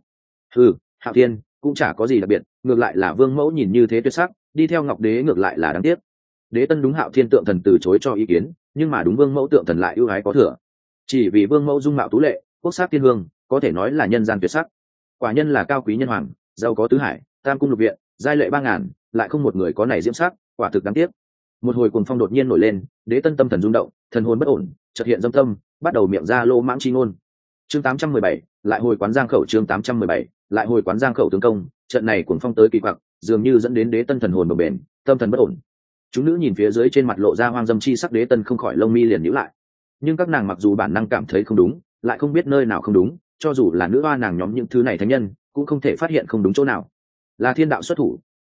Hạo Thiên cũng chả có gì đặc biệt, ngược lại là Vương Mẫu nhìn như thế tuyệt sắc, đi theo ngọc đế ngược lại là đáng tiếc. Đế Tân đúng Hạo Thiên tượng thần từ chối cho ý kiến, nhưng mà đúng Vương Mẫu tượng thần lại ưu ái có thừa. Chỉ vì Vương Mẫu dung mạo tú lệ, quốc sắc thiên hương, có thể nói là nhân gian tuyệt sắc. Quả nhân là cao quý nhân hoàng, giàu có tứ hải, tam cung lục viện, giai lệ 3000, lại không một người có này diễm sắc, quả thực đáng tiếc. Một hồi cuồng phong đột nhiên nổi lên, Đế Tân tâm thần rung động, thần hồn bất ổn, chợt hiện dâm tâm, bắt đầu miệng ra lô mãng chi ngôn. Chương 817, lại hồi quán Giang khẩu. Chương 817, lại hồi quán Giang khẩu tướng công. Trận này cuồng phong tới kỳ quặc, dường như dẫn đến Đế Tân thần hồn bồng bềnh, tâm thần bất ổn. Chúng nữ nhìn phía dưới trên mặt lộ ra hoang dâm chi sắc, Đế Tân không khỏi lông mi liền nhíu lại. Nhưng các nàng mặc dù bản năng cảm thấy không đúng, lại không biết nơi nào không đúng, cho dù là nữ hoa nàng nhóm những thứ này thánh nhân, cũng không thể phát hiện không đúng chỗ nào. Là thiên đạo xuất thủ,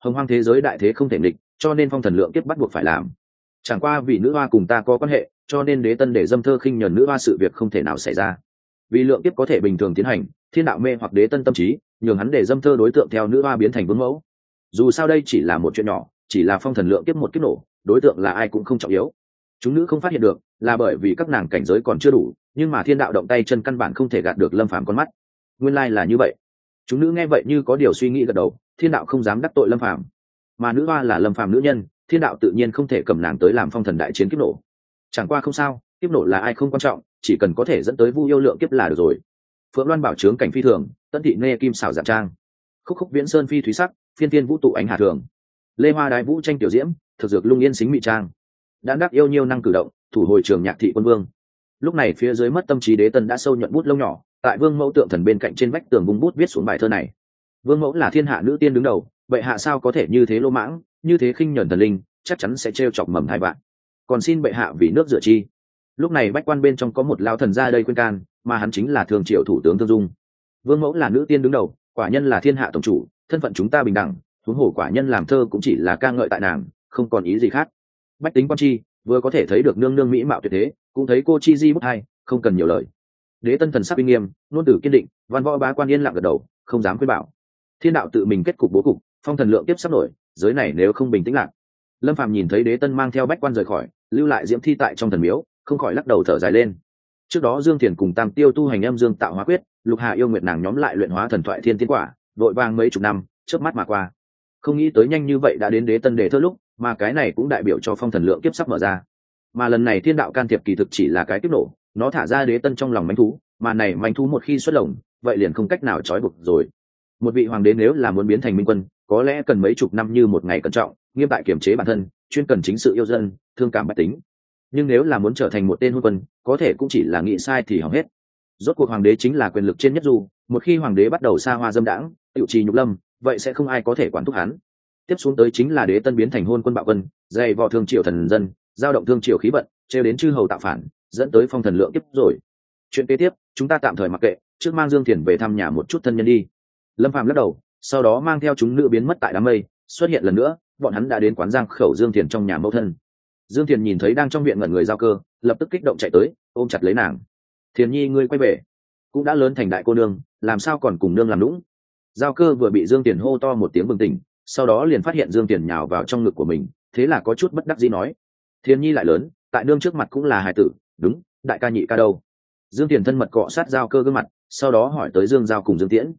hồng hoang thế giới đại thế không thể nghịch, cho nên phong thần lượng kiếp bắt buộc phải làm. Chẳng qua vì nữ hoa cùng ta có quan hệ, cho nên đế tân để dâm thơ khinh nhờn nữ hoa sự việc không thể nào xảy ra. Vì lượng kiếp có thể bình thường tiến hành, thiên đạo mê hoặc đế tân tâm trí, nhường hắn để dâm thơ đối tượng theo nữ hoa biến thành vương mẫu. Dù sao đây chỉ là một chuyện nhỏ, chỉ là phong thần lượng kiếp một kiếp nổ, đối tượng là ai cũng không trọng yếu. Chúng nữ không phát hiện được là bởi vì các nàng cảnh giới còn chưa đủ, nhưng mà thiên đạo động tay chân căn bản không thể gạt được lâm phàm con mắt. Nguyên lai là như vậy. Chúng nữ nghe vậy như có điều suy nghĩ gật đầu, thiên đạo không dám đắc tội lâm phàm, mà nữ hoa là lâm phàm nữ nhân, thiên đạo tự nhiên không thể cầm nàng tới làm phong thần đại chiến kiếp nổ. Chẳng qua không sao, kiếp nổ là ai không quan trọng, chỉ cần có thể dẫn tới vu yêu lượng kiếp là được rồi. Phượng Loan bảo trướng cảnh phi thường, Tân thị nghe kim xảo dạng trang, khúc khúc viễn sơn phi thúy sắc, phiên phiên vũ tụ ánh hà thường, lê hoa đái vũ tranh tiểu diễm, thực dược lung yên xính mị trang, đã đắc yêu nhiêu năng cử động, thủ hồi trường nhạc thị quân vương. Lúc này phía dưới mất tâm trí đế tân đã sâu nhuận bút lông nhỏ, tại vương mẫu tượng thần bên cạnh trên vách tường vùng bút viết xuống bài thơ này. Vương mẫu là thiên hạ nữ tiên đứng đầu, bệ hạ sao có thể như thế lô mãng, như thế khinh nhẫn thần linh, chắc chắn sẽ trêu chọc mầm hai vạn. Còn xin bệ hạ vì nước rửa chi. Lúc này bách quan bên trong có một lão thần ra đây khuyên can, mà hắn chính là thường triệu thủ tướng Thương Dung. Vương mẫu là nữ tiên đứng đầu, quả nhân là thiên hạ tổng chủ, thân phận chúng ta bình đẳng, huống hồ quả nhân làm thơ cũng chỉ là ca ngợi tại nàng, không còn ý gì khác. Bách tính quan chi vừa có thể thấy được nương nương mỹ mạo tuyệt thế, cũng thấy cô chi di bút hay, không cần nhiều lời. Đế tân thần sắc uy nghiêm, luôn tử kiên định, văn võ bá quan yên lặng gật đầu, không dám khuyên bảo. Thiên đạo tự mình kết cục bố cục, phong thần lượng tiếp sắp nổi, giới này nếu không bình tĩnh lại. Lâm Phàm nhìn thấy đế tân mang theo bách quan rời khỏi, lưu lại diễm thi tại trong thần miếu, không khỏi lắc đầu thở dài lên. Trước đó Dương Thiền cùng Tam Tiêu tu hành âm dương tạo hóa quyết, Lục Hà yêu nguyệt nàng nhóm lại luyện hóa thần thoại thiên tiên quả, vội vàng mấy chục năm, chớp mắt mà qua. Không nghĩ tới nhanh như vậy đã đến đế tân đề thơ lúc, mà cái này cũng đại biểu cho phong thần lượng kiếp sắp mở ra. Mà lần này thiên đạo can thiệp kỳ thực chỉ là cái kiếp nổ, nó thả ra đế tân trong lòng manh thú, mà này manh thú một khi xuất lồng, vậy liền không cách nào trói buộc rồi. Một vị hoàng đế nếu là muốn biến thành minh quân, có lẽ cần mấy chục năm như một ngày cẩn trọng, nghiêm tại kiểm chế bản thân, chuyên cần chính sự yêu dân, thương cảm bách tính. Nhưng nếu là muốn trở thành một tên hôn quân, có thể cũng chỉ là nghĩ sai thì hỏng hết. Rốt cuộc hoàng đế chính là quyền lực trên nhất du, một khi hoàng đế bắt đầu xa hoa dâm đãng, tiểu trì nhục lâm, vậy sẽ không ai có thể quản thúc hắn. Tiếp xuống tới chính là đế tân biến thành hôn quân bạo quân, dày vò thương triều thần dân, giao động thương triều khí vận, trêu đến chư hầu tạo phản, dẫn tới phong thần lượng kiếp rồi. Chuyện kế tiếp, chúng ta tạm thời mặc kệ, trước mang Dương Thiền về thăm nhà một chút thân nhân đi. Lâm Phàm lắc đầu, sau đó mang theo chúng nữ biến mất tại đám mây, xuất hiện lần nữa, bọn hắn đã đến quán giang khẩu Dương Thiền trong nhà mẫu thân. Dương Thiền nhìn thấy đang trong viện ngẩn người Giao Cơ, lập tức kích động chạy tới, ôm chặt lấy nàng. Thiền nhi ngươi quay về, cũng đã lớn thành đại cô nương, làm sao còn cùng nương làm lũng? Giao Cơ vừa bị Dương Thiền hô to một tiếng bừng tỉnh, sau đó liền phát hiện Dương Thiền nhào vào trong ngực của mình, thế là có chút bất đắc dĩ nói: Thiền nhi lại lớn, tại nương trước mặt cũng là hài tử, đúng, đại ca nhị ca đâu? Dương Thiền thân mật cọ sát Giao Cơ gương mặt, sau đó hỏi tới Dương Giao cùng Dương Tiễn.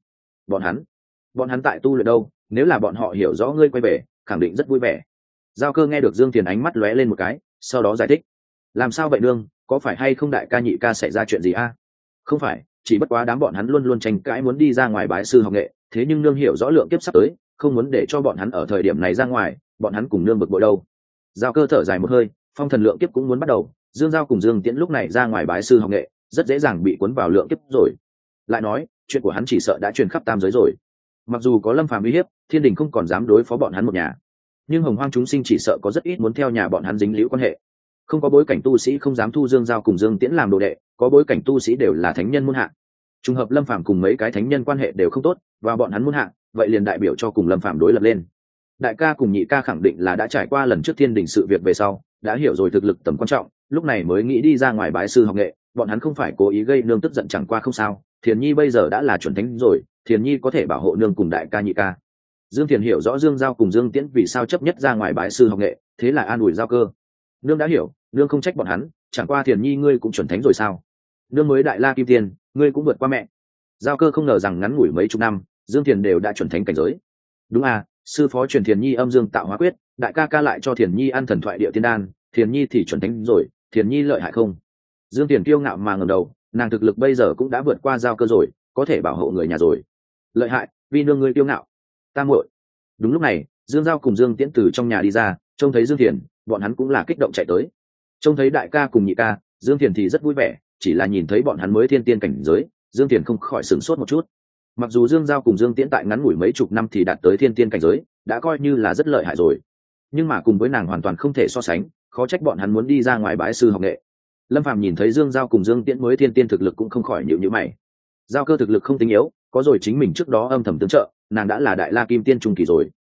Bọn hắn tại tu luyện đâu, nếu là bọn họ hiểu rõ ngươi quay về, khẳng định rất vui vẻ. Giao Cơ nghe được Dương Thiền ánh mắt lóe lên một cái, sau đó giải thích: làm sao vậy nương, có phải hay không đại ca nhị ca xảy ra chuyện gì a? Không phải, chỉ bất quá đám bọn hắn luôn luôn tranh cãi muốn đi ra ngoài bái sư học nghệ, thế nhưng nương hiểu rõ lượng kiếp sắp tới, không muốn để cho bọn hắn ở thời điểm này ra ngoài, bọn hắn cùng nương bực bội đâu. Giao Cơ thở dài một hơi, phong thần lượng kiếp cũng muốn bắt đầu, Dương Giao cùng Dương Tiễn lúc này ra ngoài bái sư học nghệ, rất dễ dàng bị cuốn vào lượng kiếp rồi. Lại nói, chuyện của hắn chỉ sợ đã truyền khắp tam giới rồi. Mặc dù có Lâm Phàm uy hiếp, thiên đình không còn dám đối phó bọn hắn một nhà, nhưng hồng hoang chúng sinh chỉ sợ có rất ít muốn theo nhà bọn hắn dính liễu quan hệ. Không có bối cảnh tu sĩ không dám thu Dương Giao cùng Dương Tiễn làm đồ đệ, có bối cảnh tu sĩ đều là thánh nhân muôn hạ. Trùng hợp Lâm Phàm cùng mấy cái thánh nhân quan hệ đều không tốt, và bọn hắn muôn hạ, vậy liền đại biểu cho cùng Lâm Phàm đối lập lên. Đại ca cùng nhị ca khẳng định là đã trải qua lần trước thiên đình sự việc về sau, đã hiểu rồi thực lực tầm quan trọng, lúc này mới nghĩ đi ra ngoài bái sư học nghệ. Bọn hắn không phải cố ý gây nương tức giận, chẳng qua không sao, Thiền nhi bây giờ đã là chuẩn thánh rồi, Thiền nhi có thể bảo hộ nương cùng đại ca nhị ca. Dương Thiền hiểu rõ Dương Giao cùng Dương Tiễn vì sao chấp nhất ra ngoài bái sư học nghệ, thế là an ủi Giao Cơ: nương đã hiểu, nương không trách bọn hắn, chẳng qua Thiền nhi ngươi cũng chuẩn thánh rồi sao? Nương mới đại la kim tiên, ngươi cũng vượt qua mẹ. Giao Cơ không ngờ rằng ngắn ngủi mấy chục năm, Dương Thiền đều đã chuẩn thánh cảnh giới. Đúng à, sư phó truyền Thiền nhi âm dương tạo hóa quyết, đại ca ca lại cho Thiền nhi ăn thần thoại địa tiên đan, Thiền nhi thì chuẩn thánh rồi, Thiền nhi lợi hại không? Dương Thiền kiêu ngạo mà ngẩng đầu, nàng thực lực bây giờ cũng đã vượt qua Giao Cơ rồi, có thể bảo hộ người nhà rồi. Lợi hại, vì nương ngươi kiêu ngạo. Ta muội. Đúng lúc này, Dương Giao cùng Dương Tiễn từ trong nhà đi ra, trông thấy Dương Thiền, bọn hắn cũng là kích động chạy tới. Trông thấy đại ca cùng nhị ca, Dương Thiền thì rất vui vẻ, chỉ là nhìn thấy bọn hắn mới thiên tiên cảnh giới, Dương Thiền không khỏi sửng sốt một chút. Mặc dù Dương Giao cùng Dương Tiễn tại ngắn ngủi mấy chục năm thì đạt tới thiên tiên cảnh giới, đã coi như là rất lợi hại rồi, nhưng mà cùng với nàng hoàn toàn không thể so sánh, khó trách bọn hắn muốn đi ra ngoài bái sư học nghệ. Lâm Phàm nhìn thấy Dương Giao cùng Dương Tiễn mới thiên tiên thực lực cũng không khỏi nhíu nhíu mày. Giao Cơ thực lực không tính yếu, có rồi chính mình trước đó âm thầm tương trợ, nàng đã là đại la kim tiên trung kỳ rồi.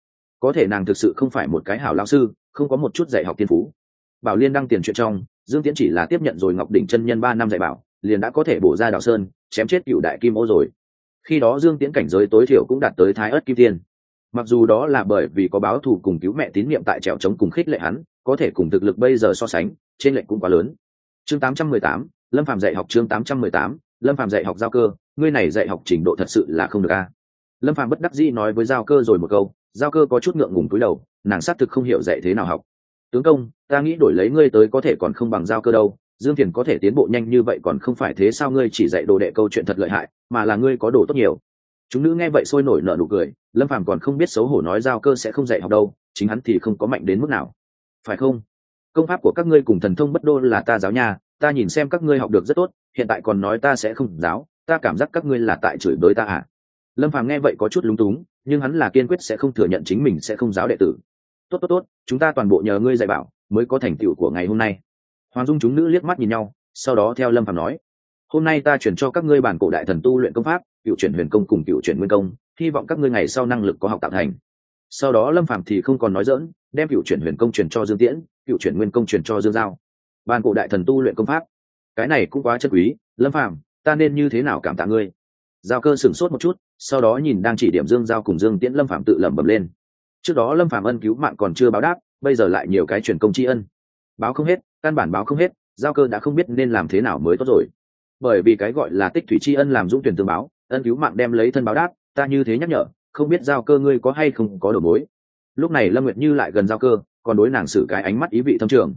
có thể nàng thực sự không phải một cái hảo lao sư, không có một chút dạy học thiên phú. Bảo Liên đăng tiền chuyện trong, Dương Tiễn chỉ là tiếp nhận rồi Ngọc Đỉnh chân nhân 3 năm dạy bảo, liền đã có thể bổ ra Đạo Sơn, chém chết cựu đại kim ô rồi. Khi đó Dương Tiễn cảnh giới tối thiểu cũng đạt tới Thái Ức Kim Tiên. Mặc dù đó là bởi vì có báo thù cùng cứu mẹ tín niệm tại trèo chống cùng khích lệ hắn, có thể cùng thực lực bây giờ so sánh, trên lệnh cũng quá lớn. Chương 818, Lâm Phàm dạy học. Chương 818, Lâm Phàm dạy học. Giao Cơ, ngươi này dạy học trình độ thật sự là không được a. Lâm Phàm bất đắc dĩ nói với Giao Cơ rồi một câu. Giao Cơ có chút ngượng ngùng cúi đầu, nàng xác thực không hiểu dạy thế nào học. Tướng công, ta nghĩ đổi lấy ngươi tới có thể còn không bằng Giao Cơ đâu. Dương Thiền có thể tiến bộ nhanh như vậy còn không phải thế sao? Ngươi chỉ dạy đồ đệ câu chuyện thật lợi hại, mà là ngươi có đồ tốt nhiều. Chúng nữ nghe vậy sôi nổi nở nụ cười. Lâm Phàm còn không biết xấu hổ nói Giao Cơ sẽ không dạy học đâu, chính hắn thì không có mạnh đến mức nào, phải không? Công pháp của các ngươi cùng thần thông bất đô là ta giáo nhà, ta nhìn xem các ngươi học được rất tốt, hiện tại còn nói ta sẽ không giáo, ta cảm giác các ngươi là tại chửi bới ta à? Lâm Phàm nghe vậy có chút lúng túng, nhưng hắn là kiên quyết sẽ không thừa nhận chính mình sẽ không giáo đệ tử. Tốt, chúng ta toàn bộ nhờ ngươi dạy bảo mới có thành tựu của ngày hôm nay. Hoàng Dung chúng nữ liếc mắt nhìn nhau, sau đó theo Lâm Phàm nói: hôm nay ta chuyển cho các ngươi bản cổ đại thần tu luyện công pháp, cựu chuyển huyền công cùng cựu chuyển nguyên công, hy vọng các ngươi ngày sau năng lực có học tạo thành. Sau đó Lâm Phàm thì không còn nói dỡn, đem cựu chuyển huyền công truyền cho Dương Tiễn, cựu chuyển nguyên công truyền cho Dương Giao. Bản cổ đại thần tu luyện công pháp, cái này cũng quá chân quý, Lâm Phàm, ta nên như thế nào cảm tạ ngươi? Giao Cơ sửng sốt một chút, sau đó nhìn đang chỉ điểm Dương Giao cùng Dương Tiễn, Lâm Phàm tự lẩm bẩm lên. Trước đó Lâm Phàm ân cứu mạng còn chưa báo đáp, bây giờ lại nhiều cái truyền công tri ân, báo không hết, căn bản báo không hết. Giao Cơ đã không biết nên làm thế nào mới tốt rồi. Bởi vì cái gọi là tích thủy tri ân làm dũng tuyển tương báo, ân cứu mạng đem lấy thân báo đáp, ta như thế nhắc nhở, không biết Giao Cơ ngươi có hay không có đầu mối. Lúc này Lâm Nguyệt Như lại gần Giao Cơ, còn đối nàng xử cái ánh mắt ý vị thâm trường.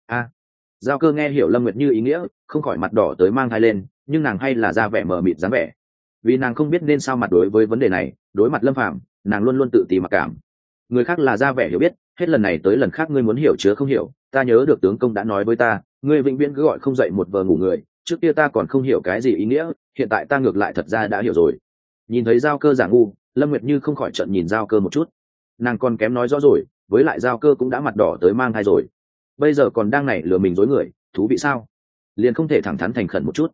Giao Cơ nghe hiểu Lâm Nguyệt Như ý nghĩa, không khỏi mặt đỏ tới mang thai lên, nhưng nàng hay là ra vẻ mờ mịt dáng vẻ, vì nàng không biết nên sao mặt đối với vấn đề này. Đối mặt Lâm Phàm, nàng luôn luôn tự ti mặc cảm. Người khác là ra vẻ hiểu biết, hết lần này tới lần khác ngươi muốn hiểu chứa không hiểu. Ta nhớ được tướng công đã nói với ta, ngươi vĩnh viễn cứ gọi không dậy một vờ ngủ người, trước kia ta còn không hiểu cái gì ý nghĩa, hiện tại ta ngược lại thật ra đã hiểu rồi. Nhìn thấy Giao Cơ giả ngu, Lâm Nguyệt Như không khỏi trợn nhìn Giao Cơ một chút. Nàng còn kém nói rõ rồi, với lại Giao Cơ cũng đã mặt đỏ tới mang thai rồi, bây giờ còn đang này lừa mình dối người, thú vị sao? Liền không thể thẳng thắn thành khẩn một chút?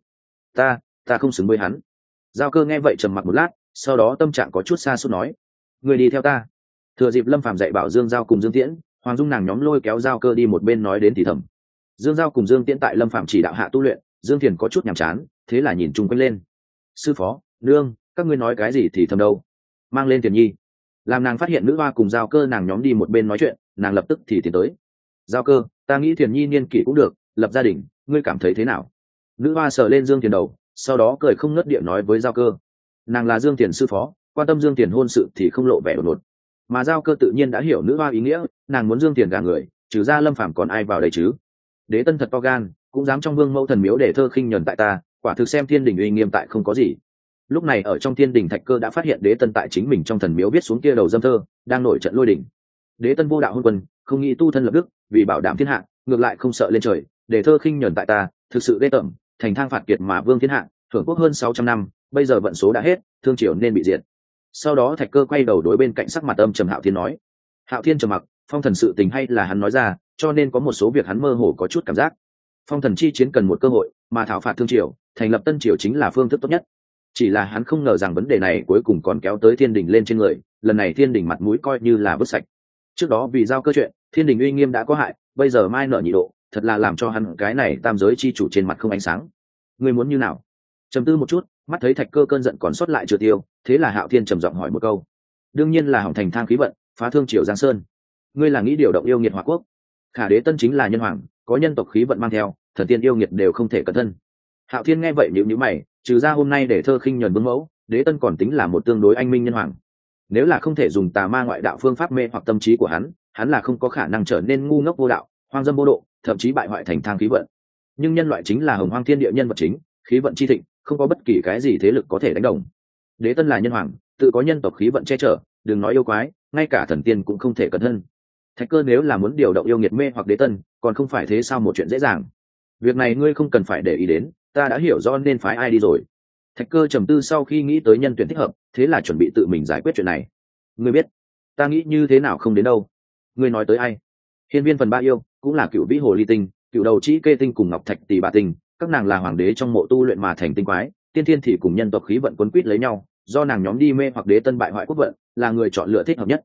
Ta không xứng với hắn. Giao Cơ nghe vậy trầm mặc một lát, sau đó tâm trạng có chút xa suốt nói: người đi theo ta. Thừa dịp Lâm Phàm dạy bảo Dương Giao cùng Dương Tiễn, Hoàng Dung nàng nhóm lôi kéo Giao Cơ đi một bên nói đến thì thầm. Dương Giao cùng Dương Tiễn tại Lâm Phàm chỉ đạo hạ tu luyện, Dương Thiền có chút nhàm chán, thế là nhìn chung quanh lên. Sư phó, nương, các ngươi nói cái gì thì thầm đâu? Mang lên Tiền Nhi. Làm nàng phát hiện nữ hoa cùng Giao Cơ nàng nhóm đi một bên nói chuyện, nàng lập tức thì tiến tới. Giao Cơ, ta nghĩ Thiền Nhi niên kỷ cũng được, lập gia đình, ngươi cảm thấy thế nào? Nữ hoa sờ lên Dương Thiền đầu, sau đó cười không ngớt địa nói với Giao Cơ. Nàng là Dương Thiền sư phó, quan tâm Dương Thiền hôn sự thì không lộ vẻ đột ngột. Mà Giao Cơ tự nhiên đã hiểu nữ hoa ý nghĩa, nàng muốn Dương Thiền gả người, trừ ra Lâm Phàm còn ai vào đây chứ? Đế Tân thật to gan, cũng dám trong Vương Mẫu Thần miếu để thơ khinh nhẫn tại ta, quả thực xem thiên đình uy nghiêm tại không có gì. Lúc này ở trong thiên đình Thạch Cơ đã phát hiện Đế Tân tại chính mình trong thần miếu viết xuống kia đầu dâm thơ, đang nổi trận lôi đình. Đế Tân vô đạo hôn quân, không nghĩ tu thân lập đức, vì bảo đảm thiên hạ, ngược lại không sợ lên trời, để thơ khinh nhẫn tại ta, thực sự ghê tởm, thành thang phạt kiệt mà vương thiên hạ, thưởng quốc hơn 600 năm, bây giờ vận số đã hết, thương triều nên bị diệt. Sau đó Thạch Cơ quay đầu đối bên cạnh sắc mặt âm trầm Hạo Thiên nói. Hạo Thiên trầm mặc, phong thần sự tình hay là hắn nói ra, cho nên có một số việc hắn mơ hồ có chút cảm giác. Phong thần chi chiến cần một cơ hội, mà thảo phạt thương triều, thành lập tân triều chính là phương thức tốt nhất. Chỉ là hắn không ngờ rằng vấn đề này cuối cùng còn kéo tới thiên đình lên trên người, lần này thiên đình mặt mũi coi như là vứt sạch. Trước đó vì Giao Cơ chuyện, thiên đình uy nghiêm đã có hại, bây giờ mai nợ nhị độ, thật là làm cho hắn cái này tam giới chi chủ trên mặt không ánh sáng. Ngươi muốn như nào? Trầm tư một chút, mắt thấy Thạch Cơ cơn giận còn sót lại chưa tiêu, thế là Hạo Thiên trầm giọng hỏi một câu. Đương nhiên là hỏng thành thang khí vận, phá thương triều giang sơn. Ngươi là nghĩ điều động yêu nghiệt hỏa quốc? Khả Đế Tân chính là nhân hoàng, có nhân tộc khí vận mang theo, thần tiên yêu nghiệt đều không thể cẩn thân. Hạo Thiên nghe vậy nhíu mày, trừ ra hôm nay để thơ khinh nhẫn Vương Mẫu, Đế Tân còn tính là một tương đối anh minh nhân hoàng. Nếu là không thể dùng tà ma ngoại đạo phương pháp mê hoặc tâm trí của hắn là không có khả năng trở nên ngu ngốc vô đạo, hoang dâm vô độ, thậm chí bại hoại thành thang khí vận. Nhưng nhân loại chính là hồng hoang thiên địa nhân vật chính, khí vận chi thịnh, không có bất kỳ cái gì thế lực có thể đánh đồng. Đế Tân là nhân hoàng, tự có nhân tộc khí vận che chở, đừng nói yêu quái, ngay cả thần tiên cũng không thể cẩn thân. Thạch Cơ nếu là muốn điều động yêu nghiệt mê hoặc Đế Tân, còn không phải thế sao một chuyện dễ dàng. Việc này ngươi không cần phải để ý đến, ta đã hiểu rõ nên phái ai đi rồi. Thạch Cơ trầm tư sau khi nghĩ tới nhân tuyển thích hợp, thế là chuẩn bị tự mình giải quyết chuyện này. Ngươi biết ta nghĩ như thế nào không đến đâu. Ngươi nói tới ai? Hiên Viên phần ba yêu, cũng là cựu vĩ hồ ly tinh, cựu đầu Trĩ Kê tinh cùng Ngọc Thạch Tỷ Bà tinh, các nàng là hoàng đế trong mộ tu luyện mà thành tinh quái, tiên thiên thì cùng nhân tộc khí vận quấn quýt lấy nhau, do nàng nhóm đi mê hoặc Đế Tân bại hoại quốc vận, là người chọn lựa thích hợp nhất.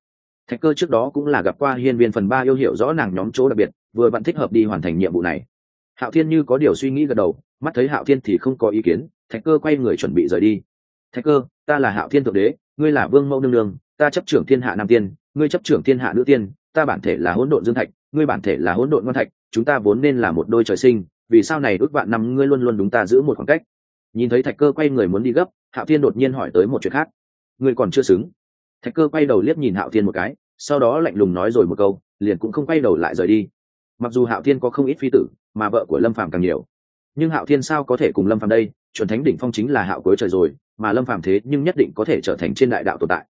Thạch Cơ trước đó cũng là gặp qua hiên viên phần 3 yêu hiểu rõ nàng nhóm chỗ đặc biệt, vừa vặn thích hợp đi hoàn thành nhiệm vụ này. Hạo Thiên như có điều suy nghĩ gật đầu, mắt thấy Hạo Thiên thì không có ý kiến, Thạch Cơ quay người chuẩn bị rời đi. Thạch Cơ, ta là Hạo Thiên thượng đế, ngươi là Vương Mẫu nương nương, ta chấp trưởng thiên hạ nam tiên, ngươi chấp trưởng thiên hạ nữ tiên, ta bản thể là hỗn độn dương thạch, ngươi bản thể là hỗn độn ngoan thạch, chúng ta vốn nên là một đôi trời sinh, vì sao này ước vạn năm ngươi luôn luôn đúng ta giữ một khoảng cách? Nhìn thấy Thạch Cơ quay người muốn đi gấp, Hạo Thiên đột nhiên hỏi tới một chuyện khác. Ngươi còn chưa xứng. Thạch Cơ quay đầu liếc nhìn Hạo Thiên một cái, sau đó lạnh lùng nói rồi một câu, liền cũng không quay đầu lại rời đi. Mặc dù Hạo Thiên có không ít phi tử, mà vợ của Lâm Phàm càng nhiều, nhưng Hạo Thiên sao có thể cùng Lâm Phàm đây? Chuẩn thánh đỉnh phong chính là Hạo cuối trời rồi, mà Lâm Phàm thế nhưng nhất định có thể trở thành trên đại đạo tồn tại.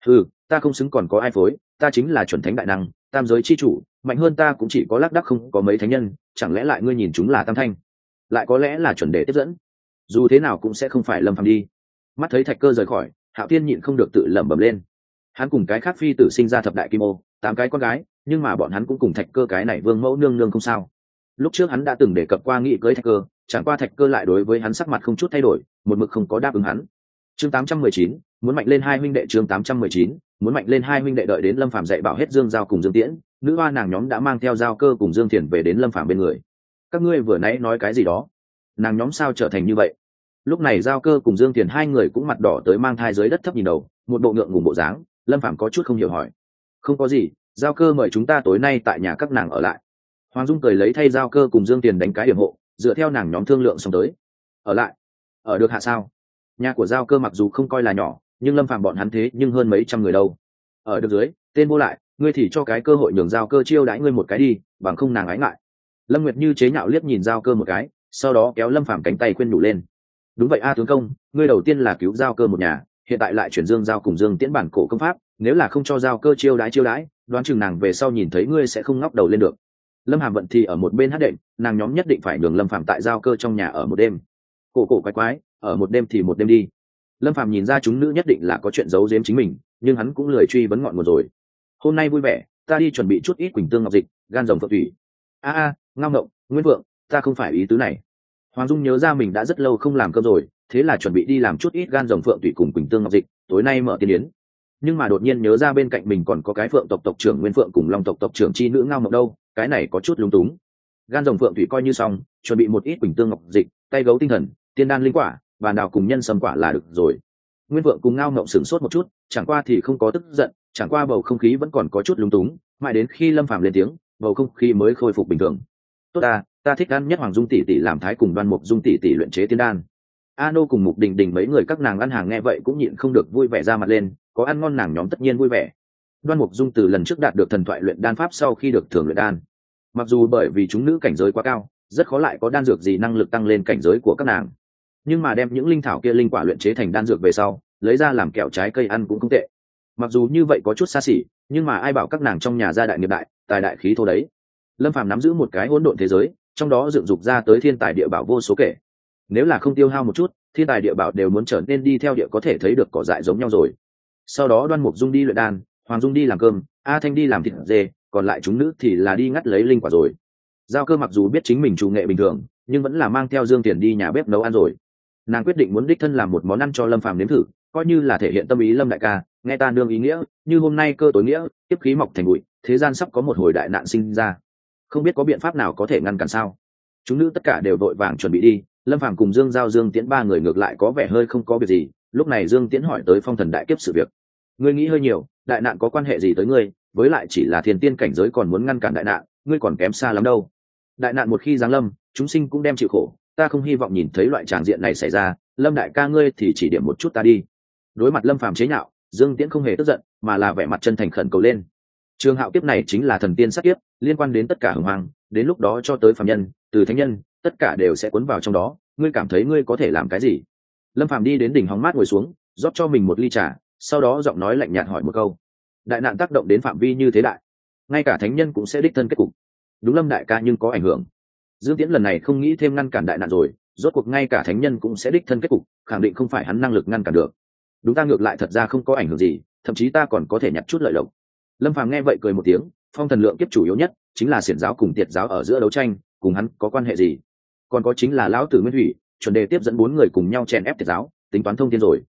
Ta không xứng còn có ai phối, ta chính là chuẩn thánh đại năng, tam giới chi chủ, mạnh hơn ta cũng chỉ có lác đác không có mấy thánh nhân, chẳng lẽ lại ngươi nhìn chúng là tam thanh, lại có lẽ là chuẩn đề tiếp dẫn, dù thế nào cũng sẽ không phải Lâm Phàm đi. Mắt thấy Thạch Cơ rời khỏi, Hạo Thiên nhịn không được tự lẩm bẩm lên. Hắn cùng cái khác phi tử sinh ra thập đại kim ô, 8 cái con gái, nhưng mà bọn hắn cũng cùng Thạch Cơ cái này Vương Mẫu nương nương không sao. Lúc trước hắn đã từng đề cập qua nghị cưới Thạch Cơ, chẳng qua Thạch Cơ lại đối với hắn sắc mặt không chút thay đổi, một mực không có đáp ứng hắn. Chương 819, muốn mạnh lên hai huynh đệ. Chương 819, muốn mạnh lên hai huynh đệ. Đợi đến Lâm Phàm dạy bảo hết Dương Giao cùng Dương Tiễn, nữ hoa nàng nhóm đã mang theo Giao Cơ cùng Dương Thiền về đến Lâm Phàm bên người. Các ngươi vừa nãy nói cái gì đó? Nàng nhóm sao trở thành như vậy? Lúc này Giao Cơ cùng Dương Thiền hai người cũng mặt đỏ tới mang thai dưới đất thấp nhìn đầu, một bộ ngượng ngùng bộ dáng. Lâm Phàm có chút không hiểu hỏi. Không có gì, Giao Cơ mời chúng ta tối nay tại nhà các nàng ở lại. Hoàng Dung cười lấy thay Giao Cơ cùng Dương Thiền đánh cái điểm hộ, dựa theo nàng nhóm thương lượng xong tới. Ở lại? Ở được hạ sao? Nhà của Giao Cơ mặc dù không coi là nhỏ, nhưng Lâm Phàm bọn hắn thế nhưng hơn mấy trăm người đâu. Ở được dưới, tên vô lại, ngươi thì cho cái cơ hội nhường Giao Cơ chiêu đãi ngươi một cái đi, bằng không nàng ái ngại. Lâm Nguyệt Như chế nhạo liếc nhìn Giao Cơ một cái, sau đó kéo Lâm Phàm cánh tay khuyên nhủ lên. Đúng vậy a tướng công, ngươi đầu tiên là cứu Giao Cơ một nhà, hiện tại lại chuyển Dương Giao cùng Dương Tiễn bản cổ công pháp, nếu là không cho Giao Cơ chiêu đãi, đoán chừng nàng về sau nhìn thấy ngươi sẽ không ngóc đầu lên được. Lâm Hàm vận thì ở một bên hát đệm, nàng nhóm nhất định phải nhường Lâm Phàm tại Giao Cơ trong nhà ở một đêm. Cổ quái, ở một đêm thì một đêm đi. Lâm Phàm nhìn ra chúng nữ nhất định là có chuyện giấu giếm chính mình, nhưng hắn cũng lười truy vấn ngọn nguồn rồi. Hôm nay vui vẻ, ta đi chuẩn bị chút ít quỳnh tương ngọc dịch, gan rồng phượng thủy. Ngao ngộng, Nguyên Vượng, ta không phải ý tứ này. Hoàng Dung nhớ ra mình đã rất lâu không làm cơm rồi, thế là chuẩn bị đi làm chút ít gan rồng phượng thủy cùng quỳnh tương ngọc dịch, tối nay mở tiên yến. Nhưng mà đột nhiên nhớ ra bên cạnh mình còn có cái phượng tộc trưởng Nguyên Phượng cùng long tộc trưởng chi nữ Ngao Ngộng đâu, cái này có chút lung túng. Gan rồng phượng thủy coi như xong, chuẩn bị một ít quỳnh tương ngọc dịch, tay gấu tinh thần, tiên đan linh quả, và đào cùng nhân sâm quả là được rồi. Nguyên Vượng cùng Ngao Ngộng sửng sốt một chút, chẳng qua thì không có tức giận, chẳng qua bầu không khí vẫn còn có chút lúng túng, mãi đến khi Lâm Phàm lên tiếng, bầu không khí mới khôi phục bình thường. Tốt ta thích ăn nhất Hoàng Dung tỷ tỷ làm thái cùng Đoan Mục Dung tỷ tỷ luyện chế tiên đan. Ano cùng Mục Đình Đình mấy người các nàng ăn hàng nghe vậy cũng nhịn không được vui vẻ ra mặt lên, có ăn ngon nàng nhóm tất nhiên vui vẻ. Đoan Mục Dung từ lần trước đạt được thần thoại luyện đan pháp sau khi được thưởng luyện đan, mặc dù bởi vì chúng nữ cảnh giới quá cao, rất khó lại có đan dược gì năng lực tăng lên cảnh giới của các nàng, nhưng mà đem những linh thảo kia linh quả luyện chế thành đan dược về sau, lấy ra làm kẹo trái cây ăn cũng không tệ. Mặc dù như vậy có chút xa xỉ, nhưng mà ai bảo các nàng trong nhà gia đại nghiệp đại, tài đại khí thô đấy. Lâm Phàm nắm giữ một cái hỗn độn thế giới, trong đó dựng dục ra tới thiên tài địa bảo vô số kể. Nếu là không tiêu hao một chút, thiên tài địa bảo đều muốn trở nên đi theo địa có thể thấy được cỏ dại giống nhau rồi. Sau đó Đoan Mục Dung đi luyện đan, Hoàng Dung đi làm cơm, A Thanh đi làm thịt dê, còn lại chúng nữ thì là đi ngắt lấy linh quả rồi. Giao Cơ mặc dù biết chính mình chủ nghệ bình thường, nhưng vẫn là mang theo Dương Tiền đi nhà bếp nấu ăn rồi. Nàng quyết định muốn đích thân làm một món ăn cho Lâm Phàm nếm thử, coi như là thể hiện tâm ý. Lâm đại ca, nghe ta nương ý nghĩa, như hôm nay cơ tối nghĩa, tiếp khí mọc thành bụi, thế gian sắp có một hồi đại nạn sinh ra, không biết có biện pháp nào có thể ngăn cản sao? Chúng nữ tất cả đều vội vàng chuẩn bị đi. Lâm Phàm cùng Dương Giao, Dương Tiễn ba người ngược lại có vẻ hơi không có việc gì. Lúc này Dương Tiễn hỏi tới phong thần đại kiếp sự việc. Ngươi nghĩ hơi nhiều, đại nạn có quan hệ gì tới ngươi? Với lại chỉ là thiên tiên cảnh giới còn muốn ngăn cản đại nạn, ngươi còn kém xa lắm đâu. Đại nạn một khi giáng lâm, chúng sinh cũng đem chịu khổ, ta không hy vọng nhìn thấy loại tràng diện này xảy ra. Lâm đại ca ngươi thì chỉ điểm một chút ta đi. Đối mặt Lâm Phàm chế nhạo, Dương Tiễn không hề tức giận, mà là vẻ mặt chân thành khẩn cầu lên. Trường hạo kiếp này chính là thần tiên sát kiếp, liên quan đến tất cả hồng hoàng, đến lúc đó cho tới phàm nhân, từ thánh nhân, tất cả đều sẽ cuốn vào trong đó. Ngươi cảm thấy ngươi có thể làm cái gì? Lâm Phàm đi đến đỉnh hóng mát ngồi xuống, rót cho mình một ly trà, sau đó giọng nói lạnh nhạt hỏi một câu. Đại nạn tác động đến phạm vi như thế đại, ngay cả thánh nhân cũng sẽ đích thân kết cục. Đúng Lâm đại ca, nhưng có ảnh hưởng. Dương Tiễn lần này không nghĩ thêm ngăn cản đại nạn rồi, rốt cuộc ngay cả thánh nhân cũng sẽ đích thân kết cục, khẳng định không phải hắn năng lực ngăn cản được. Đúng, ta ngược lại thật ra không có ảnh hưởng gì, thậm chí ta còn có thể nhặt chút lợi lộc. Lâm Phàm nghe vậy cười một tiếng, phong thần lượng kiếp chủ yếu nhất chính là xiển giáo cùng tiệt giáo ở giữa đấu tranh, cùng hắn có quan hệ gì? Còn có chính là lão tử Nguyên Thủy, chuẩn đề tiếp dẫn 4 người cùng nhau chèn ép tiệt giáo, tính toán thông thiên rồi.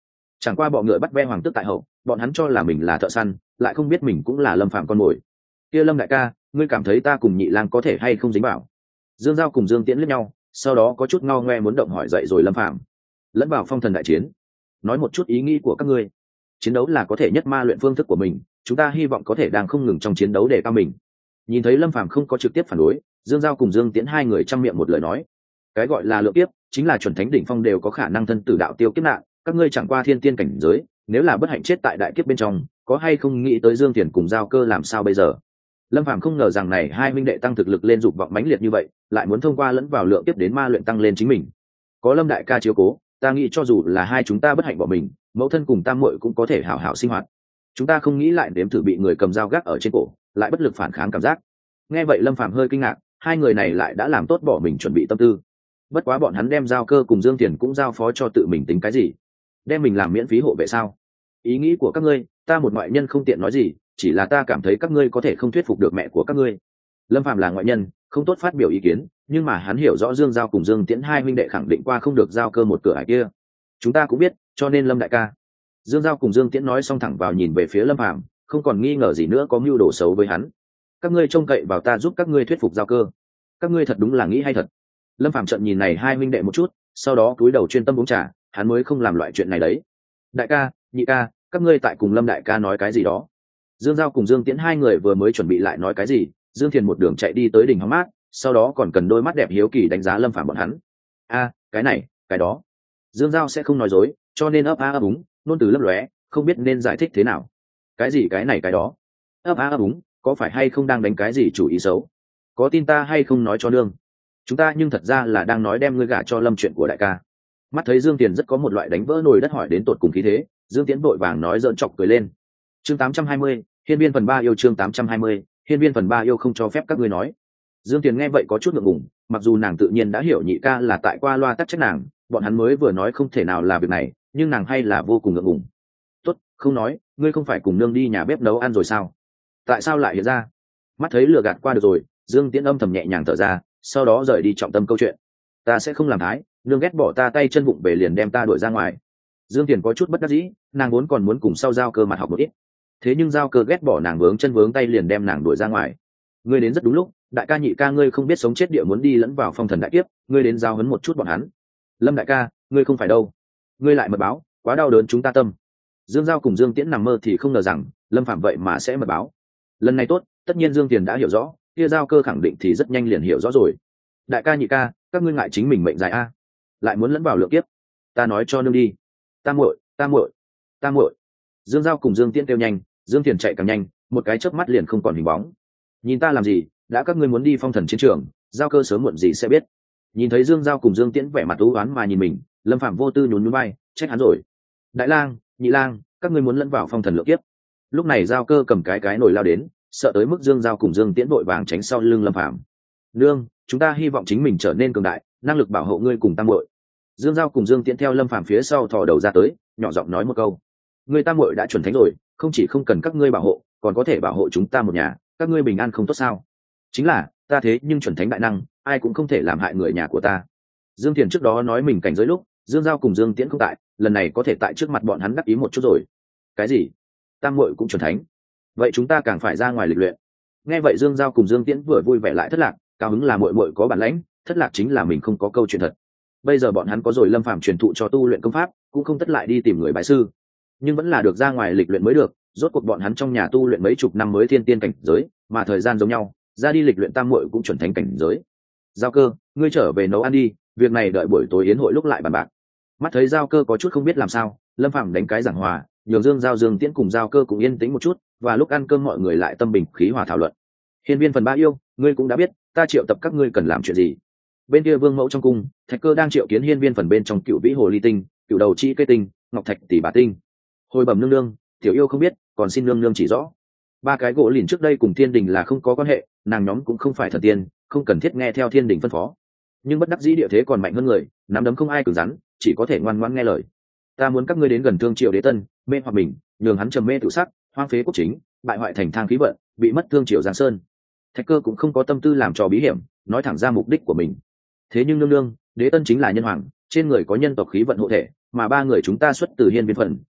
Chẳng qua bọ ngựa bắt ve hoàng tước tại hậu, bọn hắn cho là mình là thợ săn, lại không biết mình cũng là Lâm Phàm con mồi. Kia Lâm đại ca, ngươi cảm thấy ta cùng Nhị Lang có thể hay không dính vào? Dương Giao cùng Dương Tiễn liếc nhau, sau đó có chút ngao ngoe muốn động hỏi dậy rồi Lâm Phàm. Lẫn vào phong thần đại chiến, nói một chút ý nghĩ của các ngươi. Chiến đấu là có thể nhất ma luyện phương thức của mình, chúng ta hy vọng có thể đang không ngừng trong chiến đấu để cao mình. Nhìn thấy Lâm Phàm không có trực tiếp phản đối, Dương Giao cùng Dương Tiễn hai người trăm miệng một lời nói. Cái gọi là lượng kiếp, chính là chuẩn thánh đỉnh phong đều có khả năng thân tử đạo tiêu kiếp nạn, các ngươi chẳng qua thiên tiên cảnh giới, nếu là bất hạnh chết tại đại kiếp bên trong, có hay không nghĩ tới Dương Tiền cùng Giao Cơ làm sao bây giờ? Lâm Phàm không ngờ rằng này hai huynh đệ tăng thực lực lên dục vọng mãnh liệt như vậy, lại muốn thông qua lẫn vào lượng kiếp đến ma luyện tăng lên chính mình. Có Lâm đại ca chiếu cố, ta nghĩ cho dù là hai chúng ta bất hạnh bỏ mình, mẫu thân cùng tam muội cũng có thể hảo hảo sinh hoạt. Chúng ta không nghĩ lại đếm thử bị người cầm dao gác ở trên cổ, lại bất lực phản kháng cảm giác. Nghe vậy Lâm Phàm hơi kinh ngạc, hai người này lại đã làm tốt bỏ mình chuẩn bị tâm tư. Bất quá bọn hắn đem Giao Cơ cùng Dương Tiền cũng giao phó cho tự mình tính cái gì? Đem mình làm miễn phí hộ vệ sao? Ý nghĩ của các ngươi, ta một ngoại nhân không tiện nói gì, chỉ là ta cảm thấy các ngươi có thể không thuyết phục được mẹ của các ngươi. Lâm Phàm là ngoại nhân, không tốt phát biểu ý kiến, nhưng mà hắn hiểu rõ Dương Giao cùng Dương Tiễn hai huynh đệ khẳng định qua không được Giao Cơ một cửa ải kia. Chúng ta cũng biết, cho nên Lâm đại ca. Dương Giao cùng Dương Tiễn nói xong thẳng vào nhìn về phía Lâm Phàm, không còn nghi ngờ gì nữa có mưu đồ xấu với hắn. Các ngươi trông cậy vào ta giúp các ngươi thuyết phục Giao Cơ, các ngươi thật đúng là nghĩ hay thật. Lâm Phàm trợn nhìn này hai huynh đệ một chút, sau đó cúi đầu chuyên tâm uống trà, hắn mới không làm loại chuyện này đấy. Đại ca, nhị ca, các ngươi tại cùng Lâm đại ca nói cái gì đó? Dương Giao cùng Dương Tiễn hai người vừa mới chuẩn bị lại nói cái gì, Dương Thiền một đường chạy đi tới đỉnh hóng mát, sau đó còn cần đôi mắt đẹp hiếu kỳ đánh giá Lâm Phàm bọn hắn. A, cái này, cái đó. Dương Giao sẽ không nói dối, cho nên ấp a ấp úng, nôn từ lấp lóe, không biết nên giải thích thế nào. Cái gì cái này cái đó? Ấp a ấp úng, có phải hay không đang đánh cái gì chủ ý xấu? Có tin ta hay không nói cho nương? Chúng ta nhưng thật ra là đang nói đem ngươi gả cho Lâm chuyện của đại ca. Mắt thấy Dương Tiền rất có một loại đánh vỡ nồi đất hỏi đến tột cùng khí thế, Dương Tiễn vội vàng nói giỡn chọc cười lên. Chương 820, Hiên viên phần 3 yêu chương 820, Hiên viên phần 3 yêu không cho phép các ngươi nói. Dương Tiền nghe vậy có chút ngượng ngùng, mặc dù nàng tự nhiên đã hiểu nhị ca là tại qua loa tắc trách nàng, bọn hắn mới vừa nói không thể nào là việc này, nhưng nàng hay là vô cùng ngượng ngùng. Tốt, không nói, ngươi không phải cùng nương đi nhà bếp nấu ăn rồi sao? Tại sao lại hiện ra? Mắt thấy lừa gạt qua được rồi, Dương Tiễn âm thầm nhẹ nhàng thở ra, sau đó rời đi trọng tâm câu chuyện. Ta sẽ không làm thái, nương ghét bỏ ta tay chân bụng về liền đem ta đuổi ra ngoài. Dương Tiền có chút bất đắc dĩ, nàng vốn còn muốn cùng sau Giao Cơ mặt học một ít, thế nhưng Giao Cơ ghét bỏ nàng vướng chân vướng tay liền đem nàng đuổi ra ngoài. Ngươi đến rất đúng lúc, đại ca nhị ca ngươi không biết sống chết địa muốn đi lẫn vào phong thần đại kiếp, ngươi đến giao hấn một chút bọn hắn. Lâm đại ca, ngươi không phải đâu, ngươi lại mật báo, quá đau đớn chúng ta tâm. Dương Giao cùng Dương Tiễn nằm mơ thì không ngờ rằng Lâm Phạm vậy mà sẽ mật báo. Lần này tốt, tất nhiên Dương Tiền đã hiểu rõ, kia Giao Cơ khẳng định thì rất nhanh liền hiểu rõ rồi. Đại ca nhị ca, các ngươi ngại chính mình mệnh dài a, lại muốn lẫn vào lượng kiếp. Ta nói cho nương đi. Ta muội, ta muội, ta muội. Dương Giao cùng Dương Tiễn kêu nhanh, Dương Tiền chạy càng nhanh, một cái chớp mắt liền không còn hình bóng. Nhìn ta làm gì, đã các ngươi muốn đi phong thần chiến trường, Giao Cơ sớm muộn gì sẽ biết. Nhìn thấy Dương Giao cùng Dương Tiễn vẻ mặt u oán mà nhìn mình, Lâm Phạm vô tư nhún nhún vai, trách hắn rồi. Đại lang, nhị lang, các ngươi muốn lẫn vào phong thần lượng kiếp. Lúc này Giao Cơ cầm cái nồi lao đến, sợ tới mức Dương Giao cùng Dương Tiễn vội vàng tránh sau lưng Lâm Phạm. Nương, chúng ta hy vọng chính mình trở nên cường đại, năng lực bảo hộ ngươi cùng tam muội. Dương Giao cùng Dương Tiễn theo Lâm Phạm phía sau thò đầu ra tới, nhỏ giọng nói một câu. Ngươi tam muội đã chuẩn thánh rồi, không chỉ không cần các ngươi bảo hộ, còn có thể bảo hộ chúng ta một nhà, các ngươi bình an không tốt sao? Chính là, ta thế nhưng chuẩn thánh đại năng, ai cũng không thể làm hại người nhà của ta. Dương Thiền trước đó nói mình cảnh giới lúc, Dương Giao cùng Dương Tiễn không tại, lần này có thể tại trước mặt bọn hắn đắc ý một chút rồi. Cái gì? Tam muội cũng chuẩn thánh? Vậy chúng ta càng phải ra ngoài lịch luyện. Nghe vậy Dương Giao cùng Dương Tiễn vừa vui vẻ lại thất lạc, cao hứng là muội muội có bản lãnh, thất lạc chính là mình không có câu chuyện thật. Bây giờ bọn hắn có rồi Lâm Phàm truyền thụ cho tu luyện công pháp, cũng không tất lại đi tìm người bái sư, nhưng vẫn là được ra ngoài lịch luyện mới được. Rốt cuộc bọn hắn trong nhà tu luyện mấy chục năm mới thiên tiên cảnh giới, mà thời gian giống nhau, ra đi lịch luyện tam muội cũng chuẩn thánh cảnh giới. Giao Cơ, ngươi trở về nấu ăn đi, việc này đợi buổi tối yến hội lúc lại bàn bạc. Mắt thấy Giao Cơ có chút không biết làm sao, Lâm Phàm đánh cái giảng hòa, nhường Dương Giao Dương Tiễn cùng Giao Cơ cũng yên tĩnh một chút, và lúc ăn cơm mọi người lại tâm bình khí hòa thảo luận. Hiên viên phần 3 yêu, ngươi cũng đã biết, ta triệu tập các ngươi cần làm chuyện gì. Bên kia Vương Mẫu trong cung, Thạch Cơ đang triệu kiến hiên viên phần bên trong Cựu Vĩ Hồ Ly Tinh, Cựu Đầu Chi Cây Tinh, Ngọc Thạch Tỷ Bà Tinh. Hồi bẩm nương nương, tiểu yêu không biết, còn xin nương nương chỉ rõ. Ba cái gỗ lìn trước đây cùng thiên đình là không có quan hệ, nàng nhóm cũng không phải thần tiên, không cần thiết nghe theo thiên đình phân phó. Nhưng bất đắc dĩ địa thế còn mạnh hơn người, nắm đấm không ai cứng rắn, chỉ có thể ngoan ngoãn nghe lời. Ta muốn các ngươi đến gần Thương Triều Đế Tân, mê hoặc mình, nhường hắn trầm mê tự sắc, hoang phế quốc chính, bại hoại thành thang khí vận, bị mất Thương Triều Giang Sơn. Thạch Cơ cũng không có tâm tư làm trò bí hiểm, nói thẳng ra mục đích của mình. Thế nhưng nương nương, Đế Tân chính là nhân hoàng, trên người có nhân tộc khí vận hộ thể, mà ba người chúng ta xuất từ hiên viên phần,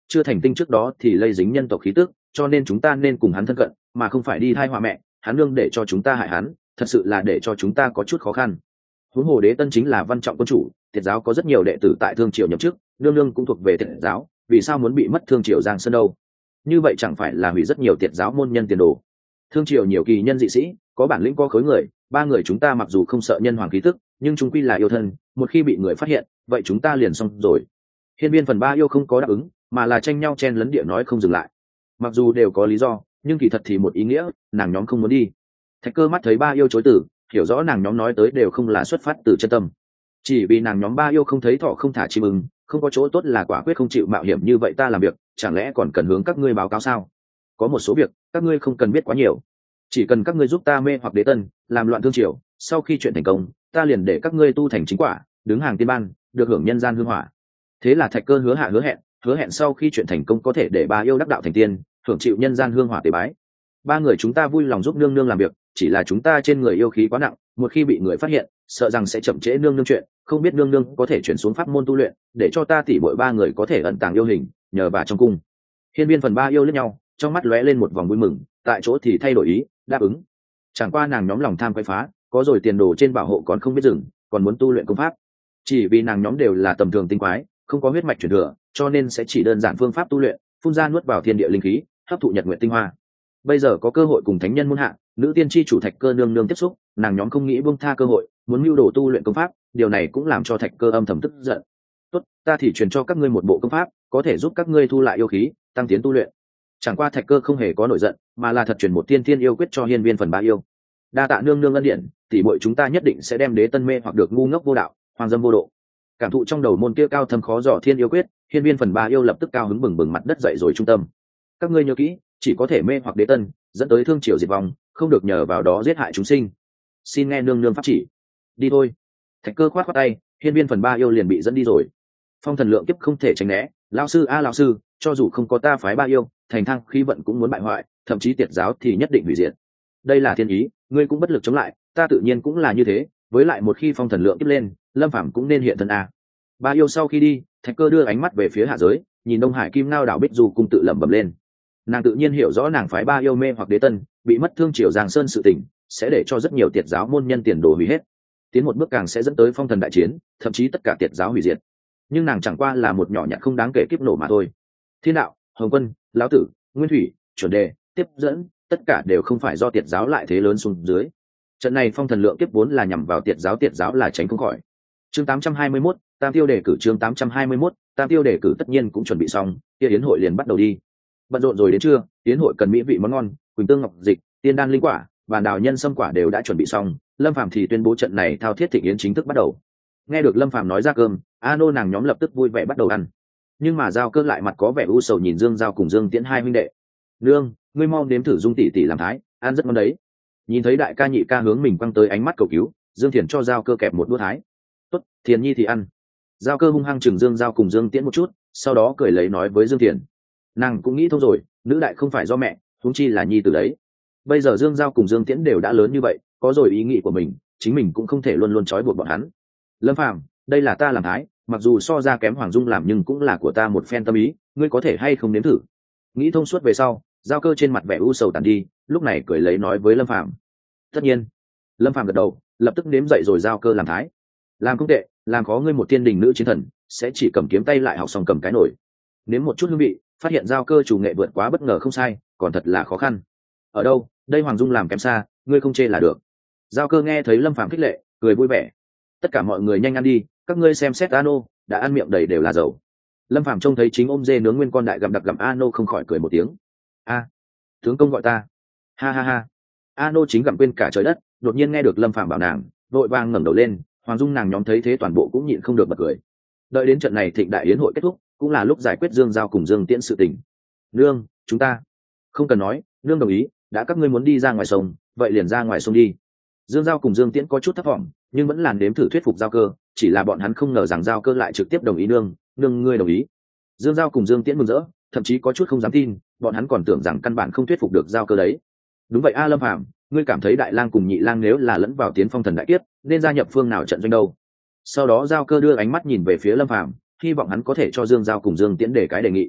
chưa thành tinh trước đó thì lây dính nhân tộc khí tức, cho nên chúng ta nên cùng hắn thân cận mà không phải đi thai họa mẹ hắn nương để cho chúng ta hại hắn, thật sự là để cho chúng ta có chút khó khăn. Huống hồ Đế Tân chính là văn trọng quân chủ, Tiệt giáo có rất nhiều đệ tử tại Thương Triều nhậm chức, nương nương cũng thuộc về Tiệt giáo, vì sao muốn bị mất Thương Triều Giang Sơn đâu? Như vậy chẳng phải là hủy rất nhiều Tiệt giáo môn nhân tiền đồ. Thương Triều nhiều kỳ nhân dị sĩ, có bản lĩnh có khối người, ba người chúng ta mặc dù không sợ nhân hoàng khí tức, nhưng chúng quy là yêu thân, một khi bị người phát hiện, vậy chúng ta liền xong rồi. Hiên Viên phần ba yêu không có đáp ứng, mà là tranh nhau chen lấn địa nói không dừng lại. Mặc dù đều có lý do, nhưng kỳ thật thì một ý nghĩa, nàng nhóm không muốn đi. Thạch Cơ mắt thấy ba yêu chối từ, hiểu rõ nàng nhóm nói tới đều không là xuất phát từ chân tâm, chỉ vì nàng nhóm ba yêu không thấy thọ không thả chim ưng, không có chỗ tốt là quả quyết không chịu mạo hiểm như vậy ta làm việc, chẳng lẽ còn cần hướng các ngươi báo cáo sao? Có một số việc các ngươi không cần biết quá nhiều, chỉ cần các ngươi giúp ta mê hoặc Đế Tân, làm loạn Thương Triều, sau khi chuyện thành công, ta liền để các ngươi tu thành chính quả, đứng hàng tiên ban, được hưởng nhân gian hương hỏa. Thế là Thạch Cơ hứa hẹn sau khi chuyện thành công có thể để ba yêu đắc đạo thành tiên, hưởng chịu nhân gian hương hỏa tế bái. Ba người chúng ta vui lòng giúp nương nương làm việc, chỉ là chúng ta trên người yêu khí quá nặng, một khi bị người phát hiện, sợ rằng sẽ chậm trễ nương nương chuyện, không biết nương nương có thể chuyển xuống pháp môn tu luyện, để cho ta tỉ bội ba người có thể ẩn tàng yêu hình, nhờ bà trong cung. Hiên Viên phần ba yêu lẫn nhau, trong mắt lóe lên một vòng vui mừng, tại chỗ thì thay đổi ý, đáp ứng. Chẳng qua nàng nhóm lòng tham quay phá, có rồi tiền đồ trên bảo hộ còn không biết dừng, còn muốn tu luyện công pháp. Chỉ vì nàng nhóm đều là tầm thường tinh quái, không có huyết mạch truyền thừa, cho nên sẽ chỉ đơn giản phương pháp tu luyện, phun ra nuốt vào thiên địa linh khí, hấp thụ nhật nguyện tinh hoa. Bây giờ có cơ hội cùng thánh nhân muôn hạ, nữ tiên tri chủ Thạch Cơ nương nương tiếp xúc, nàng nhóm không nghĩ buông tha cơ hội, muốn mưu đồ tu luyện công pháp, điều này cũng làm cho Thạch Cơ âm thầm tức giận. Tốt, ta thì truyền cho các ngươi một bộ công pháp, có thể giúp các ngươi thu lại yêu khí, tăng tiến tu luyện. Chẳng qua Thạch Cơ không hề có nổi giận, mà là thật truyền một tiên thiên yêu quyết cho Hiên Viên phần ba yêu. Đa tạ nương nương ân điện, tỷ muội chúng ta nhất định sẽ đem Đế Tân mê hoặc được ngu ngốc vô đạo, hoàng dâm vô độ. Cảm thụ trong đầu môn kia cao thâm khó dò thiên yêu quyết, Hiên Viên phần ba yêu lập tức cao hứng bừng bừng mặt đất dậy rồi trung tâm. Các ngươi nhớ kỹ, chỉ có thể mê hoặc Đế Tân, dẫn tới Thương Triều diệt vong, không được nhờ vào đó giết hại chúng sinh. Xin nghe nương nương pháp chỉ. Đi thôi. Thạch Cơ khoát khoát tay, Hiên Viên phần ba yêu liền bị dẫn đi rồi. Phong thần lượng kiếp không thể tránh né, lão sư lão sư, cho dù không có ta phái ba yêu, thành thăng khí vận cũng muốn bại hoại, thậm chí Tiệt giáo thì nhất định hủy diệt. Đây là thiên ý, ngươi cũng bất lực chống lại, ta tự nhiên cũng là như thế, với lại một khi phong thần lượng kiếp lên, Lâm Phàm cũng nên hiện thân a. Ba yêu sau khi đi, Thạch Cơ đưa ánh mắt về phía hạ giới, nhìn Đông Hải Kim Ngao đảo Bích Du cung tự lẩm bẩm lên. Nàng tự nhiên hiểu rõ nàng phái ba yêu mê hoặc Đế Tân, bị mất Thương Triều Giang Sơn sự tình, sẽ để cho rất nhiều Tiệt giáo môn nhân tiền đồ hủy hết, tiến một bước càng sẽ dẫn tới phong thần đại chiến, thậm chí tất cả Tiệt giáo hủy diệt. Nhưng nàng chẳng qua là một nhỏ nhặt không đáng kể kiếp nổ mà thôi. Thiên đạo, Hồng Quân, Lão Tử, Nguyên Thủy, Chuẩn Đề, tiếp dẫn, tất cả đều không phải do Tiệt giáo lại thế lớn xuống dưới. Trận này phong thần lượng kiếp vốn là nhằm vào Tiệt giáo là tránh không khỏi. Chương 821, Tam Tiêu đề cử chương 821, Tam Tiêu đề cử tất nhiên cũng chuẩn bị xong, kia yến hội liền bắt đầu đi. Bận rộn rồi đến trưa, yến hội cần mỹ vị món ngon, quỳnh tương ngọc dịch, tiên đan linh quả, bàn đào nhân sâm quả đều đã chuẩn bị xong, Lâm Phàm thì tuyên bố trận này thao thiết thịnh yến chính thức bắt đầu. Nghe được Lâm Phàm nói ra cơm, Ano nàng nhóm lập tức vui vẻ bắt đầu ăn. Nhưng mà Giao Cơ lại mặt có vẻ u sầu nhìn Dương Giao cùng Dương Tiễn hai huynh đệ. Nương, ngươi mau nếm thử Dung tỷ tỷ làm thái, ăn rất ngon đấy. Nhìn thấy đại ca nhị ca hướng mình quăng tới ánh mắt cầu cứu, Dương Thiền cho Giao Cơ kẹp một đũa thái. Tốt, Thiền nhi thì ăn. Giao Cơ hung hăng chừng Dương Giao cùng Dương Tiễn một chút, sau đó cười lấy nói với Dương Thiền. Nàng cũng nghĩ thông rồi, nữ đại không phải do mẹ, huống chi là nhi từ đấy. Bây giờ Dương Giao cùng Dương Tiễn đều đã lớn như vậy, có rồi ý nghĩ của mình, chính mình cũng không thể luôn luôn trói buộc bọn hắn. Lâm Phàm, đây là ta làm thái, mặc dù so ra kém Hoàng Dung làm nhưng cũng là của ta một phen tâm ý, ngươi có thể hay không nếm thử. Nghĩ thông suốt về sau, Giao Cơ trên mặt vẻ u sầu tàn đi, lúc này cười lấy nói với Lâm Phàm. Tất nhiên. Lâm Phàm gật đầu, lập tức nếm dậy rồi Giao Cơ làm thái. Làm không tệ, làm khó ngươi một tiên đình nữ chiến thần, sẽ chỉ cầm kiếm tay lại học xong cầm cái nổi. Nếm một chút hương vị, phát hiện Giao Cơ chủ nghệ vượt quá bất ngờ không sai, còn thật là khó khăn. Ở đâu, đây Hoàng Dung làm kém xa, ngươi không chê là được. Giao Cơ nghe thấy Lâm Phàm khích lệ, cười vui vẻ. Tất cả mọi người nhanh ăn đi, các ngươi xem xét Ano, đã ăn miệng đầy đều là dầu. Lâm Phàm trông thấy chính ôm dê nướng nguyên con đại gặm đặc gặm Ano không khỏi cười một tiếng. A, tướng công gọi ta. Ha ha ha. Ano chính gặm quên cả trời đất, đột nhiên nghe được Lâm Phàm bảo nàng, vội vàng ngẩng đầu lên, Hoàng Dung nàng nhóm thấy thế toàn bộ cũng nhịn không được bật cười. Đợi đến trận này thịnh đại yến hội kết thúc, cũng là lúc giải quyết Dương Giao cùng Dương Tiễn sự tình. Nương, chúng ta không cần nói, nương đồng ý, đã các ngươi muốn đi ra ngoài sông, vậy liền ra ngoài sông đi. Dương Giao cùng Dương Tiễn có chút thất vọng, nhưng vẫn làn đếm thử thuyết phục Giao Cơ, chỉ là bọn hắn không ngờ rằng Giao Cơ lại trực tiếp đồng ý. Nương ngươi đồng ý. Dương Giao cùng Dương Tiễn mừng rỡ, thậm chí có chút không dám tin, bọn hắn còn tưởng rằng căn bản không thuyết phục được Giao Cơ đấy. Đúng vậy a Lâm Phàm, ngươi cảm thấy Đại Lang cùng Nhị Lang nếu là lẫn vào tiến phong thần đại kiếp, nên gia nhập phương nào trận doanh đâu? Sau đó Giao Cơ đưa ánh mắt nhìn về phía Lâm Phàm, hy vọng hắn có thể cho Dương Giao cùng Dương Tiễn để cái đề nghị.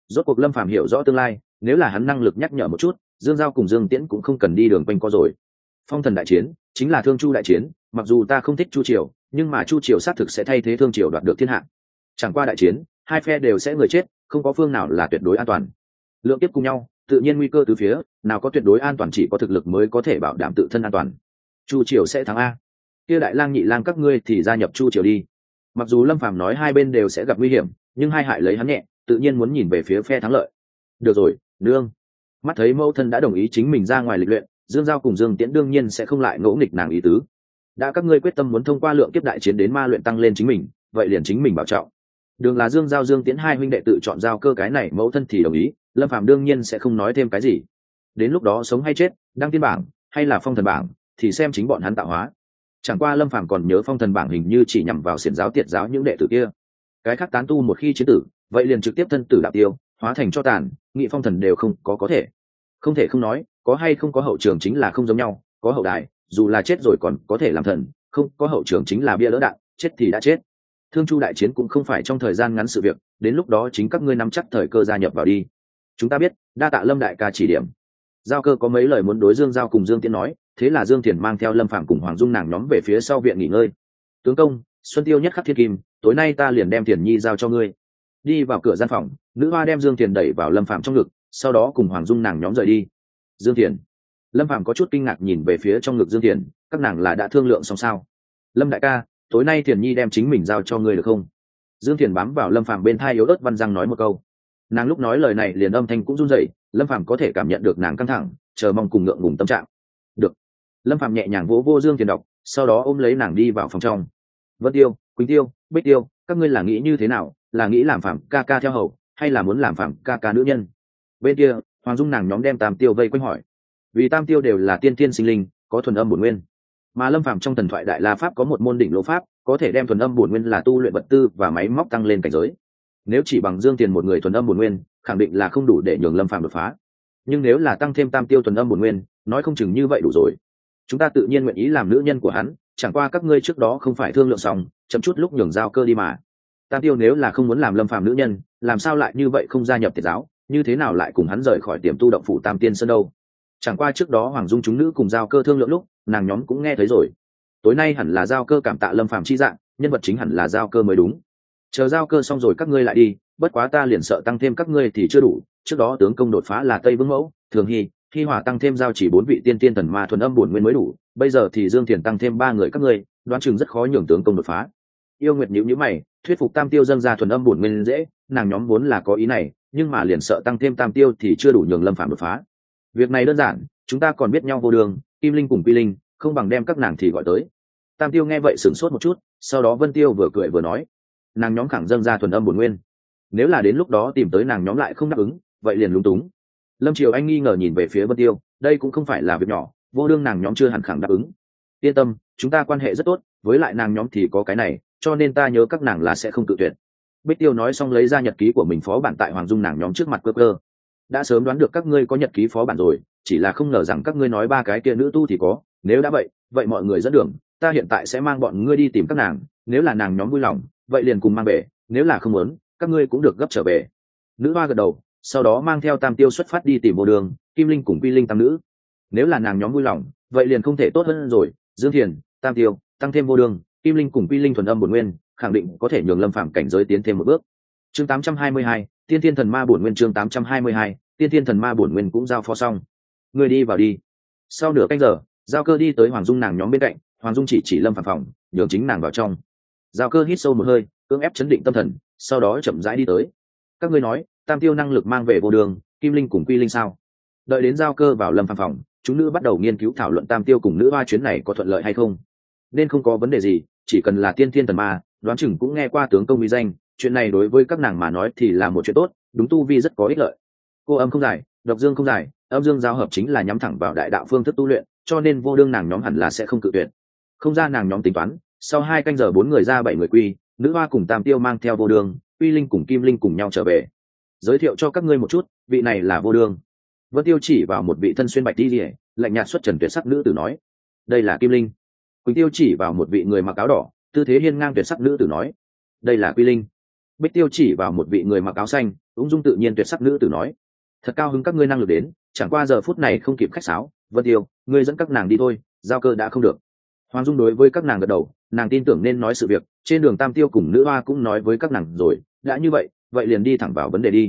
Rốt cuộc Lâm Phàm hiểu rõ tương lai, nếu là hắn năng lực nhắc nhở một chút, Dương Giao cùng Dương Tiễn cũng không cần đi đường quanh co rồi. Phong thần đại chiến chính là Thương Chu đại chiến, mặc dù ta không thích Chu Triều, nhưng mà Chu Triều xác thực sẽ thay thế Thương Triều đoạt được thiên hạ. Chẳng qua đại chiến, hai phe đều sẽ người chết, không có phương nào là tuyệt đối an toàn. Lượng tiếp cùng nhau, tự nhiên nguy cơ từ phía, nào có tuyệt đối an toàn, chỉ có thực lực mới có thể bảo đảm tự thân an toàn. Chu Triều sẽ thắng a. Kia Đại Lang Nhị Lang các ngươi thì gia nhập Chu Triều đi. Mặc dù Lâm Phàm nói hai bên đều sẽ gặp nguy hiểm, nhưng hai hại lấy hắn nhẹ, tự nhiên muốn nhìn về phía phe thắng lợi. Được rồi, nương. Mắt thấy mẫu thân đã đồng ý chính mình ra ngoài lịch luyện, Dương Giao cùng Dương Tiễn đương nhiên sẽ không lại ngỗ nghịch nàng ý tứ. Đã các ngươi quyết tâm muốn thông qua lượng kiếp đại chiến đến ma luyện tăng lên chính mình, vậy liền chính mình bảo trọng. Đường là Dương Giao Dương Tiễn hai huynh đệ tự chọn giao cơ, cái này mẫu thân thì đồng ý, Lâm Phàm đương nhiên sẽ không nói thêm cái gì. Đến lúc đó sống hay chết, đăng tiên bảng hay là phong thần bảng, thì xem chính bọn hắn tạo hóa. Chẳng qua Lâm Phàm còn nhớ phong thần bảng hình như chỉ nhằm vào xiển giáo tiệt giáo những đệ tử kia, cái khác tán tu một khi chiến tử, vậy liền trực tiếp thân tử đạo tiêu, hóa thành cho tàn, nghị phong thần đều không thể. Không thể không nói, có hay không có hậu trường chính là không giống nhau, có hậu đài, dù là chết rồi còn có thể làm thần, không có hậu trường chính là bia lỡ đạn, chết thì đã chết. Thương Chu đại chiến cũng không phải trong thời gian ngắn sự việc, đến lúc đó chính các ngươi nắm chắc thời cơ gia nhập vào đi. Chúng ta biết, đa tạ Lâm đại ca chỉ điểm. Giao cơ có mấy lời muốn đối Dương Giao cùng Dương Tiễn nói, thế là Dương Thiền mang theo Lâm Phàm cùng Hoàng Dung nàng nhóm về phía sau viện nghỉ ngơi. Tướng công, Xuân Tiêu nhất khắc thiên kim, tối nay ta liền đem Thiền Nhi giao cho ngươi. Đi vào cửa gian phòng, nữ hoa đem Dương Thiền đẩy vào Lâm Phàm trong ngực, sau đó cùng Hoàng Dung nàng nhóm rời đi. Dương Thiền. Lâm Phàm có chút kinh ngạc nhìn về phía trong ngực Dương Thiền, các nàng là đã thương lượng xong sao? Lâm đại ca, tối nay Thiền Nhi đem chính mình giao cho ngươi được không? Dương Thiền bám vào Lâm Phàm bên thai yếu ớt văn răng nói một câu. Nàng lúc nói lời này liền âm thanh cũng run rẩy, Lâm Phàm có thể cảm nhận được nàng căng thẳng, chờ mong cùng ngượng ngùng tâm trạng. Được. Lâm Phàm nhẹ nhàng vỗ vô Dương Thiền đọc, sau đó ôm lấy nàng đi vào phòng trong. Vân Tiêu, Quỳnh Tiêu, Bích Tiêu, các ngươi là nghĩ như thế nào? Là nghĩ làm Phàm ca ca theo hầu, hay là muốn làm Phàm ca ca nữ nhân? Bên kia, Hoàng Dung nàng nhóm đem Tam Tiêu vây quanh hỏi. Vì Tam Tiêu đều là tiên tiên sinh linh, có thuần âm bổn nguyên, mà Lâm Phàm trong thần thoại Đại La Pháp có một môn đỉnh lô pháp, có thể đem thuần âm bổn nguyên là tu luyện vật tư và máy móc tăng lên cảnh giới. Nếu chỉ bằng Dương Tiền một người thuần âm bổn nguyên, khẳng định là không đủ để nhường Lâm Phàm đột phá. Nhưng nếu là tăng thêm Tam Tiêu thuần âm bổn nguyên, nói không chừng như vậy đủ rồi. Chúng ta tự nhiên nguyện ý làm nữ nhân của hắn, chẳng qua các ngươi trước đó không phải thương lượng xong, chậm chút lúc nhường giao cơ đi mà. Tam Tiêu nếu là không muốn làm Lâm Phàm nữ nhân, làm sao lại như vậy không gia nhập tiệt giáo, như thế nào lại cùng hắn rời khỏi tiềm tu động phủ Tam Tiên Sơn đâu? Chẳng qua trước đó Hoàng Dung chúng nữ cùng giao cơ thương lượng lúc, nàng nhóm cũng nghe thấy rồi. Tối nay hẳn là giao cơ cảm tạ Lâm Phàm chi dạng, nhân vật chính hẳn là giao cơ mới đúng. Chờ giao cơ xong rồi các ngươi lại đi, bất quá ta liền sợ tăng thêm các ngươi thì chưa đủ. Trước đó tướng công đột phá là Tây Vương Mẫu, Thường Hy Hòa tăng thêm giao chỉ 4 vị tiên tiên thần ma thuần âm bổn nguyên mới đủ, bây giờ thì Dương Thiền tăng thêm 3 người các ngươi, đoán chừng rất khó nhường tướng công đột phá. Yêu Nguyệt nhíu mày, thuyết phục Tam Tiêu dâng ra thuần âm bổn nguyên dễ, nàng nhóm vốn là có ý này, nhưng mà liền sợ tăng thêm Tam Tiêu thì chưa đủ nhường Lâm Phàm đột phá. Việc này đơn giản, chúng ta còn biết nhau vô đường, Kim Linh cùng Quy Linh, không bằng đem các nàng thì gọi tới. Tam Tiêu nghe vậy sửng sốt một chút, sau đó Vân Tiêu vừa cười vừa nói, nàng nhóm khẳng dâng ra thuần âm bổn nguyên, nếu là đến lúc đó tìm tới nàng nhóm lại không đáp ứng, vậy liền lúng túng. Lâm Triều Anh nghi ngờ nhìn về phía Vân Tiêu, đây cũng không phải là việc nhỏ, vô đương nàng nhóm chưa hẳn khẳng đáp ứng. Yên tâm, chúng ta quan hệ rất tốt, với lại nàng nhóm thì có cái này, cho nên ta nhớ các nàng là sẽ không cự tuyệt. Bích Tiêu nói xong lấy ra nhật ký của mình phó bản tại Hoàng Dung nàng nhóm trước mặt cơ cơ. Đã sớm đoán được các ngươi có nhật ký phó bản rồi, chỉ là không ngờ rằng các ngươi nói 3 cái kia nữ tu thì có, nếu đã vậy mọi người dẫn đường, ta hiện tại sẽ mang bọn ngươi đi tìm các nàng, nếu là nàng nhóm vui lòng, vậy liền cùng mang về, nếu là không muốn, các ngươi cũng được gấp trở về. Nữ hoa gật đầu, sau đó mang theo Tam Tiêu xuất phát đi tìm Vô Đường, Kim Linh cùng Quy Linh tam nữ. Nếu là nàng nhóm vui lòng, vậy liền không thể tốt hơn rồi, Dương Thiền, Tam Tiêu, tăng thêm Vô Đường, Kim Linh cùng Quy Linh thuần âm bổn nguyên, khẳng định có thể nhường Lâm Phàm cảnh giới tiến thêm một bước. Chương 822, Tiên Thiên Thần Ma bổn nguyên. Chương 822, Tiên Thiên Thần Ma bổn nguyên cũng giao phó xong. Người đi vào đi. Sau nửa canh giờ, giao cơ đi tới Hoàng Dung nàng nhóm bên cạnh, Hoàng Dung chỉ Lâm Phàm phòng, nhường chính nàng vào trong. Giao cơ hít sâu một hơi, cưỡng ép chấn định tâm thần, sau đó chậm rãi đi tới. Các ngươi nói, Tam Tiêu năng lực mang về Vô Đường, Kim Linh cùng Quy Linh sao? Đợi đến giao cơ vào Lâm Phàm phòng, chúng nữ bắt đầu nghiên cứu thảo luận Tam Tiêu cùng nữ hoa chuyến này có thuận lợi hay không. Nên không có vấn đề gì, chỉ cần là tiên thiên thần ma, đoán chừng cũng nghe qua tướng công uy danh, chuyện này đối với các nàng mà nói thì là một chuyện tốt, đúng tu vi rất có ích lợi. Cô âm không dài, độc dương không dài, âm dương giao hợp chính là nhắm thẳng vào đại đạo phương thức tu luyện, cho nên vô đương nàng nhóm hẳn là sẽ không cự tuyệt. Không ra nàng nhóm tính toán, sau 2 canh giờ 4 người ra 7 người quy, nữ hoa cùng Tam Tiêu mang theo Vô Đường, Quy Linh cùng Kim Linh cùng nhau trở về. Giới thiệu cho các ngươi một chút, vị này là Vô Đường. Vân Tiêu chỉ vào một vị thân xuyên bạch y liễu, lạnh nhạt xuất trần tuyệt sắc nữ tử nói, đây là Kim Linh. Quỳnh Tiêu chỉ vào một vị người mặc áo đỏ, tư thế hiên ngang tuyệt sắc nữ tử nói, đây là Quy Linh. Bích Tiêu chỉ vào một vị người mặc áo xanh ung dung tự nhiên tuyệt sắc nữ tử nói, thật cao hứng các ngươi năng lực đến, chẳng qua giờ phút này không kịp khách sáo. Vân Tiêu, ngươi dẫn các nàng đi thôi, giao cơ đã không được. Hoàng Dung đối với các nàng gật đầu, nàng tin tưởng nên nói sự việc, trên đường Tam Tiêu cùng nữ hoa cũng nói với các nàng rồi, đã như vậy vậy liền đi thẳng vào vấn đề đi.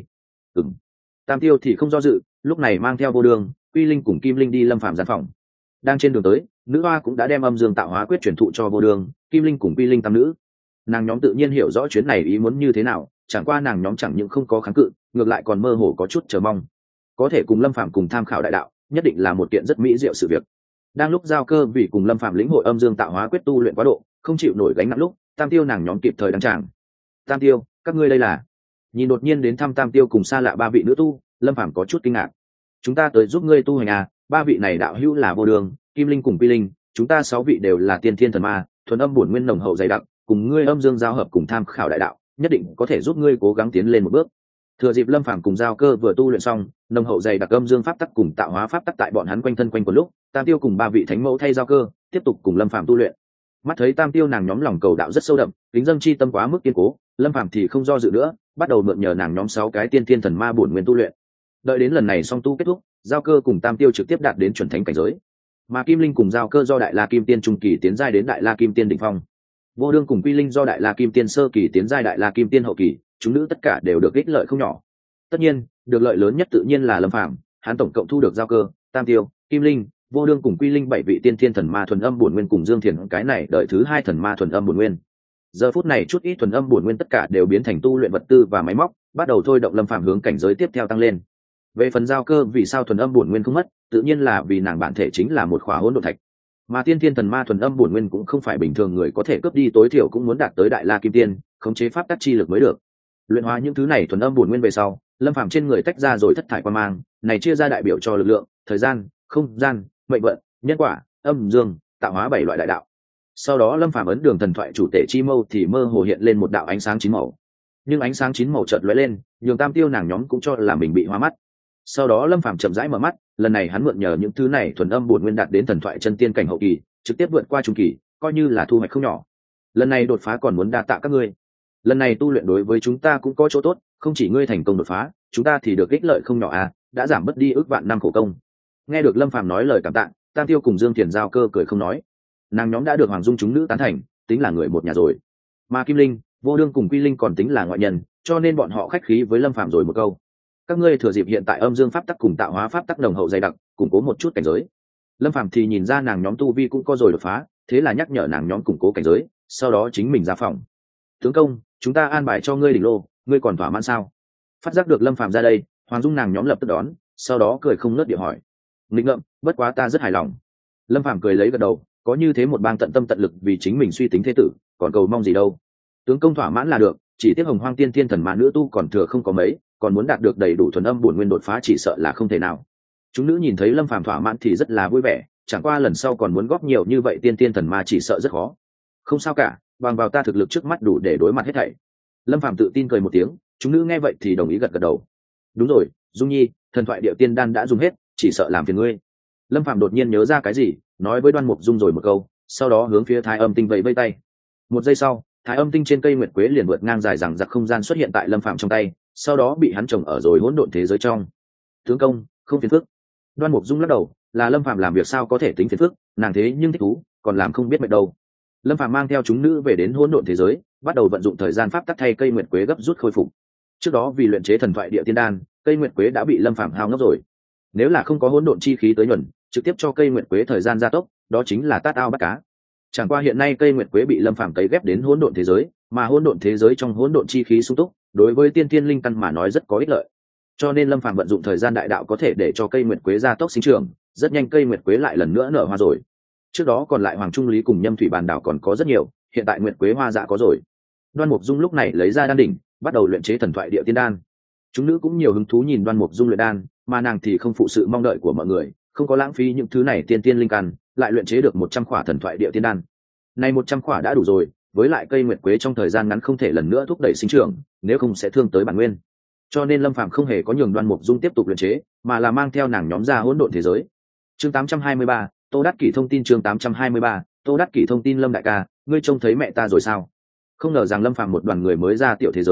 Tam Tiêu thì không do dự, lúc này mang theo Vô Đường, Quy Linh cùng Kim Linh đi Lâm Phàm gian phòng. Đang trên đường tới, nữ hoa cũng đã đem âm dương tạo hóa quyết truyền thụ cho Vô Đường, Kim Linh cùng Quy Linh tam nữ. Nàng nhóm tự nhiên hiểu rõ chuyến này ý muốn như thế nào, chẳng qua nàng nhóm chẳng những không có kháng cự, ngược lại còn mơ hồ có chút chờ mong. Có thể cùng Lâm Phàm cùng tham khảo đại đạo, nhất định là một kiện rất mỹ diệu sự việc. Đang lúc giao cơ vì cùng Lâm Phàm lĩnh hội âm dương tạo hóa quyết tu luyện quá độ, không chịu nổi gánh nặng lúc, Tam Tiêu nàng nhóm kịp thời đăng tràng. Tam Tiêu, các ngươi đây là? Nhìn đột nhiên đến thăm Tam Tiêu cùng xa lạ ba vị nữ tu, Lâm Phàm có chút kinh ngạc. Chúng ta tới giúp ngươi tu hành à? Ba vị này đạo hữu là Vô Đường, Kim Linh cùng Quy Linh, chúng ta 6 vị đều là tiên thiên thần ma, thuần âm bổn nguyên nồng hậu dày đặc, cùng ngươi âm dương giao hợp cùng tham khảo đại đạo, nhất định có thể giúp ngươi cố gắng tiến lên một bước. Thừa dịp Lâm Phàm cùng giao cơ vừa tu luyện xong, nồng hậu dày đặc âm dương pháp tắc cùng tạo hóa pháp tắc tại bọn hắn quanh thân quanh quần lúc, Tam Tiêu cùng ba vị thánh mẫu thay giao cơ tiếp tục cùng Lâm Phàm tu luyện. Mắt thấy Tam Tiêu nàng nhóm lòng cầu đạo rất sâu đậm, kính dâng chi tâm quá mức kiên cố, Lâm Phàm thì không do dự nữa, bắt đầu mượn nhờ nàng nhóm 6 cái tiên thiên thần ma bổn nguyên tu luyện. Đợi đến lần này song tu kết thúc, giao cơ cùng Tam Tiêu trực tiếp đạt đến chuẩn thánh cảnh giới, mà Kim Linh cùng giao cơ do đại la kim tiên trung kỳ tiến giai đến đại la kim tiên đỉnh phong. Vô Đương cùng Quy Linh do đại la kim tiên sơ kỳ tiến giai đại la kim tiên hậu kỳ, chúng nữ tất cả đều được ích lợi không nhỏ. Tất nhiên, được lợi lớn nhất tự nhiên là Lâm Phàm, hắn tổng cộng thu được giao cơ, Tam Tiêu, Kim Linh, Vô Đương cùng Quy Linh 7 vị tiên thiên thần ma thuần âm bổn nguyên cùng Dương Thiền cái này đợi thứ 2 thần ma thuần âm bổn nguyên. Giờ phút này chút ít thuần âm bổn nguyên tất cả đều biến thành tu luyện vật tư và máy móc, bắt đầu thôi động Lâm Phàm hướng cảnh giới tiếp theo tăng lên. Về phần giao cơ vì sao thuần âm bổn nguyên không mất, tự nhiên là vì nàng bản thể chính là một khỏa hỗn độn thạch. Mà tiên thiên thần ma thuần âm bổn nguyên cũng không phải bình thường người có thể cướp đi, tối thiểu cũng muốn đạt tới đại la kim tiên, khống chế pháp tắc chi lực mới được. Luyện hóa những thứ này thuần âm bổn nguyên về sau, Lâm Phàm trên người tách ra rồi thất thải quang mang, này chia ra đại biểu cho lực lượng, thời gian, không gian, mệnh vận, nhân quả, âm dương, tạo hóa 7 loại đại đạo. Sau đó Lâm Phàm ấn đường thần thoại chủ tể chi mâu thì mơ hồ hiện lên một đạo ánh sáng 9 màu. Nhưng ánh sáng 9 màu chợt lóe lên, nhường Tam Tiêu nàng nhóm cũng cho là mình bị hoa mắt. Sau đó Lâm Phàm chậm rãi mở mắt, lần này hắn mượn nhờ những thứ này thuần âm bổn nguyên đạt đến thần thoại chân tiên cảnh hậu kỳ, trực tiếp vượt qua trung kỳ, coi như là thu hoạch không nhỏ. Lần này đột phá còn muốn đa tạ các ngươi. Lần này tu luyện đối với chúng ta cũng có chỗ tốt, không chỉ ngươi thành công đột phá, chúng ta thì được ích lợi không nhỏ à, đã giảm bớt đi ước vạn năm khổ công. Nghe được Lâm Phàm nói lời cảm tạ, Tam Tiêu cùng Dương Thiền giao cơ cười không nói. Nàng nhóm đã được Hoàng Dung chúng nữ tán thành, tính là người một nhà rồi. Mà Kim Linh, Vô Đương cùng Quy Linh còn tính là ngoại nhân, cho nên bọn họ khách khí với Lâm Phàm rồi một câu. Các ngươi thừa dịp hiện tại âm dương pháp tắc cùng tạo hóa pháp tắc đồng hậu dày đặc, củng cố một chút cảnh giới. Lâm Phàm thì nhìn ra nàng nhóm tu vi cũng có rồi đột phá, thế là nhắc nhở nàng nhóm củng cố cảnh giới, sau đó chính mình ra phòng. Tướng công, chúng ta an bài cho ngươi đỉnh lô, ngươi còn thỏa mãn sao? Phát giác được Lâm Phàm ra đây, Hoàng Dung nàng nhóm lập tức đón, sau đó cười không ngớt địa hỏi. Nghịch ngợm, bất quá ta rất hài lòng. Lâm Phàm cười lấy gật đầu, có như thế một bang tận tâm tận lực vì chính mình suy tính thế tử, còn cầu mong gì đâu? Tướng công thỏa mãn là được, chỉ tiếc Hồng Hoang tiên thiên thần ma nữ tu còn thừa không có mấy, còn muốn đạt được đầy đủ thuần âm bổn nguyên đột phá chỉ sợ là không thể nào. Chúng nữ nhìn thấy Lâm Phàm thỏa mãn thì rất là vui vẻ, chẳng qua lần sau còn muốn góp nhiều như vậy tiên thiên thần ma chỉ sợ rất khó. Không sao cả, bằng vào ta thực lực trước mắt đủ để đối mặt hết thảy. Lâm Phàm tự tin cười một tiếng, chúng nữ nghe vậy thì đồng ý gật gật đầu. Đúng rồi, Dung Nhi, thần thoại điệu tiên đan đã dùng hết, chỉ sợ làm phiền ngươi. Lâm Phàm đột nhiên nhớ ra cái gì, nói với Đoan Mục Dung rồi một câu, sau đó hướng phía Thái Âm Tinh vẫy vẫy tay. Một giây sau, Thái Âm Tinh trên cây nguyệt quế liền vượt ngang dài rằng giặc không gian xuất hiện tại Lâm Phàm trong tay, sau đó bị hắn trồng ở rồi hỗn độn thế giới trong. Tướng công, không phiền phức. Đoan Mục Dung lắc đầu, là Lâm Phàm làm việc sao có thể tính phiền phức, nàng thế nhưng thích thú, còn làm không biết mệt đâu. Lâm Phàm mang theo chúng nữ về đến hỗn độn thế giới, bắt đầu vận dụng thời gian pháp tắc thay cây nguyệt quế gấp rút khôi phục. Trước đó vì luyện chế thần thoại địa tiên đan, cây nguyệt quế đã bị Lâm Phàm hao ngốc rồi. Nếu là không có hỗn độn chi khí tới nhuần, trực tiếp cho cây nguyệt quế thời gian gia tốc, đó chính là tát ao bắt cá. Chẳng qua hiện nay cây nguyệt quế bị Lâm Phàm cấy ghép đến hỗn độn thế giới, mà hỗn độn thế giới trong hỗn độn chi khí sung túc, đối với tiên thiên linh căn mà nói rất có ích lợi. Cho nên Lâm Phàm vận dụng thời gian đại đạo có thể để cho cây nguyệt quế gia tốc sinh trưởng, rất nhanh cây nguyệt quế lại lần nữa nở hoa rồi. Trước đó còn lại Hoàng Trung Lý cùng Nhâm Thủy Bàn Đảo còn có rất nhiều, hiện tại nguyệt quế hoa dạ có rồi. Đoan Mục Dung lúc này lấy ra đan đỉnh, bắt đầu luyện chế thần thoại địa tiên đan. Chúng nữ cũng nhiều hứng thú nhìn Đoan Mục Dung luyện đan, mà nàng thì không phụ sự mong đợi của mọi người, không có lãng phí những thứ này tiên tiên linh căn, lại luyện chế được 100 khỏa thần thoại địa tiên đan. Này 100 khỏa đã đủ rồi, với lại cây nguyệt quế trong thời gian ngắn không thể lần nữa thúc đẩy sinh trưởng, nếu không sẽ thương tới bản nguyên. Cho nên Lâm Phàm không hề có nhường Đoan Mục Dung tiếp tục luyện chế, mà là mang theo nàng nhóm ra hỗn độn thế giới. Chương 823, Tô Đát Kỷ thông tin. Chương 823, Tô Đát Kỷ thông tin. Lâm đại ca, ngươi trông thấy mẹ ta rồi sao? Không ngờ rằng Lâm Phàm một đoàn người mới ra tiểu thế giới,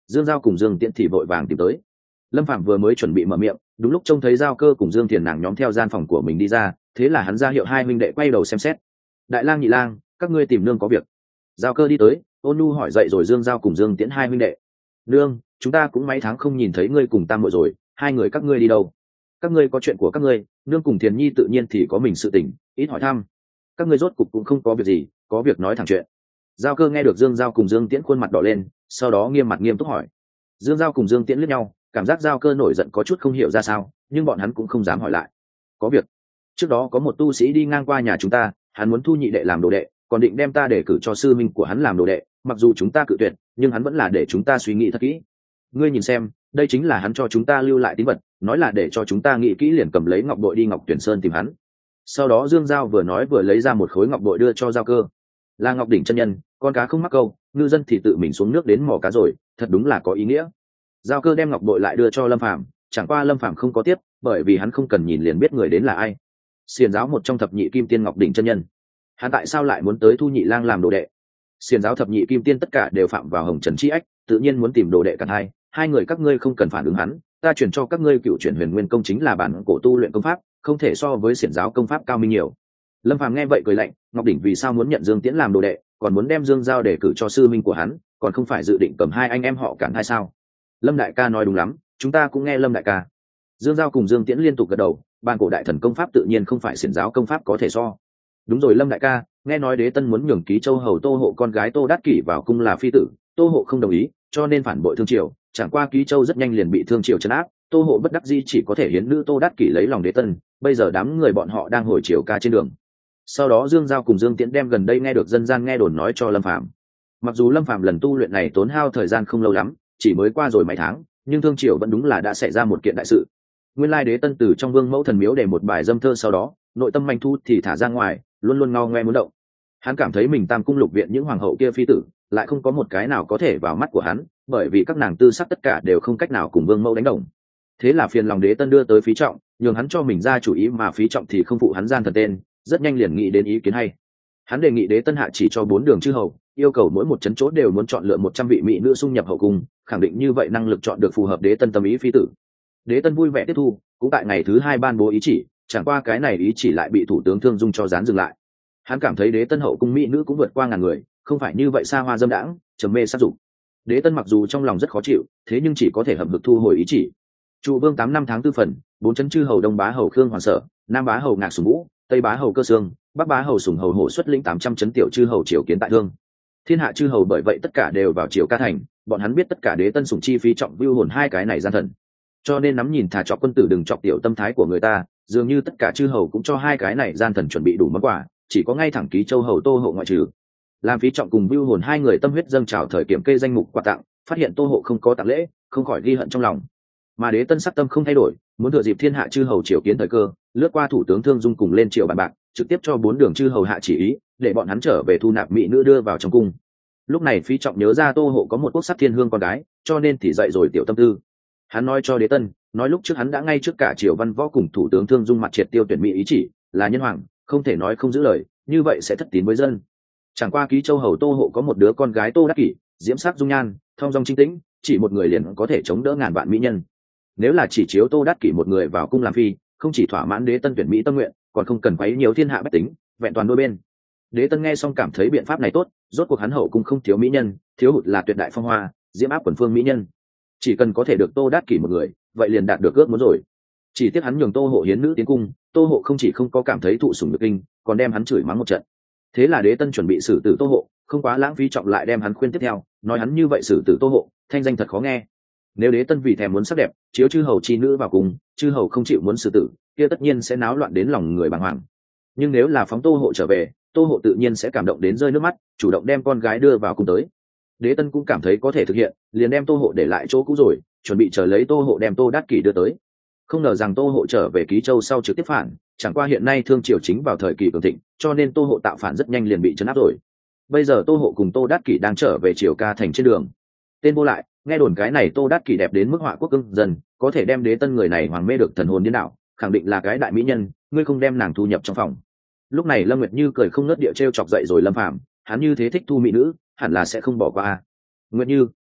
Dương Giao cùng Dương Tiễn thì vội vàng tìm tới. Lâm Phạm vừa mới chuẩn bị mở miệng, đúng lúc trông thấy Giao Cơ cùng Dương Thiền nàng nhóm theo gian phòng của mình đi ra, thế là hắn ra hiệu hai huynh đệ quay đầu xem xét. Đại lang nhị lang, các ngươi tìm nương có việc. Giao Cơ đi tới, ôn nhu hỏi dậy rồi Dương Giao cùng Dương Tiễn hai huynh đệ. Nương, chúng ta cũng mấy tháng không nhìn thấy ngươi cùng Tam muội rồi, hai người các ngươi đi đâu? Các ngươi có chuyện của các ngươi, nương cùng Thiền Nhi tự nhiên thì có mình sự tình, ít hỏi thăm. Các ngươi rốt cục cũng không có việc gì, có việc nói thẳng chuyện. Giao Cơ nghe được Dương Giao cùng Dương Tiễn khuôn mặt đỏ lên, sau đó nghiêm mặt nghiêm túc hỏi. Dương Giao cùng Dương Tiễn liếc nhau, cảm giác Giao Cơ nổi giận có chút không hiểu ra sao, nhưng bọn hắn cũng không dám hỏi lại. Có việc. Trước đó có một tu sĩ đi ngang qua nhà chúng ta, hắn muốn thu nhị đệ làm đồ đệ, còn định đem ta để cử cho sư minh của hắn làm đồ đệ, mặc dù chúng ta cự tuyệt, nhưng hắn vẫn là để chúng ta suy nghĩ thật kỹ. Ngươi nhìn xem, đây chính là hắn cho chúng ta lưu lại tín vật, nói là để cho chúng ta nghĩ kỹ liền cầm lấy ngọc bội đi Ngọc Tuyển Sơn tìm hắn. Sau đó Dương Giao vừa nói vừa lấy ra một khối ngọc bội đưa cho Giao Cơ. Là Ngọc Đỉnh chân nhân, con cá không mắc câu, ngư dân thì tự mình xuống nước đến mò cá rồi, thật đúng là có ý nghĩa. Giao Cơ đem ngọc bội lại đưa cho Lâm Phàm, chẳng qua Lâm Phàm không có tiếp, bởi vì hắn không cần nhìn liền biết người đến là ai. Xiển giáo một trong thập nhị kim tiên Ngọc Đỉnh chân nhân. Hắn tại sao lại muốn tới thu nhị lang làm đồ đệ? Xiển giáo thập nhị kim tiên tất cả đều phạm vào hồng trần chi ách, tự nhiên muốn tìm đồ đệ cả hai người các ngươi không cần phản ứng hắn, ta chuyển cho các ngươi cựu chuyển huyền nguyên công chính là bản cổ tu luyện công pháp, không thể so với xiển giáo công pháp cao minh nhiều. Lâm Phàm nghe vậy cười lạnh, Ngọc Đỉnh vì sao muốn nhận Dương Tiễn làm đồ đệ, còn muốn đem Dương Giao để cử cho sư minh của hắn, còn không phải dự định cầm hai anh em họ cản hay sao? Lâm đại ca nói đúng lắm, chúng ta cũng nghe Lâm đại ca. Dương Giao cùng Dương Tiễn liên tục gật đầu, bản cổ đại thần công pháp tự nhiên không phải xiển giáo công pháp có thể so. Đúng rồi Lâm đại ca, nghe nói Đế Tân muốn nhường Ký Châu hầu Tô Hộ con gái Tô Đát Kỷ vào cung là phi tử, Tô Hộ không đồng ý, cho nên phản bội Thương Triều, chẳng qua Ký Châu rất nhanh liền bị Thương Triều trấn áp, Tô Hộ bất đắc dĩ chỉ có thể hiến nữ Tô Đát Kỷ lấy lòng Đế Tân, bây giờ đám người bọn họ đang hồi triều ca trên đường. Sau đó Dương Giao cùng Dương Tiễn đem gần đây nghe được dân gian nghe đồn nói cho Lâm Phàm. Mặc dù Lâm Phàm lần tu luyện này tốn hao thời gian không lâu lắm, chỉ mới qua rồi mấy tháng, nhưng Thương Triều vẫn đúng là đã xảy ra một kiện đại sự. Nguyên lai Đế Tân từ trong Vương Mẫu Thần Miếu để một bài dâm thơ, sau đó nội tâm manh thu thì thả ra ngoài, luôn luôn ngao ngoe muốn động. Hắn cảm thấy mình Tam cung lục viện những hoàng hậu kia phi tử lại không có một cái nào có thể vào mắt của hắn, bởi vì các nàng tư sắc tất cả đều không cách nào cùng Vương Mẫu đánh đồng. Thế là phiền lòng Đế Tân đưa tới Phí Trọng, nhường hắn cho mình ra chủ ý, mà Phí Trọng thì không phụ hắn gian thần tên, rất nhanh liền nghĩ đến ý kiến hay. Hắn đề nghị Đế Tân hạ chỉ cho 4 đường chư hầu, yêu cầu mỗi một trấn chỗ đều muốn chọn lựa 100 vị mỹ nữ xung nhập hậu cung, khẳng định như vậy năng lực chọn được phù hợp Đế Tân tâm ý phi tử. Đế Tân vui vẻ tiếp thu, cũng tại ngày thứ 2 ban bố ý chỉ, chẳng qua cái này ý chỉ lại bị thủ tướng Thương Dung cho dán dừng lại. Hắn cảm thấy Đế Tân hậu cung mỹ nữ cũng vượt qua ngàn người, không phải như vậy xa hoa dâm đãng, trầm mê sát dục. Đế Tân mặc dù trong lòng rất khó chịu, thế nhưng chỉ có thể hậm hực thu hồi ý chỉ. Trụ Vương 8 năm tháng 4 phần, 4 trấn chư hầu Đông bá hầu Khương Hoàn Sở, Nam bá hầu Ngạc Sùng Vũ, Tây bá hầu Cơ Sương, Bắc bá hầu Sùng hầu Hổ xuất lĩnh 800 trấn tiểu chư hầu triều kiến tại Thương. Thiên hạ chư hầu bởi vậy tất cả đều vào triều ca thành, bọn hắn biết tất cả Đế Tân sủng chi Phí Trọng vưu hồn hai cái này gian thần, cho nên nắm nhìn thả chọc quân tử đừng chọc tiểu tâm thái của người ta, dường như tất cả chư hầu cũng cho hai cái này gian thần chuẩn bị đủ món quà, chỉ có ngay thẳng Ký Châu hầu Tô Hộ ngoại trừ. Làm Phí Trọng cùng vưu hồn hai người tâm huyết dâng trào thời kiểm kê danh mục quà tặng, phát hiện Tô Hộ không có tặng lễ, không khỏi ghi hận trong lòng. Mà Đế Tân sắc tâm không thay đổi, muốn thừa dịp thiên hạ chư hầu triều kiến thời cơ, lướt qua thủ tướng Thương Dung cùng lên triều bàn bạc, trực tiếp cho 4 đường chư hầu hạ chỉ ý, để bọn hắn trở về thu nạp mỹ nữ đưa vào trong cung. Lúc này Phí Trọng nhớ ra Tô Hộ có một quốc sắc thiên hương con gái, cho nên thì dậy rồi tiểu tâm tư. Hắn nói cho Đế Tân, nói lúc trước hắn đã ngay trước cả triều văn võ cùng thủ tướng Thương Dung mặt triệt tiêu tuyển mỹ ý chỉ, là nhân hoàng, không thể nói không giữ lời, như vậy sẽ thất tín với dân. Chẳng qua Ký Châu hầu Tô Hộ có một đứa con gái Tô Đắc Kỷ, diễm sắc dung nhan, thong dong trinh tĩnh, chỉ một người liền có thể chống đỡ ngàn vạn mỹ nhân. Nếu là chỉ chiếu Tô Đắc Kỷ một người vào cung làm phi, không chỉ thỏa mãn Đế Tân tuyển mỹ tâm nguyện, còn không cần quấy nhiều thiên hạ bách tính, vẹn toàn đôi bên. Đế Tân nghe xong cảm thấy biện pháp này tốt, rốt cuộc hắn hậu cung không thiếu mỹ nhân, thiếu hụt là tuyệt đại phong hoa, diễm áp quần phương mỹ nhân. Chỉ cần có thể được Tô Đát Kỷ một người, vậy liền đạt được ước muốn rồi. Chỉ tiếc hắn nhường Tô Hộ hiến nữ tiến cung, Tô Hộ không chỉ không có cảm thấy thụ sủng nhược kinh, còn đem hắn chửi mắng một trận. Thế là Đế Tân chuẩn bị xử tử Tô Hộ, không quá lãng phí trọng lại đem hắn khuyên tiếp theo, nói hắn như vậy xử tử Tô Hộ, thanh danh thật khó nghe. Nếu Đế Tân vì thèm muốn sắc đẹp, chiếu chư hầu chi nữ vào cùng, chư hầu không chịu muốn xử tử, kia tất nhiên sẽ náo loạn đến lòng người bàng hoàng. Nhưng nếu là phóng Tô Hộ trở về, Tô Hộ tự nhiên sẽ cảm động đến rơi nước mắt, chủ động đem con gái đưa vào cung tới. Đế Tân cũng cảm thấy có thể thực hiện, liền đem Tô Hộ để lại chỗ cũ rồi, chuẩn bị chờ lấy Tô Hộ đem Tô Đát Kỷ đưa tới. Không ngờ rằng Tô Hộ trở về Ký Châu sau trực tiếp phản, chẳng qua hiện nay Thương Triều chính vào thời kỳ cường thịnh, cho nên Tô Hộ tạo phản rất nhanh liền bị trấn áp rồi. Bây giờ Tô Hộ cùng Tô Đát Kỷ đang trở về triều ca thành trên đường. Tên vô lại, nghe đồn cái này Tô Đát Kỷ đẹp đến mức họa quốc cưng dần, có thể đem Đế Tân người này hoàng mê được thần hồn điên đảo, khẳng định là cái đại mỹ nhân, ngươi không đem nàng thu nhập trong phòng. Lúc này Lâm Nguyệt Như cười không ngớt địa trêu chọc dậy rồi Lâm Phàm, hắn như thế thích thu mỹ nữ, hẳn là sẽ không bỏ qua. Nguyệt Như,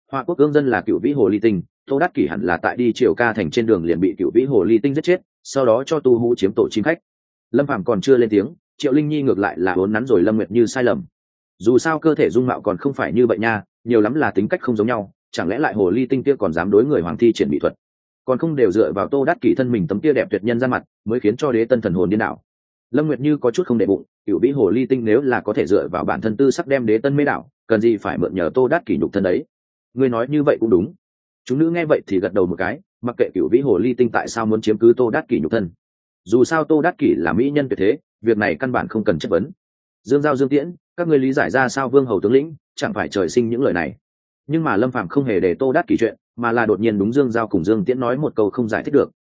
Hoa Quốc cương dân là cựu vĩ hồ ly tinh, Tô Đát Kỷ hẳn là tại đi Triều Ca thành trên đường liền bị cựu vĩ hồ ly tinh giết chết, sau đó cho tu hú chiếm tổ chim khách. Lâm Phàm còn chưa lên tiếng, Triệu Linh Nhi ngược lại là vốn nắn rồi Lâm Nguyệt Như sai lầm. Dù sao cơ thể dung mạo còn không phải như vậy nha, nhiều lắm là tính cách không giống nhau, chẳng lẽ lại hồ ly tinh kia còn dám đối người hoàng thi triển mỹ thuật, còn không đều dựa vào Tô Đát Kỷ thân mình tấm kia đẹp tuyệt nhân ra mặt mới khiến cho đế tân thần hồn điên đảo. Lâm Nguyệt Như có chút không để bụng, cựu vĩ hồ ly tinh nếu là có thể dựa vào bản thân tư sắc đem đế tân mê đảo, cần gì phải mượn nhờ Tô Đát Kỷ nhục thân đấy. Ngươi nói như vậy cũng đúng. Chúng nữ nghe vậy thì gật đầu một cái, mặc kệ cựu vĩ hồ ly tinh tại sao muốn chiếm cứ Tô Đát Kỷ nhục thân, dù sao Tô Đát Kỷ là mỹ nhân tuyệt thế, việc này căn bản không cần chất vấn. Dương Giao, Dương Tiễn, các ngươi lý giải ra sao vương hầu tướng lĩnh chẳng phải trời sinh những lời này. Nhưng mà Lâm Phàm không hề để Tô Đát Kỷ chuyện, mà là đột nhiên đúng Dương Giao cùng Dương Tiễn nói một câu không giải thích được,